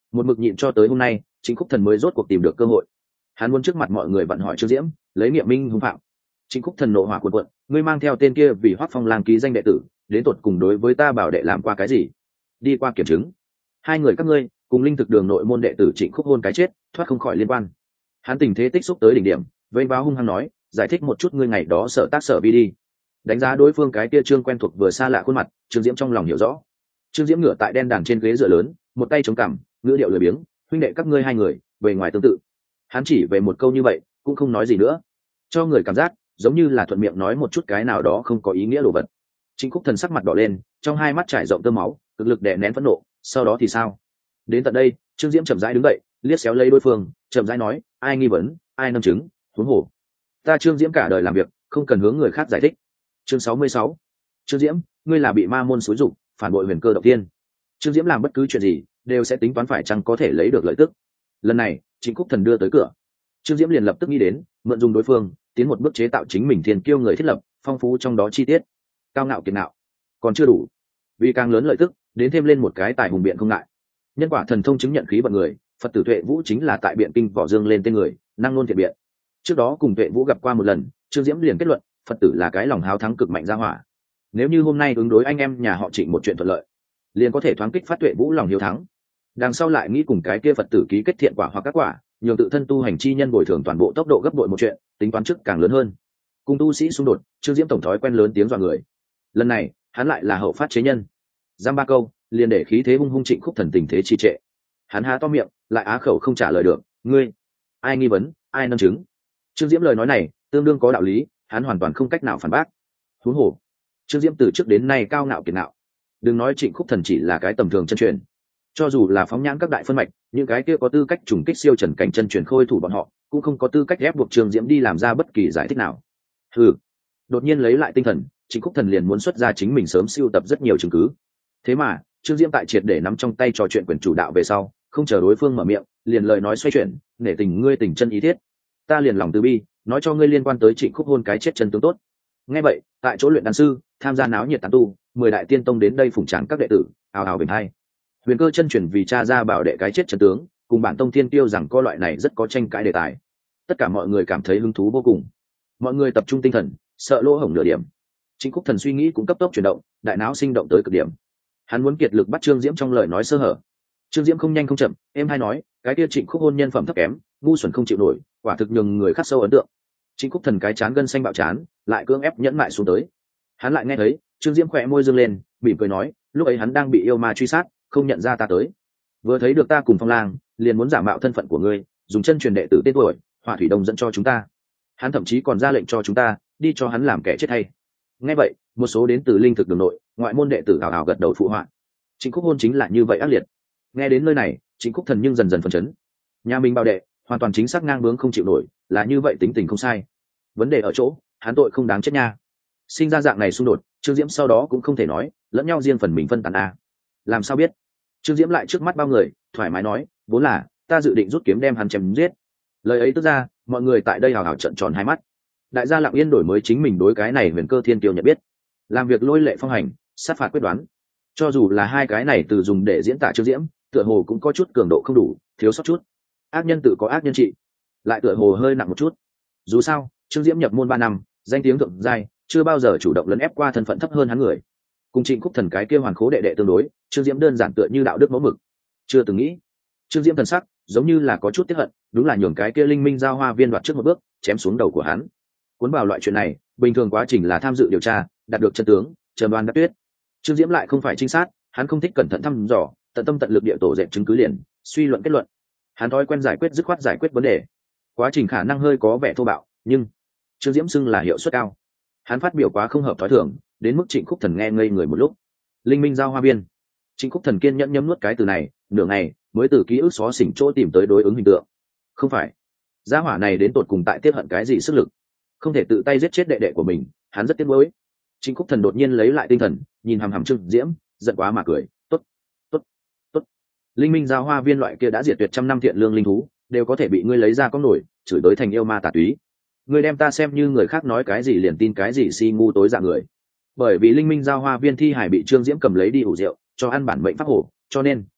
một mực nhịn cho tới hôm nay Trịnh Khúc Thần mới rốt cuộc tìm được cơ hội. Hắn muốn trước mặt mọi người vặn hỏi Trương Diễm, lấy nghiệm minh hung phạm. Trịnh Khúc Thần nộ hỏa cuộn cuộn, ngươi mang theo tên kia vì Hoắc Phong làm ký danh đệ tử, đến tột cùng đối với ta bảo đệ làm qua cái gì? Đi qua kiểm chứng, hai người các ngươi cùng linh thực đường nội môn đệ tử Trịnh Khúc hôn cái chết, thoát không khỏi liên quan. Hắn tình thế tích xúc tới đỉnh điểm, vây báo hung hăng nói, giải thích một chút ngươi ngày đó sợ tác sở vi đi. Đánh giá đối phương cái kia trương quen thuộc vừa xa lạ khuôn mặt, Trương Diễm trong lòng hiểu rõ. Trương Diễm ngửa tại đen đàn trên ghế dựa lớn, một tay chống cằm, ngữ điệu lười biếng, huynh đệ các ngươi hai người, về ngoài tương tự. Hắn chỉ về một câu như vậy, cũng không nói gì nữa, cho người cảm giác giống như là thuận miệng nói một chút cái nào đó không có ý nghĩa đồ vật. Trịnh Khúc Thần sắc mặt đỏ lên, trong hai mắt trải rộng tơ máu, cực lực đè nén phẫn nộ. Sau đó thì sao? Đến tận đây, Trương Diễm chậm rãi đứng dậy, liếc xéo lấy đối phương, chậm rãi nói, ai nghi vấn, ai nâm chứng, huống hồ. Ta Trương Diễm cả đời làm việc, không cần hướng người khác giải thích. Chương sáu mươi sáu. Trương Diễm, ngươi là bị ma môn xúi dục, phản bội Huyền Cơ động tiên. Trương Diễm làm bất cứ chuyện gì, đều sẽ tính toán phải chăng có thể lấy được lợi tức. Lần này, Trịnh Khúc Thần đưa tới cửa, Trương Diễm liền lập tức nghĩ đến, mượn dùng đối phương, tiến một bước chế tạo chính mình thiên kiêu người thiết lập, phong phú trong đó chi tiết. Cao ngạo kiệt ngạo, còn chưa đủ. Vì càng lớn lợi tức, đến thêm lên một cái tài hùng biện không ngại. Nhân quả thần thông chứng nhận khí vận người, Phật tử Tuệ Vũ chính là tại biện kinh võ dương lên tên người, năng ngôn thiện biện. Trước đó cùng Tuệ Vũ gặp qua một lần, Trương Diễm liền kết luận, Phật tử là cái lòng háo thắng cực mạnh ra hỏa. Nếu như hôm nay ứng đối anh em nhà họ Trịnh một chuyện thuận lợi, liền có thể thoáng kích phát Tuệ Vũ lòng hiếu thắng. Đằng sau lại nghĩ cùng cái kia Phật tử ký kết thiện quả hoặc các quả, nhường tự thân tu hành chi nhân bồi thường toàn bộ tốc độ gấp bội một chuyện, tính toán trước càng lớn hơn. Cùng tu sĩ xung đột, Trương Diễm tổng thói quen lớn tiếng dọa người. Lần này, hắn lại là hậu phát chế nhân. Giam ba câu, liền để khí thế hung hung Trịnh Khúc Thần tình thế trì trệ. Hắn há to miệng, lại á khẩu không trả lời được, ngươi, ai nghi vấn, ai nâng chứng. Trương Diễm lời nói này, tương đương có đạo lý, hắn hoàn toàn không cách nào phản bác. Huống hồ, Trương Diễm từ trước đến nay cao ngạo kiệt ngạo. Đừng nói Trịnh Khúc Thần chỉ là cái tầm thường chân truyền, cho dù là phóng nhãn các đại phân mạch, những cái kia có tư cách trùng kích siêu trần cảnh chân truyền khôi thủ bọn họ, cũng không có tư cách ép buộc Trương Diễm đi làm ra bất kỳ giải thích nào. Hừ. Đột nhiên lấy lại tinh thần, Trịnh Khúc Thần liền muốn xuất ra chính mình sớm siêu tập rất nhiều chứng cứ. Thế mà, Trương Diễm tại triệt để nắm trong tay trò chuyện quyền chủ đạo về sau, không chờ đối phương mở miệng, liền lời nói xoay chuyển, nể tình ngươi tình chân ý thiết, ta liền lòng từ bi, nói cho ngươi liên quan tới Trịnh Khúc hôn cái chết chân tướng tốt. Nghe vậy, tại chỗ luyện đan sư, tham gia náo nhiệt tán tu, mười đại tiên tông đến đây phụng tráng các đệ tử, ào ào bình hai. Huyền Cơ chân truyền vì cha ra bảo đệ cái chết chân tướng, cùng bản tông thiên tiêu rằng co loại này rất có tranh cãi đề tài. Tất cả mọi người cảm thấy hứng thú vô cùng. Mọi người tập trung tinh thần, sợ lỗ hổng nửa điểm. Trịnh Khúc Thần suy nghĩ cũng cấp tốc chuyển động, đại não sinh động tới cực điểm. Hắn muốn kiệt lực bắt Trương Diễm trong lời nói sơ hở. Trương Diễm không nhanh không chậm, em hay nói, cái kia Trịnh Khúc hôn nhân phẩm thấp kém, ngu xuẩn không chịu nổi, quả thực nhường người khắc sâu ấn tượng. Trịnh Khúc Thần cái chán gân xanh bạo chán, lại cưỡng ép nhẫn mại xuống tới. Hắn lại nghe thấy, Trương Diễm khỏe môi dương lên, mỉm cười nói, lúc ấy hắn đang bị yêu ma truy sát, không nhận ra ta tới. Vừa thấy được ta cùng Phong Lang, liền muốn giả mạo thân phận của ngươi, dùng chân truyền đệ tử tên tuổi, Hỏa Thủy Đông dẫn cho chúng ta. Hắn thậm chí còn ra lệnh cho chúng ta, đi cho hắn làm kẻ chết hay. Nghe vậy, một số đến từ linh thực đường nội, ngoại môn đệ tử ảo ảo gật đầu phụ họa. Trịnh Khúc hôn chính là như vậy ác liệt. Nghe đến nơi này, Trịnh Khúc Thần nhưng dần dần phấn chấn. Nhà mình bảo đệ, hoàn toàn chính xác ngang bướng không chịu nổi, là như vậy tính tình không sai. Vấn đề ở chỗ, hắn tội không đáng chết nha. Sinh ra dạng này xung đột, Trương Diễm sau đó cũng không thể nói, lẫn nhau riêng phần mình phân tán a. Làm sao biết? Trương Diễm lại trước mắt bao người, thoải mái nói, vốn là ta dự định rút kiếm đem hắn chém giết. Lời ấy tức ra, mọi người tại đây hào hào trợn tròn hai mắt. Đại gia lặng yên đổi mới chính mình đối cái này Huyền Cơ thiên kiêu nhận biết, làm việc lôi lệ phong hành, sát phạt quyết đoán. Cho dù là hai cái này từ dùng để diễn tả Trương Diễm, tựa hồ cũng có chút cường độ không đủ, thiếu sót chút. Ác nhân tự có ác nhân trị, lại tựa hồ hơi nặng một chút. Dù sao, Trương Diễm nhập môn ba năm, danh tiếng thượng giai, chưa bao giờ chủ động lấn ép qua thân phận thấp hơn hắn người. Cùng Trịnh Khúc Thần cái kia hoàn khố đệ đệ tương đối, Trương Diễm đơn giản tựa như đạo đức mẫu mực. Chưa từng nghĩ, Trương Diễm thần sắc giống như là có chút tiếc hận, đúng là nhường cái kia linh minh giao hoa viên đoạt trước một bước, chém xuống đầu của hắn. Cuốn vào loại chuyện này, bình thường quá trình là tham dự điều tra, đạt được chân tướng, trần đoan đắc tuyết. Trương Diễm lại không phải trinh sát, hắn không thích cẩn thận thăm dò, tận tâm tận lực địa tổ dẹp chứng cứ liền, suy luận kết luận. Hắn thói quen giải quyết dứt khoát giải quyết vấn đề. Quá trình khả năng hơi có vẻ thô bạo, nhưng Trương Diễm xưng là hiệu suất cao. Hắn phát biểu quá không hợp thói thường, đến mức Trịnh Khúc Thần nghe ngây người một lúc. Linh minh giao hoa viên. Trịnh Khúc Thần kiên nhẫn nhấm nuốt cái từ này, nửa ngày mới từ ký ức xóa xỉnh chỗ tìm tới đối ứng hình tượng. Không phải, gia hỏa này đến tột cùng tại tiết hận cái gì sức lực, không thể tự tay giết chết đệ đệ của mình, hắn rất tiếc nuối. Trịnh Khúc Thần đột nhiên lấy lại tinh thần, nhìn hằm hằm Trương Diễm, giận quá mà cười, tốt, tốt, tốt. Linh minh giao hoa viên loại kia đã diệt tuyệt trăm năm thiện lương linh thú, đều có thể bị ngươi lấy ra có nổi, chửi tới thành yêu ma tà túy. Ngươi đem ta xem như người khác nói cái gì liền tin cái gì, si ngu tối dạ người. Bởi vì linh minh giao hoa viên thi hải bị Trương Diễm cầm lấy đi ủ rượu, cho ăn bản mệnh pháp hổ, cho nên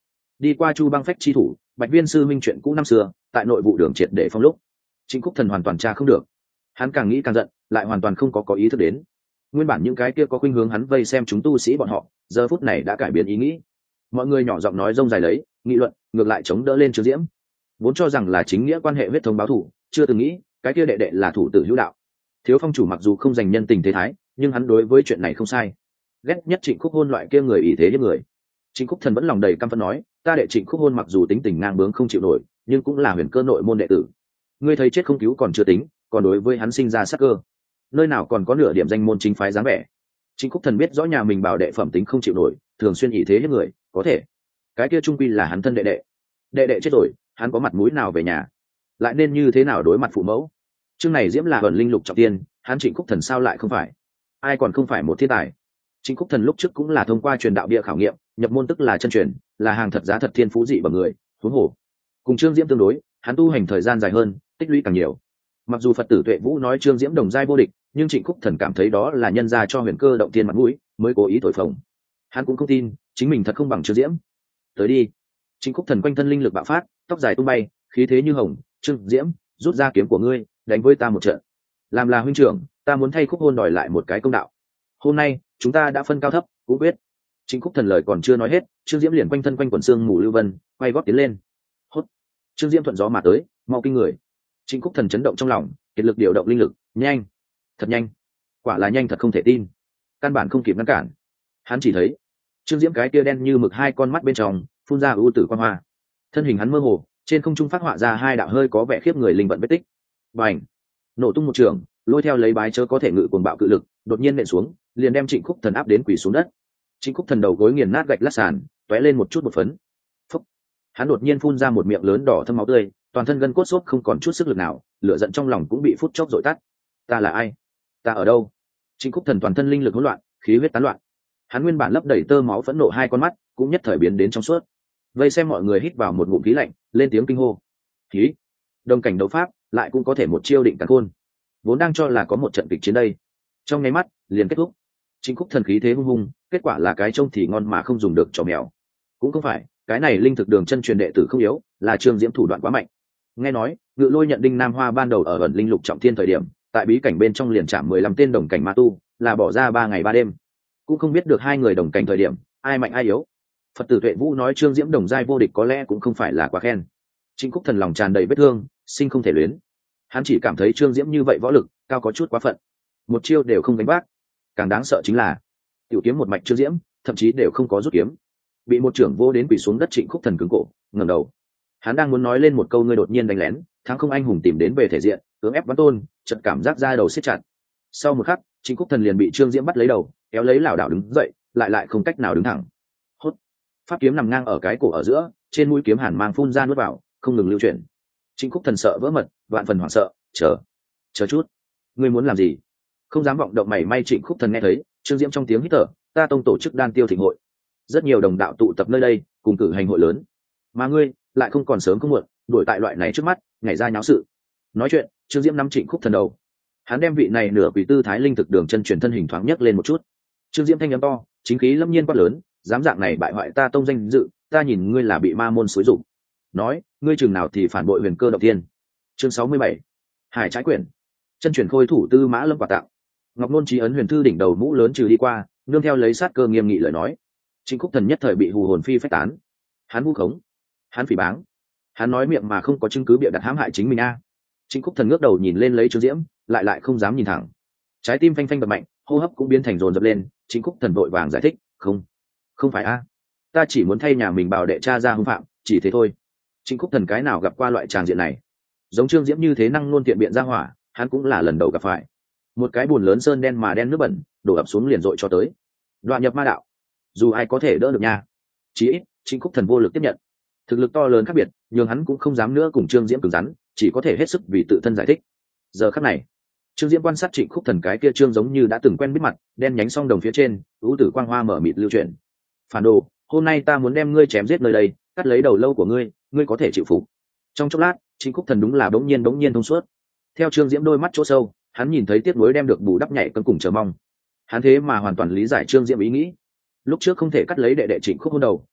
đi qua chu băng phách chi thủ, bạch viên sư minh chuyện cũ năm xưa tại nội vụ đường triệt để phong lúc. Trịnh Khúc Thần hoàn toàn tra không được, hắn càng nghĩ càng giận, lại hoàn toàn không có có ý thức đến nguyên bản những cái kia có khuynh hướng hắn vây xem chúng tu sĩ bọn họ giờ phút này đã cải biến ý nghĩ. Mọi người nhỏ giọng nói rông dài lấy nghị luận, ngược lại chống đỡ lên Trương Diễm, vốn cho rằng là chính nghĩa quan hệ huyết thống báo thù, chưa từng nghĩ cái kia đệ đệ là thủ tử hữu đạo. Thiếu phong chủ mặc dù không dành nhân tình thế thái, nhưng hắn đối với chuyện này không sai. Ghét nhất Trịnh Khúc Hôn loại kia người ý thế hiếp người. Trịnh Khúc Thần vẫn lòng đầy căm phẫn nói, ta đệ Trịnh Khúc Hôn mặc dù tính tình ngang bướng không chịu nổi, nhưng cũng là huyền cơ nội môn đệ tử. Ngươi thấy chết không cứu còn chưa tính, còn đối với hắn sinh ra sát cơ, nơi nào còn có nửa điểm danh môn chính phái dáng vẻ. Trịnh Khúc Thần biết rõ nhà mình bảo đệ phẩm tính không chịu nổi, thường xuyên ý thế hiếp người, có thể cái kia trung quy là hắn thân đệ đệ. Đệ đệ chết rồi, hắn có mặt mũi nào về nhà, lại nên như thế nào đối mặt phụ mẫu? Chương này Diễm là ẩn linh lục trọng tiên, hắn Trịnh Khúc Thần sao lại không phải? Ai còn không phải một thiên tài? Trịnh Khúc Thần lúc trước cũng là thông qua truyền đạo địa khảo nghiệm, nhập môn tức là chân truyền, là hàng thật giá thật thiên phú dị bằng người, huống hồ cùng Trương Diễm tương đối, hắn tu hành thời gian dài hơn, tích lũy càng nhiều. Mặc dù Phật tử Tuệ Vũ nói Trương Diễm đồng giai vô địch, nhưng Trịnh Khúc Thần cảm thấy đó là nhân ra cho huyền cơ động tiên mặt mũi, mới cố ý thổi phồng. Hắn cũng không tin chính mình thật không bằng Trương Diễm. Tới đi. Trịnh Khúc Thần quanh thân linh lực bạo phát, tóc dài tung bay, khí thế như hồng. Trương Diễm, rút ra kiếm của ngươi, đánh với ta một trận. Làm là huynh trưởng, ta muốn thay Khúc Hôn đòi lại một cái công đạo. Hôm nay chúng ta đã phân cao thấp, cũng biết. Trịnh Khúc Thần lời còn chưa nói hết, Trương Diễm liền quanh thân quanh quần xương mù lưu vân, quay gót tiến lên. Hốt. Trương Diễm thuận gió mà tới, mau kinh người. Trịnh Khúc Thần chấn động trong lòng, kiệt lực điều động linh lực, nhanh, thật nhanh, quả là nhanh thật không thể tin, căn bản không kịp ngăn cản. Hắn chỉ thấy Trương Diễm cái kia đen như mực hai con mắt bên trong phun ra ưu tử quang hoa, thân hình hắn mơ hồ, trên không trung phát họa ra hai đạo hơi có vẻ khiếp người linh vận vết tích. Bành, nổ tung một trường, lôi theo lấy bái chớ có thể ngự cuồng bạo cự lực, đột nhiên nện xuống, liền đem Trịnh Khúc Thần áp đến quỳ xuống đất. Trịnh Khúc Thần đầu gối nghiền nát gạch lát sàn, tóe lên một chút bột phấn. Phúc. Hắn đột nhiên phun ra một miệng lớn đỏ thâm máu tươi, toàn thân gân cốt xốp không còn chút sức lực nào, lửa giận trong lòng cũng bị phút chốc dội tắt. Ta là ai? Ta ở đâu? Trịnh Khúc Thần toàn thân linh lực hỗn loạn, khí huyết tán loạn. Hắn nguyên bản lấp đầy tơ máu phẫn nộ hai con mắt, cũng nhất thời biến đến trong suốt. Vây xem mọi người hít vào một ngụm khí lạnh, lên tiếng kinh hô. Khí! Đồng cảnh đấu pháp, lại cũng có thể một chiêu định càn khôn. Vốn đang cho là có một trận kịch chiến đây, trong nháy mắt liền kết thúc. Trịnh Khúc Thần khí thế hung hùng, kết quả là cái trông thì ngon mà không dùng được trò mèo. Cũng không phải, cái này linh thực đường chân truyền đệ tử không yếu, là Trương Diễm thủ đoạn quá mạnh. Nghe nói Ngự Lôi nhận Đinh Nam Hoa ban đầu ở ẩn linh lục trọng thiên thời điểm, tại bí cảnh bên trong liền chạm mười lăm tên đồng cảnh ma tu, là bỏ ra ba ngày ba đêm, cũng không biết được hai người đồng cảnh thời điểm ai mạnh ai yếu. Phật tử Tuệ Vũ nói Trương Diễm đồng giai vô địch có lẽ cũng không phải là quá khen. Trịnh Khúc Thần lòng tràn đầy vết thương, sinh không thể luyến. Hắn chỉ cảm thấy Trương Diễm như vậy võ lực cao có chút quá phận, một chiêu đều không đánh bác. Càng đáng sợ chính là tiểu kiếm một mạch Trương Diễm thậm chí đều không có rút kiếm, bị một trưởng vô đến quỳ xuống đất. Trịnh Khúc Thần cứng cổ ngẩng đầu, hắn đang muốn nói lên một câu ngươi đột nhiên đánh lén thắng không anh hùng tìm đến về thể diện cưỡng ép văn tôn, chợt cảm giác da đầu siết chặt. Sau một khắc Trịnh Khúc Thần liền bị Trương Diễm bắt lấy đầu, kéo lấy lảo đảo đứng dậy, lại lại không cách nào đứng thẳng. Hốt. Pháp kiếm nằm ngang ở cái cổ ở giữa, trên mũi kiếm hàn mang phun ra nuốt vào, không ngừng lưu chuyển. Trịnh Khúc Thần sợ vỡ mật, vạn phần hoảng sợ. Chờ, chờ chút, ngươi muốn làm gì? Không dám vọng động mảy may. Trịnh Khúc Thần nghe thấy Trương Diễm trong tiếng hít thở, ta tông tổ chức đan tiêu thịnh hội, rất nhiều đồng đạo tụ tập nơi đây cùng cử hành hội lớn, mà ngươi lại không còn sớm không muộn đuổi tại loại này trước mắt nhảy ra nháo sự. Nói chuyện Trương Diễm nắm Trịnh Khúc Thần đầu, hắn đem vị này nửa quỷ tư thái linh thực đường chân truyền thân hình thoáng nhấc lên một chút. Trương Diễm thanh âm to, chính khí lâm nhiên quát lớn, dám dạng này bại hoại ta tông danh dự, ta nhìn ngươi là bị ma môn xúi dụng. Nói ngươi chừng nào thì phản bội huyền cơ động tiên. Chương sáu mươi bảy, Hải trái quyển. Chân truyền khôi thủ Tư Mã Lâm quà tặng. Ngọc Nôn Chí ấn huyền thư đỉnh đầu mũ lớn trừ đi qua, nương theo lấy sát cơ nghiêm nghị lời nói. Trịnh Khúc Thần nhất thời bị hù hồn phi phách tán. Hắn vu khống, hắn phỉ báng, hắn nói miệng mà không có chứng cứ bịa đặt hãm hại chính mình a. À. Trịnh Khúc Thần ngước đầu nhìn lên lấy Trương Diễm, lại lại không dám nhìn thẳng, trái tim phanh phanh đập mạnh, hô hấp cũng biến thành dồn dập lên. Trịnh Khúc Thần vội vàng giải thích, không, không phải a, à. Ta chỉ muốn thay nhà mình bảo đệ cha ra hung phạm, chỉ thế thôi. Trịnh Khúc Thần cái nào gặp qua loại tràng diện này, giống Trương Diễm như thế năng luôn tiện biện ra hỏa, hắn cũng là lần đầu gặp phải. Một cái bùn lớn sơn đen mà đen nước bẩn đổ ập xuống liền dội cho tới, đoạn nhập ma đạo, dù ai có thể đỡ được nha. Chí ít Trịnh Khúc Thần vô lực tiếp nhận, thực lực to lớn khác biệt, nhưng hắn cũng không dám nữa cùng Trương Diễm cứng rắn, chỉ có thể hết sức vì tự thân giải thích. Giờ khắc này Trương Diễm quan sát Trịnh Khúc Thần cái kia trương giống như đã từng quen biết mặt, đen nhánh song đồng phía trên ưu tử quang hoa mở mịt lưu chuyển. Phản đồ, hôm nay ta muốn đem ngươi chém giết nơi đây, cắt lấy đầu lâu của ngươi, ngươi có thể chịu phục. Trong chốc lát Trịnh Khúc Thần đúng là bỗng nhiên bỗng nhiên thông suốt. Theo Trương Diễm đôi mắt chỗ sâu, hắn nhìn thấy tiếc nuối đem được bù đắp nhảy cân cùng chờ mong. Hắn thế mà hoàn toàn lý giải Trương Diễm ý nghĩ. Lúc trước không thể cắt lấy đệ đệ Trịnh Khúc Hôn đầu,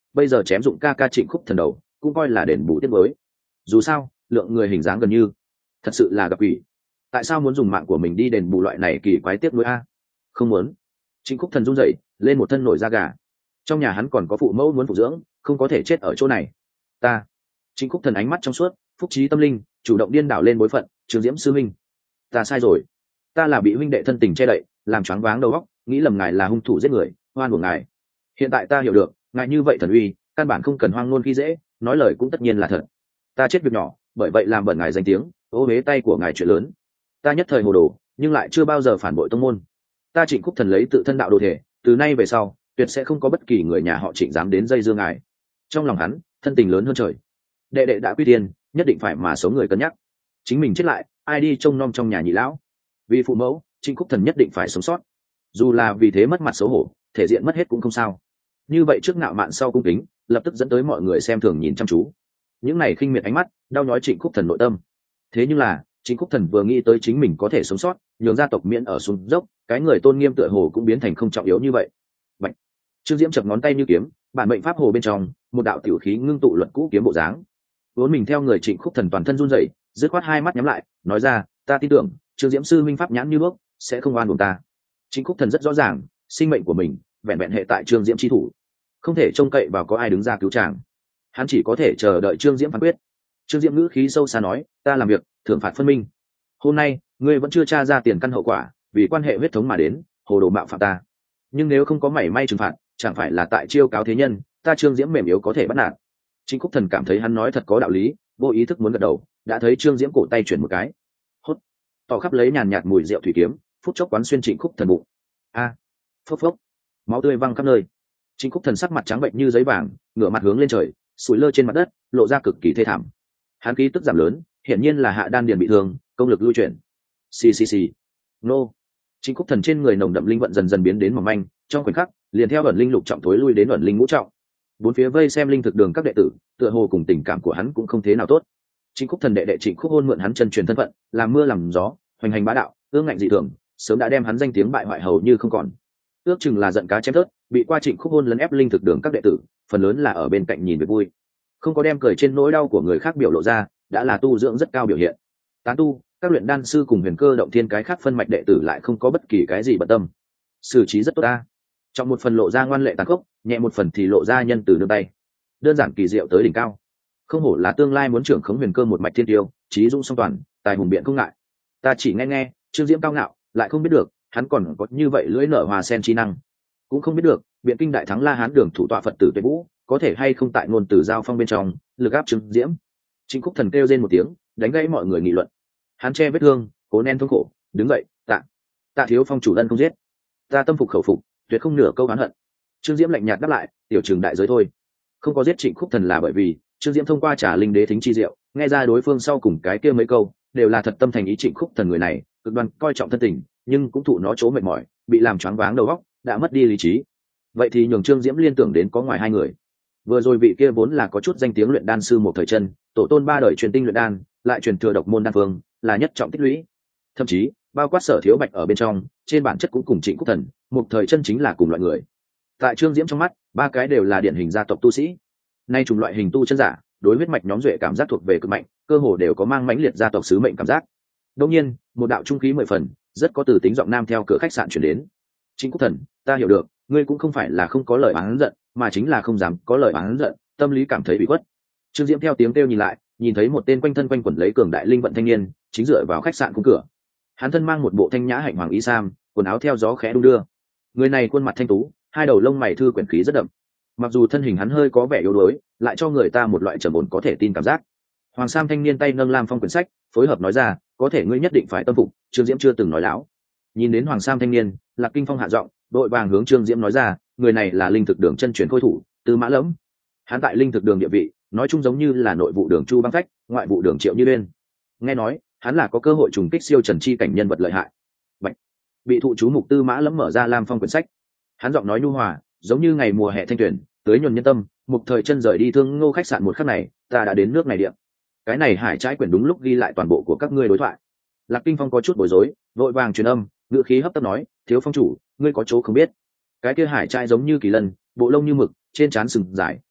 bây giờ chém dụng ca ca Trịnh Khúc Thần đầu cũng coi là đền bù tiết mới. Dù sao lượng người hình dáng gần như thật sự là gặp quỷ, tại sao muốn dùng mạng của mình đi đền bù loại này kỳ quái tiếp nối a? Không muốn. Trịnh Khúc Thần run rẩy lên một thân nổi da gà. Trong nhà hắn còn có phụ mẫu muốn phụ dưỡng, không có thể chết ở chỗ này. Ta. Trịnh Khúc Thần ánh mắt trong suốt, phúc trí tâm linh, chủ động điên đảo lên bối phận. Trương Diễm sư minh, ta sai rồi, ta là bị huynh đệ thân tình che đậy, làm choáng váng đầu óc, nghĩ lầm ngài là hung thủ giết người, oan của ngài. Hiện tại ta hiểu được, ngài như vậy thần uy, căn bản không cần hoang ngôn khi dễ, nói lời cũng tất nhiên là thật. Ta chết việc nhỏ, bởi vậy làm bẩn ngài danh tiếng, ô uế tay của ngài chuyện lớn. Ta nhất thời hồ đồ, nhưng lại chưa bao giờ phản bội tông môn. Ta Trịnh Khúc Thần lấy tự thân đạo đồ thể, từ nay về sau tuyệt sẽ không có bất kỳ người nhà họ Trịnh dám đến dây dưa ngài. Trong lòng hắn thân tình lớn hơn trời, đệ đệ đã quy tiên, nhất định phải mà số người cân nhắc. Chính mình chết lại, ai đi trông nom trong nhà nhị lão? Vì phụ mẫu, Trịnh Khúc Thần nhất định phải sống sót, dù là vì thế mất mặt xấu hổ, thể diện mất hết cũng không sao. Như vậy trước ngạo mạn sau cung kính, lập tức dẫn tới mọi người xem thường nhìn chăm chú. Những này khinh miệt ánh mắt đau nhói Trịnh Khúc Thần nội tâm. Thế nhưng là Trịnh Khúc Thần vừa nghĩ tới chính mình có thể sống sót, nhường gia tộc miễn ở xuống dốc, cái người tôn nghiêm tựa hồ cũng biến thành không trọng yếu như vậy. Bạch. Trương Diễm chập ngón tay như kiếm, bản mệnh pháp hồ bên trong một đạo tiểu khí ngưng tụ luận cũ kiếm bộ dáng. Vốn mình theo người Trịnh Khúc Thần toàn thân run rẩy, dứt khoát hai mắt nhắm lại, nói ra, ta tin tưởng Trương Diễm sư minh pháp nhãn như bước, sẽ không oan uổng ta. Trịnh Khúc Thần rất rõ ràng, sinh mệnh của mình vẹn vẹn hệ tại Trương Diễm chi thủ, không thể trông cậy vào có ai đứng ra cứu chàng. Hắn chỉ có thể chờ đợi Trương Diễm phán quyết. Trương Diễm ngữ khí sâu xa nói, ta làm việc thưởng phạt phân minh. Hôm nay ngươi vẫn chưa tra ra tiền căn hậu quả, vì quan hệ huyết thống mà đến hồ đồ mạo phạm ta, nhưng nếu không có mảy may trừng phạt, chẳng phải là tại chiêu cáo thế nhân, ta Trương Diễm mềm yếu có thể bắt nạt. Trịnh Khúc Thần cảm thấy hắn nói thật có đạo lý, vô ý thức muốn gật đầu, đã thấy Trương Diễm cổ tay chuyển một cái, hốt tỏ khắp lấy nhàn nhạt mùi rượu thủy kiếm, phút chốc quán xuyên Trịnh Khúc Thần bụng. A, à, phốc phốc, máu tươi văng khắp nơi. Trịnh Khúc Thần sắc mặt trắng bệnh như giấy vàng, ngửa mặt hướng lên trời, sủi lơ trên mặt đất, lộ ra cực kỳ thê thảm. Hắn khí tức giảm lớn, hiển nhiên là hạ đan điền bị thương, công lực lui chuyển. Xì xì xì. Nô. Trịnh Khúc Thần trên người nồng đậm linh vận dần dần biến đến mỏng manh, trong khoảnh khắc, liền theo ẩn linh lục trọng thối lui đến ẩn linh ngũ trọng. Bốn phía vây xem linh thực đường các đệ tử, tựa hồ cùng tình cảm của hắn cũng không thế nào tốt. Trịnh Khúc Thần đệ đệ Trịnh Khúc Hôn mượn hắn chân truyền thân phận, làm mưa làm gió, hoành hành bá đạo, ương ngạnh dị thường, sớm đã đem hắn danh tiếng bại hoại hầu như không còn. Ước chừng là giận cá chém thớt, bị qua Trịnh Khúc Hôn lấn ép linh thực đường các đệ tử, phần lớn là ở bên cạnh nhìn về vui, không có đem cười trên nỗi đau của người khác biểu lộ ra, đã là tu dưỡng rất cao biểu hiện. Tán tu, các luyện đan sư cùng huyền cơ động thiên cái khác phân mạch đệ tử lại không có bất kỳ cái gì bận tâm, xử trí rất tốt ta. Trong một phần lộ ra ngoan lệ tàn khốc, nhẹ một phần thì lộ ra nhân từ nương tay, đơn giản kỳ diệu tới đỉnh cao. Không hổ là tương lai muốn trưởng khống huyền cơ một mạch thiên tiêu, trí dũng song toàn, tài hùng biện không ngại. Ta chỉ nghe nghe Trương Diễm cao ngạo, lại không biết được hắn còn có như vậy lưỡi nở hòa sen chi năng, cũng không biết được biện kinh đại thắng La Hán đường thủ tọa Phật tử Tuệ Vũ có thể hay không tại ngôn từ giao phong bên trong lực áp Trương Diễm. Trịnh Khúc Thần kêu rên một tiếng, đánh gãy mọi người nghị luận. Hắn che vết thương, cố nén thống khổ, đứng dậy, tạ tạ thiếu phong chủ ân không giết, ta tâm phục khẩu phục, tuyệt không nửa câu oán hận. Trương Diễm lạnh nhạt đáp lại, tiểu trường đại giới thôi, không có giết Trịnh Khúc Thần là bởi vì Trương Diễm thông qua trả linh đế thính chi diệu, nghe ra đối phương sau cùng cái kia mấy câu đều là thật tâm thành ý. Trịnh Khúc Thần người này cực đoan coi trọng thân tình, nhưng cũng thụ nó chỗ mệt mỏi, bị làm choáng váng đầu óc, đã mất đi lý trí. Vậy thì nhường Trương Diễm liên tưởng đến có ngoài hai người. Vừa rồi vị kia vốn là có chút danh tiếng luyện đan sư một thời chân, tổ tôn ba đời truyền tinh luyện đan, lại truyền thừa độc môn đan phương, là nhất trọng tích lũy, thậm chí bao quát Sở Thiếu Bạch ở bên trong, trên bản chất cũng cùng Trịnh Khúc Thần một thời chân chính là cùng loại người. Tại Trương Diễm trong mắt, ba cái đều là điển hình gia tộc tu sĩ. Nay trùng loại hình tu chân giả, đối huyết mạch nhóm duệ cảm giác thuộc về cực mạnh, cơ hồ đều có mang mãnh liệt gia tộc sứ mệnh cảm giác. Đương nhiên, một đạo trung khí mười phần, rất có từ tính giọng nam theo cửa khách sạn chuyển đến. Trịnh Khúc Thần, ta hiểu được, ngươi cũng không phải là không có lời oán giận, mà chính là không dám có lời oán giận, tâm lý cảm thấy bị khuất. Trương Diễm theo tiếng kêu nhìn lại, nhìn thấy một tên quanh thân quanh quẩn lấy cường đại linh vận thanh niên, chính dựa vào khách sạn khung cửa. Hắn thân mang một bộ thanh nhã hạnh hoàng y sam, quần áo theo gió khẽ đung đưa. Người này khuôn mặt thanh tú, hai đầu lông mày thư quyển khí rất đậm. Mặc dù thân hình hắn hơi có vẻ yếu đuối, lại cho người ta một loại trầm ổn có thể tin cảm giác. Hoàng sam thanh niên tay nâng lam phong quyển sách, phối hợp nói ra, có thể ngươi nhất định phải tâm phục. Trương Diễm chưa từng nói láo. Nhìn đến Hoàng sam thanh niên, Lạc Kinh Phong hạ giọng, đội vàng hướng Trương Diễm nói ra, người này là linh thực đường chân truyền khôi thủ, Tư Mã Lẫm. Hắn tại linh thực đường địa vị, nói chung giống như là nội vụ đường Chu Băng Phách, ngoại vụ đường Triệu Như Liên. Nghe nói, hắn là có cơ hội trùng kích siêu trần chi cảnh nhân vật lợi hại. Bạch. Bị thụ chú mục Tư Mã Lẫm mở ra lam phong quyển sách. Hắn giọng nói nhu hòa, giống như ngày mùa hè thanh tuyển, tưới nhuần nhân tâm. Mục thời chân rời đi Thương Ngô khách sạn một khắc này, ta đã đến nước này điện. Cái này hải trái quyển đúng lúc ghi lại toàn bộ của các ngươi đối thoại. Lạc Kinh Phong có chút bối rối, vội vàng truyền âm, ngữ khí hấp tấp nói, thiếu phong chủ, ngươi có chỗ không biết. Cái kia hải trai giống như kỳ lân, bộ lông như mực, trên trán sừng dài,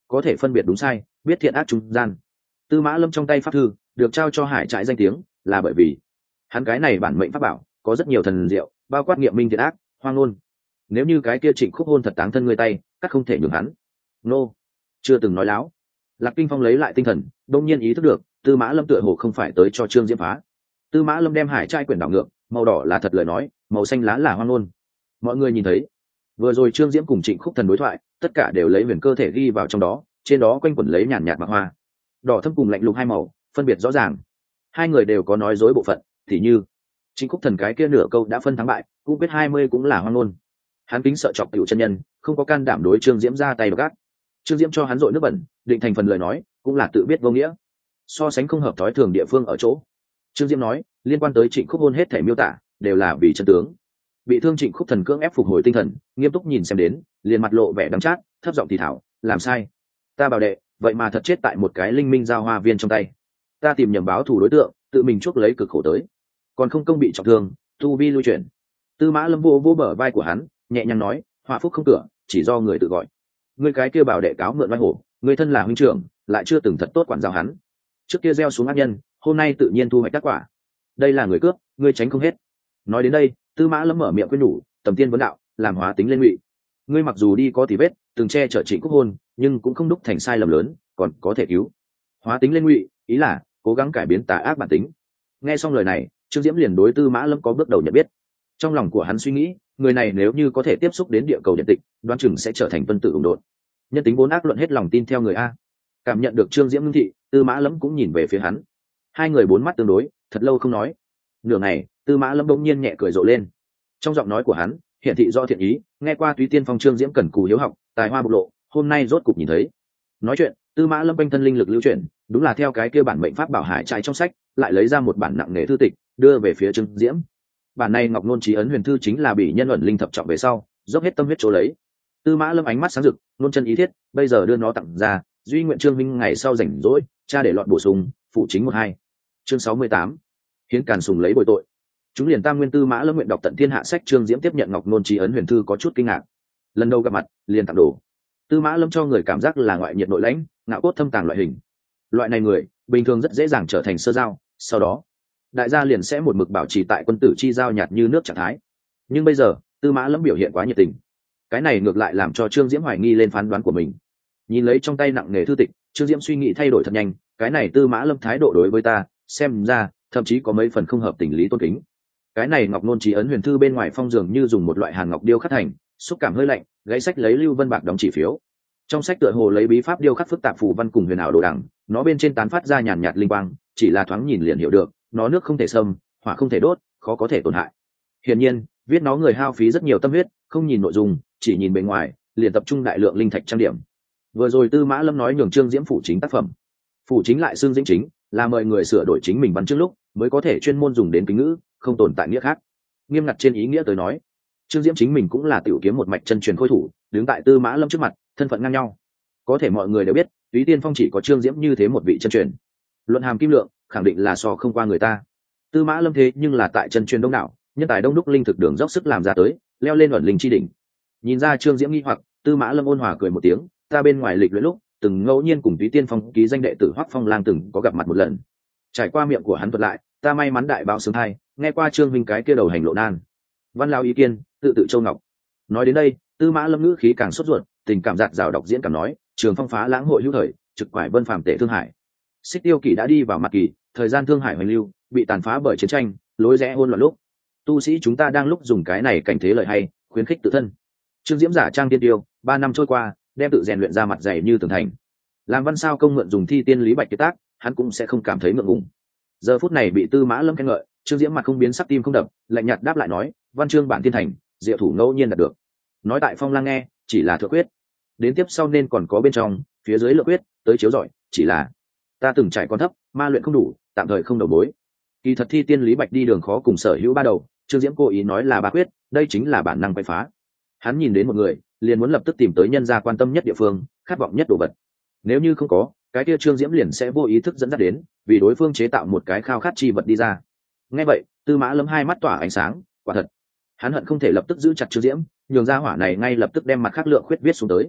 có thể phân biệt đúng sai, biết thiện ác trung gian. Tư Mã Lâm trong tay pháp thư được trao cho Hải Trại danh tiếng là bởi vì hắn cái này bản mệnh pháp bảo có rất nhiều thần diệu, bao quát nghiệm minh thiện ác, hoang ngôn. Nếu như cái kia Trịnh Khúc Hôn thật táng thân ngươi tay, các không thể nhường hắn. Nô, chưa từng nói láo. Lạc Kinh Phong lấy lại tinh thần, đông nhiên ý thức được, Tư Mã Lâm tựa hồ không phải tới cho Trương Diễm phá. Tư Mã Lâm đem Hải Trại quyển đảo ngược, màu đỏ là thật lời nói, màu xanh lá là hoang ngôn. Mọi người nhìn thấy, vừa rồi Trương Diễm cùng Trịnh Khúc Thần đối thoại, tất cả đều lấy huyền cơ thể ghi vào trong đó, trên đó quanh quẩn lấy nhàn nhạt bạc hoa, đỏ thâm cùng lạnh lùng hai màu, phân biệt rõ ràng. Hai người đều có nói dối bộ phận, thì như Trịnh Khúc Thần cái kia nửa câu đã phân thắng bại, cũng biết hai mươi cũng là hoang ngôn. Hắn kính sợ chọc tiểu chân nhân, không có can đảm đối Trương Diễm ra tay gắt. Trương Diễm cho hắn dội nước bẩn, định thành phần lời nói, cũng là tự biết vô nghĩa. So sánh không hợp thói thường địa phương ở chỗ. Trương Diễm nói, liên quan tới Trịnh Khúc Hôn hết thể miêu tả, đều là vì chân tướng. Bị thương Trịnh Khúc Thần cưỡng ép phục hồi tinh thần, nghiêm túc nhìn xem đến, liền mặt lộ vẻ đắng chát, thấp giọng thì thảo, làm sai. Ta bảo đệ, vậy mà thật chết tại một cái linh minh giao hoa viên trong tay. Ta tìm nhầm báo thù đối tượng, tự mình chuốc lấy cực khổ tới, còn không công bị trọng thương, tu vi lui chuyển. Tư Mã Lâm vô vô bờ vai của hắn, nhẹ nhàng nói, họa phúc không cửa, chỉ do người tự gọi. Ngươi cái kia bảo đệ cáo mượn oai hổ, ngươi thân là huynh trưởng, lại chưa từng thật tốt quản giáo hắn. Trước kia gieo xuống ác nhân, hôm nay tự nhiên thu hoạch kết quả. Đây là người cướp, ngươi tránh không hết. Nói đến đây, Tư Mã Lâm mở miệng khuyên nhủ, tầm tiên vấn đạo, làm hóa tính lên ngụy. Ngươi mặc dù đi có tỉ vết, từng che chở Trịnh Khúc Hôn, nhưng cũng không đúc thành sai lầm lớn, còn có thể cứu. Hóa tính lên ngụy, ý là cố gắng cải biến tà ác bản tính. Nghe xong lời này, Trương Diễm liền đối Tư Mã Lâm có bước đầu nhận biết. Trong lòng của hắn suy nghĩ, người này nếu như có thể tiếp xúc đến địa cầu điện tịch, đoán chừng sẽ trở thành tuân tử ủng đột. Nhân tính vốn ác luận hết lòng tin theo người a. Cảm nhận được Trương Diễm ngưng thị, Tư Mã Lâm cũng nhìn về phía hắn. Hai người bốn mắt tương đối, thật lâu không nói. Nửa ngày, Tư Mã Lâm bỗng nhiên nhẹ cười rộ lên. Trong giọng nói của hắn, hiển thị do thiện ý, nghe qua Túy Tiên Phong Trương Diễm cần cù hiếu học, tài hoa bộc lộ, hôm nay rốt cục nhìn thấy. Nói chuyện, Tư Mã Lâm quanh thân linh lực lưu chuyển, đúng là theo cái kia bản mệnh pháp bảo Hải Trại trong sách, lại lấy ra một bản nặng nghề thư tịch, đưa về phía Trương Diễm. Bản này Ngọc Nôn Chí Ấn huyền thư chính là bị nhân luận linh thập trọng về sau, dốc hết tâm huyết chỗ lấy. Tư Mã Lâm ánh mắt sáng rực, nôn chân ý thiết, bây giờ đưa nó tặng ra, duy nguyện Trương minh ngày sau rảnh rỗi, cha để lọt bổ sung, phụ chính một hai. Chương sáu mươi tám, hiến càn sùng lấy bồi tội. Chúng liền tam nguyên Tư Mã Lâm nguyện đọc tận thiên hạ sách. Trương Diễm tiếp nhận Ngọc Nôn Chí Ấn huyền thư có chút kinh ngạc. Lần đầu gặp mặt, liền tặng đồ. Tư Mã Lâm cho người cảm giác là ngoại nhiệt nội lãnh, ngạo cốt thâm tàng loại hình. Loại này người, bình thường rất dễ dàng trở thành sơ giao, sau đó đại gia liền sẽ một mực bảo trì tại quân tử chi giao nhạt như nước trạng thái. Nhưng bây giờ, Tư Mã Lâm biểu hiện quá nhiệt tình, cái này ngược lại làm cho Trương Diễm hoài nghi lên phán đoán của mình. Nhìn lấy trong tay nặng nghề thư tịch, Trương Diễm suy nghĩ thay đổi thật nhanh, cái này Tư Mã Lâm thái độ đối với ta, xem ra thậm chí có mấy phần không hợp tình lý tôn kính. Cái này Ngọc Nôn Chí Ấn huyền thư bên ngoài phong dường như dùng một loại hàn ngọc điêu khắc thành, xúc cảm hơi lạnh, gãy sách lấy lưu vân bạc đóng chỉ phiếu. Trong sách tựa hồ lấy bí pháp điêu khắc phức tạp phù văn cùng huyền ảo đồ đằng, nó bên trên tán phát ra nhàn nhạt linh quang, chỉ là thoáng nhìn liền hiểu được, nó nước không thể xâm, hỏa không thể đốt, khó có thể tổn hại. Hiển nhiên, viết nó người hao phí rất nhiều tâm huyết, không nhìn nội dung, chỉ nhìn bề ngoài, liền tập trung đại lượng linh thạch trang điểm. Vừa rồi Tư Mã Lâm nói nhường Trương Diễm phủ chính tác phẩm, phủ chính lại xương dĩnh chính, là mời người sửa đổi chính mình văn chương lúc mới có thể chuyên môn dùng đến kính ngữ, không tồn tại nghĩa khác. Nghiêm ngặt trên ý nghĩa tới nói, Trương Diễm chính mình cũng là tiểu kiếm một mạch chân truyền khôi thủ, đứng tại Tư Mã Lâm trước mặt, thân phận ngang nhau. Có thể mọi người đều biết, Túy Tiên Phong chỉ có Trương Diễm như thế một vị chân truyền. Luận hàm kim lượng, khẳng định là so không qua người ta. Tư Mã Lâm thế nhưng là tại chân truyền đông đảo, nhân tài đông đúc linh thực đường dốc sức làm ra tới, leo lên ẩn linh chi đỉnh. Nhìn ra Trương Diễm nghi hoặc, Tư Mã Lâm ôn hòa cười một tiếng, ta bên ngoài lịch luyện lúc, từng ngẫu nhiên cùng Túy Tiên Phong ký danh đệ tử Hoắc Phong Lang từng có gặp mặt một lần. Trải qua miệng của hắn thuật lại, ta may mắn đại báo sướng thai, nghe qua Trương huynh cái kia đầu hành lộ nan. Văn lao ý kiến, tự tự châu ngọc. Nói đến đây, Tư Mã Lâm ngữ khí càng sốt ruột, tình cảm giạt rào đọc diễn cảm nói, trường phong phá lãng hội hữu thời, trực quải vân phàm tệ thương hải. Xích Tiêu Kỷ đã đi vào mặt kỳ, thời gian thương hải hoành lưu, bị tàn phá bởi chiến tranh, lối rẽ hôn loạn lúc. Tu sĩ chúng ta đang lúc dùng cái này cảnh thế lợi hay, khuyến khích tự thân. Trương Diễm giả trang tiên tiêu, ba năm trôi qua, đem tự rèn luyện ra mặt dày như tường thành. Làm văn sao công mượn dùng thi tiên lý bạch kiệt tác, hắn cũng sẽ không cảm thấy ngượng ngùng. Giờ phút này bị Tư Mã Lâm khen ngợi, Trương Diễm mặt không biến sắc tim không đập, lạnh nhạt đáp lại nói, văn chương bản thiên thành, diệu thủ ngẫu nhiên đạt được. Nói tại Phong Lang nghe, chỉ là thượng quyết. Đến tiếp sau nên còn có bên trong, phía dưới lượng quyết, tới chiếu giỏi, chỉ là ta từng trải con thấp, ma luyện không đủ, tạm thời không đầu bối. Kỳ thật thi tiên lý bạch đi đường khó cùng sở hữu ba đầu, Trương Diễm cố ý nói là ba quyết, đây chính là bản năng quay phá. Hắn nhìn đến một người, liền muốn lập tức tìm tới nhân gia quan tâm nhất địa phương, khát vọng nhất đồ vật. Nếu như không có, cái kia Trương Diễm liền sẽ vô ý thức dẫn dắt đến, vì đối phương chế tạo một cái khao khát chi vật đi ra. Nghe vậy, Tư Mã Lâm hai mắt tỏa ánh sáng, quả thật. Hắn hận không thể lập tức giữ chặt Trương Diễm, nhường ra hỏa này ngay lập tức đem mặt khác lượng khuyết viết xuống tới.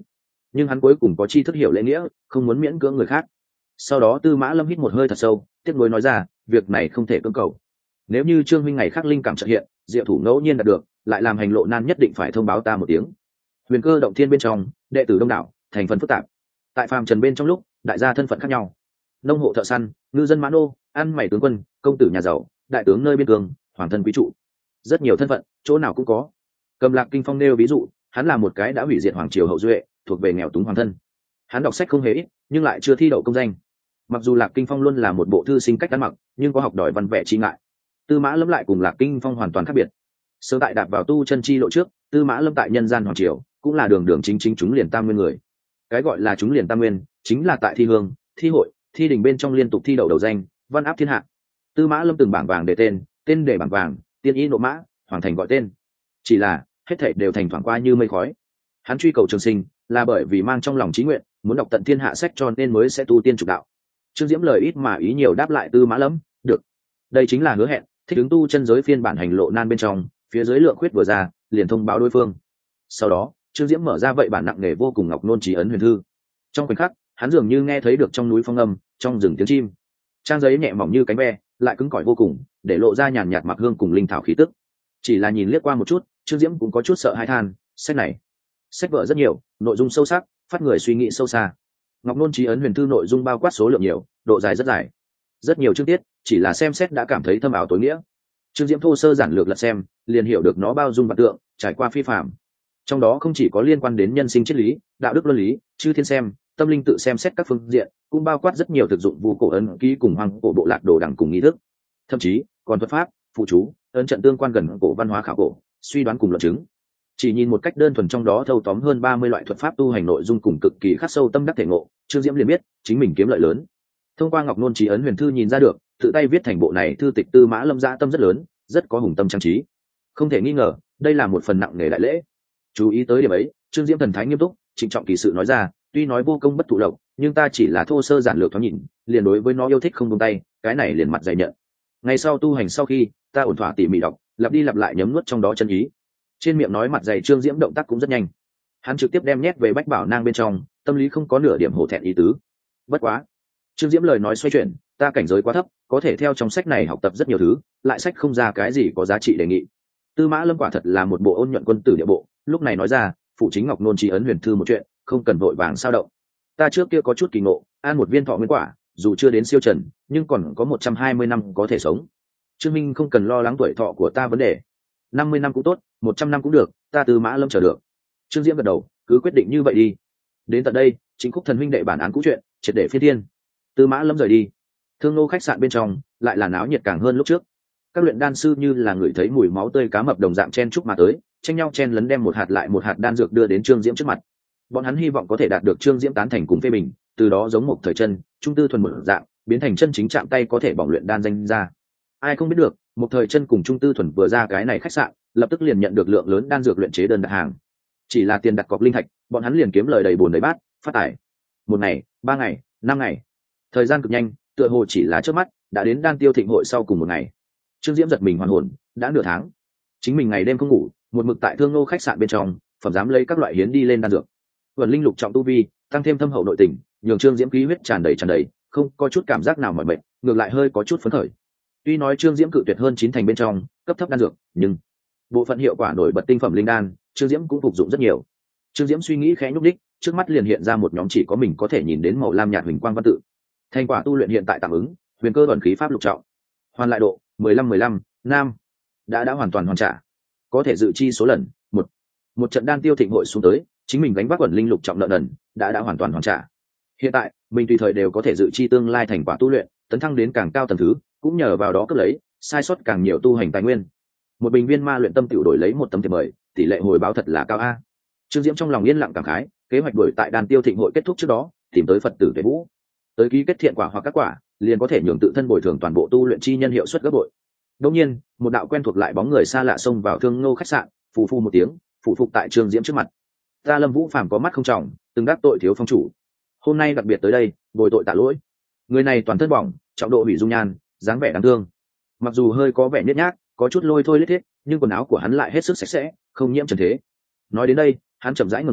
nhưng hắn cuối cùng có tri thức hiểu lễ nghĩa, không muốn miễn cưỡng người khác. Sau đó Tư Mã Lâm hít một hơi thật sâu, tiếc nuối nói ra, việc này không thể cưỡng cầu. Nếu như Trương Minh ngày khác linh cảm chợt hiện, diệu thủ ngẫu nhiên đạt được, lại làm hành lộ nan nhất định phải thông báo ta một tiếng. Huyền Cơ động thiên bên trong, đệ tử đông đảo, thành phần phức tạp. Tại phàm trần bên trong lúc, đại gia thân phận khác nhau. Nông hộ thợ săn, ngư dân mã nô, ăn mày tướng quân, công tử nhà giàu, đại tướng nơi biên cương, hoàng thân quý trụ. Rất nhiều thân phận, chỗ nào cũng có. Cầm Lạc Kinh Phong nêu ví dụ, hắn là một cái đã hủy diệt hoàng triều hậu duệ, thuộc về nghèo túng hoàng thân. Hắn đọc sách không hề ít, nhưng lại chưa thi đậu công danh. Mặc dù Lạc Kinh Phong luôn là một bộ thư sinh cách ăn mặc, nhưng có học đòi văn vẻ chi ngại. Tư Mã Lâm lại cùng Lạc Kinh Phong hoàn toàn khác biệt. Sơ tại đạp vào tu chân chi lộ trước, Tư Mã Lâm tại nhân gian hoàng triều cũng là đường đường chính chính chúng liền tam nguyên người. Cái gọi là chúng liền tam nguyên, chính là tại thi hương, thi hội, thi đình bên trong liên tục thi đậu đầu danh, văn áp thiên hạ. Tư Mã Lâm từng bảng vàng để tên, tên để bảng vàng, tiên y nộ mã, hoàng thành gọi tên. Chỉ là hết thảy đều thành thoảng qua như mây khói. Hắn truy cầu trường sinh, là bởi vì mang trong lòng chí nguyện, muốn đọc tận thiên hạ sách cho nên mới sẽ tu tiên trục đạo. Trương Diễm lời ít mà ý nhiều đáp lại Tư Mã Lâm, được. Đây chính là hứa hẹn, thích ứng tu chân giới phiên bản hành lộ nan bên trong, phía dưới lượng khuyết vừa ra, liền thông báo đối phương. Sau đó, Trương Diễm mở ra vậy bản nặng nề vô cùng ngọc nôn chí ấn huyền thư. Trong khoảnh khắc, hắn dường như nghe thấy được trong núi phong âm, trong rừng tiếng chim. Trang giấy nhẹ mỏng như cánh ve, lại cứng cỏi vô cùng, để lộ ra nhàn nhạt mặc hương cùng linh thảo khí tức. Chỉ là nhìn liếc qua một chút, Trương Diễm cũng có chút sợ hãi than, sách này, sách vở rất nhiều, nội dung sâu sắc, phát người suy nghĩ sâu xa. Ngọc nôn chí ấn huyền thư nội dung bao quát số lượng nhiều, độ dài rất dài, rất nhiều chương tiết, chỉ là xem xét đã cảm thấy thâm ảo tối nghĩa. Trương Diễm thô sơ giản lược lật xem, liền hiểu được nó bao dung vạn tượng, trải qua phi phàm. Trong đó không chỉ có liên quan đến nhân sinh triết lý, đạo đức luân lý, chư thiên xem, tâm linh tự xem xét các phương diện, cũng bao quát rất nhiều thực dụng vu cổ ấn ký cùng hoàng cổ bộ lạc đồ đẳng cùng nghi thức. Thậm chí còn thuật pháp, phụ chú, ấn trận tương quan gần cổ văn hóa khảo cổ, suy đoán cùng luận chứng. Chỉ nhìn một cách đơn thuần trong đó thâu tóm hơn ba mươi loại thuật pháp tu hành nội dung cùng cực kỳ khắc sâu tâm đắc thể ngộ, Trương Diễm liền biết, chính mình kiếm lợi lớn. Thông qua ngọc nôn chí ấn huyền thư nhìn ra được, tự tay viết thành bộ này thư tịch Tư Mã Lâm dạ tâm rất lớn, rất có hùng tâm trang trí. Không thể nghi ngờ, đây là một phần nặng nề đại lễ. Chú ý tới điểm ấy, Trương Diễm thần thái nghiêm túc, trịnh trọng kỳ sự nói ra, tuy nói vô công bất thụ lộc, nhưng ta chỉ là thô sơ giản lược thoáng nhìn, liền đối với nó yêu thích không buông tay, cái này liền mặt dày nhận. Ngày sau tu hành sau khi, ta ổn thỏa tỉ mỉ đọc, lặp đi lặp lại nhấm nuốt trong đó chân ý. Trên miệng nói mặt dày, Trương Diễm động tác cũng rất nhanh. Hắn trực tiếp đem nhét về bách bảo nang bên trong, tâm lý không có nửa điểm hổ thẹn ý tứ. Bất quá, Trương Diễm lời nói xoay chuyển, ta cảnh giới quá thấp, có thể theo trong sách này học tập rất nhiều thứ, lại sách không ra cái gì có giá trị đề nghị. Tư Mã Lâm quả thật là một bộ ôn nhuận quân tử địa bộ, lúc này nói ra, phụ chính ngọc nôn chí ấn huyền thư một chuyện, không cần vội vàng sao động. Ta trước kia có chút kỳ ngộ, an một viên thọ nguyên quả, dù chưa đến siêu trần, nhưng còn có một trăm hai mươi năm có thể sống. Trương Minh không cần lo lắng tuổi thọ của ta vấn đề, năm mươi năm cũng tốt, một trăm năm cũng được, ta Tư Mã Lâm chờ được. Trương Diễm gật đầu, cứ quyết định như vậy đi. Đến tận đây, chính khúc thần huynh đệ bản án cũ chuyện, triệt để phiên thiên. Tư Mã Lâm rời đi. Thương Nô khách sạn bên trong lại là náo nhiệt càng hơn lúc trước. Các luyện đan sư như là người thấy mùi máu tươi cá mập đồng dạng chen chúc mà tới, tranh nhau chen lấn đem một hạt lại một hạt đan dược đưa đến Trương Diễm trước mặt. Bọn hắn hy vọng có thể đạt được Trương Diễm tán thành cùng phê bình, từ đó giống một thời chân, trung tư thuần một dạng, biến thành chân chính chạm tay có thể bỏng luyện đan danh ra. Ai không biết được, một thời chân cùng trung tư thuần vừa ra cái này khách sạn, lập tức liền nhận được lượng lớn đan dược luyện chế đơn đặt hàng. Chỉ là tiền đặt cọc linh thạch, bọn hắn liền kiếm lời đầy bồn đầy bát, phát tài. Một ngày, ba ngày, năm ngày, thời gian cực nhanh, tựa hồ chỉ là trước mắt, đã đến đan tiêu thịnh hội sau cùng một ngày. Trương Diễm giật mình hoàn hồn, đã nửa tháng, chính mình ngày đêm không ngủ, một mực tại Thương Nô khách sạn bên trong, phẩm dám lấy các loại hiến đi lên đan dược. Vườn linh lục trọng tu vi, tăng thêm thâm hậu nội tình, nhường Trương Diễm khí huyết tràn đầy tràn đầy, không có chút cảm giác nào mỏi mệt, ngược lại hơi có chút phấn khởi. Tuy nói Trương Diễm cự tuyệt hơn chín thành bên trong cấp thấp đan dược, nhưng bộ phận hiệu quả nổi bật tinh phẩm linh đan, Trương Diễm cũng phục dụng rất nhiều. Trương Diễm suy nghĩ khẽ nhúc đích, trước mắt liền hiện ra một nhóm chỉ có mình có thể nhìn đến màu lam nhạt huỳnh quang văn tự. Thành quả tu luyện hiện tại tạm ứng, huyền cơ thuần khí pháp lục trọng, hoàn lại độ mười lăm mười lăm, nam đã đã hoàn toàn hoàn trả, có thể dự chi số lần một. Một trận đan tiêu thịnh hội xuống tới, chính mình gánh vác quần linh lục trọng nợ nần, đã đã hoàn toàn hoàn trả. Hiện tại, mình tùy thời đều có thể dự chi tương lai thành quả tu luyện, tấn thăng đến càng cao tầng thứ, cũng nhờ vào đó cướp lấy, sai sót càng nhiều tu hành tài nguyên. Một bình viên ma luyện tâm tiểu đổi lấy một tấm thiệp mời, tỷ lệ hồi báo thật là cao a. Trương Diễm trong lòng yên lặng cảm khái, kế hoạch đuổi tại đan tiêu thịnh hội kết thúc trước đó, tìm tới Phật tử Tuệ Vũ, tới ký kết thiện quả hoặc các quả, liền có thể nhường tự thân bồi thường toàn bộ tu luyện chi nhân hiệu suất gấp bội. Đương nhiên, một đạo quen thuộc lại bóng người xa lạ xông vào Thương Nô khách sạn, phù phu một tiếng, phụ phục tại Trương Diễm trước mặt. Ta Lâm Vũ Phàm có mắt không trọng, từng đắc tội thiếu phong chủ, hôm nay đặc biệt tới đây, bồi tội tạ lỗi. Người này toàn thân bỏng, trọng độ hủy dung nhan, dáng vẻ đáng thương. Mặc dù hơi có vẻ nhếch nhác, có chút lôi thôi lết thiết, nhưng quần áo của hắn lại hết sức sạch sẽ, không nhiễm trần thế. Nói đến đây, hắn chậm rãi ngẩng đầu,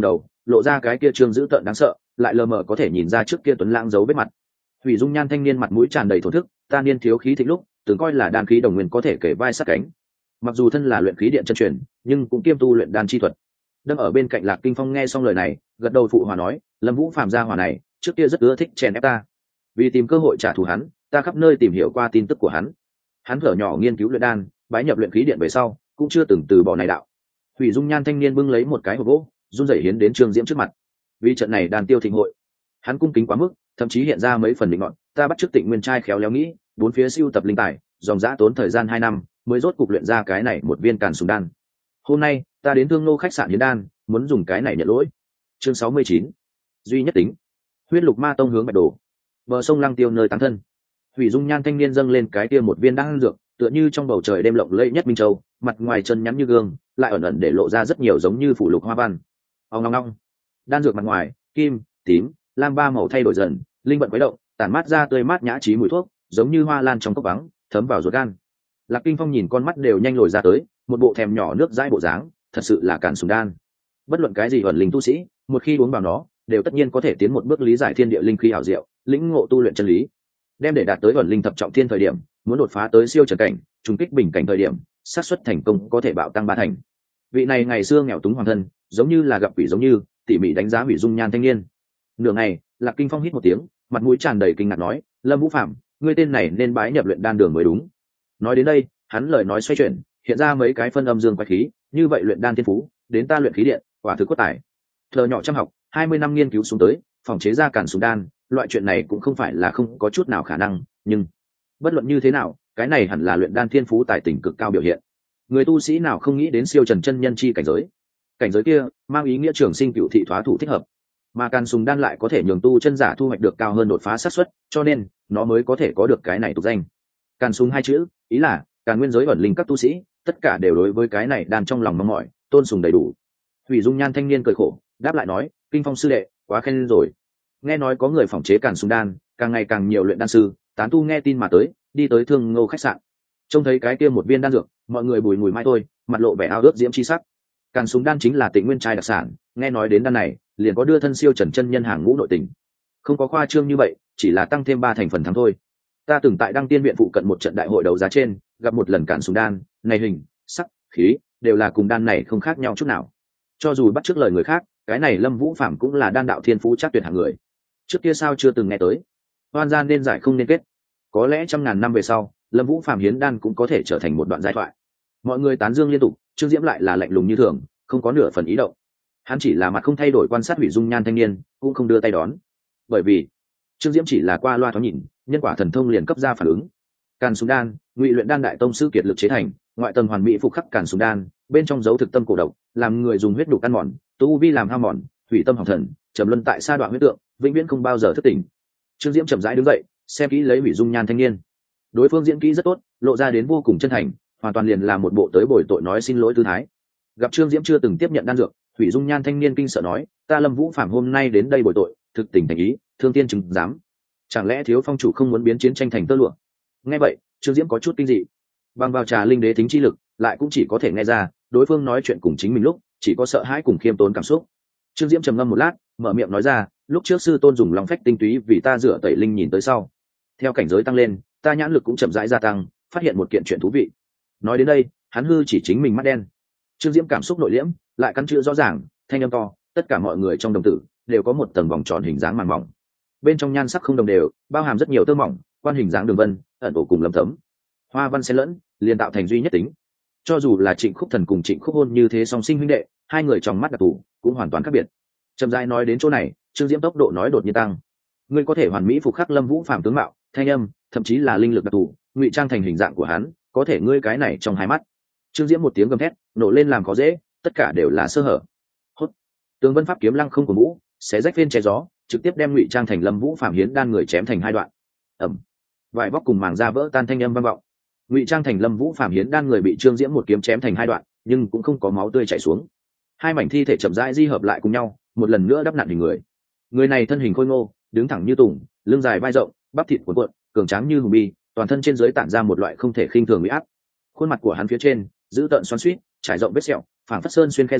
lộ ra cái kia trương dữ tợn đáng sợ, lại lờ mờ có thể nhìn ra trước kia tuấn lãng giấu vết mặt. Hủy Dung Nhan thanh niên mặt mũi tràn đầy thổ thức, ta niên thiếu khí thịnh lúc từng coi là đan khí đồng nguyên có thể kể vai sát cánh, mặc dù thân là luyện khí điện chân truyền nhưng cũng kiêm tu luyện đan chi thuật. Đâm ở bên cạnh Lạc Kinh Phong nghe xong lời này, gật đầu phụ hòa nói, Lâm Vũ Phàm gia hỏa này trước kia rất ưa thích chèn ép ta, vì tìm cơ hội trả thù hắn ta khắp nơi tìm hiểu qua tin tức của hắn. Hắn thở nhỏ nghiên cứu luyện đan, bái nhập luyện khí điện về sau cũng chưa từng từ bỏ này đạo. Hủy Dung Nhan thanh niên bưng lấy một cái hộp gỗ, run rẩy hiến đến Trương Diễm trước mặt. Vì trận này đan tiêu thịnh hội, hắn cung kính quá mức, thậm chí hiện ra mấy phần định ngọn, ta bắt chước Tịnh Nguyên trai khéo léo nghĩ, bốn phía siêu tập linh tài, dòng dã tốn thời gian hai năm mới rốt cục luyện ra cái này một viên Càn Sùng đan. Hôm nay ta đến Thương Nô khách sạn hiến đan, muốn dùng cái này nhận lỗi. Chương sáu mươi chín, duy nhất tính. Huyết Lục Ma Tông hướng Bạch Đồ, bờ sông Lăng Tiêu nơi tán thân. Hủy Dung Nhan thanh niên dâng lên cái kia một viên đan dược, tựa như trong bầu trời đêm lộng lẫy nhất minh châu, mặt ngoài chân nhắn như gương, lại ẩn ẩn để lộ ra rất nhiều giống như phủ lục hoa văn. Ong ong ong. Đan dược mặt ngoài, kim, tím, lam ba màu thay đổi dần, linh vận quấy động, tản mát ra tươi mát nhã trí mùi thuốc, giống như hoa lan trong cốc vắng, thấm vào ruột gan. Lạc Kinh Phong nhìn con mắt đều nhanh lồi ra tới, một bộ thèm nhỏ nước dãi bộ dáng, thật sự là Càn Sùng đan. Bất luận cái gì ẩn linh tu sĩ, một khi uống vào nó, đều tất nhiên có thể tiến một bước lý giải thiên địa linh khí ảo diệu, lĩnh ngộ tu luyện chân lý. Đem để đạt tới ẩn linh thập trọng thiên thời điểm, muốn đột phá tới siêu trần cảnh, trùng kích bình cảnh thời điểm, xác suất thành công có thể bạo tăng ba thành. Vị này ngày xưa nghèo túng hoàng thân, giống như là gặp quỷ giống như, tỉ mỉ đánh giá Hủy Dung Nhan thanh niên. Nửa ngày, Lạc Kinh Phong hít một tiếng, mặt mũi tràn đầy kinh ngạc nói, Lâm Vũ Phạm, ngươi tên này nên bái nhập luyện đan đường mới đúng. Nói đến đây, hắn lời nói xoay chuyển, hiện ra mấy cái phân âm dương quái khí, như vậy luyện đan thiên phú, đến ta luyện khí điện, quả thực quất tài. Thờ nhỏ chăm học, hai mươi năm nghiên cứu xuống tới, phòng chế ra Càn Sùng đan, loại chuyện này cũng không phải là không có chút nào khả năng, nhưng bất luận như thế nào, cái này hẳn là luyện đan thiên phú tài tình cực cao biểu hiện. Người tu sĩ nào không nghĩ đến siêu trần chân nhân chi cảnh giới? Cảnh giới kia mang ý nghĩa trường sinh cựu thị thoá thủ thích hợp, mà Càn Sùng đan lại có thể nhường tu chân giả thu hoạch được cao hơn đột phá xác suất, cho nên nó mới có thể có được cái này tục danh. Càn Sùng hai chữ, ý là Càn nguyên giới ẩn linh các tu sĩ, tất cả đều đối với cái này đan trong lòng mong mỏi, tôn sùng đầy đủ. Hủy Dung Nhan thanh niên cười khổ, đáp lại nói, Kinh Phong sư đệ, quá khen rồi. Nghe nói có người phỏng chế Càn Sùng đan, càng ngày càng nhiều luyện đan sư, tán tu nghe tin mà tới, đi tới Thương Ngô khách sạn. Trông thấy cái kia một viên đan dược, mọi người bùi ngùi mai thôi, mặt lộ vẻ ao ước diễm chi sắc. Càn Sùng đan chính là Tịnh Nguyên trai đặc sản, nghe nói đến đan này, liền có đưa thân siêu trần chân nhân hàng ngũ nội tình. Không có khoa trương như vậy, chỉ là tăng thêm ba thành phần thắng thôi. Ta từng tại Đăng Tiên viện phụ cận một trận đại hội đấu giá trên, gặp một lần Càn Sùng đan, này hình, sắc, khí đều là cùng đan này không khác nhau chút nào. Cho dù bắt chước lời người khác, cái này Lâm Vũ Phạm cũng là đan đạo thiên phú chắc tuyệt hạng người. Trước kia sao chưa từng nghe tới? Hoan gian nên giải không nên kết. Có lẽ trăm ngàn năm về sau, Lâm Vũ Phạm hiến đan cũng có thể trở thành một đoạn giai thoại. Mọi người tán dương liên tục, Trương Diễm lại là lạnh lùng như thường, không có nửa phần ý động. Hắn chỉ là mặt không thay đổi quan sát Hủy Dung Nhan thanh niên, cũng không đưa tay đón. Bởi vì Trương Diễm chỉ là qua loa thoáng nhìn, nhân quả thần thông liền cấp ra phản ứng. Càn Sùng đan, Ngụy luyện đan đại tông sư kiệt lực chế thành, ngoại tầng hoàn mỹ phục khắc Càn Sùng đan, bên trong dấu thực tâm cổ độc, làm người dùng huyết đục ăn mòn, tu vi làm hao mòn, hủy tâm hỏng thần, trầm luân tại sa đoạn huyết tượng, vĩnh viễn không bao giờ thức tỉnh. Trương Diễm chậm rãi đứng dậy, xem kỹ lấy Hủy Dung Nhan thanh niên. Đối phương diễn kỹ rất tốt, lộ ra đến vô cùng chân thành, hoàn toàn liền là một bộ tới bồi tội nói xin lỗi tư thái. Gặp Trương Diễm chưa từng tiếp nhận đan dược, Hủy Dung Nhan thanh niên kinh sợ nói, ta Lâm Vũ Phạm hôm nay đến đây bồi tội, thực tình thành ý, thương tiên chứng dám. Chẳng lẽ thiếu phong chủ không muốn biến chiến tranh thành tơ lụa? Nghe vậy, Trương Diễm có chút kinh dị. Bằng vào trà linh đế tính chi lực, lại cũng chỉ có thể nghe ra, đối phương nói chuyện cùng chính mình lúc, chỉ có sợ hãi cùng khiêm tốn cảm xúc. Trương Diễm trầm ngâm một lát, mở miệng nói ra, lúc trước sư tôn dùng lòng phách tinh túy vì ta rửa tẩy linh nhìn tới sau, theo cảnh giới tăng lên, ta nhãn lực cũng chậm rãi gia tăng, phát hiện một kiện chuyện thú vị. Nói đến đây, hắn hư chỉ chính mình mắt đen. Trương Diễm cảm xúc nội liễm, lại căn chữ rõ ràng, thanh âm to, tất cả mọi người trong đồng tử đều có một tầng vòng tròn hình dáng màng mỏng. Bên trong nhan sắc không đồng đều, bao hàm rất nhiều tơ mỏng, quan hình dáng đường vân, ẩn ổ cùng lấm thấm. Hoa văn xen lẫn, liền tạo thành duy nhất tính. Cho dù là Trịnh Khúc Thần cùng Trịnh Khúc Hôn như thế song sinh huynh đệ, hai người trong mắt đặc thù cũng hoàn toàn khác biệt. Trầm rãi nói đến chỗ này, Trương Diễm tốc độ nói đột nhiên tăng. Ngươi có thể hoàn mỹ phục khắc Lâm Vũ Phạm tướng mạo, thanh âm, thậm chí là linh lực đặc thù, ngụy trang thành hình dạng của hắn, có thể ngươi cái này trong hai mắt. Trương Diễm một tiếng gầm thét, nổ lên làm khó dễ, tất cả đều là sơ hở. Hốt. Tường Vân Pháp kiếm lăng không của mũ, xé rách viên che gió, trực tiếp đem ngụy trang thành Lâm Vũ Phạm hiến đan người chém thành hai đoạn. Ầm. Vải vóc cùng màng da vỡ tan, thanh âm vang vọng. Ngụy trang thành Lâm Vũ Phạm hiến đan người bị Trương Diễm một kiếm chém thành hai đoạn, nhưng cũng không có máu tươi chảy xuống. Hai mảnh thi thể chậm rãi di hợp lại cùng nhau, một lần nữa đắp nặn hình người. Người này thân hình khôi ngô, đứng thẳng như tùng, lưng dài vai rộng, bắp thịt cuộn cuộn, cường tráng như hùng bi, toàn thân trên dưới tản ra một loại không thể khinh thường uy áp. Khuôn mặt của hắn phía trên giữ tợn xoắn xuýt, trải rộng vết sẹo, phảng phất sơn xuyên khe rãnh,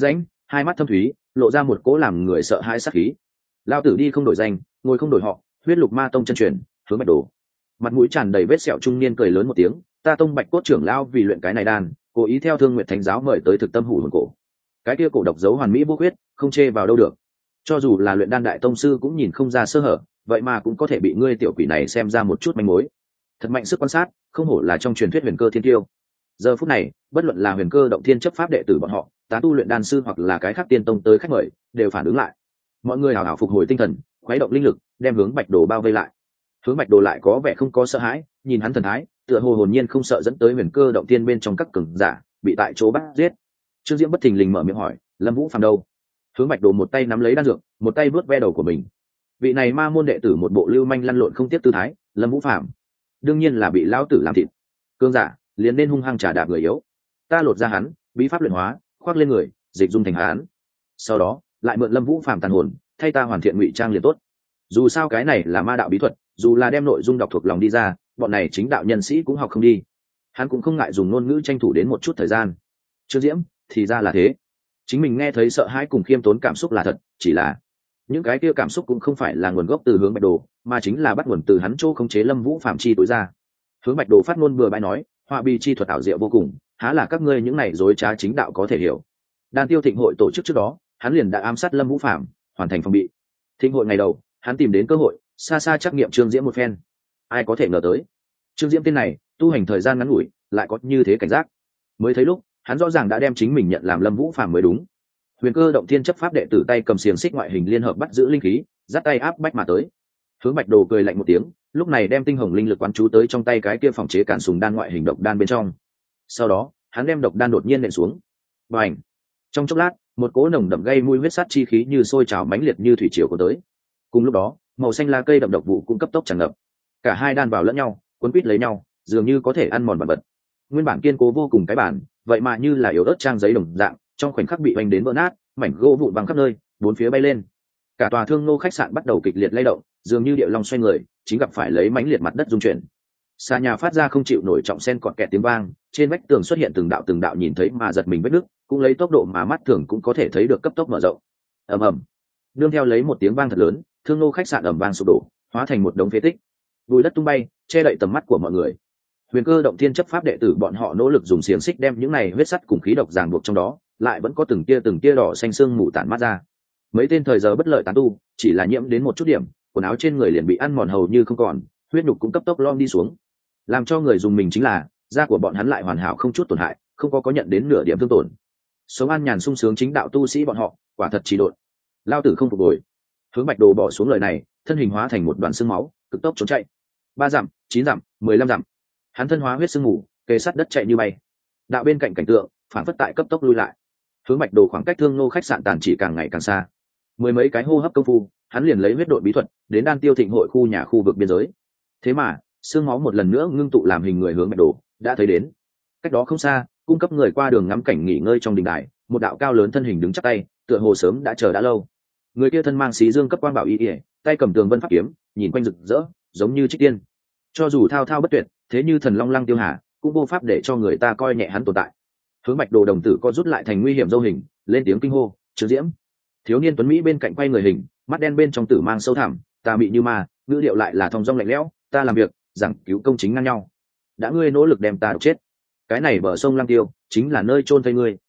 hai mắt thâm thúy lộ ra một cỗ làm người sợ hãi sát khí. Lao tử đi không đổi danh, ngồi không đổi họ, huyết lục ma tông chân truyền, Hướng Bạch Đồ. Mặt mũi tràn đầy vết sẹo trung niên cười lớn một tiếng, ta tông Bạch Cốt trưởng lao vì luyện cái này đan, cố ý theo Thương Nguyệt Thánh giáo mời tới thực tâm hủ hồn cổ. Cái kia cổ độc dấu hoàn mỹ vô huyết, không chê vào đâu được. Cho dù là luyện đan đại tông sư cũng nhìn không ra sơ hở, vậy mà cũng có thể bị ngươi tiểu quỷ này xem ra một chút manh mối. Thật mạnh sức quan sát, không hổ là trong truyền thuyết huyền cơ thiên tiêu. Giờ phút này, bất luận là huyền cơ động thiên chấp pháp đệ tử bọn họ, tán tu luyện đan sư hoặc là cái khác tiên tông tới khách mời, đều phản ứng lại. Mọi người hào hào phục hồi tinh thần, khuấy động linh lực, đem Hướng Bạch Đồ bao vây lại. Hướng Bạch Đồ lại có vẻ không có sợ hãi, nhìn hắn thần thái, tựa hồ hồn nhiên không sợ dẫn tới huyền cơ động thiên bên trong các cường giả bị tại chỗ bắt giết. Trương Diễm bất thình lình mở miệng hỏi, Lâm Vũ Phàm đâu? Hướng Bạch Đồ một tay nắm lấy đan dược, một tay vớt ve đầu của mình. Vị này ma môn đệ tử một bộ lưu manh lăn lộn không tiếp tư thái, Lâm Vũ Phàm đương nhiên là bị lão tử làm thịt. Cương giả liền nên hung hăng trả đạp người yếu. Ta lột ra hắn, bí pháp luyện hóa, khoác lên người, dịch dung thành hắn. Sau đó, lại mượn Lâm Vũ Phàm tàn hồn, thay ta hoàn thiện ngụy trang liền tốt. Dù sao cái này là ma đạo bí thuật, dù là đem nội dung đọc thuộc lòng đi ra, bọn này chính đạo nhân sĩ cũng học không đi. Hắn cũng không ngại dùng ngôn ngữ tranh thủ đến một chút thời gian. Trương Diễm, thì ra là thế. Chính mình nghe thấy sợ hãi cùng khiêm tốn cảm xúc là thật, chỉ là những cái kia cảm xúc cũng không phải là nguồn gốc từ Hướng Bạch Đồ, mà chính là bắt nguồn từ hắn chỗ khống chế Lâm Vũ Phàm chi tối ra. Hướng Bạch Đồ phát ngôn bừa bãi nói, họa bi chi thuật ảo diệu vô cùng, há là các ngươi những này dối trá chính đạo có thể hiểu. Đan Tiêu Thịnh hội tổ chức trước đó, hắn liền đã ám sát Lâm Vũ Phàm, hoàn thành phòng bị. Thịnh hội ngày đầu, hắn tìm đến cơ hội, xa xa trắc nghiệm Trương Diễm một phen. Ai có thể ngờ tới, Trương Diễm tên này, tu hành thời gian ngắn ngủi, lại có như thế cảnh giác. Mới thấy lúc, hắn rõ ràng đã đem chính mình nhận làm Lâm Vũ Phàm mới đúng. Huyền cơ động thiên chấp pháp đệ tử tay cầm xiềng xích ngoại hình liên hợp bắt giữ linh khí, dắt tay áp bách mà tới. Hướng Bạch Đồ cười lạnh một tiếng, lúc này đem tinh hồng linh lực quán chú tới trong tay cái kia phòng chế cản sùng đan ngoại hình độc đan bên trong. Sau đó, hắn đem độc đan đột nhiên nện xuống. Bành! Trong chốc lát, một cỗ nồng đậm gây mùi huyết sát chi khí như sôi trào mãnh liệt như thủy triều của tới. Cùng lúc đó, màu xanh lá cây đậm độc vụ cũng cấp tốc tràn ngập. Cả hai đan vào lẫn nhau, cuốn quýt lấy nhau, dường như có thể ăn mòn bản vật. Nguyên bản kiên cố vô cùng cái bản, vậy mà như là yếu ớt trang giấy đồng dạng, trong khoảnh khắc bị vành đến vỡ nát, mảnh gỗ vụn văng khắp nơi, bốn phía bay lên. Cả tòa Thương Nô khách sạn bắt đầu kịch liệt lay động, dường như điệu long xoay người, chính gặp phải lấy mãnh liệt mặt đất rung chuyển. Xa nhà phát ra không chịu nổi trọng sen cọt kẹt tiếng vang, trên vách tường xuất hiện từng đạo từng đạo nhìn thấy mà giật mình vết nứt, cũng lấy tốc độ mà mắt thường cũng có thể thấy được cấp tốc mở rộng. Ầm ầm. Nương theo lấy một tiếng vang thật lớn, Thương Nô khách sạn ầm vang sụp đổ, hóa thành một đống phế tích. Bụi đất tung bay, che đậy tầm mắt của mọi người. Huyền cơ động thiên chấp pháp đệ tử bọn họ nỗ lực dùng xiềng xích đem những này huyết sắt cùng khí độc ràng buộc trong đó, lại vẫn có từng tia từng tia đỏ xanh xương mù tản mát ra. Mấy tên thời giờ bất lợi tán tu, chỉ là nhiễm đến một chút điểm, quần áo trên người liền bị ăn mòn hầu như không còn, huyết nhục cũng cấp tốc lom đi xuống. Làm cho người dùng mình chính là, da của bọn hắn lại hoàn hảo không chút tổn hại, không có có nhận đến nửa điểm thương tổn. Sống an nhàn sung sướng chính đạo tu sĩ bọn họ, quả thật chỉ độn. Lao tử không phục hồi. Hướng Bạch Đồ bỏ xuống lời này, thân hình hóa thành một đoàn xương máu, cực tốc trốn chạy. Ba dặm, chín dặm, mười lăm dặm. Hắn thân hóa huyết sương mù, kề sát đất chạy như bay. Đạo bên cạnh cảnh tượng, phản phất tại cấp tốc lui lại. Hướng Bạch Đồ khoảng cách Thương Nô khách sạn tàn chỉ càng ngày càng xa. Mười mấy cái hô hấp công phu, hắn liền lấy huyết đội bí thuật đến Đan Tiêu Thịnh hội khu nhà khu vực biên giới. Thế mà, xương máu một lần nữa ngưng tụ làm hình người Hướng Bạch Đồ đã thấy đến. Cách đó không xa, cung cấp người qua đường ngắm cảnh nghỉ ngơi trong đình đài, một đạo cao lớn thân hình đứng chắp tay, tựa hồ sớm đã chờ đã lâu. Người kia thân mang xí dương cấp quang bảo y y, tay cầm tường vân pháp kiếm, nhìn quanh rực rỡ, giống như trích tiên. Cho dù thao thao bất tuyệt, thế như thần long lăng tiêu hà, cũng vô pháp để cho người ta coi nhẹ hắn tồn tại. Hướng Bạch Đồ đồng tử co rút lại thành nguy hiểm dâu hình, lên tiếng kinh hô, Trương Diễm. Thiếu niên tuấn mỹ bên cạnh quay người hình, mắt đen bên trong tử mang sâu thẳm, ta mị như ma, ngữ điệu lại là thong dong lạnh lẽo, ta làm việc, giảng cứu công chính ngang nhau. Đã ngươi nỗ lực đem ta độc chết, cái này bờ sông Lăng Tiêu chính là nơi chôn thây ngươi.